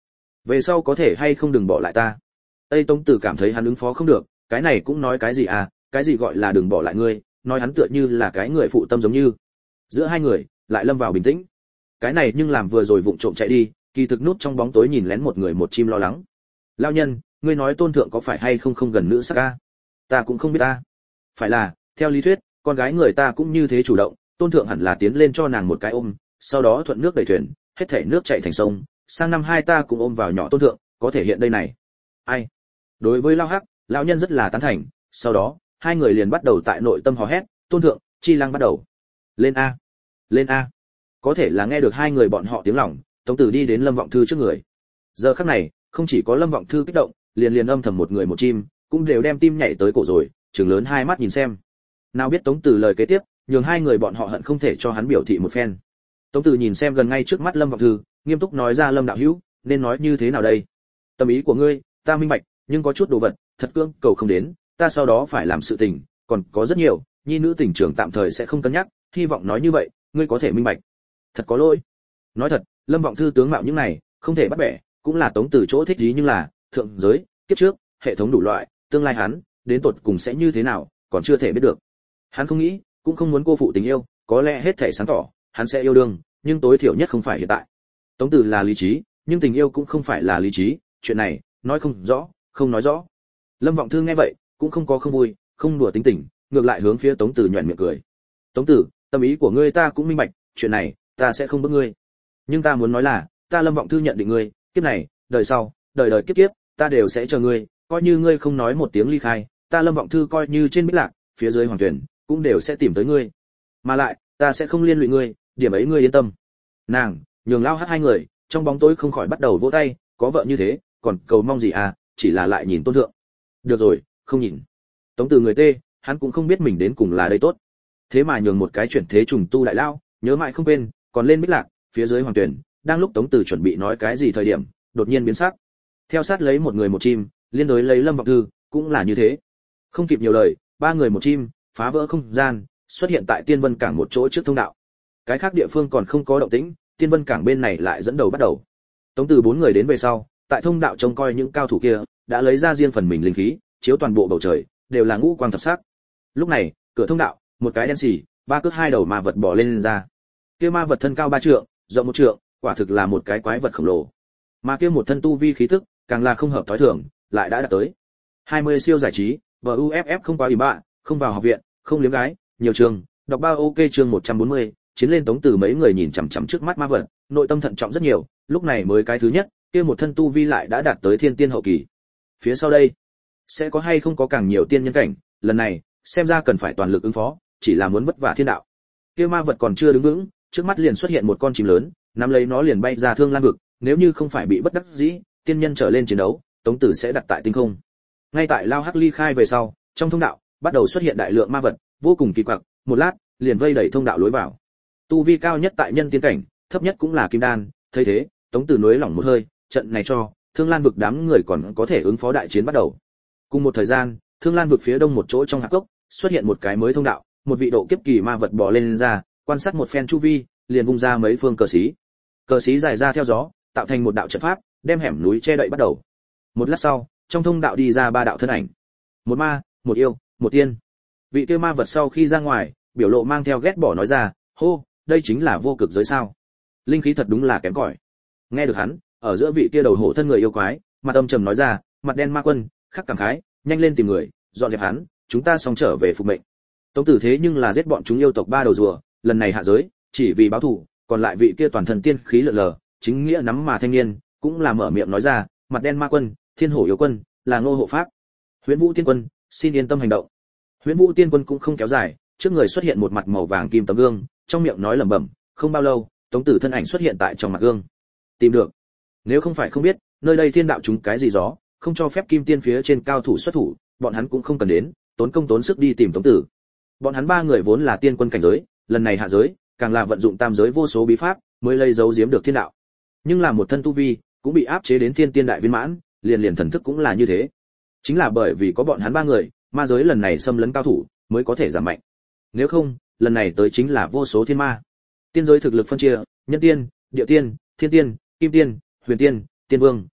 về sau có thể hay không đừng bỏ lại ta. Tây Tống Tử cảm thấy hắn ứng phó không được, cái này cũng nói cái gì à, cái gì gọi là đừng bỏ lại ngươi, nói hắn tựa như là cái người phụ tâm giống như. Giữa hai người lại lâm vào bình tĩnh. Cái này nhưng làm vừa rồi vụng trộm chạy đi, kỳ thực nút trong bóng tối nhìn lén một người một chim lo lắng. Lão nhân, ngươi nói Tôn thượng có phải hay không không gần nữ sắc a? Ta cũng không biết ta. Phải là, theo lý thuyết, con gái người ta cũng như thế chủ động, Tôn thượng hẳn là tiến lên cho nàng một cái ôm, sau đó thuận nước đẩy thuyền, hết thảy nước chảy thành sông, sang năm hai ta cũng ôm vào nhỏ Tôn thượng, có thể hiện đây này. Ai? Đối với Lao Hắc, lão nhân rất là tán thành, sau đó, hai người liền bắt đầu tại nội tâm hò hét, Tôn thượng, chi lăng bắt đầu. Lên a, lên a. Có thể là nghe được hai người bọn họ tiếng lòng, Tống Tử đi đến Lâm Vọng Thư trước người. Giờ khắc này, không chỉ có Lâm Vọng Thư kích động, liền âm thầm một người một chim, cũng đều đem tim nhảy tới cổ rồi, trừng lớn hai mắt nhìn xem. Nào biết Tống Tử lời kế tiếp, nhường hai người bọn họ hận không thể cho hắn biểu thị một phen. Tống Tử nhìn xem gần ngay trước mắt Lâm Vọng Thư, nghiêm túc nói ra Lâm đạo hữu, nên nói như thế nào đây? Tâm ý của ngươi, ta minh bạch, nhưng có chút đồ vật, thật cưỡng cầu không đến, ta sau đó phải làm sự tình, còn có rất nhiều, nhi nữ tình trưởng tạm thời sẽ không cân nhắc, hy vọng nói như vậy, ngươi có thể minh bạch. Thật có lỗi. Nói thật, Lâm Vọng Thư tướng mạo những này, không thể bắt bẻ, cũng là Tống Tử chỗ thích gì, nhưng là, thượng giới, kiếp trước, hệ thống đủ loại, tương lai hắn, đến tột cùng sẽ như thế nào, còn chưa thể biết được. Hắn không nghĩ, cũng không muốn cô phụ tình yêu, có lẽ hết thảy sáng tỏ, hắn sẽ yêu đương, nhưng tối thiểu nhất không phải hiện tại. Tống Tử là lý trí, nhưng tình yêu cũng không phải là lý trí, chuyện này, nói không rõ, không nói rõ. Lâm Vọng Thư nghe vậy, cũng không có không vui, không đùa tính tình, ngược lại hướng phía Tống Tử nhuyễn miệng cười. Tống Tử, tâm ý của ngươi ta cũng minh bạch, chuyện này, ta sẽ không bức ngươi. Nhưng ta muốn nói là, ta Lâm Vọng Thư nhận định ngươi, kiếp này, đời sau, đời đời kiếp kiếp, ta đều sẽ chờ ngươi, coi như ngươi không nói một tiếng ly khai, ta Lâm Vọng Thư coi như trên bích lạc, phía dưới hoàng tuyển, cũng đều sẽ tìm tới ngươi. Mà lại, ta sẽ không liên lụy ngươi, điểm ấy ngươi yên tâm. Nàng, nhường Lao Hắc hai người, trong bóng tối không khỏi bắt đầu vỗ tay, có vợ như thế, còn cầu mong gì à, chỉ là lại nhìn Tôn thượng. Được rồi, không nhìn. Tống Từ người tê, hắn cũng không biết mình đến cùng là đây tốt. Thế mà nhường một cái chuyển thế trùng tu đại lao, nhớ mãi không quên, còn lên bích lạc, phía dưới hoàng tuyển, đang lúc Tống Từ chuẩn bị nói cái gì thời điểm, đột nhiên biến sắc. Theo sát lấy một người một chim, liên đối lấy Lâm Vọng Thư, cũng là như thế. Không kịp nhiều lời, ba người một chim, phá vỡ không gian, xuất hiện tại Tiên Vân Cảng một chỗ trước thông đạo. Cái khác địa phương còn không có động tĩnh, Tiên Vân Cảng bên này lại dẫn đầu bắt đầu. Tống Từ bốn người đến về sau, tại thông đạo trông coi những cao thủ kia, đã lấy ra riêng phần mình linh khí, chiếu toàn bộ bầu trời, đều là ngũ quang thập sắc. Lúc này, cửa thông đạo, một cái đen xì, ba cước hai đầu ma vật bò lên ra. Kia ma vật thân cao 3 trượng, rộng 1 trượng, quả thực là một cái quái vật khổng lồ. Mà kia một thân tu vi khí tức, càng là không hợp thói thường, lại đã đạt tới 20 siêu giải trí, VUFF không quá ủy bạ, không vào học viện, không liếm gái, nhiều trường, đọc bao ok chương 140, chiến lên Tống Từ mấy người nhìn chằm chằm trước mắt ma vật, nội tâm thận trọng rất nhiều, lúc này mới cái thứ nhất, kia một thân tu vi lại đã đạt tới thiên tiên hậu kỳ. Phía sau đây, sẽ có hay không có càng nhiều tiên nhân cảnh, lần này, xem ra cần phải toàn lực ứng phó, chỉ là muốn vất vả thiên đạo. Kia ma vật còn chưa đứng vững, trước mắt liền xuất hiện một con chim lớn, nắm lấy nó liền bay ra Thương Lan vực, nếu như không phải bị bất đắc dĩ, tiên nhân trở lên chiến đấu, Tống Tử sẽ đặt tại tinh không. Ngay tại Lao Hắc ly khai về sau, trong thông đạo bắt đầu xuất hiện đại lượng ma vật, vô cùng kỳ quặc, một lát, liền vây đẩy thông đạo lối vào. Tu vi cao nhất tại nhân tiên cảnh, thấp nhất cũng là kim đan, thấy thế, Tống Tử nuối lỏng một hơi, trận này cho Thương Lan vực đám người còn có thể ứng phó đại chiến bắt đầu. Cùng một thời gian, Thương Lan vực phía đông một chỗ trong hạp cốc, xuất hiện một cái mới thông đạo, một vị độ kiếp kỳ ma vật bò lên ra, quan sát một phen chu vi, liền vung ra mấy phương cờ xí. Cờ xí dài ra theo gió, tạo thành một đạo trận pháp, đem hẻm núi che đậy bắt đầu. Một lát sau, trong thông đạo đi ra ba đạo thân ảnh. Một ma, một yêu, một tiên. Vị kia ma vật sau khi ra ngoài, biểu lộ mang theo ghét bỏ nói ra, hô, đây chính là vô cực giới sao? Linh khí thật đúng là kém cỏi. Nghe được hắn, ở giữa vị kia đầu hổ thân người yêu quái, mặt âm trầm nói ra, mặt đen ma quân, khắc cảm khái, nhanh lên tìm người, dọn dẹp hắn, chúng ta xong trở về phục mệnh. Tống Tử thế nhưng là giết bọn chúng yêu tộc ba đầu rùa, lần này hạ giới, chỉ vì báo thù, còn lại vị kia toàn thân tiên khí lượn lờ, chính nghĩa nắm mà thanh niên, cũng là mở miệng nói ra, mặt đen ma quân, thiên hổ yêu quân, là Ngô hộ pháp. Huyễn Vũ tiên quân, xin yên tâm hành động. Huyễn Vũ tiên quân cũng không kéo dài, trước người xuất hiện một mặt màu vàng kim tấm gương, trong miệng nói lẩm bẩm, không bao lâu, Tống Tử thân ảnh xuất hiện tại trong mặt gương. Tìm được. Nếu không phải không biết, nơi đây thiên đạo chúng cái gì gió, không cho phép kim tiên phía trên cao thủ xuất thủ, bọn hắn cũng không cần đến, tốn công tốn sức đi tìm Tống Tử. Bọn hắn ba người vốn là tiên quân cảnh giới, lần này hạ giới, càng là vận dụng tam giới vô số bí pháp, mới lây giấu giếm được thiên đạo. Nhưng là một thân tu vi, cũng bị áp chế đến thiên tiên đại viên mãn, liền thần thức cũng là như thế. Chính là bởi vì có bọn hắn ba người, ma giới lần này xâm lấn cao thủ, mới có thể giảm mạnh. Nếu không, lần này tới chính là vô số thiên ma. Tiên giới thực lực phân chia, nhân tiên, địa tiên, thiên tiên, kim tiên, huyền tiên, tiên vương,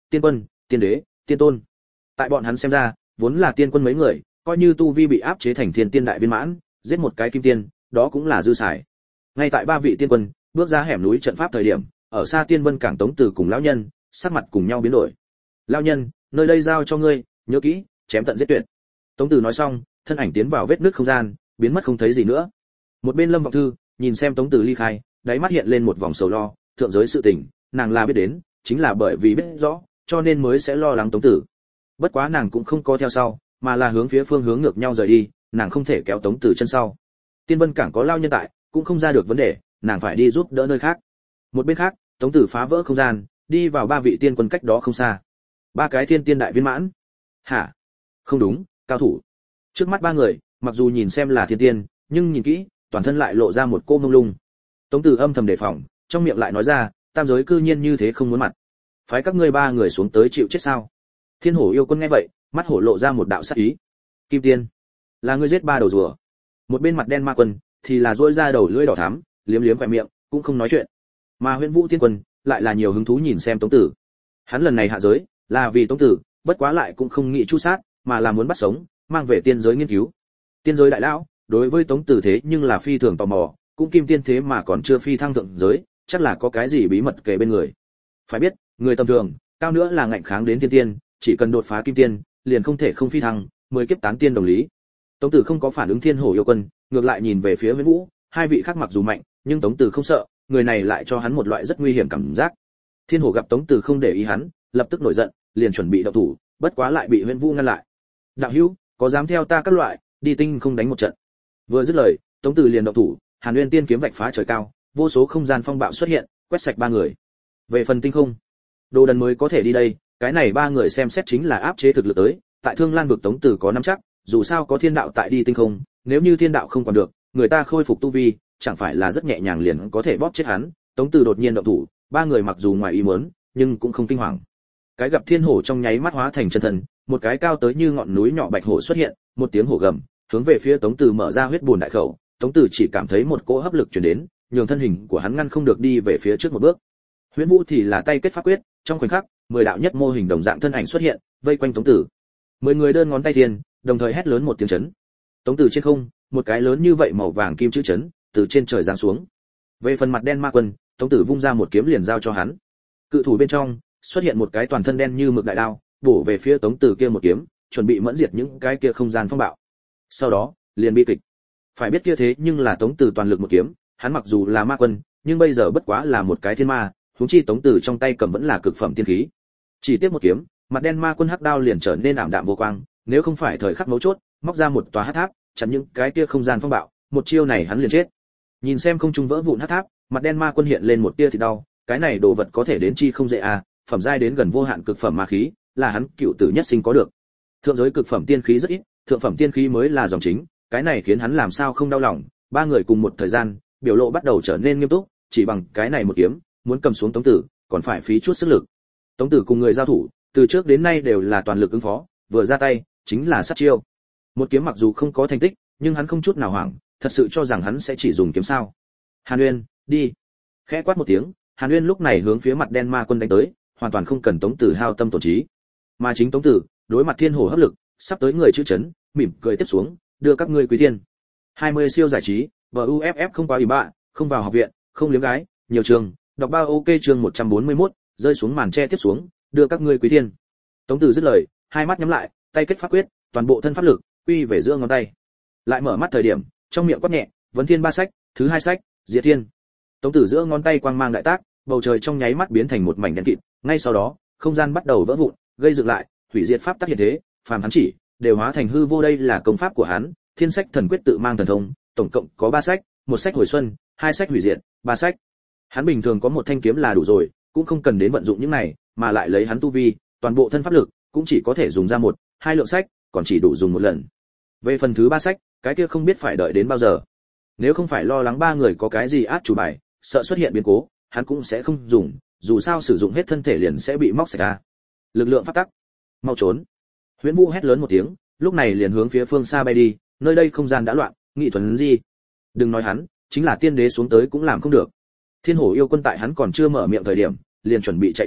tiên quân, tiên đế, tiên tôn. Tại bọn hắn xem ra, vốn là tiên quân mấy người, coi như tu vi bị áp chế thành thiên tiên đại viên mãn, giết một cái kim tiên, đó cũng là dư xài. Ngay tại ba vị tiên quân bước ra hẻm núi trận pháp thời điểm, ở xa Tiên Vân Cảng Tống Tử cùng lão nhân, sắc mặt cùng nhau biến đổi. "Lão nhân, nơi đây giao cho ngươi, nhớ kỹ, chém tận giết tuyệt." Tống Tử nói xong, thân ảnh tiến vào vết nứt không gian, biến mất không thấy gì nữa. Một bên Lâm Vọng Thư, nhìn xem Tống Tử ly khai, đáy mắt hiện lên một vòng sầu lo, thượng giới sự tình, nàng là biết đến, chính là bởi vì biết rõ, cho nên mới sẽ lo lắng Tống Tử. Bất quá nàng cũng không có theo sau, mà là hướng phía phương hướng ngược nhau rời đi, nàng không thể kéo Tống Tử chân sau. Tiên Vân Cảng có lão nhân tại, cũng không ra được vấn đề, nàng phải đi giúp đỡ nơi khác. Một bên khác, Tống Tử phá vỡ không gian, đi vào ba vị tiên quân cách đó không xa. Ba cái thiên tiên đại viên mãn. Hả? Không đúng, cao thủ. Trước mắt ba người, mặc dù nhìn xem là thiên tiên, nhưng nhìn kỹ, toàn thân lại lộ ra một cô mông lung. Tống Tử âm thầm đề phòng, trong miệng lại nói ra, tam giới cư nhiên như thế không muốn mặt. Phái các ngươi ba người xuống tới chịu chết sao? Thiên Hổ yêu quân nghe vậy, mắt hổ lộ ra một đạo sát ý. Kim tiên, là ngươi giết ba đầu rùa. Một bên mặt đen ma quân thì là duỗi ra đầu lưỡi đỏ thắm, liếm liếm khóe miệng, cũng không nói chuyện. Mà Huyễn Vũ tiên quân lại là nhiều hứng thú nhìn xem Tống Tử. Hắn lần này hạ giới là vì Tống Tử, bất quá lại cũng không nghĩ chu sát, mà là muốn bắt sống, mang về tiên giới nghiên cứu. Tiên giới đại lão đối với Tống Tử thế nhưng là phi thường tò mò, cũng kim tiên thế mà còn chưa phi thăng thượng giới, chắc là có cái gì bí mật kề bên người. Phải biết, người tầm thường, cao nữa là ngạnh kháng đến tiên tiên, chỉ cần đột phá kim tiên, liền không thể không phi thăng, 10 kiếp tán tiên đồng lý. Tống Tử không có phản ứng Thiên Hổ yêu quân, ngược lại nhìn về phía Huyễn Vũ, hai vị khác mặc dù mạnh, nhưng Tống Tử không sợ, người này lại cho hắn một loại rất nguy hiểm cảm giác. Thiên Hổ gặp Tống Tử không để ý hắn, lập tức nổi giận, liền chuẩn bị động thủ, bất quá lại bị Huyễn Vũ ngăn lại. "Đạo hữu, có dám theo ta các loại, đi tinh không đánh một trận?" Vừa dứt lời, Tống Tử liền động thủ, Hàn Nguyên tiên kiếm vạch phá trời cao, vô số không gian phong bạo xuất hiện, quét sạch ba người. Về phần tinh không, Đồ Đần mới có thể đi đây, cái này ba người xem xét chính là áp chế thực lực tới, tại Thương Lan vực Tống Tử có nắm chắc, dù sao có thiên đạo tại đi tinh không, nếu như thiên đạo không còn được, người ta khôi phục tu vi, chẳng phải là rất nhẹ nhàng liền có thể bóp chết hắn. Tống Tử đột nhiên động thủ, ba người mặc dù ngoài ý muốn, nhưng cũng không kinh hoàng. Cái gặp Thiên Hổ trong nháy mắt hóa thành chân thần, một cái cao tới như ngọn núi nhỏ bạch hổ xuất hiện, một tiếng hổ gầm, hướng về phía Tống Tử mở ra huyết bùn đại khẩu. Tống Tử chỉ cảm thấy một cỗ hấp lực truyền đến, nhường thân hình của hắn ngăn không được đi về phía trước một bước. Huyễn Vũ thì là tay kết pháp quyết, trong khoảnh khắc, 10 đạo nhất mô hình đồng dạng thân ảnh xuất hiện, vây quanh Tống Tử. 10 người đơn ngón tay thiên, đồng thời hét lớn một tiếng chấn. Tống Tử trên không, một cái lớn như vậy màu vàng kim chữ chấn, từ trên trời giáng xuống. Về phần mặt đen ma quân, Tống Tử vung ra một kiếm liền giao cho hắn. Cự thủ bên trong xuất hiện một cái toàn thân đen như mực đại đao, bổ về phía Tống Tử kia một kiếm, chuẩn bị mẫn diệt những cái kia không gian phong bạo. Sau đó, liền bi kịch. Phải biết kia thế nhưng là Tống Tử toàn lực một kiếm, hắn mặc dù là ma quân, nhưng bây giờ bất quá là một cái thiên ma, huống chi Tống Tử trong tay cầm vẫn là cực phẩm tiên khí. Chỉ tiếp một kiếm, mặt đen ma quân hắc đao liền trở nên ảm đạm vô quang, nếu không phải thời khắc mấu chốt, móc ra một tòa hắc tháp, chặn những cái kia không gian phong bạo, một chiêu này hắn liền chết. Nhìn xem không trung vỡ vụn hắc tháp, mặt đen ma quân hiện lên một tia thì đau, cái này đồ vật có thể đến chi không dễ à, phẩm giai đến gần vô hạn cực phẩm ma khí, là hắn cựu tử nhất sinh có được. Thượng giới cực phẩm tiên khí rất ít, thượng phẩm tiên khí mới là dòng chính, cái này khiến hắn làm sao không đau lòng. Ba người cùng một thời gian, biểu lộ bắt đầu trở nên nghiêm túc, chỉ bằng cái này một kiếm, muốn cầm xuống Tống Tử, còn phải phí chút sức lực. Tống Tử cùng người giao thủ, từ trước đến nay đều là toàn lực ứng phó, vừa ra tay chính là sát chiêu. Một kiếm mặc dù không có thành tích, nhưng hắn không chút nào hoảng, thật sự cho rằng hắn sẽ chỉ dùng kiếm sao? Hàn Uyên, đi! Khẽ quát một tiếng, Hàn Uyên lúc này hướng phía mặt đen ma quân đánh tới, hoàn toàn không cần Tống Tử hao tâm tổn trí. Mà chính Tống Tử, đối mặt thiên hồ hấp lực, sắp tới người chữ chấn, mỉm cười tiếp xuống, đưa các ngươi quý thiên. 20 siêu giải trí, VUFF không quá ủy bạ, không vào học viện, không liếm gái, nhiều trường, đọc bao ok chương 141, rơi xuống màn che tiếp xuống, đưa các ngươi quý thiên. Tống Tử dứt lời, hai mắt nhắm lại, tay kết pháp quyết, toàn bộ thân pháp lực quy về giữa ngón tay. Lại mở mắt thời điểm, trong miệng quát nhẹ, vấn thiên ba sách, thứ hai sách, diệt thiên. Tống Tử giữa ngón tay quang mang đại tác, bầu trời trong nháy mắt biến thành một mảnh đen kịt, ngay sau đó, không gian bắt đầu vỡ vụn, gây dựng lại, hủy diệt pháp tác hiện thế, phàm hắn chỉ đều hóa thành hư vô, đây là công pháp của hắn, Thiên sách thần quyết tự mang thần thông, tổng cộng có 3 sách, một sách hồi xuân, 2 sách hủy diệt, 3 sách. Hắn bình thường có một thanh kiếm là đủ rồi, cũng không cần đến vận dụng những này, mà lại lấy hắn tu vi, toàn bộ thân pháp lực cũng chỉ có thể dùng ra 1-2 lượng sách, còn chỉ đủ dùng một lần. Về phần thứ 3 sách, cái kia không biết phải đợi đến bao giờ. Nếu không phải lo lắng ba người có cái gì át chủ bài, sợ xuất hiện biến cố, hắn cũng sẽ không dùng, dù sao sử dụng hết thân thể liền sẽ bị móc sạch ra. Lực lượng pháp tắc, mau trốn! Huyễn Vũ hét lớn một tiếng, lúc này liền hướng phía phương xa bay đi, nơi đây không gian đã loạn, nghị thuần gì? Đừng nói hắn, chính là tiên đế xuống tới cũng làm không được. Thiên Hổ yêu quân tại hắn còn chưa mở miệng thời điểm, liền chuẩn bị chạy trốn,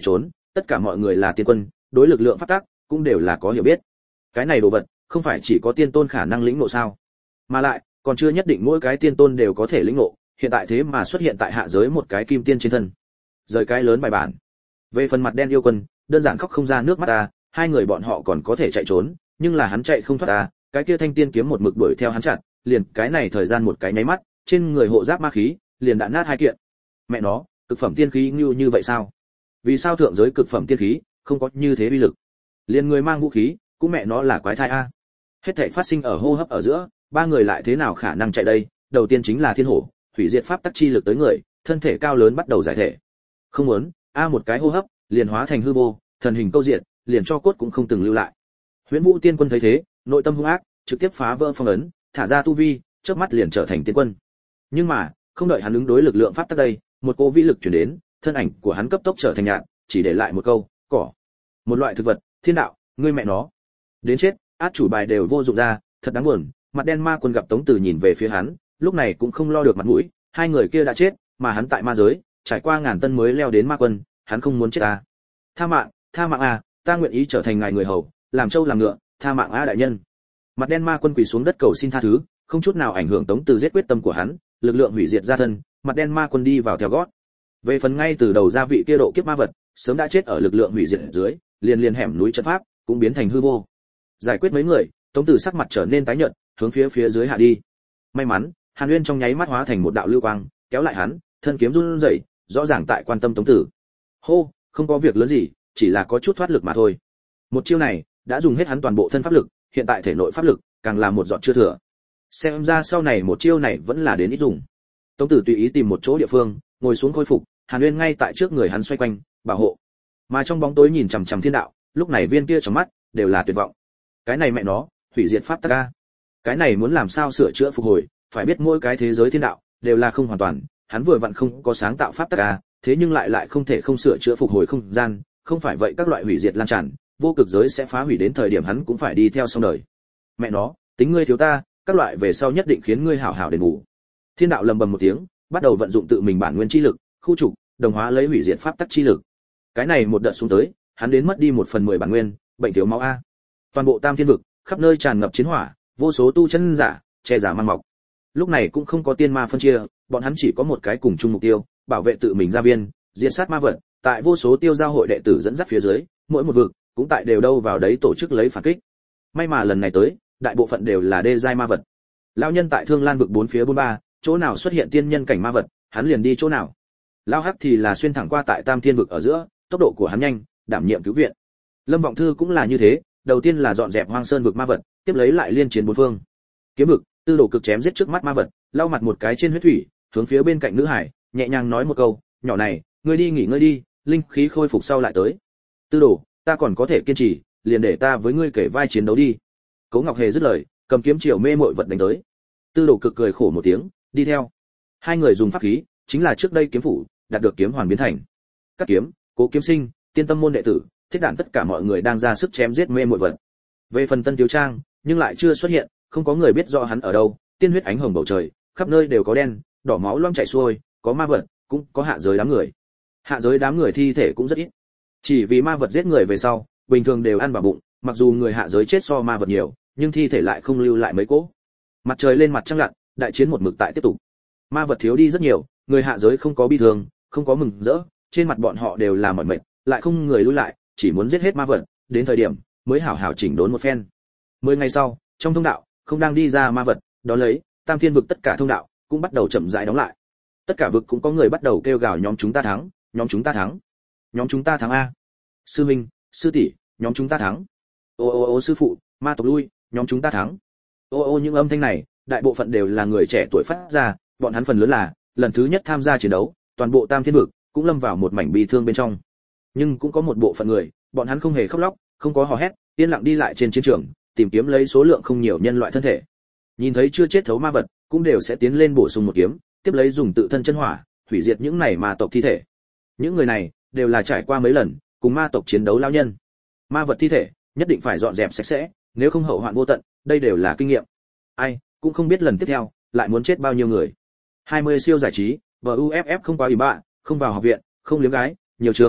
tất cả mọi người là tiên quân, đối lực lượng pháp tắc cũng đều là có hiểu biết. Cái này đồ vật, không phải chỉ có tiên tôn khả năng lĩnh ngộ sao? Mà lại, còn chưa nhất định mỗi cái tiên tôn đều có thể lĩnh ngộ, hiện tại thế mà xuất hiện tại hạ giới một cái kim tiên trên thân. Rời cái lớn bài bản. Về phần mặt đen yêu quân, đơn giản khóc không ra nước mắt ta, hai người bọn họ còn có thể chạy trốn, nhưng là hắn chạy không thoát ta, cái kia thanh tiên kiếm một mực đuổi theo hắn chặt, liền cái này thời gian một cái nháy mắt, trên người hộ giáp ma khí liền đã nát hai kiện. Mẹ nó, cực phẩm tiên khí như vậy sao? Vì sao thượng giới cực phẩm tiên khí không có như thế uy lực? Liền người mang vũ khí, cũng mẹ nó là quái thai a. Hết thảy phát sinh ở hô hấp ở giữa, ba người lại thế nào khả năng chạy đây? Đầu tiên chính là thiên hổ, hủy diệt pháp tắc chi lực tới người, thân thể cao lớn bắt đầu giải thể. Không muốn, một cái hô hấp, liền hóa thành hư vô, thần hình câu diện, liền cho cốt cũng không từng lưu lại. Huyễn Vũ Tiên Quân thấy thế, nội tâm hung ác, trực tiếp phá vỡ phong ấn, thả ra tu vi, chớp mắt liền trở thành tiên quân. Nhưng mà, không đợi hắn ứng đối lực lượng pháp tắc đây, một cỗ vĩ lực truyền đến, thân ảnh của hắn cấp tốc trở thành nhạt, chỉ để lại một câu, cỏ. Một loại thực vật, thiên đạo, ngươi mẹ nó. Đến chết, át chủ bài đều vô dụng ra, thật đáng buồn. Mặt đen ma quân gặp Tống Tử nhìn về phía hắn, lúc này cũng không lo được mặt mũi, hai người kia đã chết, mà hắn tại ma giới, trải qua ngàn tân mới leo đến ma quân, hắn không muốn chết ta. Tha mạng à, ta nguyện ý trở thành ngài người hầu, làm trâu làm ngựa, tha mạng a đại nhân. Mặt đen ma quân quỳ xuống đất cầu xin tha thứ, không chút nào ảnh hưởng Tống Tử giết quyết tâm của hắn, lực lượng hủy diệt ra thân, mặt đen ma quân đi vào theo gót. Về phần ngay từ đầu gia vị kia độ kiếp ma vật, sớm đã chết ở lực lượng hủy diệt dưới, liền hẻm núi trận pháp cũng biến thành hư vô. Giải quyết mấy người, Tống Tử sắc mặt trở nên tái nhợt, hướng phía dưới hạ đi. May mắn, Hàn Uyên trong nháy mắt hóa thành một đạo lưu quang, kéo lại hắn, thân kiếm run rẩy, rõ ràng tại quan tâm Tống Tử. Hô, không có việc lớn gì, chỉ là có chút thoát lực mà thôi. Một chiêu này đã dùng hết hắn toàn bộ thân pháp lực, hiện tại thể nội pháp lực càng là một giọt chưa thừa. Xem ra sau này một chiêu này vẫn là đến ít dùng. Tống Tử tùy ý tìm một chỗ địa phương, ngồi xuống khôi phục, Hàn Uyên ngay tại trước người hắn xoay quanh, bảo hộ. Mà trong bóng tối nhìn chằm chằm thiên đạo, lúc này viên kia trong mắt đều là tuyệt vọng. Cái này mẹ nó, hủy diệt pháp tắc a. Cái này muốn làm sao sửa chữa phục hồi, phải biết mỗi cái thế giới thiên đạo đều là không hoàn toàn, hắn vừa vặn không có sáng tạo pháp tắc a, thế nhưng lại không thể không sửa chữa phục hồi không gian, không phải vậy các loại hủy diệt lan tràn, vô cực giới sẽ phá hủy đến thời điểm hắn cũng phải đi theo xong đời. Mẹ nó, tính ngươi thiếu ta, các loại về sau nhất định khiến ngươi hảo hảo đền bù. Thiên đạo lầm bầm một tiếng, bắt đầu vận dụng tự mình bản nguyên chi lực, khu trục, đồng hóa lấy hủy diệt pháp tắc chi lực. Cái này một đợt xuống tới, hắn đến mất đi 1/10 bản nguyên, bệnh thiếu máu a. Toàn bộ Tam Thiên vực, khắp nơi tràn ngập chiến hỏa, vô số tu chân giả, che giả mang mọc. Lúc này cũng không có tiên ma phân chia, bọn hắn chỉ có một cái cùng chung mục tiêu, bảo vệ tự mình gia viên, diệt sát ma vật. Tại vô số tiêu giao hội đệ tử dẫn dắt phía dưới, mỗi một vực cũng tại đều đâu vào đấy tổ chức lấy phản kích. May mà lần này tới, đại bộ phận đều là đê giai ma vật. Lão nhân tại Thương Lan vực bốn phía 43, chỗ nào xuất hiện tiên nhân cảnh ma vật, hắn liền đi chỗ nào. Lão hắc thì là xuyên thẳng qua tại Tam Thiên vực ở giữa, tốc độ của hắn nhanh, đảm nhiệm cứu viện. Lâm Vọng Thư cũng là như thế, đầu tiên là dọn dẹp Hoang Sơn vực ma vật, tiếp lấy lại liên chiến bốn phương. Kiếm vực, Tư Đồ cực chém giết trước mắt ma vật, lau mặt một cái trên huyết thủy, hướng phía bên cạnh nữ hải, nhẹ nhàng nói một câu, "Nhỏ này, ngươi đi nghỉ ngơi đi, linh khí khôi phục sau lại tới." "Tư Đồ, ta còn có thể kiên trì, liền để ta với ngươi kể vai chiến đấu đi." Cố Ngọc Hề dứt lời, cầm kiếm chiều mê muội vật đánh tới. Tư Đồ cực cười khổ một tiếng, đi theo. Hai người dùng pháp khí, chính là trước đây kiếm phủ, đạt được kiếm hoàn biến thành. Cắt kiếm, Cố Kiếm Sinh, Tiên Tâm môn đệ tử, thiết đạn tất cả mọi người đang ra sức chém giết mê muội vật. Về phần Tân Thiếu Trang, nhưng lại chưa xuất hiện, không có người biết rõ hắn ở đâu, tiên huyết ánh hồng bầu trời, khắp nơi đều có đen, đỏ máu loang chảy xuôi, có ma vật, cũng có hạ giới đám người. Hạ giới đám người thi thể cũng rất ít. Chỉ vì ma vật giết người về sau, bình thường đều ăn vào bụng, mặc dù người hạ giới chết so ma vật nhiều, nhưng thi thể lại không lưu lại mấy cỗ. Mặt trời lên mặt trăng lặn, đại chiến một mực tại tiếp tục. Ma vật thiếu đi rất nhiều, người hạ giới không có bi thương, không có mừng rỡ, trên mặt bọn họ đều là mỏi mệt, lại không người lui lại, chỉ muốn giết hết ma vật, đến thời điểm mới hảo hảo chỉnh đốn một phen. 10 ngày sau, trong thông đạo, không đang đi ra ma vật, đó lấy, Tam Thiên vực tất cả thông đạo cũng bắt đầu chậm rãi đóng lại. Tất cả vực cũng có người bắt đầu kêu gào nhóm chúng ta thắng, nhóm chúng ta thắng. Nhóm chúng ta thắng a. Sư huynh, sư tỷ, nhóm chúng ta thắng. Ô sư phụ, ma tộc lui, nhóm chúng ta thắng. Ô những âm thanh này, đại bộ phận đều là người trẻ tuổi phát ra, bọn hắn phần lớn là lần thứ nhất tham gia chiến đấu, toàn bộ Tam Thiên vực cũng lâm vào một mảnh bi thương bên trong. Nhưng cũng có một bộ phận người, bọn hắn không hề khóc lóc, không có hò hét, yên lặng đi lại trên chiến trường, tìm kiếm lấy số lượng không nhiều nhân loại thân thể. Nhìn thấy chưa chết thấu ma vật, cũng đều sẽ tiến lên bổ sung một kiếm, tiếp lấy dùng tự thân chân hỏa, hủy diệt những này ma tộc thi thể. Những người này đều là trải qua mấy lần cùng ma tộc chiến đấu lao nhân. Ma vật thi thể nhất định phải dọn dẹp sạch sẽ, nếu không hậu hoạn vô tận, đây đều là kinh nghiệm. Ai cũng không biết lần tiếp theo lại muốn chết bao nhiêu người. 20 siêu giải trí, VUFF không quá ủy bạ, không vào học viện, không liếm gái, nhiều trường,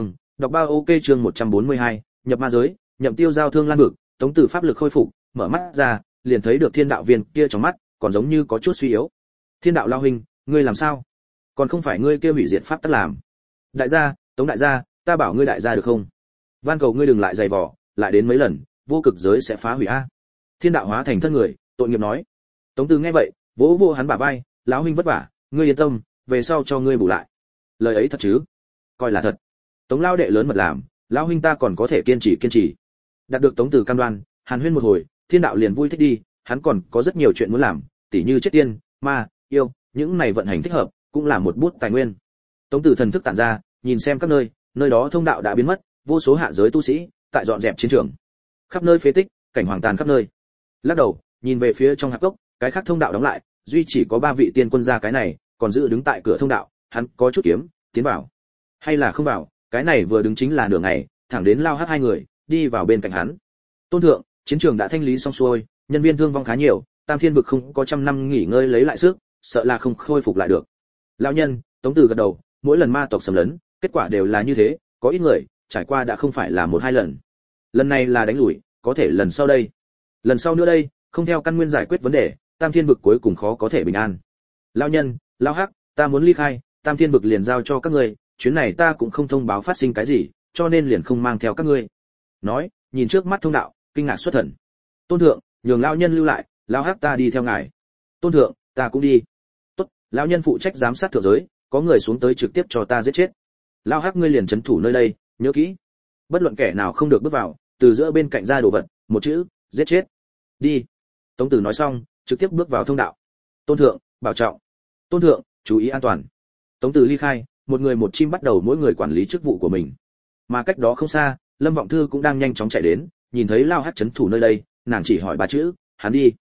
Đọc bao ok chương 142, nhập ma giới, nhậm tiêu giao thương lan vực, Tống Tử pháp lực khôi phục, mở mắt ra, liền thấy được Thiên đạo viên kia trong mắt, còn giống như có chút suy yếu. Thiên đạo lao huynh, ngươi làm sao? Còn không phải ngươi kia hủy diệt pháp tắc làm. Đại gia, Tống đại gia, ta bảo ngươi đại gia được không? Van cầu ngươi đừng lại dày vò, lại đến mấy lần, vô cực giới sẽ phá hủy a. Thiên đạo hóa thành thân người, tội nghiệp nói. Tống Tử nghe vậy, vỗ vỗ hắn bả vai, lão huynh vất vả, ngươi yên tâm, về sau cho ngươi bù lại. Lời ấy thật chứ? Coi là thật. Tống lao đệ lớn mật làm, lão huynh ta còn có thể kiên trì. Đạt được Tống Tử cam đoan, hàn huyên một hồi, Thiên đạo liền vui thích đi, hắn còn có rất nhiều chuyện muốn làm, tỉ như chết tiên, ma, yêu, những này vận hành thích hợp, cũng là một bút tài nguyên. Tống Tử thần thức tản ra, nhìn xem các nơi, nơi đó thông đạo đã biến mất, vô số hạ giới tu sĩ tại dọn dẹp chiến trường. Khắp nơi phế tích, cảnh hoàng tàn khắp nơi. Lắc đầu, nhìn về phía trong hạp cốc, cái khác thông đạo đóng lại, duy chỉ có 3 vị tiên quân ra cái này, còn giữ đứng tại cửa thông đạo, hắn có chút kiếm, tiến vào. Hay là không vào, cái này vừa đứng chính là nửa ngày, thẳng đến lao hắc 2 người, đi vào bên cạnh hắn. Tôn thượng, chiến trường đã thanh lý xong xuôi, nhân viên thương vong khá nhiều, Tam Thiên vực không có trăm năm nghỉ ngơi lấy lại sức, sợ là không khôi phục lại được. Lão nhân, Tống Tử gật đầu, mỗi lần ma tộc xâm lấn, kết quả đều là như thế, có ít người trải qua đã không phải là 1-2 lần. Lần này là đánh lùi, có thể lần sau đây. Lần sau nữa đây, không theo căn nguyên giải quyết vấn đề, Tam Thiên vực cuối cùng khó có thể bình an. Lão nhân, lão hắc, ta muốn ly khai, Tam Thiên vực liền giao cho các ngươi, chuyến này ta cũng không thông báo phát sinh cái gì, cho nên liền không mang theo các ngươi. Nói, nhìn trước mắt thông đạo, kinh ngạc xuất thần. Tôn thượng, nhường lão nhân lưu lại, lão hắc ta đi theo ngài. Tôn thượng, ta cũng đi. Tốt, lão nhân phụ trách giám sát thượng giới, có người xuống tới trực tiếp cho ta giết chết. Lão hắc ngươi liền trấn thủ nơi đây, nhớ kỹ, bất luận kẻ nào không được bước vào, từ giữa bên cạnh ra đồ vật, một chữ, giết chết. Đi. Tống Tử nói xong, trực tiếp bước vào thông đạo. Tôn thượng, bảo trọng. Tôn thượng, chú ý an toàn. Tống Tử ly khai, một người một chim bắt đầu mỗi người quản lý chức vụ của mình. Mà cách đó không xa, Lâm Vọng Thư cũng đang nhanh chóng chạy đến, nhìn thấy Lao Hắc trấn thủ nơi đây, nàng chỉ hỏi 3 chữ, hắn đi.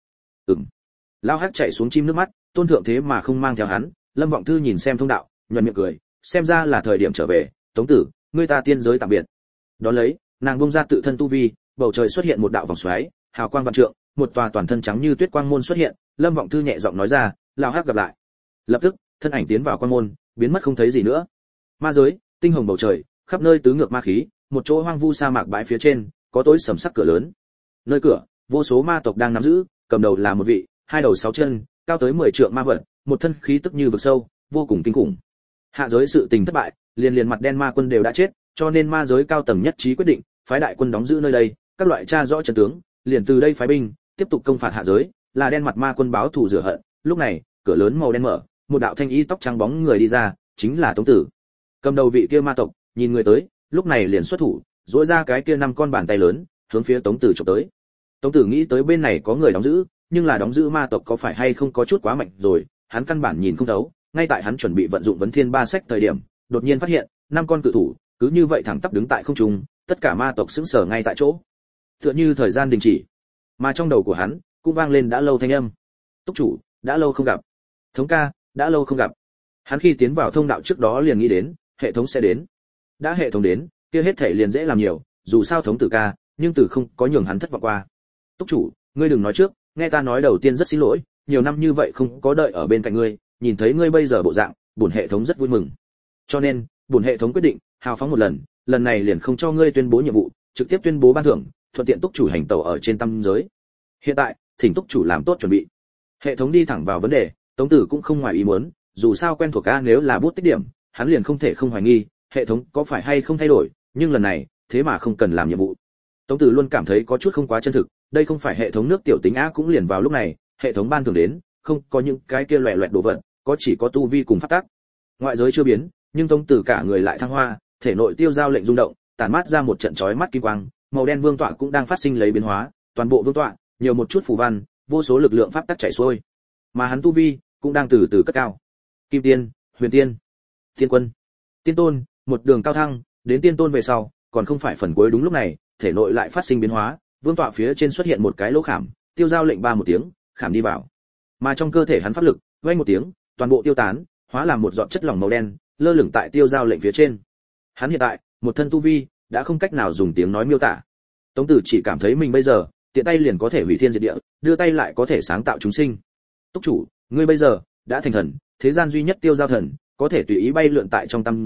Lao Hắc chạy xuống chim nước mắt, Tôn thượng thế mà không mang theo hắn. Lâm Vọng Thư nhìn xem thông đạo, nhuận miệng cười, xem ra là thời điểm trở về. Tống Tử, ngươi ta tiên giới tạm biệt. Đón lấy, nàng bung ra tự thân tu vi, bầu trời xuất hiện một đạo vòng xoáy, hào quang vạn trượng, một tòa toàn thân trắng như tuyết quang môn xuất hiện. Lâm Vọng Thư nhẹ giọng nói ra, Lao Hắc gặp lại. Lập tức, thân ảnh tiến vào quang môn, biến mất không thấy gì nữa. Ma giới, tinh hồng bầu trời, khắp nơi tứ ngược ma khí, một chỗ hoang vu sa mạc bãi phía trên, có tối sầm sắc cửa lớn. Nơi cửa, vô số ma tộc đang nắm giữ, cầm đầu là một vị, 2 đầu 6 chân, cao tới 10 trượng ma vật, một thân khí tức như vực sâu, vô cùng kinh khủng. Hạ giới sự tình thất bại, liền mặt đen ma quân đều đã chết, cho nên ma giới cao tầng nhất trí quyết định, phái đại quân đóng giữ nơi đây, các loại tra rõ trận tướng, liền từ đây phái binh, tiếp tục công phạt hạ giới, là đen mặt ma quân báo thù rửa hận. Lúc này, cửa lớn màu đen mở, một đạo thanh y tóc trắng bóng người đi ra, chính là Tống Tử. Cầm đầu vị kia ma tộc, nhìn người tới, lúc này liền xuất thủ, duỗi ra cái kia 5 con bàn tay lớn, hướng phía Tống Tử chụp tới. Tống Tử nghĩ tới bên này có người đóng giữ, nhưng là đóng giữ ma tộc có phải hay không có chút quá mạnh rồi, hắn căn bản nhìn không thấu. Ngay tại hắn chuẩn bị vận dụng vấn thiên ba sách thời điểm, đột nhiên phát hiện 5 con cự thủ cứ như vậy thẳng tắp đứng tại không trung, tất cả ma tộc sững sờ ngay tại chỗ, tựa như thời gian đình chỉ. Mà trong đầu của hắn cũng vang lên đã lâu thanh âm, túc chủ, đã lâu không gặp. Thống ca, đã lâu không gặp. Hắn khi tiến vào thông đạo trước đó liền nghĩ đến hệ thống sẽ đến, đã hệ thống đến, kia hết thể liền dễ làm nhiều, dù sao thống tử ca, nhưng từ không có nhường hắn thất vọng qua. Túc chủ, ngươi đừng nói trước, nghe ta nói đầu tiên rất xin lỗi, nhiều năm như vậy không có đợi ở bên cạnh ngươi, nhìn thấy ngươi bây giờ bộ dạng, bổn hệ thống rất vui mừng. Cho nên, bổn hệ thống quyết định hào phóng một lần này liền không cho ngươi tuyên bố nhiệm vụ, trực tiếp tuyên bố ban thưởng, thuận tiện túc chủ hành tẩu ở trên tam giới. Hiện tại, thỉnh túc chủ làm tốt chuẩn bị. Hệ thống đi thẳng vào vấn đề, Tống Tử cũng không ngoài ý muốn, dù sao quen thuộc ca nếu là bút tích điểm, hắn liền không thể không hoài nghi, hệ thống có phải hay không thay đổi, nhưng lần này, thế mà không cần làm nhiệm vụ. Tống Tử luôn cảm thấy có chút không quá chân thực, đây không phải hệ thống nước tiểu tính á. Cũng liền vào lúc này, hệ thống ban thưởng đến, không có những cái kia loẻ loẹt đồ vật, có chỉ có tu vi cùng pháp tắc. Ngoại giới chưa biến, nhưng Tống Tử cả người lại thăng hoa, thể nội tiêu giao lệnh rung động, tản mát ra một trận chói mắt kim quang, màu đen vương tọa cũng đang phát sinh lấy biến hóa, toàn bộ vương tọa, nhiều một chút phù văn, vô số lực lượng pháp tắc chảy xuôi. Mà hắn tu vi cũng đang từ từ cất cao. Kim tiên, huyền tiên, thiên quân, tiên tôn, một đường cao thăng, đến tiên tôn về sau, còn không phải phần cuối. Đúng lúc này, thể nội lại phát sinh biến hóa, vương tọa phía trên xuất hiện một cái lỗ khảm, tiêu giao lệnh ba một tiếng, khảm đi vào. Mà trong cơ thể hắn pháp lực, vang một tiếng, toàn bộ tiêu tán, hóa làm một giọt chất lỏng màu đen, lơ lửng tại tiêu giao lệnh phía trên. Hắn hiện tại, một thân tu vi, đã không cách nào dùng tiếng nói miêu tả. Tống Tử chỉ cảm thấy mình bây giờ, tiện tay liền có thể hủy thiên diệt địa, đưa tay lại có thể sáng tạo chúng sinh. Túc chủ, ngươi bây giờ đã thành thần, thế gian duy nhất tiêu giao thần, có thể tùy ý bay lượn tại trong tam giới,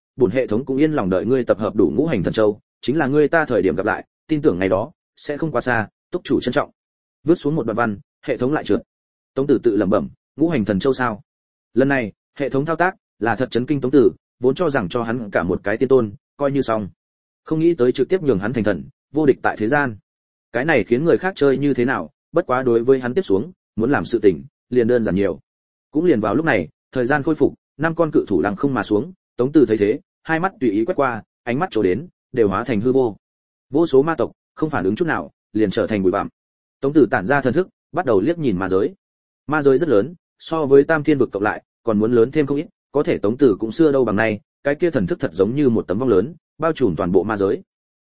bổn hệ thống cũng yên lòng đợi ngươi tập hợp đủ ngũ hành thần châu, chính là ngươi ta thời điểm gặp lại, tin tưởng ngày đó sẽ không quá xa, túc chủ trân trọng. Vứt xuống một đoạn văn, hệ thống lại trượt. Tống Tử tự lẩm bẩm, ngũ hành thần châu sao? Lần này, hệ thống thao tác là thật chấn kinh Tống Tử, vốn cho rằng cho hắn cả một cái tiên tôn, coi như xong. Không nghĩ tới trực tiếp nhường hắn thành thần, vô địch tại thế gian. Cái này khiến người khác chơi như thế nào, bất quá đối với hắn tiếp xuống, muốn làm sự tình, liền đơn giản nhiều. Cũng liền vào lúc này, thời gian khôi phục, năm con cự thủ lăng không mà xuống, Tống Tử thấy thế, hai mắt tùy ý quét qua, ánh mắt chỗ đến, đều hóa thành hư vô. Vô số ma tộc không phản ứng chút nào, liền trở thành bụi bặm. Tống Tử tản ra thần thức, bắt đầu liếc nhìn ma giới. Ma giới rất lớn, so với Tam Thiên vực cộng lại, còn muốn lớn thêm không ít, có thể Tống Tử cũng xưa đâu bằng nay, cái kia thần thức thật giống như một tấm vong lớn, bao trùm toàn bộ ma giới.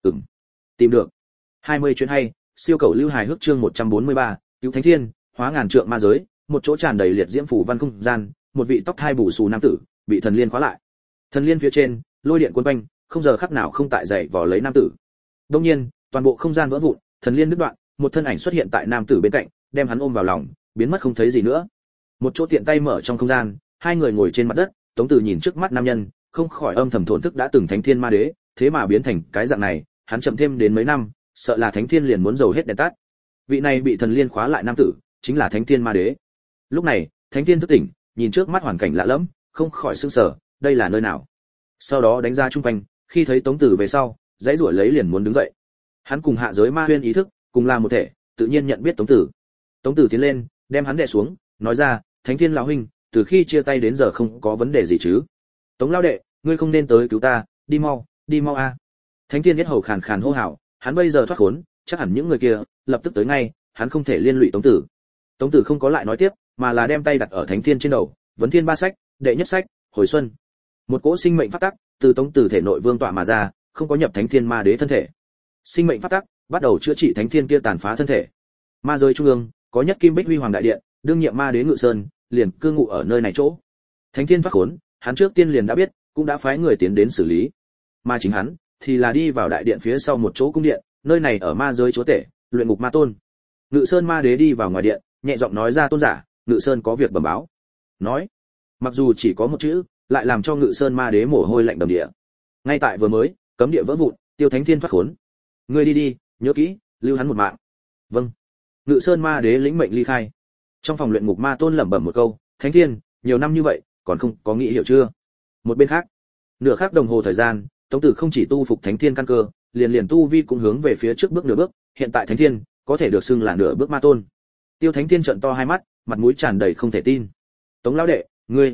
Tìm được. 20 chuyện hay, siêu cầu lưu hài hước chương 143, cứu thánh thiên, hóa ngàn trượng ma giới, một chỗ tràn đầy liệt diễm phủ văn không gian, một vị tóc hai bù xù nam tử, bị thần liên khóa lại. Thần liên phía trên, lôi điện cuốn quanh, không giờ khắc nào không tại dậy vò lấy nam tử. Đương nhiên, toàn bộ không gian vỡ vụn, thần liên đứt đoạn, một thân ảnh xuất hiện tại nam tử bên cạnh, đem hắn ôm vào lòng, biến mất không thấy gì nữa. Một chỗ tiện tay mở trong không gian, hai người ngồi trên mặt đất, Tống Tử nhìn trước mắt nam nhân, không khỏi âm thầm thổn thức đã từng thánh thiên ma đế, thế mà biến thành cái dạng này, hắn chậm thêm đến mấy năm, sợ là thánh thiên liền muốn dầu hết đèn tắt. Vị này bị thần liên khóa lại nam tử, chính là thánh thiên ma đế. Lúc này, thánh thiên thức tỉnh, nhìn trước mắt hoàn cảnh lạ lẫm, không khỏi sửng sở, đây là nơi nào? Sau đó đánh ra trung quanh, khi thấy Tống Tử về sau, dãy rủa lấy liền muốn đứng dậy. Hắn cùng hạ giới ma huyên ý thức, cùng là một thể, tự nhiên nhận biết Tống Tử. Tống Tử tiến lên, đem hắn đè xuống, nói ra, thánh thiên lão huynh, từ khi chia tay đến giờ không có vấn đề gì chứ? Tống lão đệ, ngươi không nên tới cứu ta, đi mau a. Thánh thiên nhất hầu khàn khàn hô hào, hắn bây giờ thoát khốn, chắc hẳn những người kia lập tức tới ngay, hắn không thể liên lụy Tống Tử. Tống Tử không có lại nói tiếp, mà là đem tay đặt ở thánh thiên trên đầu, vấn thiên ba sách, đệ nhất sách, hồi xuân. Một cỗ sinh mệnh phát tắc từ Tống Tử thể nội vương tọa mà ra, không có nhập thánh thiên ma đế thân thể. Sinh mệnh phát tắc bắt đầu chữa trị thánh thiên kia tàn phá thân thể. Ma giới trung ương có nhất kim bích huy hoàng đại điện, đương nhiệm ma đế Ngự Sơn liền cư ngụ ở nơi này chỗ. Thánh thiên thoát khốn, hắn trước tiên liền đã biết, cũng đã phái người tiến đến xử lý. Mà chính hắn thì là đi vào đại điện phía sau một chỗ cung điện, nơi này ở ma giới chúa tể, luyện ngục ma tôn. Ngự Sơn ma đế đi vào ngoài điện, nhẹ giọng nói ra, tôn giả, Ngự Sơn có việc bẩm báo. Nói, mặc dù chỉ có một chữ, lại làm cho Ngự Sơn ma đế mồ hôi lạnh đầm địa. Ngay tại vừa mới, cấm địa vỡ vụn, Tiêu Thánh Thiên thoát khốn. Ngươi đi, nhớ kỹ, lưu hắn một mạng. Vâng. Ngự Sơn ma đế lĩnh mệnh ly khai. Trong phòng luyện ngục ma tôn lẩm bẩm một câu, Thánh Thiên, nhiều năm như vậy, còn không có nghĩ hiểu chưa? Một bên khác, nửa khắc đồng hồ thời gian, Tống Tử không chỉ tu phục Thánh Thiên căn cơ, liền tu vi cũng hướng về phía trước bước nửa bước, hiện tại Thánh Thiên có thể được xưng là nửa bước ma tôn. Tiêu Thánh Thiên trợn to hai mắt, mặt mũi tràn đầy không thể tin. Tống lão đệ, ngươi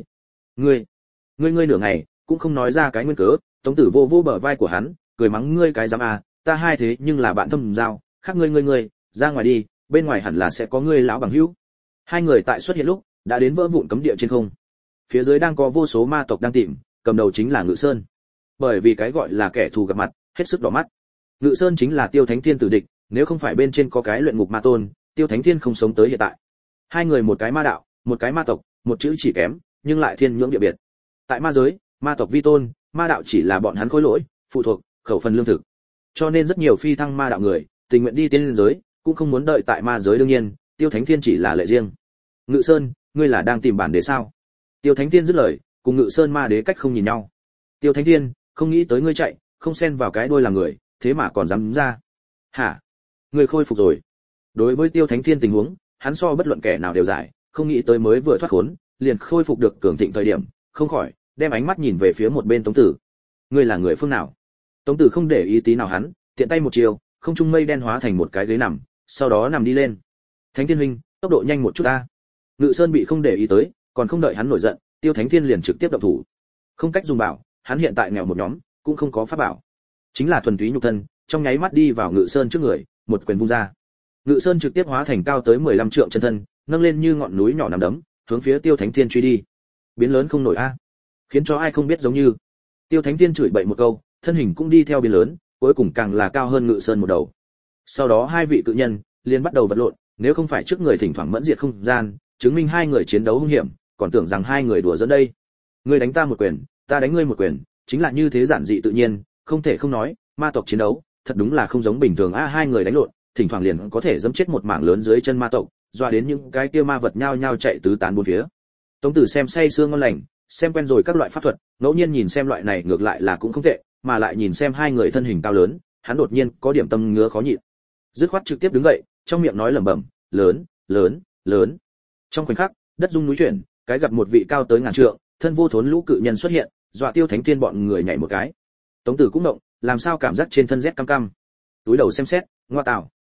nửa ngày cũng không nói ra cái nguyên cớ. Tống Tử vô bờ vai của hắn, cười mắng, ngươi cái dám à, ta hai thế nhưng là bạn thâm giao, khác ngươi ra ngoài đi, bên ngoài hẳn là sẽ có ngươi lão bằng hữu. Hai người tại xuất hiện lúc đã đến vỡ vụn cấm địa trên không. Phía dưới đang có vô số ma tộc đang tìm, cầm đầu chính là Ngự Sơn. Bởi vì cái gọi là kẻ thù gặp mặt, hết sức đỏ mắt. Ngự Sơn chính là Tiêu Thánh Thiên tử địch, nếu không phải bên trên có cái luyện ngục ma tôn, Tiêu Thánh Thiên không sống tới hiện tại. Hai người một cái ma đạo, một cái ma tộc, một chữ chỉ kém, nhưng lại thiên nhưỡng địa biệt. Tại ma giới, ma tộc vi tôn, ma đạo chỉ là bọn hắn khối lỗi, phụ thuộc, khẩu phần lương thực. Cho nên rất nhiều phi thăng ma đạo người, tình nguyện đi tiên giới, cũng không muốn đợi tại ma giới. Đương nhiên, Tiêu Thánh Thiên chỉ là lệ riêng. Ngự Sơn, ngươi là đang tìm bản đế sao? Tiêu Thánh Thiên dứt lời, cùng Ngự Sơn ma đế cách không nhìn nhau. Tiêu Thánh Thiên, không nghĩ tới ngươi chạy, không xen vào cái đuôi là người, thế mà còn dám ra. Hả? Ngươi khôi phục rồi? Đối với Tiêu Thánh Thiên tình huống, hắn so bất luận kẻ nào đều giải, không nghĩ tới mới vừa thoát khốn, liền khôi phục được cường thịnh thời điểm, không khỏi đem ánh mắt nhìn về phía một bên Tống Tử. Ngươi là người phương nào? Tống Tử không để ý tí nào hắn, tiện tay một chiều, không trung mây đen hóa thành một cái ghế nằm, sau đó nằm đi lên. Thánh Thiên huynh, tốc độ nhanh một chút a. Ngự Sơn bị không để ý tới, còn không đợi hắn nổi giận, Tiêu Thánh Thiên liền trực tiếp động thủ. Không cách dùng bảo, hắn hiện tại nghèo một nhóm, cũng không có pháp bảo, chính là thuần túy nhục thân, trong nháy mắt đi vào Ngự Sơn trước người, một quyền vung ra. Ngự Sơn trực tiếp hóa thành cao tới 15 trượng chân thân, nâng lên như ngọn núi nhỏ nằm đấm, hướng phía Tiêu Thánh Thiên truy đi. Biến lớn không nổi a, khiến cho ai không biết giống như. Tiêu Thánh Thiên chửi bậy một câu, thân hình cũng đi theo biến lớn, cuối cùng càng là cao hơn Ngự Sơn một đầu. Sau đó hai vị cự nhân liền bắt đầu vật lộn, nếu không phải trước người thỉnh thoảng mẫn diệt không gian, chứng minh hai người chiến đấu hung hiểm, còn tưởng rằng hai người đùa giỡn đây. Ngươi đánh ta một quyền, ta đánh ngươi một quyền, chính là như thế giản dị tự nhiên, không thể không nói, ma tộc chiến đấu, thật đúng là không giống bình thường a. Hai người đánh lộn, thỉnh thoảng liền có thể giẫm chết một mảng lớn dưới chân ma tộc, doa đến những cái kia ma vật nhao nhao chạy tứ tán bốn phía. Tống Tử xem say sưa ngon lành, xem quen rồi các loại pháp thuật, ngẫu nhiên nhìn xem loại này ngược lại là cũng không tệ, mà lại nhìn xem hai người thân hình cao lớn, hắn đột nhiên có điểm tâm ngứa khó nhịn. Dứt khoát trực tiếp đứng dậy, trong miệng nói lẩm bẩm, lớn, lớn, lớn. Trong khoảnh khắc, đất rung núi chuyển, cái gặp một vị cao tới ngàn trượng, thân vô thốn lũ cự nhân xuất hiện, dọa Tiêu Thánh Thiên bọn người nhảy một cái. Tống Tử cũng động, làm sao cảm giác trên thân rét căm căm. Túi đầu xem xét, ngoa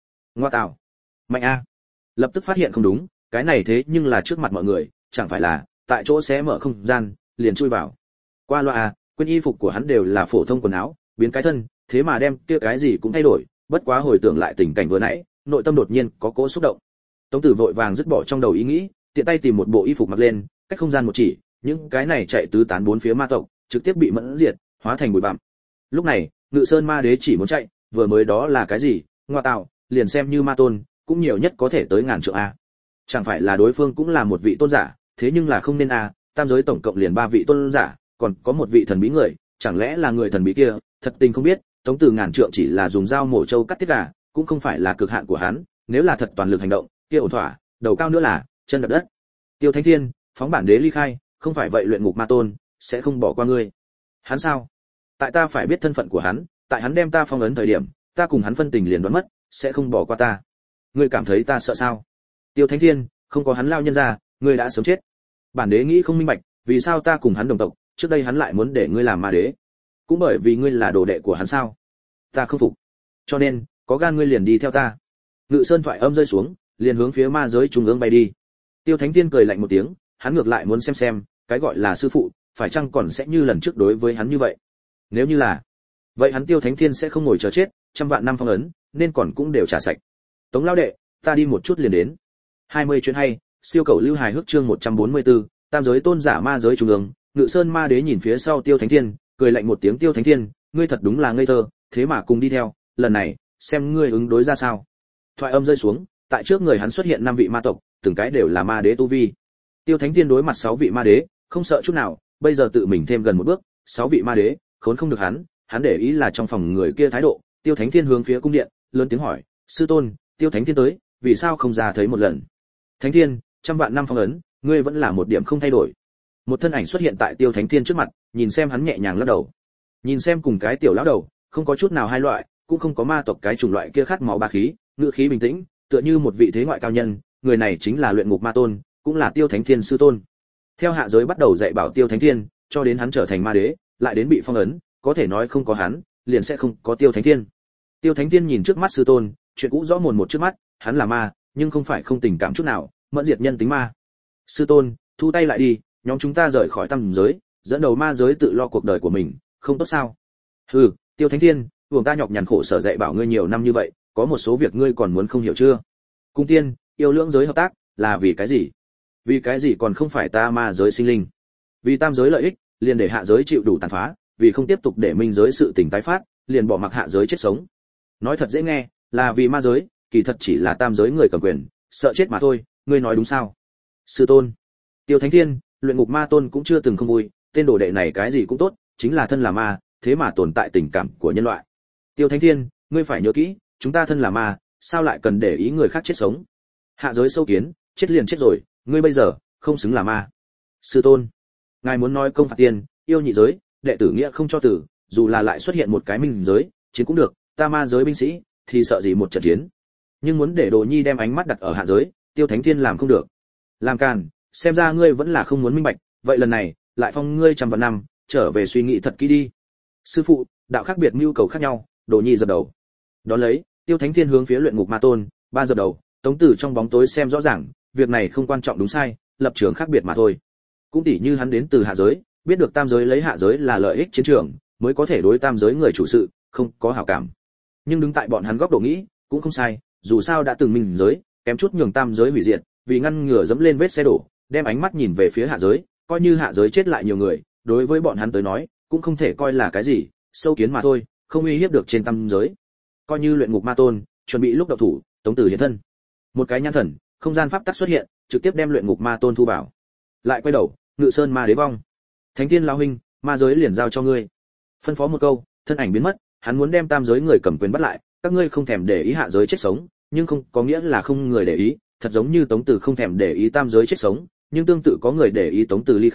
tào, mạnh a. Lập tức phát hiện không đúng, cái này thế nhưng là trước mặt mọi người, chẳng phải là tại chỗ xé mở không gian, liền chui vào. Qua loa a, quên y phục của hắn đều là phổ thông quần áo, biến cái thân, thế mà đem kia cái gì cũng thay đổi, bất quá hồi tưởng lại tình cảnh vừa nãy, nội tâm đột nhiên có cỗ xúc động. Tống Tử vội vàng dứt bỏ trong đầu ý nghĩ, tiện tay tìm một bộ y phục mặc lên, cách không gian một chỉ, những cái này chạy tứ tán bốn phía ma tộc, trực tiếp bị mẫn diệt, hóa thành bụi bặm. Lúc này, Ngự Sơn Ma Đế chỉ muốn chạy, vừa mới đó là cái gì? Ngoa tạo, liền xem như ma tôn, cũng nhiều nhất có thể tới ngàn trượng a. Chẳng phải là đối phương cũng là một vị tôn giả, thế nhưng là không nên a, tam giới tổng cộng liền 3 vị tôn giả, còn có một vị thần bí người, chẳng lẽ là người thần bí kia? Thật tình không biết, Tống Tử ngàn trượng chỉ là dùng dao mổ trâu cắt tiết gà, cũng không phải là cực hạn của hắn, nếu là thật toàn lực hành động, kia ổn thỏa, đầu cao nữa là chân đập đất. Tiêu Thánh Thiên, phóng bản đế ly khai, không phải vậy luyện ngục ma tôn sẽ không bỏ qua ngươi. Hắn sao? Tại ta phải biết thân phận của hắn, tại hắn đem ta phong ấn thời điểm, ta cùng hắn phân tình liền đoán mất, sẽ không bỏ qua ta. Ngươi cảm thấy ta sợ sao? Tiêu Thánh Thiên, không có hắn lao nhân ra, ngươi đã sớm chết. Bản đế nghĩ không minh bạch, vì sao ta cùng hắn đồng tộc, trước đây hắn lại muốn để ngươi làm ma đế? Cũng bởi vì ngươi là đồ đệ của hắn sao? Ta không phục. Cho nên, có gan ngươi liền đi theo ta. Ngự Sơn thoại âm rơi xuống, liền hướng phía ma giới trung ương bay đi. Tiêu Thánh Thiên cười lạnh một tiếng, hắn ngược lại muốn xem, cái gọi là sư phụ, phải chăng còn sẽ như lần trước đối với hắn như vậy. Nếu như là, vậy hắn Tiêu Thánh Thiên sẽ không ngồi chờ chết, trăm vạn năm phong ấn, nên còn cũng đều trả sạch. Tống lão đệ, ta đi một chút liền đến. 20 chuyện hay, siêu cầu lưu hài hước chương 144, tam giới tôn giả ma giới trung ương, Ngự Sơn Ma Đế nhìn phía sau Tiêu Thánh Thiên, cười lạnh một tiếng, Tiêu Thánh Thiên, ngươi thật đúng là ngây thơ, thế mà cùng đi theo, lần này, xem ngươi ứng đối ra sao. Thoại âm rơi xuống, tại trước người hắn xuất hiện 5 vị ma tộc, từng cái đều là ma đế tu vi. Tiêu Thánh Thiên đối mặt 6 vị ma đế, không sợ chút nào, bây giờ tự mình thêm gần một bước, 6 vị ma đế, khốn không được hắn để ý là trong phòng người kia thái độ. Tiêu Thánh Thiên hướng phía cung điện, lớn tiếng hỏi, sư tôn, Tiêu Thánh Thiên tới, vì sao không ra thấy một lần? Thánh Thiên, trăm vạn năm phong ấn, ngươi vẫn là một điểm không thay đổi. Một thân ảnh xuất hiện tại Tiêu Thánh Thiên trước mặt, nhìn xem hắn nhẹ nhàng lắc đầu. Nhìn xem cùng cái tiểu lão đầu, không có chút nào hai loại, cũng không có ma tộc cái chủng loại kia khát máu bá khí, ngữ khí bình tĩnh, tựa như một vị thế ngoại cao nhân, người này chính là luyện ngục ma tôn, cũng là Tiêu Thánh Thiên sư tôn. Theo hạ giới bắt đầu dạy bảo Tiêu Thánh Thiên, cho đến hắn trở thành ma đế, lại đến bị phong ấn, có thể nói không có hắn, liền sẽ không có Tiêu Thánh Thiên. Tiêu Thánh Thiên nhìn trước mắt sư tôn, chuyện cũ rõ mồn một trước mắt, hắn là ma, nhưng không phải không tình cảm chút nào, mẫn diệt nhân tính ma. Sư tôn, thu tay lại đi, nhóm chúng ta rời khỏi tam giới, dẫn đầu ma giới tự lo cuộc đời của mình, không tốt sao? Hừ, Tiêu Thánh Thiên, vùng ta nhọc nhằn khổ sở dạy bảo ngươi nhiều năm như vậy, có một số việc ngươi còn muốn không hiểu chưa? Cung tiên, yêu lưỡng giới hợp tác, là vì cái gì? Vì cái gì còn không phải ta ma giới sinh linh? Vì tam giới lợi ích, liền để hạ giới chịu đủ tàn phá, vì không tiếp tục để minh giới sự tình tái phát, liền bỏ mặc hạ giới chết sống. Nói thật dễ nghe, là vì ma giới, kỳ thật chỉ là tam giới người cầm quyền, sợ chết mà thôi, ngươi nói đúng sao? Sư tôn, Tiêu Thánh Thiên, luyện ngục ma tôn cũng chưa từng không vui, tên đồ đệ này cái gì cũng tốt, chính là thân là ma, thế mà tồn tại tình cảm của nhân loại. Tiêu Thánh Thiên, ngươi phải nhớ kỹ, chúng ta thân là ma, sao lại cần để ý người khác chết sống? Hạ giới sâu kiến, chết liền chết rồi, ngươi bây giờ không xứng là ma. Sư tôn, ngài muốn nói công phạt tiên, yêu nhị giới, đệ tử nghĩa không cho tử, dù là lại xuất hiện một cái minh giới, chiến cũng được, ta ma giới binh sĩ thì sợ gì một trận chiến. Nhưng muốn để Đồ Nhi đem ánh mắt đặt ở hạ giới, Tiêu Thánh Thiên làm không được. Làm càn, xem ra ngươi vẫn là không muốn minh bạch, vậy lần này, lại phong ngươi trăm vạn năm, trở về suy nghĩ thật kỹ đi. Sư phụ, đạo khác biệt mưu cầu khác nhau, Đồ Nhi dập đầu. Đón lấy, Tiêu Thánh Thiên hướng phía luyện ngục ma tôn, ba dập đầu, Tống Tử trong bóng tối xem rõ ràng, việc này không quan trọng đúng sai, lập trường khác biệt mà thôi. Cũng tỉ như hắn đến từ hạ giới, biết được tam giới lấy hạ giới là lợi ích chiến trường, mới có thể đối tam giới người chủ sự không có hảo cảm. Nhưng đứng tại bọn hắn góc độ nghĩ, cũng không sai, dù sao đã từng minh giới, kém chút nhường tam giới hủy diệt, vì ngăn ngừa dẫm lên vết xe đổ, đem ánh mắt nhìn về phía hạ giới, coi như hạ giới chết lại nhiều người, đối với bọn hắn tới nói, cũng không thể coi là cái gì, sâu kiến mà thôi, không uy hiếp được trên tam giới. Coi như luyện ngục ma tôn, chuẩn bị lúc động thủ, Tống Tử hiện thân. Một cái nhãn thần, không gian pháp tắc xuất hiện, trực tiếp đem luyện ngục ma tôn thu vào. Lại quay đầu, Ngự Sơn Ma Đế vong. Thánh Thiên lão huynh, ma giới liền giao cho ngươi. Phân phó một câu, thân ảnh biến mất, hắn muốn đem tam giới người cầm quyền bắt lại, các ngươi không thèm để ý hạ giới chết sống, nhưng không có nghĩa là không người để ý, thật giống như Tống Tử không thèm để ý tam giới chết sống, nhưng tương tự có người để ý Tống Tử ly khai,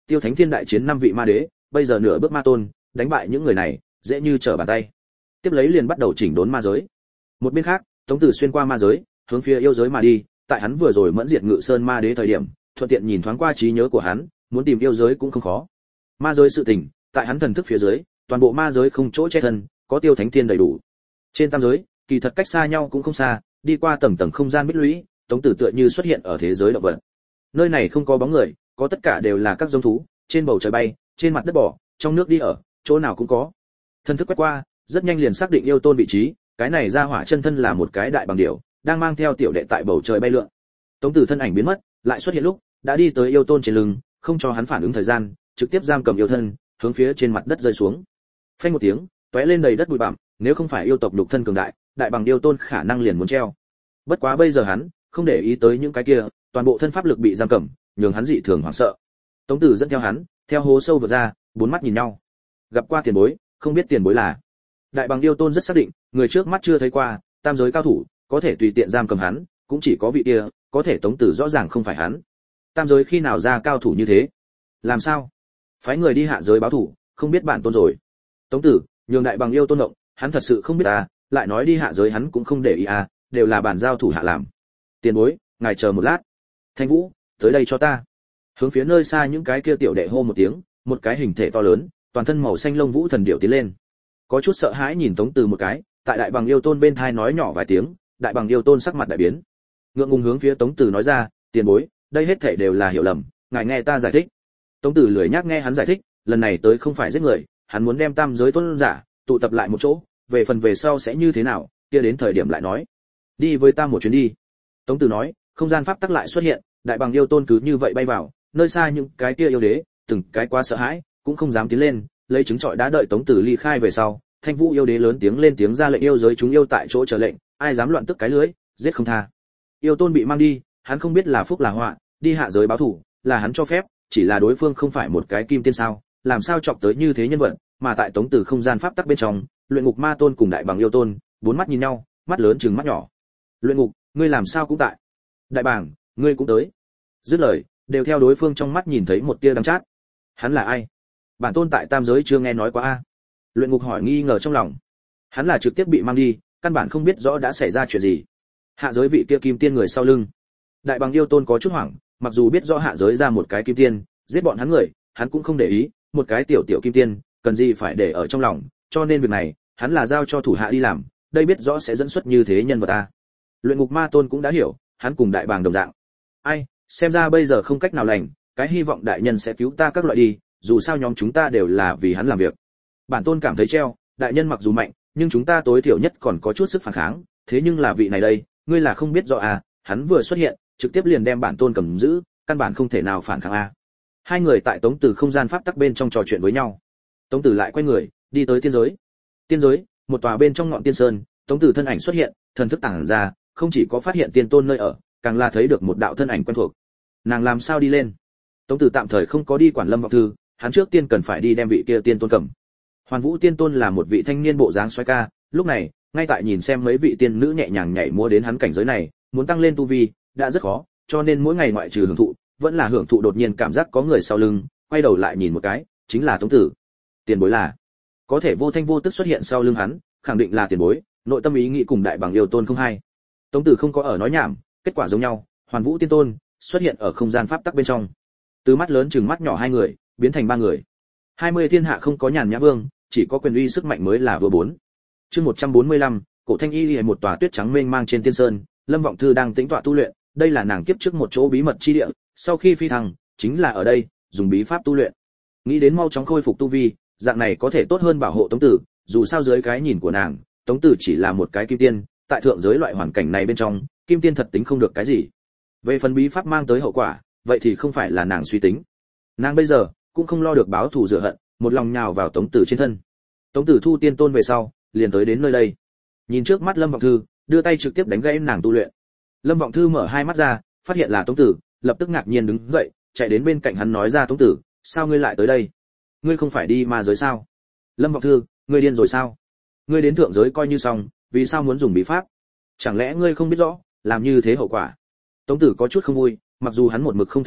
Tiêu Thánh Thiên đại chiến 5 vị ma đế, bây giờ nửa bước ma tôn, đánh bại những người này, dễ như trở bàn tay. Tiếp lấy liền bắt đầu chỉnh đốn ma giới. Một bên khác, Tống Tử xuyên qua ma giới, hướng phía yêu giới mà đi, tại hắn vừa rồi mẫn diệt Ngự Sơn ma đế thời điểm, thuận tiện nhìn thoáng qua trí nhớ của hắn, muốn tìm yêu giới cũng không khó. Ma giới sự tình, tại hắn thần thức phía dưới, toàn bộ ma giới không chỗ che thân, có Tiêu Thánh Thiên đầy đủ. Trên tam giới, kỳ thật cách xa nhau cũng không xa, đi qua tầng tầng không gian bích lũy, Tống Tử tựa như xuất hiện ở thế giới động vật. Nơi này không có bóng người, có tất cả đều là các giống thú, trên bầu trời bay, trên mặt đất bò, trong nước đi ở, chỗ nào cũng có. Thần thức quét qua, rất nhanh liền xác định yêu tôn vị trí, cái này ra hỏa chân thân là một cái đại bằng điểu, đang mang theo tiểu đệ tại bầu trời bay lượn. Tống Tử thân ảnh biến mất, lại xuất hiện lúc, đã đi tới yêu tôn trên lưng, không cho hắn phản ứng thời gian, trực tiếp giam cầm yêu thân, hướng phía trên mặt đất rơi xuống. Phanh một tiếng, tóe lên đầy đất bụi bặm, nếu không phải yêu tộc nhục thân cường đại, đại bằng yêu tôn khả năng liền muốn treo. Bất quá bây giờ hắn không để ý tới những cái kia, toàn bộ thân pháp lực bị giam cầm, nhường hắn dị thường hoảng sợ. Tống Tử dẫn theo hắn, theo hố sâu vượt ra, bốn mắt nhìn nhau. Gặp qua tiền bối, không biết tiền bối là. Đại bằng yêu tôn rất xác định, người trước mắt chưa thấy qua, tam giới cao thủ, có thể tùy tiện giam cầm hắn, cũng chỉ có vị kia, có thể Tống Tử rõ ràng không phải hắn. Tam giới khi nào ra cao thủ như thế? Làm sao? Phái người đi hạ giới báo thủ, không biết bản tôn rồi. Tống Tử, nhường đại bằng yêu tôn động, hắn thật sự không biết à, lại nói đi hạ giới hắn cũng không để ý à, đều là bản giao thủ hạ làm. Tiền bối, ngài chờ một lát. Thanh Vũ, tới đây cho ta. Hướng phía nơi xa những cái kia tiểu đệ hô một tiếng, một cái hình thể to lớn, toàn thân màu xanh lông vũ thần điểu tiến lên. Có chút sợ hãi nhìn Tống Tử một cái, tại đại bằng yêu tôn bên thai nói nhỏ vài tiếng, đại bằng yêu tôn sắc mặt đại biến. Ngượng ngùng hướng phía Tống Tử nói ra, tiền bối, đây hết thảy đều là hiểu lầm, ngài nghe ta giải thích. Tống Tử lười nhác nghe hắn giải thích, lần này tới không phải giết người, hắn muốn đem tam giới tôn giả tụ tập lại một chỗ, về phần về sau sẽ như thế nào, kia đến thời điểm lại nói. Đi với ta một chuyến đi. Tống Tử nói, không gian pháp tắc lại xuất hiện, đại bằng yêu tôn cứ như vậy bay vào, nơi xa những cái kia yêu đế, từng cái quá sợ hãi, cũng không dám tiến lên, lấy trứng trọi đã đợi Tống Tử ly khai về sau, Thanh Vũ yêu đế lớn tiếng lên tiếng ra lệnh yêu giới chúng yêu tại chỗ chờ lệnh, ai dám loạn tức cái lưới, giết không tha. Yêu tôn bị mang đi, hắn không biết là phúc là họa, đi hạ giới báo thủ, là hắn cho phép, chỉ là đối phương không phải một cái kim tiên sao, làm sao chọc tới như thế nhân vật, mà tại Tống Tử không gian pháp tắc bên trong, luyện ngục ma tôn cùng đại bằng yêu tôn, bốn mắt nhìn nhau, mắt lớn trừng mắt nhỏ. Luyện ngục, ngươi làm sao cũng tại? Đại bàng, ngươi cũng tới. Dứt lời, đều theo đối phương trong mắt nhìn thấy một tia đắng chát. Hắn là ai? Bản tôn tại tam giới chưa nghe nói qua a. Luyện ngục hỏi nghi ngờ trong lòng. Hắn là trực tiếp bị mang đi, căn bản không biết rõ đã xảy ra chuyện gì. Hạ giới vị kia kim tiên người sau lưng. Đại bằng yêu tôn có chút hoảng, mặc dù biết rõ hạ giới ra một cái kim tiên, giết bọn hắn người, hắn cũng không để ý, một cái tiểu tiểu kim tiên, cần gì phải để ở trong lòng, cho nên việc này, hắn là giao cho thủ hạ đi làm, đây biết rõ sẽ dẫn xuất như thế nhân vật ta. Luyện ngục ma tôn cũng đã hiểu, hắn cùng đại bàng đồng dạng. Ai, xem ra bây giờ không cách nào lành, cái hy vọng đại nhân sẽ cứu ta các loại đi, dù sao nhóm chúng ta đều là vì hắn làm việc. Bản tôn cảm thấy treo, đại nhân mặc dù mạnh, nhưng chúng ta tối thiểu nhất còn có chút sức phản kháng, thế nhưng là vị này đây, ngươi là không biết rõ à, hắn vừa xuất hiện, trực tiếp liền đem bản tôn cầm giữ, căn bản không thể nào phản kháng a. Hai người tại Tống Tử không gian pháp tắc bên trong trò chuyện với nhau. Tống Tử lại quay người, đi tới tiên giới. Tiên giới, một tòa bên trong ngọn tiên sơn, Tống Tử thân ảnh xuất hiện, thần thức tản ra, không chỉ có phát hiện tiên tôn nơi ở, càng là thấy được một đạo thân ảnh quen thuộc. Nàng làm sao đi lên? Tống Tử tạm thời không có đi quản Lâm Vọng Thư, hắn trước tiên cần phải đi đem vị kia tiên tôn cầm. Hoàn Vũ tiên tôn là một vị thanh niên bộ dáng xoáy ca, lúc này, ngay tại nhìn xem mấy vị tiên nữ nhẹ nhàng nhảy múa đến hắn cảnh giới này, muốn tăng lên tu vi, đã rất khó, cho nên mỗi ngày ngoại trừ hưởng thụ, vẫn là hưởng thụ đột nhiên cảm giác có người sau lưng, quay đầu lại nhìn một cái, chính là Tống Tử. Tiền bối là, có thể vô thanh vô tức xuất hiện sau lưng hắn, khẳng định là tiền bối, nội tâm ý nghĩ cùng đại bằng yêu tôn không hay. Tống Tử không có ở nói nhảm, kết quả giống nhau, Hoàn Vũ tiên tôn xuất hiện ở không gian pháp tắc bên trong. Từ mắt lớn chừng mắt nhỏ hai người, biến thành ba người. 20 thiên hạ không có nhàn nhã vương, chỉ có quyền uy sức mạnh mới là vừa bốn. Chương 145, Cổ Thanh Y Lìa một tòa tuyết trắng mênh mang trên tiên sơn, Lâm Vọng Thư đang tĩnh tọa tu luyện, đây là nàng kiếp trước một chỗ bí mật chi địa, sau khi phi thăng, chính là ở đây, dùng bí pháp tu luyện. Nghĩ đến mau chóng khôi phục tu vi, dạng này có thể tốt hơn bảo hộ Tống Tử, dù sao dưới cái nhìn của nàng, Tống Tử chỉ là một cái kim tiên, tại thượng giới loại hoàn cảnh này bên trong, kim tiên thật tính không được cái gì. Về phần bí pháp mang tới hậu quả, vậy thì không phải là nàng suy tính. Nàng bây giờ cũng không lo được báo thù rửa hận, một lòng nhào vào Tống Tử trên thân. Tống Tử thu tiên tôn về sau, liền tới đến nơi đây. Nhìn trước mắt Lâm Vọng Thư, đưa tay trực tiếp đánh gãy nàng tu luyện. Lâm Vọng Thư mở hai mắt ra, phát hiện là Tống Tử, lập tức ngạc nhiên đứng dậy, chạy đến bên cạnh hắn nói ra, Tống Tử, sao ngươi lại tới đây? Ngươi không phải đi ma giới sao? Lâm Vọng Thư, ngươi điên rồi sao? Ngươi đến thượng giới coi như xong, vì sao muốn dùng bí pháp? Chẳng lẽ ngươi không biết rõ, làm như thế hậu quả? Tống Tử có chút không vui, mặc dù hắn một mực không thừa nhận,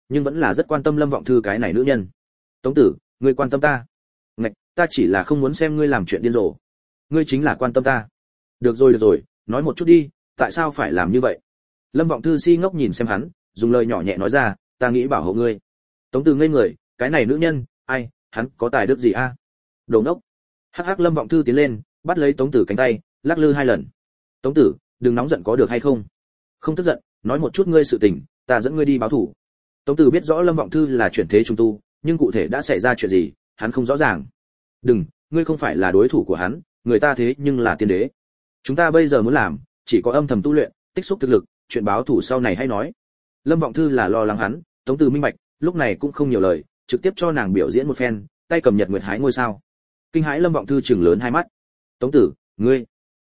nhưng vẫn là rất quan tâm Lâm Vọng Thư cái này nữ nhân. Tống tử, ngươi quan tâm ta? Ngạch, ta chỉ là không muốn xem ngươi làm chuyện điên rồ. Ngươi chính là quan tâm ta. Được rồi, nói một chút đi, tại sao phải làm như vậy? Lâm Vọng Thư si ngốc nhìn xem hắn, dùng lời nhỏ nhẹ nói ra, ta nghĩ bảo hộ ngươi. Tống tử ngây người, cái này nữ nhân, ai, hắn có tài đức gì a? Đồ ngốc. Hắc hắc. Lâm Vọng Thư tiến lên, bắt lấy Tống tử cánh tay, lắc lư 2 lần. Tống tử, đừng nóng giận có được hay không? Không tức giận, nói một chút ngươi sự tình, ta dẫn ngươi đi báo thủ. Tống tử biết rõ Lâm Vọng Thư là chuyển thế trung tu, nhưng cụ thể đã xảy ra chuyện gì, hắn không rõ ràng. Đừng, ngươi không phải là đối thủ của hắn, người ta thế nhưng là tiên đế. Chúng ta bây giờ muốn làm, chỉ có âm thầm tu luyện, tích xúc thực lực, chuyện báo thủ sau này hay nói. Lâm Vọng Thư là lo lắng hắn, Tống tử minh bạch, lúc này cũng không nhiều lời, trực tiếp cho nàng biểu diễn một phen, tay cầm nhật nguyệt hái ngôi sao. Kinh hãi Lâm Vọng Thư trừng lớn 2 mắt. Tống tử, ngươi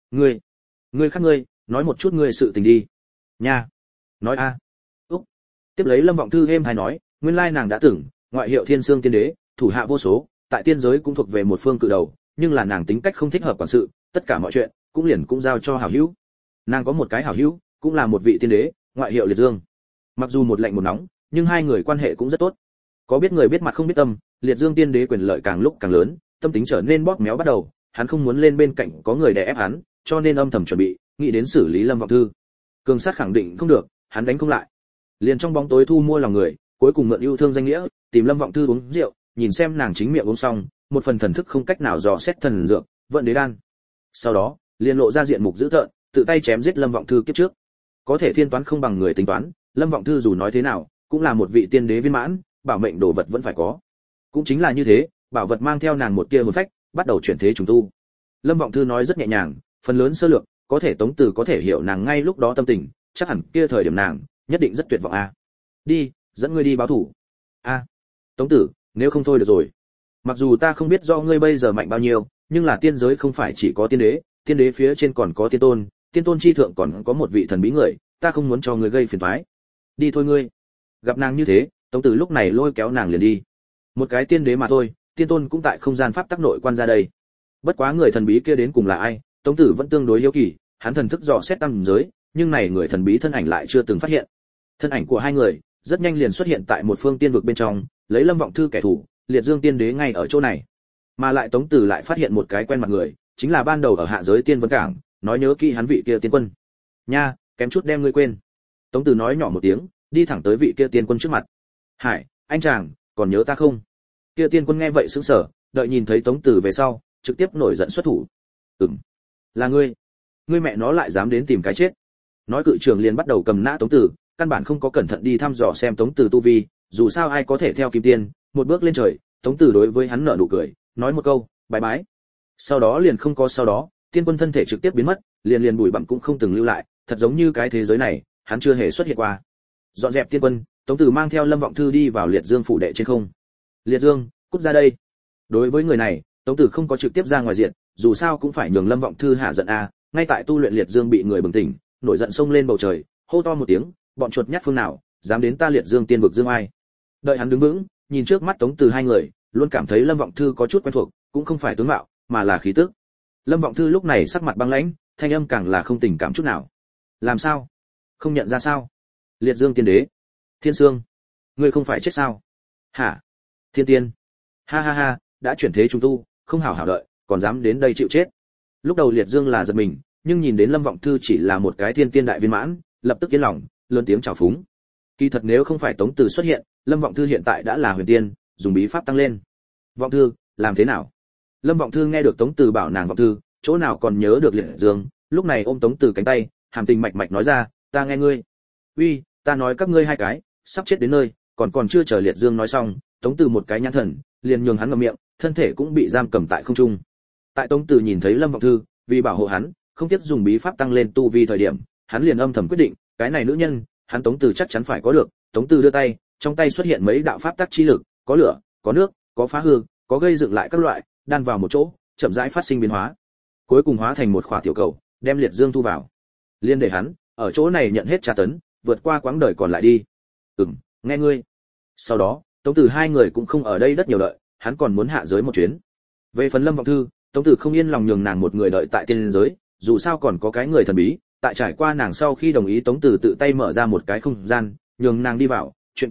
khác ngươi, nói một chút ngươi sự tình đi. Nha. Nói a. Úc. Tiếp lấy Lâm Vọng Thư êm hay nói, nguyên lai nàng đã từng, ngoại hiệu Thiên Sương Tiên Đế, thủ hạ vô số, tại tiên giới cũng thuộc về một phương cự đầu, nhưng là nàng tính cách không thích hợp quản sự, tất cả mọi chuyện cũng giao cho hảo hữu. Nàng có một cái hảo hữu, cũng là một vị tiên đế, ngoại hiệu Liệt Dương. Mặc dù một lạnh một nóng, nhưng hai người quan hệ cũng rất tốt. Có biết người biết mặt không biết tâm, Liệt Dương Tiên Đế quyền lợi càng lúc càng lớn, tâm tính trở nên bóp méo bắt đầu, hắn không muốn lên bên cạnh có người đè ép hắn, cho nên âm thầm chuẩn bị, nghĩ đến xử lý Lâm Vọng Thư. Cường sát khẳng định không được, hắn đánh không lại. Liền trong bóng tối thu mua lòng người, cuối cùng mượn yêu thương danh nghĩa, tìm Lâm Vọng Thư uống rượu, nhìn xem nàng chính miệng uống xong, một phần thần thức không cách nào dò xét thần dược, vận đế đan. Sau đó, liền lộ ra diện mục dữ tợn, tự tay chém giết Lâm Vọng Thư kiếp trước. Có thể thiên toán không bằng người tính toán, Lâm Vọng Thư dù nói thế nào, cũng là một vị tiên đế viên mãn, bảo mệnh đồ vật vẫn phải có. Cũng chính là như thế, bảo vật mang theo nàng một tia hồn phách, bắt đầu chuyển thế trùng tu. Lâm Vọng Thư nói rất nhẹ nhàng, phần lớn sơ lược, có thể Tống Từ có thể hiểu nàng ngay lúc đó tâm tình, chắc hẳn kia thời điểm nàng nhất định rất tuyệt vọng a. Đi, dẫn ngươi đi báo thủ. A. Tống Tử, nếu không thôi được rồi. Mặc dù ta không biết do ngươi bây giờ mạnh bao nhiêu, nhưng là tiên giới không phải chỉ có tiên đế phía trên còn có tiên tôn chi thượng còn có một vị thần bí người, ta không muốn cho ngươi gây phiền toái. Đi thôi ngươi. Gặp nàng như thế, Tống Tử lúc này lôi kéo nàng liền đi. Một cái tiên đế mà thôi, tiên tôn cũng tại không gian pháp tắc nội quan ra đây. Bất quá người thần bí kia đến cùng là ai, Tống Tử vẫn tương đối hiếu kỳ, hắn thần thức dò xét tam giới, nhưng này người thần bí thân ảnh lại chưa từng phát hiện. Thân ảnh của hai người rất nhanh liền xuất hiện tại một phương tiên vực bên trong, lấy Lâm Vọng Thư kẻ thù, Liệt Dương Tiên Đế ngay ở chỗ này. Mà lại Tống Tử lại phát hiện một cái quen mặt người, chính là ban đầu ở hạ giới Tiên Vân Cảng, nói nhớ kỹ hắn vị kia tiên quân. Nha, kém chút đem ngươi quên. Tống Tử nói nhỏ một tiếng, đi thẳng tới vị kia tiên quân trước mặt. Hải, anh chàng, còn nhớ ta không? Kia tiên quân nghe vậy sững sờ, đợi nhìn thấy Tống Tử về sau, trực tiếp nổi giận xuất thủ. Là ngươi mẹ nó lại dám đến tìm cái chết. Nói cự trưởng liền bắt đầu cầm nã Tống Tử, căn bản không có cẩn thận đi thăm dò xem Tống Tử tu vi, dù sao ai có thể theo kim tiên, một bước lên trời. Tống Tử đối với hắn nở nụ cười, nói một câu, bái bái. Sau đó liền không có sau đó, tiên quân thân thể trực tiếp biến mất, liền bụi bặm cũng không từng lưu lại, thật giống như cái thế giới này, hắn chưa hề xuất hiện qua. Dọn dẹp tiên quân, Tống Tử mang theo Lâm Vọng Thư đi vào Liệt Dương phủ đệ trên không. Liệt Dương, cút ra đây. Đối với người này, Tống Tử không có trực tiếp ra ngoài diện, dù sao cũng phải nhường Lâm Vọng Thư hạ giận a. Ngay tại tu luyện Liệt Dương bị người bừng tỉnh, nổi giận xông lên bầu trời, hô to một tiếng, bọn chuột nhắt phương nào, dám đến ta Liệt Dương tiên vực dương ai. Đợi hắn đứng vững, nhìn trước mắt Tống Tử hai người, luôn cảm thấy Lâm Vọng Thư có chút quen thuộc, cũng không phải tướng mạo, mà là khí tức. Lâm Vọng Thư lúc này sắc mặt băng lãnh, thanh âm càng là không tình cảm chút nào. Làm sao? Không nhận ra sao? Liệt Dương Tiên Đế, Thiên Sương, ngươi không phải chết sao? Hả? Thiên Tiên, ha ha ha, đã chuyển thế trung tu, không hảo hảo đợi, còn dám đến đây chịu chết. Lúc đầu Liệt Dương là giật mình, nhưng nhìn đến Lâm Vọng Thư chỉ là một cái thiên tiên đại viên mãn, lập tức yên lòng, lớn tiếng chào phúng. Kỳ thật nếu không phải Tống Tử xuất hiện, Lâm Vọng Thư hiện tại đã là huyền tiên, dùng bí pháp tăng lên. Vọng Thư, làm thế nào? Lâm Vọng Thư nghe được Tống Tử bảo nàng Vọng Thư, chỗ nào còn nhớ được Liệt Dương, lúc này ôm Tống Tử cánh tay, hàm tình mạch mạch nói ra, ta nghe ngươi. Uy, ta nói các ngươi hai cái, sắp chết đến nơi, còn chưa chờ Liệt Dương nói xong, Tống Tử một cái nhãn thần, liền nhường hắn ngậm miệng, thân thể cũng bị giam cầm tại không trung. Tại Tống Tử nhìn thấy Lâm Vọng Thư, vì bảo hộ hắn, không tiếc dùng bí pháp tăng lên tu vi thời điểm, hắn liền âm thầm quyết định, cái này nữ nhân, hắn Tống Tử chắc chắn phải có được. Tống Tử đưa tay, trong tay xuất hiện mấy đạo pháp tắc chi lực, có lửa, có nước, có phá hư, có gây dựng lại các loại, đan vào một chỗ, chậm rãi phát sinh biến hóa. Cuối cùng hóa thành một khỏa tiểu cầu, đem Liệt Dương thu vào. Liên để hắn ở chỗ này nhận hết tra tấn, vượt qua quãng đời còn lại đi. Nghe ngươi. Sau đó, Tống Tử hai người cũng không ở đây đất nhiều đợi, hắn còn muốn hạ giới một chuyến. Về phần Lâm Vọng Thư, Tống Tử không yên lòng nhường nàng một người đợi tại tiên giới, dù sao còn có cái người thần bí, tại trải qua nàng sau khi đồng ý Tống Tử tự tay mở ra một cái không gian, nhường nàng đi vào, chuyện kế tiếp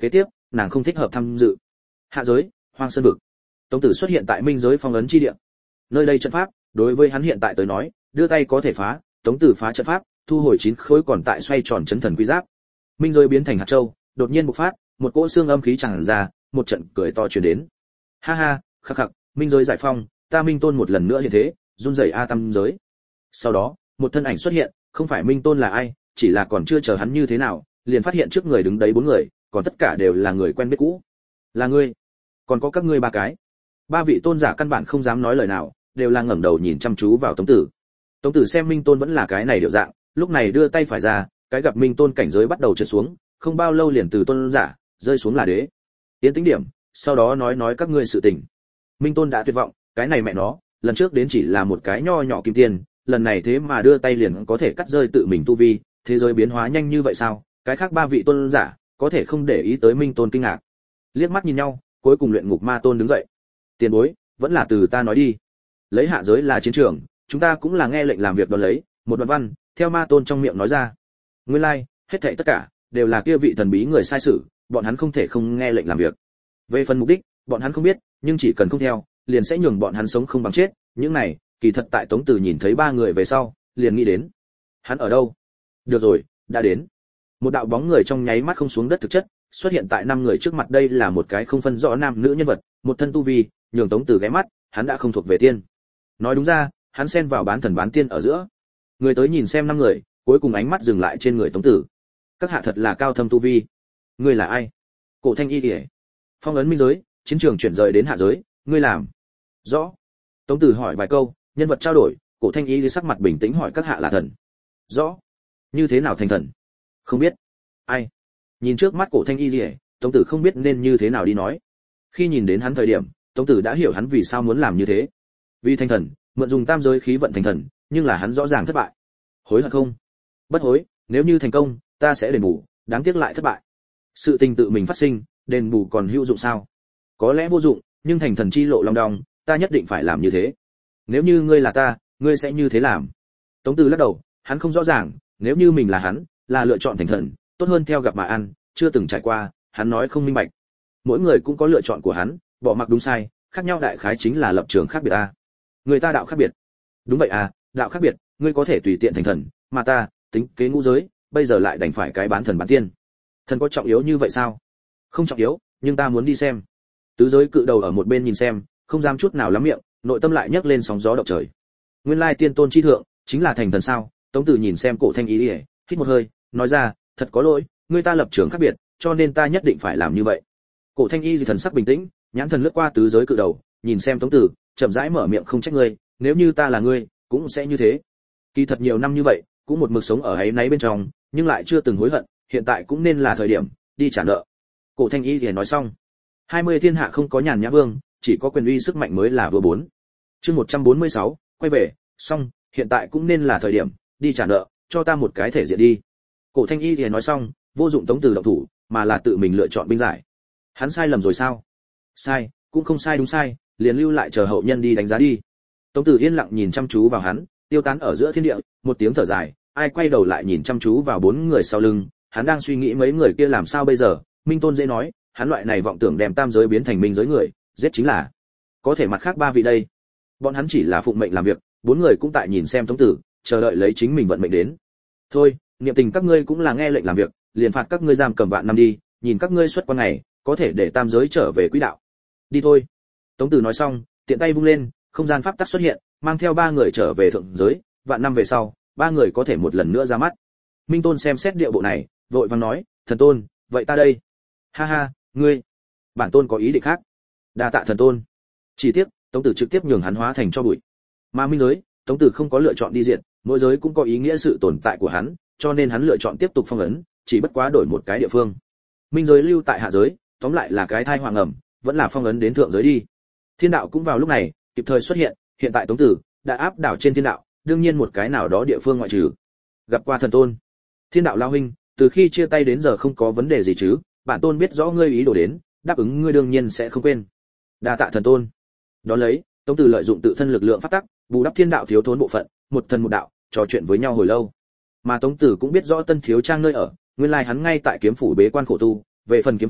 nàng không thích hợp tham dự. Hạ giới, Hoang Sơn vực. Tống Tử xuất hiện tại minh giới phong ấn chi địa. Nơi đây trận pháp, đối với hắn hiện tại tới nói, đưa tay có thể phá, Tống Tử phá trận pháp, thu hồi 9 khối còn tại xoay tròn chấn thần quy giáp. Minh giới biến thành hạt châu, đột nhiên bộc phát, một cỗ xương âm khí tràn ra, một trận cười to truyền đến. Ha ha, khắc khắc, minh giới giải phong, ta Minh Tôn một lần nữa hiện thế, run rẩy a tam giới. Sau đó, một thân ảnh xuất hiện, không phải Minh Tôn là ai, chỉ là còn chưa chờ hắn như thế nào, liền phát hiện trước người đứng đấy 4 người, còn tất cả đều là người quen biết cũ. Là ngươi, còn có các ngươi 3 cái. 3 vị tôn giả căn bản không dám nói lời nào, đều là ngẩng đầu nhìn chăm chú vào Tống Tử. Tống Tử xem Minh Tôn vẫn là cái này điệu dạng, lúc này đưa tay phải ra, cái gặp Minh Tôn cảnh giới bắt đầu trượt xuống, không bao lâu liền từ tôn giả rơi xuống là đế. Tiến tính điểm, sau đó nói các ngươi sự tình. Minh Tôn đã tuyệt vọng, cái này mẹ nó, lần trước đến chỉ là một cái nho nhỏ kim tiền, lần này thế mà đưa tay liền có thể cắt rơi tự mình tu vi, thế giới biến hóa nhanh như vậy sao? Cái khác 3 vị tôn giả có thể không để ý tới Minh Tôn kinh ngạc. Liếc mắt nhìn nhau, cuối cùng Luyện Ngục Ma Tôn đứng dậy. Tiền bối, vẫn là từ ta nói đi. Lấy hạ giới là chiến trường, chúng ta cũng là nghe lệnh làm việc đó lấy, một đoạn văn, theo Ma Tôn trong miệng nói ra. Nguyên lai, hết thảy tất cả đều là kia vị thần bí người sai sử, bọn hắn không thể không nghe lệnh làm việc. Về phần mục đích, bọn hắn không biết, nhưng chỉ cần không theo, liền sẽ nhường bọn hắn sống không bằng chết. Những này, kỳ thật tại Tống Tử nhìn thấy 3 người về sau, liền nghĩ đến. Hắn ở đâu? Được rồi, đã đến. Một đạo bóng người trong nháy mắt không xuống đất thực chất, xuất hiện tại 5 người trước mặt. Đây là một cái không phân rõ nam nữ nhân vật, một thân tu vi, nhường Tống Tử ghé mắt, hắn đã không thuộc về tiên. Nói đúng ra, hắn xen vào bán thần bán tiên ở giữa. Người tới nhìn xem 5 người, cuối cùng ánh mắt dừng lại trên người Tống Tử. Các hạ thật là cao thâm tu vi. Ngươi là ai? Cổ Thanh Y Liễu. Phong ấn minh giới, chiến trường chuyển rời đến hạ giới, ngươi làm? Rõ. Tống Tử hỏi vài câu, nhân vật trao đổi, Cổ Thanh Y Liễu sắc mặt bình tĩnh hỏi các hạ là thần. Rõ. Như thế nào thành thần? Không biết. Ai? Nhìn trước mắt Cổ Thanh Y Liễu, Tống Tử không biết nên như thế nào đi nói. Khi nhìn đến hắn thời điểm, Tống Tử đã hiểu hắn vì sao muốn làm như thế. Vì thành thần, mượn dùng tam giới khí vận thành thần, nhưng là hắn rõ ràng thất bại. Hối hận không? Bất hối, nếu như thành công, ta sẽ đền bù, đáng tiếc lại thất bại. Sự tình tự mình phát sinh, đền bù còn hữu dụng sao? Có lẽ vô dụng, nhưng thành thần chi lộ long đong, ta nhất định phải làm như thế. Nếu như ngươi là ta, ngươi sẽ như thế làm. Tống Tử lắc đầu, hắn không rõ ràng, nếu như mình là hắn, là lựa chọn thành thần, tốt hơn theo gặp mà ăn, chưa từng trải qua, hắn nói không minh bạch. Mỗi người cũng có lựa chọn của hắn, bỏ mặc đúng sai, khác nhau đại khái chính là lập trường khác biệt a. Người ta đạo khác biệt. Đúng vậy à, đạo khác biệt, ngươi có thể tùy tiện thành thần, mà ta, tính kế ngũ giới, bây giờ lại đành phải cái bán thần bán tiên. Thần có trọng yếu như vậy sao? Không trọng yếu, nhưng ta muốn đi xem. Tứ giới cự đầu ở một bên nhìn xem, không dám chút nào lắm miệng, nội tâm lại nhấc lên sóng gió động trời. Nguyên lai tiên tôn chi thượng, chính là thành thần sao? Tống Tử nhìn xem Cổ Thanh Y Liễu, hít một hơi, nói ra, thật có lỗi, người ta lập trường khác biệt, cho nên ta nhất định phải làm như vậy. Cổ Thanh Y thần sắc bình tĩnh, nhãn thần lướt qua tứ giới cự đầu, nhìn xem Tống Tử, chậm rãi mở miệng không trách ngươi, nếu như ta là ngươi, cũng sẽ như thế. Kỳ thật nhiều năm như vậy, cũng một mực sống ở ấy náy bên trong, nhưng lại chưa từng hối hận, hiện tại cũng nên là thời điểm đi trả nợ. Cổ Thanh Y liền nói xong. 20 thiên hạ không có nhàn nhã vương, chỉ có quyền uy sức mạnh mới là vừa bốn. Chương 146, quay về, xong, hiện tại cũng nên là thời điểm đi trả nợ, cho ta một cái thể diện đi. Cổ Thanh Y liền nói xong, vô dụng Tống Tử động thủ, mà là tự mình lựa chọn binh giải. Hắn sai lầm rồi sao? Sai, cũng không sai đúng sai, liền lưu lại chờ hậu nhân đi đánh giá đi. Tống Tử yên lặng nhìn chăm chú vào hắn, tiêu tán ở giữa thiên địa, một tiếng thở dài, ai quay đầu lại nhìn chăm chú vào 4 người sau lưng, hắn đang suy nghĩ mấy người kia làm sao bây giờ. Minh Tôn dễ nói, hắn loại này vọng tưởng đem tam giới biến thành minh giới người, giết chính là. Có thể mặt khác 3 vị đây, bọn hắn chỉ là phụng mệnh làm việc, 4 người cũng tại nhìn xem Tống Tử, chờ đợi lấy chính mình vận mệnh đến. Thôi, niệm tình các ngươi cũng là nghe lệnh làm việc, liền phạt các ngươi giam cầm vạn năm đi, nhìn các ngươi xuất quan ngày, có thể để tam giới trở về quỹ đạo. Đi thôi. Tống Tử nói xong, tiện tay vung lên, không gian pháp tắc xuất hiện, mang theo 3 người trở về thượng giới, vạn năm về sau, 3 người có thể một lần nữa ra mắt. Minh Tôn xem xét địa bộ này, vội vàng nói, thần tôn, vậy ta đây. Ha ha, ngươi, bản tôn có ý định khác. Đa tạ thần tôn. Chỉ tiếc, Tống Tử trực tiếp nhường hắn hóa thành cho bụi. Mà minh giới, Tống Tử không có lựa chọn đi diện, mỗi giới cũng có ý nghĩa sự tồn tại của hắn, cho nên hắn lựa chọn tiếp tục phong ấn, chỉ bất quá đổi một cái địa phương. Minh giới lưu tại hạ giới, tóm lại là cái thai hoàng ẩm, vẫn là phong ấn đến thượng giới đi. Thiên đạo cũng vào lúc này kịp thời xuất hiện, hiện tại Tống Tử đã áp đảo trên thiên đạo, đương nhiên một cái nào đó địa phương ngoại trừ. Gặp qua thần tôn. Thiên đạo lao huynh, từ khi chia tay đến giờ không có vấn đề gì chứ? Bản tôn biết rõ ngươi ý đồ đến, đáp ứng ngươi đương nhiên sẽ không quên. Đa tạ thần tôn. Đó lấy, Tống Tử lợi dụng tự thân lực lượng phát tắc, bù đắp thiên đạo thiếu thốn bộ phận, một thần một đạo, trò chuyện với nhau hồi lâu. Mà Tống Tử cũng biết rõ Tân Thiếu Trang nơi ở, nguyên lai hắn ngay tại kiếm phủ bế quan khổ tu, về phần kiếm phủ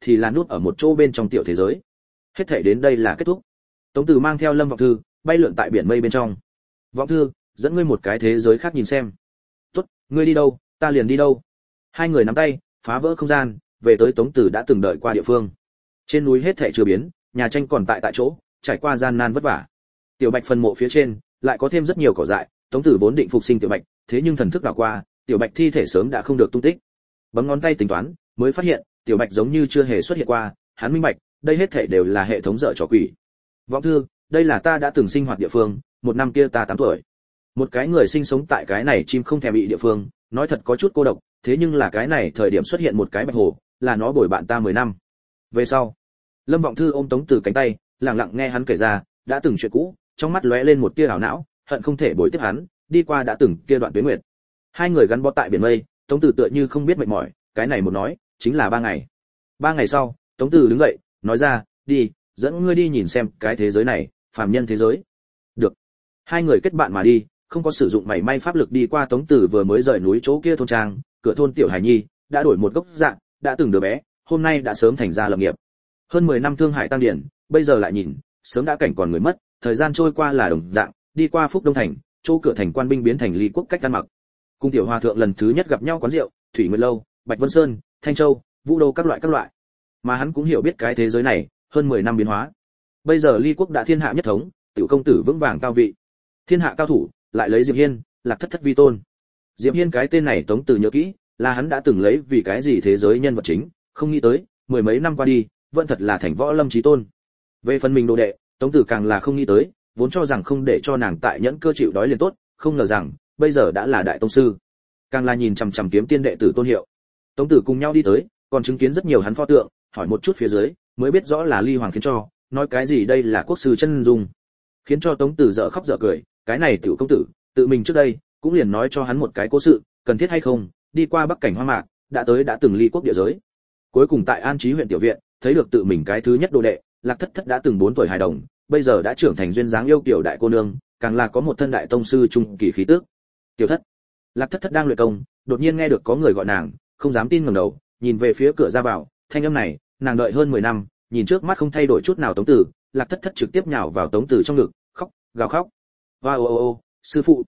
thì là nút ở một chỗ bên trong tiểu thế giới. Hết thảy đến đây là kết thúc. Tống Tử mang theo Lâm Vọng Thư bay lượn tại biển mây bên trong. Vọng Thư, dẫn ngươi một cái thế giới khác nhìn xem. Tốt, ngươi đi đâu, ta liền đi đâu. Hai người nắm tay, phá vỡ không gian, về tới Tống Tử đã từng đợi qua địa phương. Trên núi hết thảy chưa biến, nhà tranh còn tại chỗ, trải qua gian nan vất vả. Tiểu Bạch phần mộ phía trên, lại có thêm rất nhiều cỏ dại, Tống Tử vốn định phục sinh Tiểu Bạch, thế nhưng thần thức đảo qua, Tiểu Bạch thi thể sớm đã không được tung tích. Bấm ngón tay tính toán, mới phát hiện, Tiểu Bạch giống như chưa hề xuất hiện qua, hắn minh bạch, đây hết thảy đều là hệ thống dở trò quỷ. Vọng Thư, đây là ta đã từng sinh hoạt địa phương, một năm kia ta 8 tuổi. Một cái người sinh sống tại cái này chim không thèm bị địa phương, nói thật có chút cô độc, thế nhưng là cái này thời điểm xuất hiện một cái bạch hồ, là nó bồi bạn ta 10 năm. Về sau, Lâm Vọng Thư ôm Tống Tử cánh tay, lặng lặng nghe hắn kể ra, đã từng chuyện cũ, trong mắt lóe lên một tia ảo não, hận không thể bồi tiếp hắn, đi qua đã từng kia đoạn tuyến nguyệt. Hai người gắn bó tại biển mây, Tống Tử tựa như không biết mệt mỏi, cái này một nói, chính là 3 ngày. 3 ngày sau, Tống Tử đứng dậy, nói ra, đi, dẫn ngươi đi nhìn xem cái thế giới này, phàm nhân thế giới. Được. Hai người kết bạn mà đi, không có sử dụng mảy may pháp lực đi qua Tống Tử vừa mới rời núi chỗ kia thôn trang, cửa thôn tiểu Hải Nhi đã đổi một gốc dạng, đã từng đứa bé, hôm nay đã sớm thành ra lập nghiệp. Hơn 10 năm thương hại tăng điển, bây giờ lại nhìn, sớm đã cảnh còn người mất, thời gian trôi qua là đồng dạng, đi qua Phúc Đông thành, chỗ cửa thành quan binh biến thành Ly Quốc cách ăn mặc. Cung tiểu hòa thượng lần thứ nhất gặp nhau quán rượu, Thủy Nguyệt lâu, Bạch Vân Sơn, Thanh Châu, Vũ Đô các loại. Mà hắn cũng hiểu biết cái thế giới này, hơn 10 năm biến hóa. Bây giờ Ly Quốc đã thiên hạ nhất thống, tiểu công tử vững vàng cao vị. Thiên hạ cao thủ, lại lấy Diệp Hiên, Lạc Thất Thất vi tôn. Diệp Hiên cái tên này Tống Tử nhớ kỹ, là hắn đã từng lấy vì cái gì thế giới nhân vật chính, không nghĩ tới, 10 mấy năm qua đi, vẫn thật là thành võ lâm chí tôn. Về phần mình đồ đệ, Tống Tử càng là không nghĩ tới, vốn cho rằng không để cho nàng tại nhẫn cơ chịu đói liền tốt, không ngờ rằng bây giờ đã là đại tông sư. Càng là nhìn chằm chằm kiếm tiên đệ tử tôn hiệu. Tống Tử cùng nhau đi tới, còn chứng kiến rất nhiều hắn pho tượng, hỏi một chút phía dưới, mới biết rõ là Ly Hoàng khiến cho, nói cái gì đây là quốc sư chân dung. Khiến cho Tống Tử dở khóc dở cười, cái này tiểu công tử, tự mình trước đây cũng liền nói cho hắn một cái cố sự, cần thiết hay không, đi qua Bắc cảnh hoang mạc, đã từng Ly Quốc địa giới. Cuối cùng tại An Chí huyện tiểu viện, thấy được tự mình cái thứ nhất đồ đệ, Lạc Thất Thất đã từng 4 tuổi hài đồng, bây giờ đã trưởng thành duyên dáng yêu kiều đại cô nương, càng là có một thân đại tông sư trung kỳ khí tức. Tiểu Thất. Lạc Thất Thất đang luyện công, đột nhiên nghe được có người gọi nàng, không dám tin ngẩng đầu, nhìn về phía cửa ra vào, thanh âm này, nàng đợi hơn 10 năm, nhìn trước mắt không thay đổi chút nào Tống Tử, Lạc Thất Thất trực tiếp nhào vào Tống Tử trong ngực, khóc, gào khóc. Và ô, sư phụ.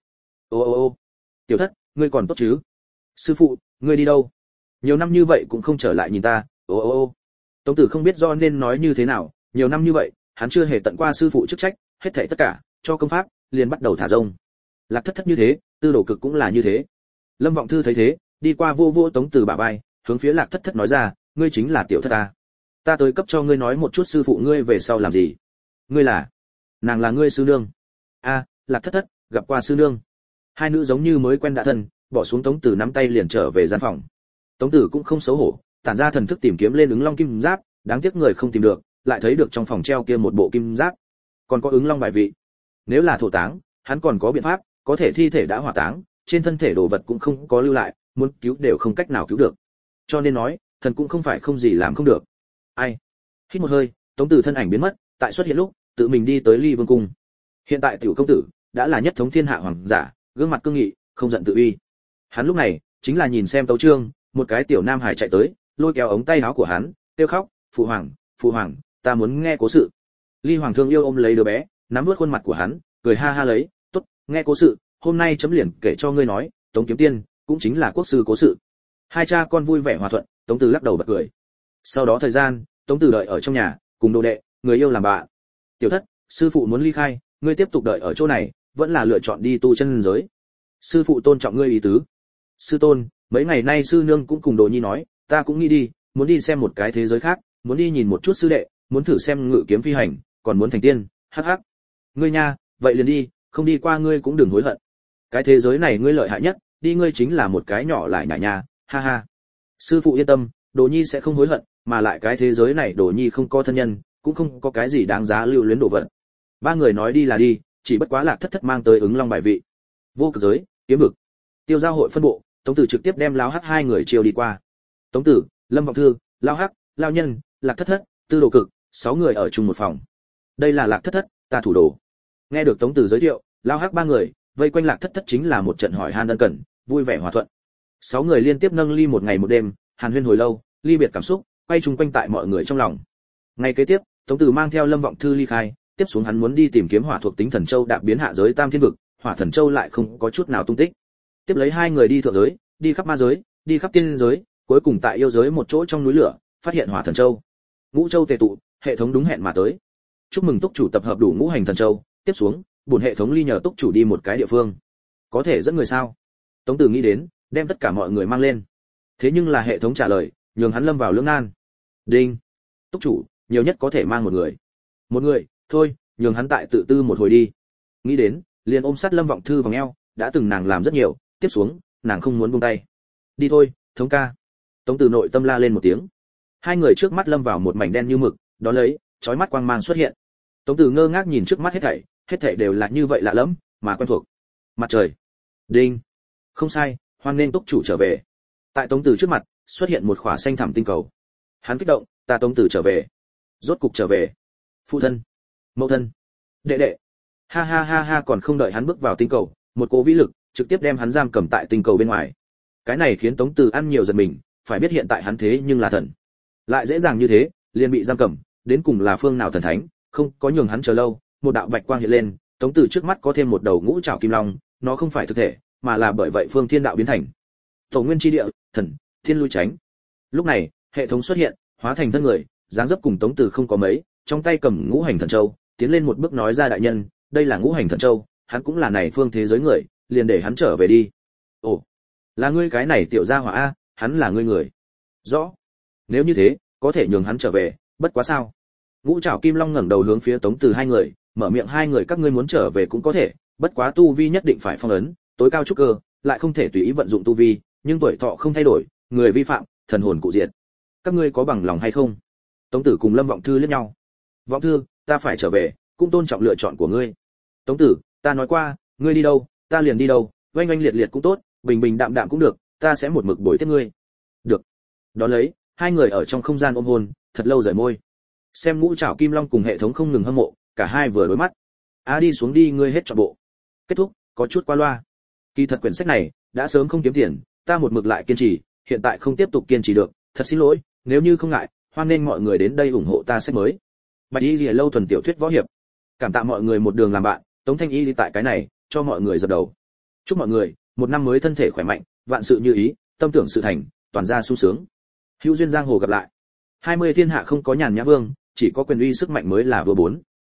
Ô. Tiểu Thất, ngươi còn tốt chứ? Sư phụ, ngươi đi đâu? Nhiều năm như vậy cũng không trở lại nhìn ta. Ô. Tống Tử không biết do nên nói như thế nào, nhiều năm như vậy, hắn chưa hề tận qua sư phụ chức trách, hết thảy tất cả, cho công pháp, liền bắt đầu thả rông. Lạc Thất Thất như thế, Tư Đồ Cực cũng là như thế. Lâm Vọng Thư thấy thế, đi qua vô Tống Tử bả vai, hướng phía Lạc Thất Thất nói ra, ngươi chính là Tiểu Thất ta. Ta tới cấp cho ngươi nói một chút sư phụ ngươi về sau làm gì. Ngươi là? Nàng là ngươi sư nương. A, Lạc Thất Thất, gặp qua sư nương. Hai nữ giống như mới quen đã thân, bỏ xuống Tống Tử nắm tay liền trở về gian phòng. Tống Tử cũng không xấu hổ, tản ra thần thức tìm kiếm lên ứng long kim giáp, đáng tiếc người không tìm được, lại thấy được trong phòng treo kia một bộ kim giáp, còn có ứng long bài vị. Nếu là thổ táng, hắn còn có biện pháp, có thể thi thể đã hỏa táng, trên thân thể đồ vật cũng không có lưu lại, muốn cứu đều không cách nào cứu được. Cho nên nói, thần cũng không phải không gì làm không được. Ai? Hít một hơi, Tống Tử thân ảnh biến mất, tại xuất hiện lúc, tự mình đi tới Ly Vương cung. Hiện tại tiểu công tử đã là nhất thống thiên hạ hoàng giả, gương mặt cương nghị, không giận tự uy. Hắn lúc này chính là nhìn xem tấu chương, một cái tiểu nam hài chạy tới, lôi kéo ống tay áo của hắn, kêu khóc, phụ hoàng, ta muốn nghe cố sự. Ly Hoàng thương yêu ôm lấy đứa bé, nắm vuốt khuôn mặt của hắn, cười ha ha lấy, tốt, nghe cố sự, hôm nay chấm liền kể cho ngươi nói, Tống Kiếm Tiên cũng chính là quốc sư cố sự. Hai cha con vui vẻ hòa thuận, Tống Tử lắc đầu bật cười. Sau đó thời gian, Tống Tử đợi ở trong nhà, cùng đồ đệ, người yêu làm bạn. Tiểu Thất, sư phụ muốn ly khai, ngươi tiếp tục đợi ở chỗ này, vẫn là lựa chọn đi tu chân giới. Sư phụ tôn trọng ngươi ý tứ. Sư tôn, mấy ngày nay sư nương cũng cùng Đồ Nhi nói, ta cũng nghĩ đi, muốn đi xem một cái thế giới khác, muốn đi nhìn một chút sư đệ, muốn thử xem ngự kiếm phi hành, còn muốn thành tiên, hắc. Ngươi nha, vậy liền đi, không đi qua ngươi cũng đừng hối hận. Cái thế giới này ngươi lợi hại nhất, đi ngươi chính là một cái nhỏ lại nhả nha, ha ha. Sư phụ yên tâm, Đồ Nhi sẽ không hối hận, mà lại cái thế giới này Đồ Nhi không có thân nhân, cũng không có cái gì đáng giá lưu luyến đồ vật. Ba người nói đi là đi, chỉ bất quá Lạc Thất Thất mang tới ứng long bài vị. Vô cực giới, kiếm vực, tiêu giao hội phân bộ, Tống Tử trực tiếp đem Lão Hắc hai người chiêu đi qua. Tống Tử, Lâm Vọng Thư, Lão Hắc, Lão Nhân, Lạc Thất Thất, Tư Đồ Cực, 6 người ở chung một phòng. Đây là Lạc Thất Thất, ta thủ đồ. Nghe được Tống Tử giới thiệu, Lão Hắc ba người vây quanh Lạc Thất Thất chính là một trận hỏi han ân cần, vui vẻ hòa thuận. 6 người liên tiếp nâng ly một ngày một đêm, hàn huyên hồi lâu, ly biệt cảm xúc, quay chung quanh tại mọi người trong lòng. Ngày kế tiếp, Tống Từ mang theo Lâm Vọng Thư ly khai, tiếp xuống hắn muốn đi tìm kiếm hỏa thuộc tính thần châu đạp biến hạ giới Tam Thiên vực, hỏa thần châu lại không có chút nào tung tích. Tiếp lấy hai người đi thượng giới, đi khắp ma giới, đi khắp tiên giới, cuối cùng tại yêu giới một chỗ trong núi lửa, phát hiện hỏa thần châu. Ngũ châu tề tụ, hệ thống đúng hẹn mà tới. Chúc mừng túc chủ tập hợp đủ ngũ hành thần châu, tiếp xuống, bổn hệ thống ly nhờ túc chủ đi một cái địa phương. Có thể dẫn người sao? Tống Từ nghĩ đến, đem tất cả mọi người mang lên. Thế nhưng là hệ thống trả lời, nhường hắn lâm vào lưỡng nan. Đinh. Túc chủ, nhiều nhất có thể mang một người. Một người, thôi, nhường hắn tại tự tư một hồi đi. Nghĩ đến, liền ôm sát Lâm Vọng Thư vòng eo, đã từng nàng làm rất nhiều, tiếp xuống, nàng không muốn buông tay. Đi thôi, thống ca. Tống Từ nội tâm la lên một tiếng. Hai người trước mắt lâm vào một mảnh đen như mực, đó lấy, chói mắt quang mang xuất hiện. Tống Từ ngơ ngác nhìn trước mắt hết thảy đều là như vậy lạ lẫm, mà quen thuộc. Mặt trời. Đinh. Không sai, hoan nên túc chủ trở về. Tại Tống Từ trước mặt, xuất hiện một khỏa xanh thẳm tinh cầu. Hắn kích động, ta Tống Từ trở về. Rốt cục trở về. Phụ thân, mẫu thân, đệ đệ. Ha ha ha ha, còn không đợi hắn bước vào tinh cầu, một cỗ vĩ lực trực tiếp đem hắn giam cầm tại tinh cầu bên ngoài. Cái này khiến Tống Từ ăn nhiều giật mình, phải biết hiện tại hắn thế nhưng là thần. Lại dễ dàng như thế, liền bị giam cầm, đến cùng là phương nào thần thánh, không có nhường hắn chờ lâu, một đạo bạch quang hiện lên, Tống Từ trước mắt có thêm một đầu ngũ trảo kim long, nó không phải thực thể, mà là bởi vậy phương thiên đạo biến thành. Tổ nguyên chi địa, thần, thiên lui tránh. Lúc này, hệ thống xuất hiện, hóa thành thân người, dáng dấp cùng Tống Từ không có mấy, trong tay cầm ngũ hành thần châu, tiến lên một bước nói ra đại nhân, đây là ngũ hành thần châu, hắn cũng là này phương thế giới người, liền để hắn trở về đi. Ồ, là ngươi cái này tiểu gia hỏa a, hắn là ngươi người. Rõ. Nếu như thế, có thể nhường hắn trở về, bất quá sao? Ngũ Trảo Kim Long ngẩng đầu hướng phía Tống Từ hai người, mở miệng, hai người các ngươi muốn trở về cũng có thể, bất quá tu vi nhất định phải phong ấn, tối cao trúc cơ, lại không thể tùy ý vận dụng tu vi, nhưng tuổi thọ không thay đổi, người vi phạm, thần hồn cụ diệt. Các ngươi có bằng lòng hay không? Tống Tử cùng Lâm Vọng Thư liếc nhau. Vọng Thư, ta phải trở về, cũng tôn trọng lựa chọn của ngươi. Tống Tử, ta nói qua, ngươi đi đâu, ta liền đi đâu, oanh oanh liệt liệt cũng tốt, bình bình đạm đạm cũng được, ta sẽ một mực bồi tiếp ngươi. Được. Đó lấy, hai người ở trong không gian ôm hôn, thật lâu rời môi. Xem Ngũ Trảo Kim Long cùng hệ thống không ngừng hâm mộ, cả hai vừa đối mắt. Đi xuống đi, ngươi hết trọn bộ. Kết thúc, có chút qua loa. Kỳ thật quyển sách này đã sớm không kiếm tiền, ta một mực lại kiên trì, hiện tại không tiếp tục kiên trì được, thật xin lỗi, nếu như không ngại, hoan nên mọi người đến đây ủng hộ ta sách mới. Bạch Y Lìa Lâu thuần tiểu thuyết võ hiệp. Cảm tạ mọi người một đường làm bạn, Tống Thanh Y đi tại cái này, cho mọi người dập đầu. Chúc mọi người một năm mới thân thể khỏe mạnh, vạn sự như ý, tâm tưởng sự thành, toàn gia sung sướng. Hữu duyên giang hồ gặp lại. 20 thiên hạ không có nhàn nhã vương, chỉ có quyền uy sức mạnh mới là vừa bốn.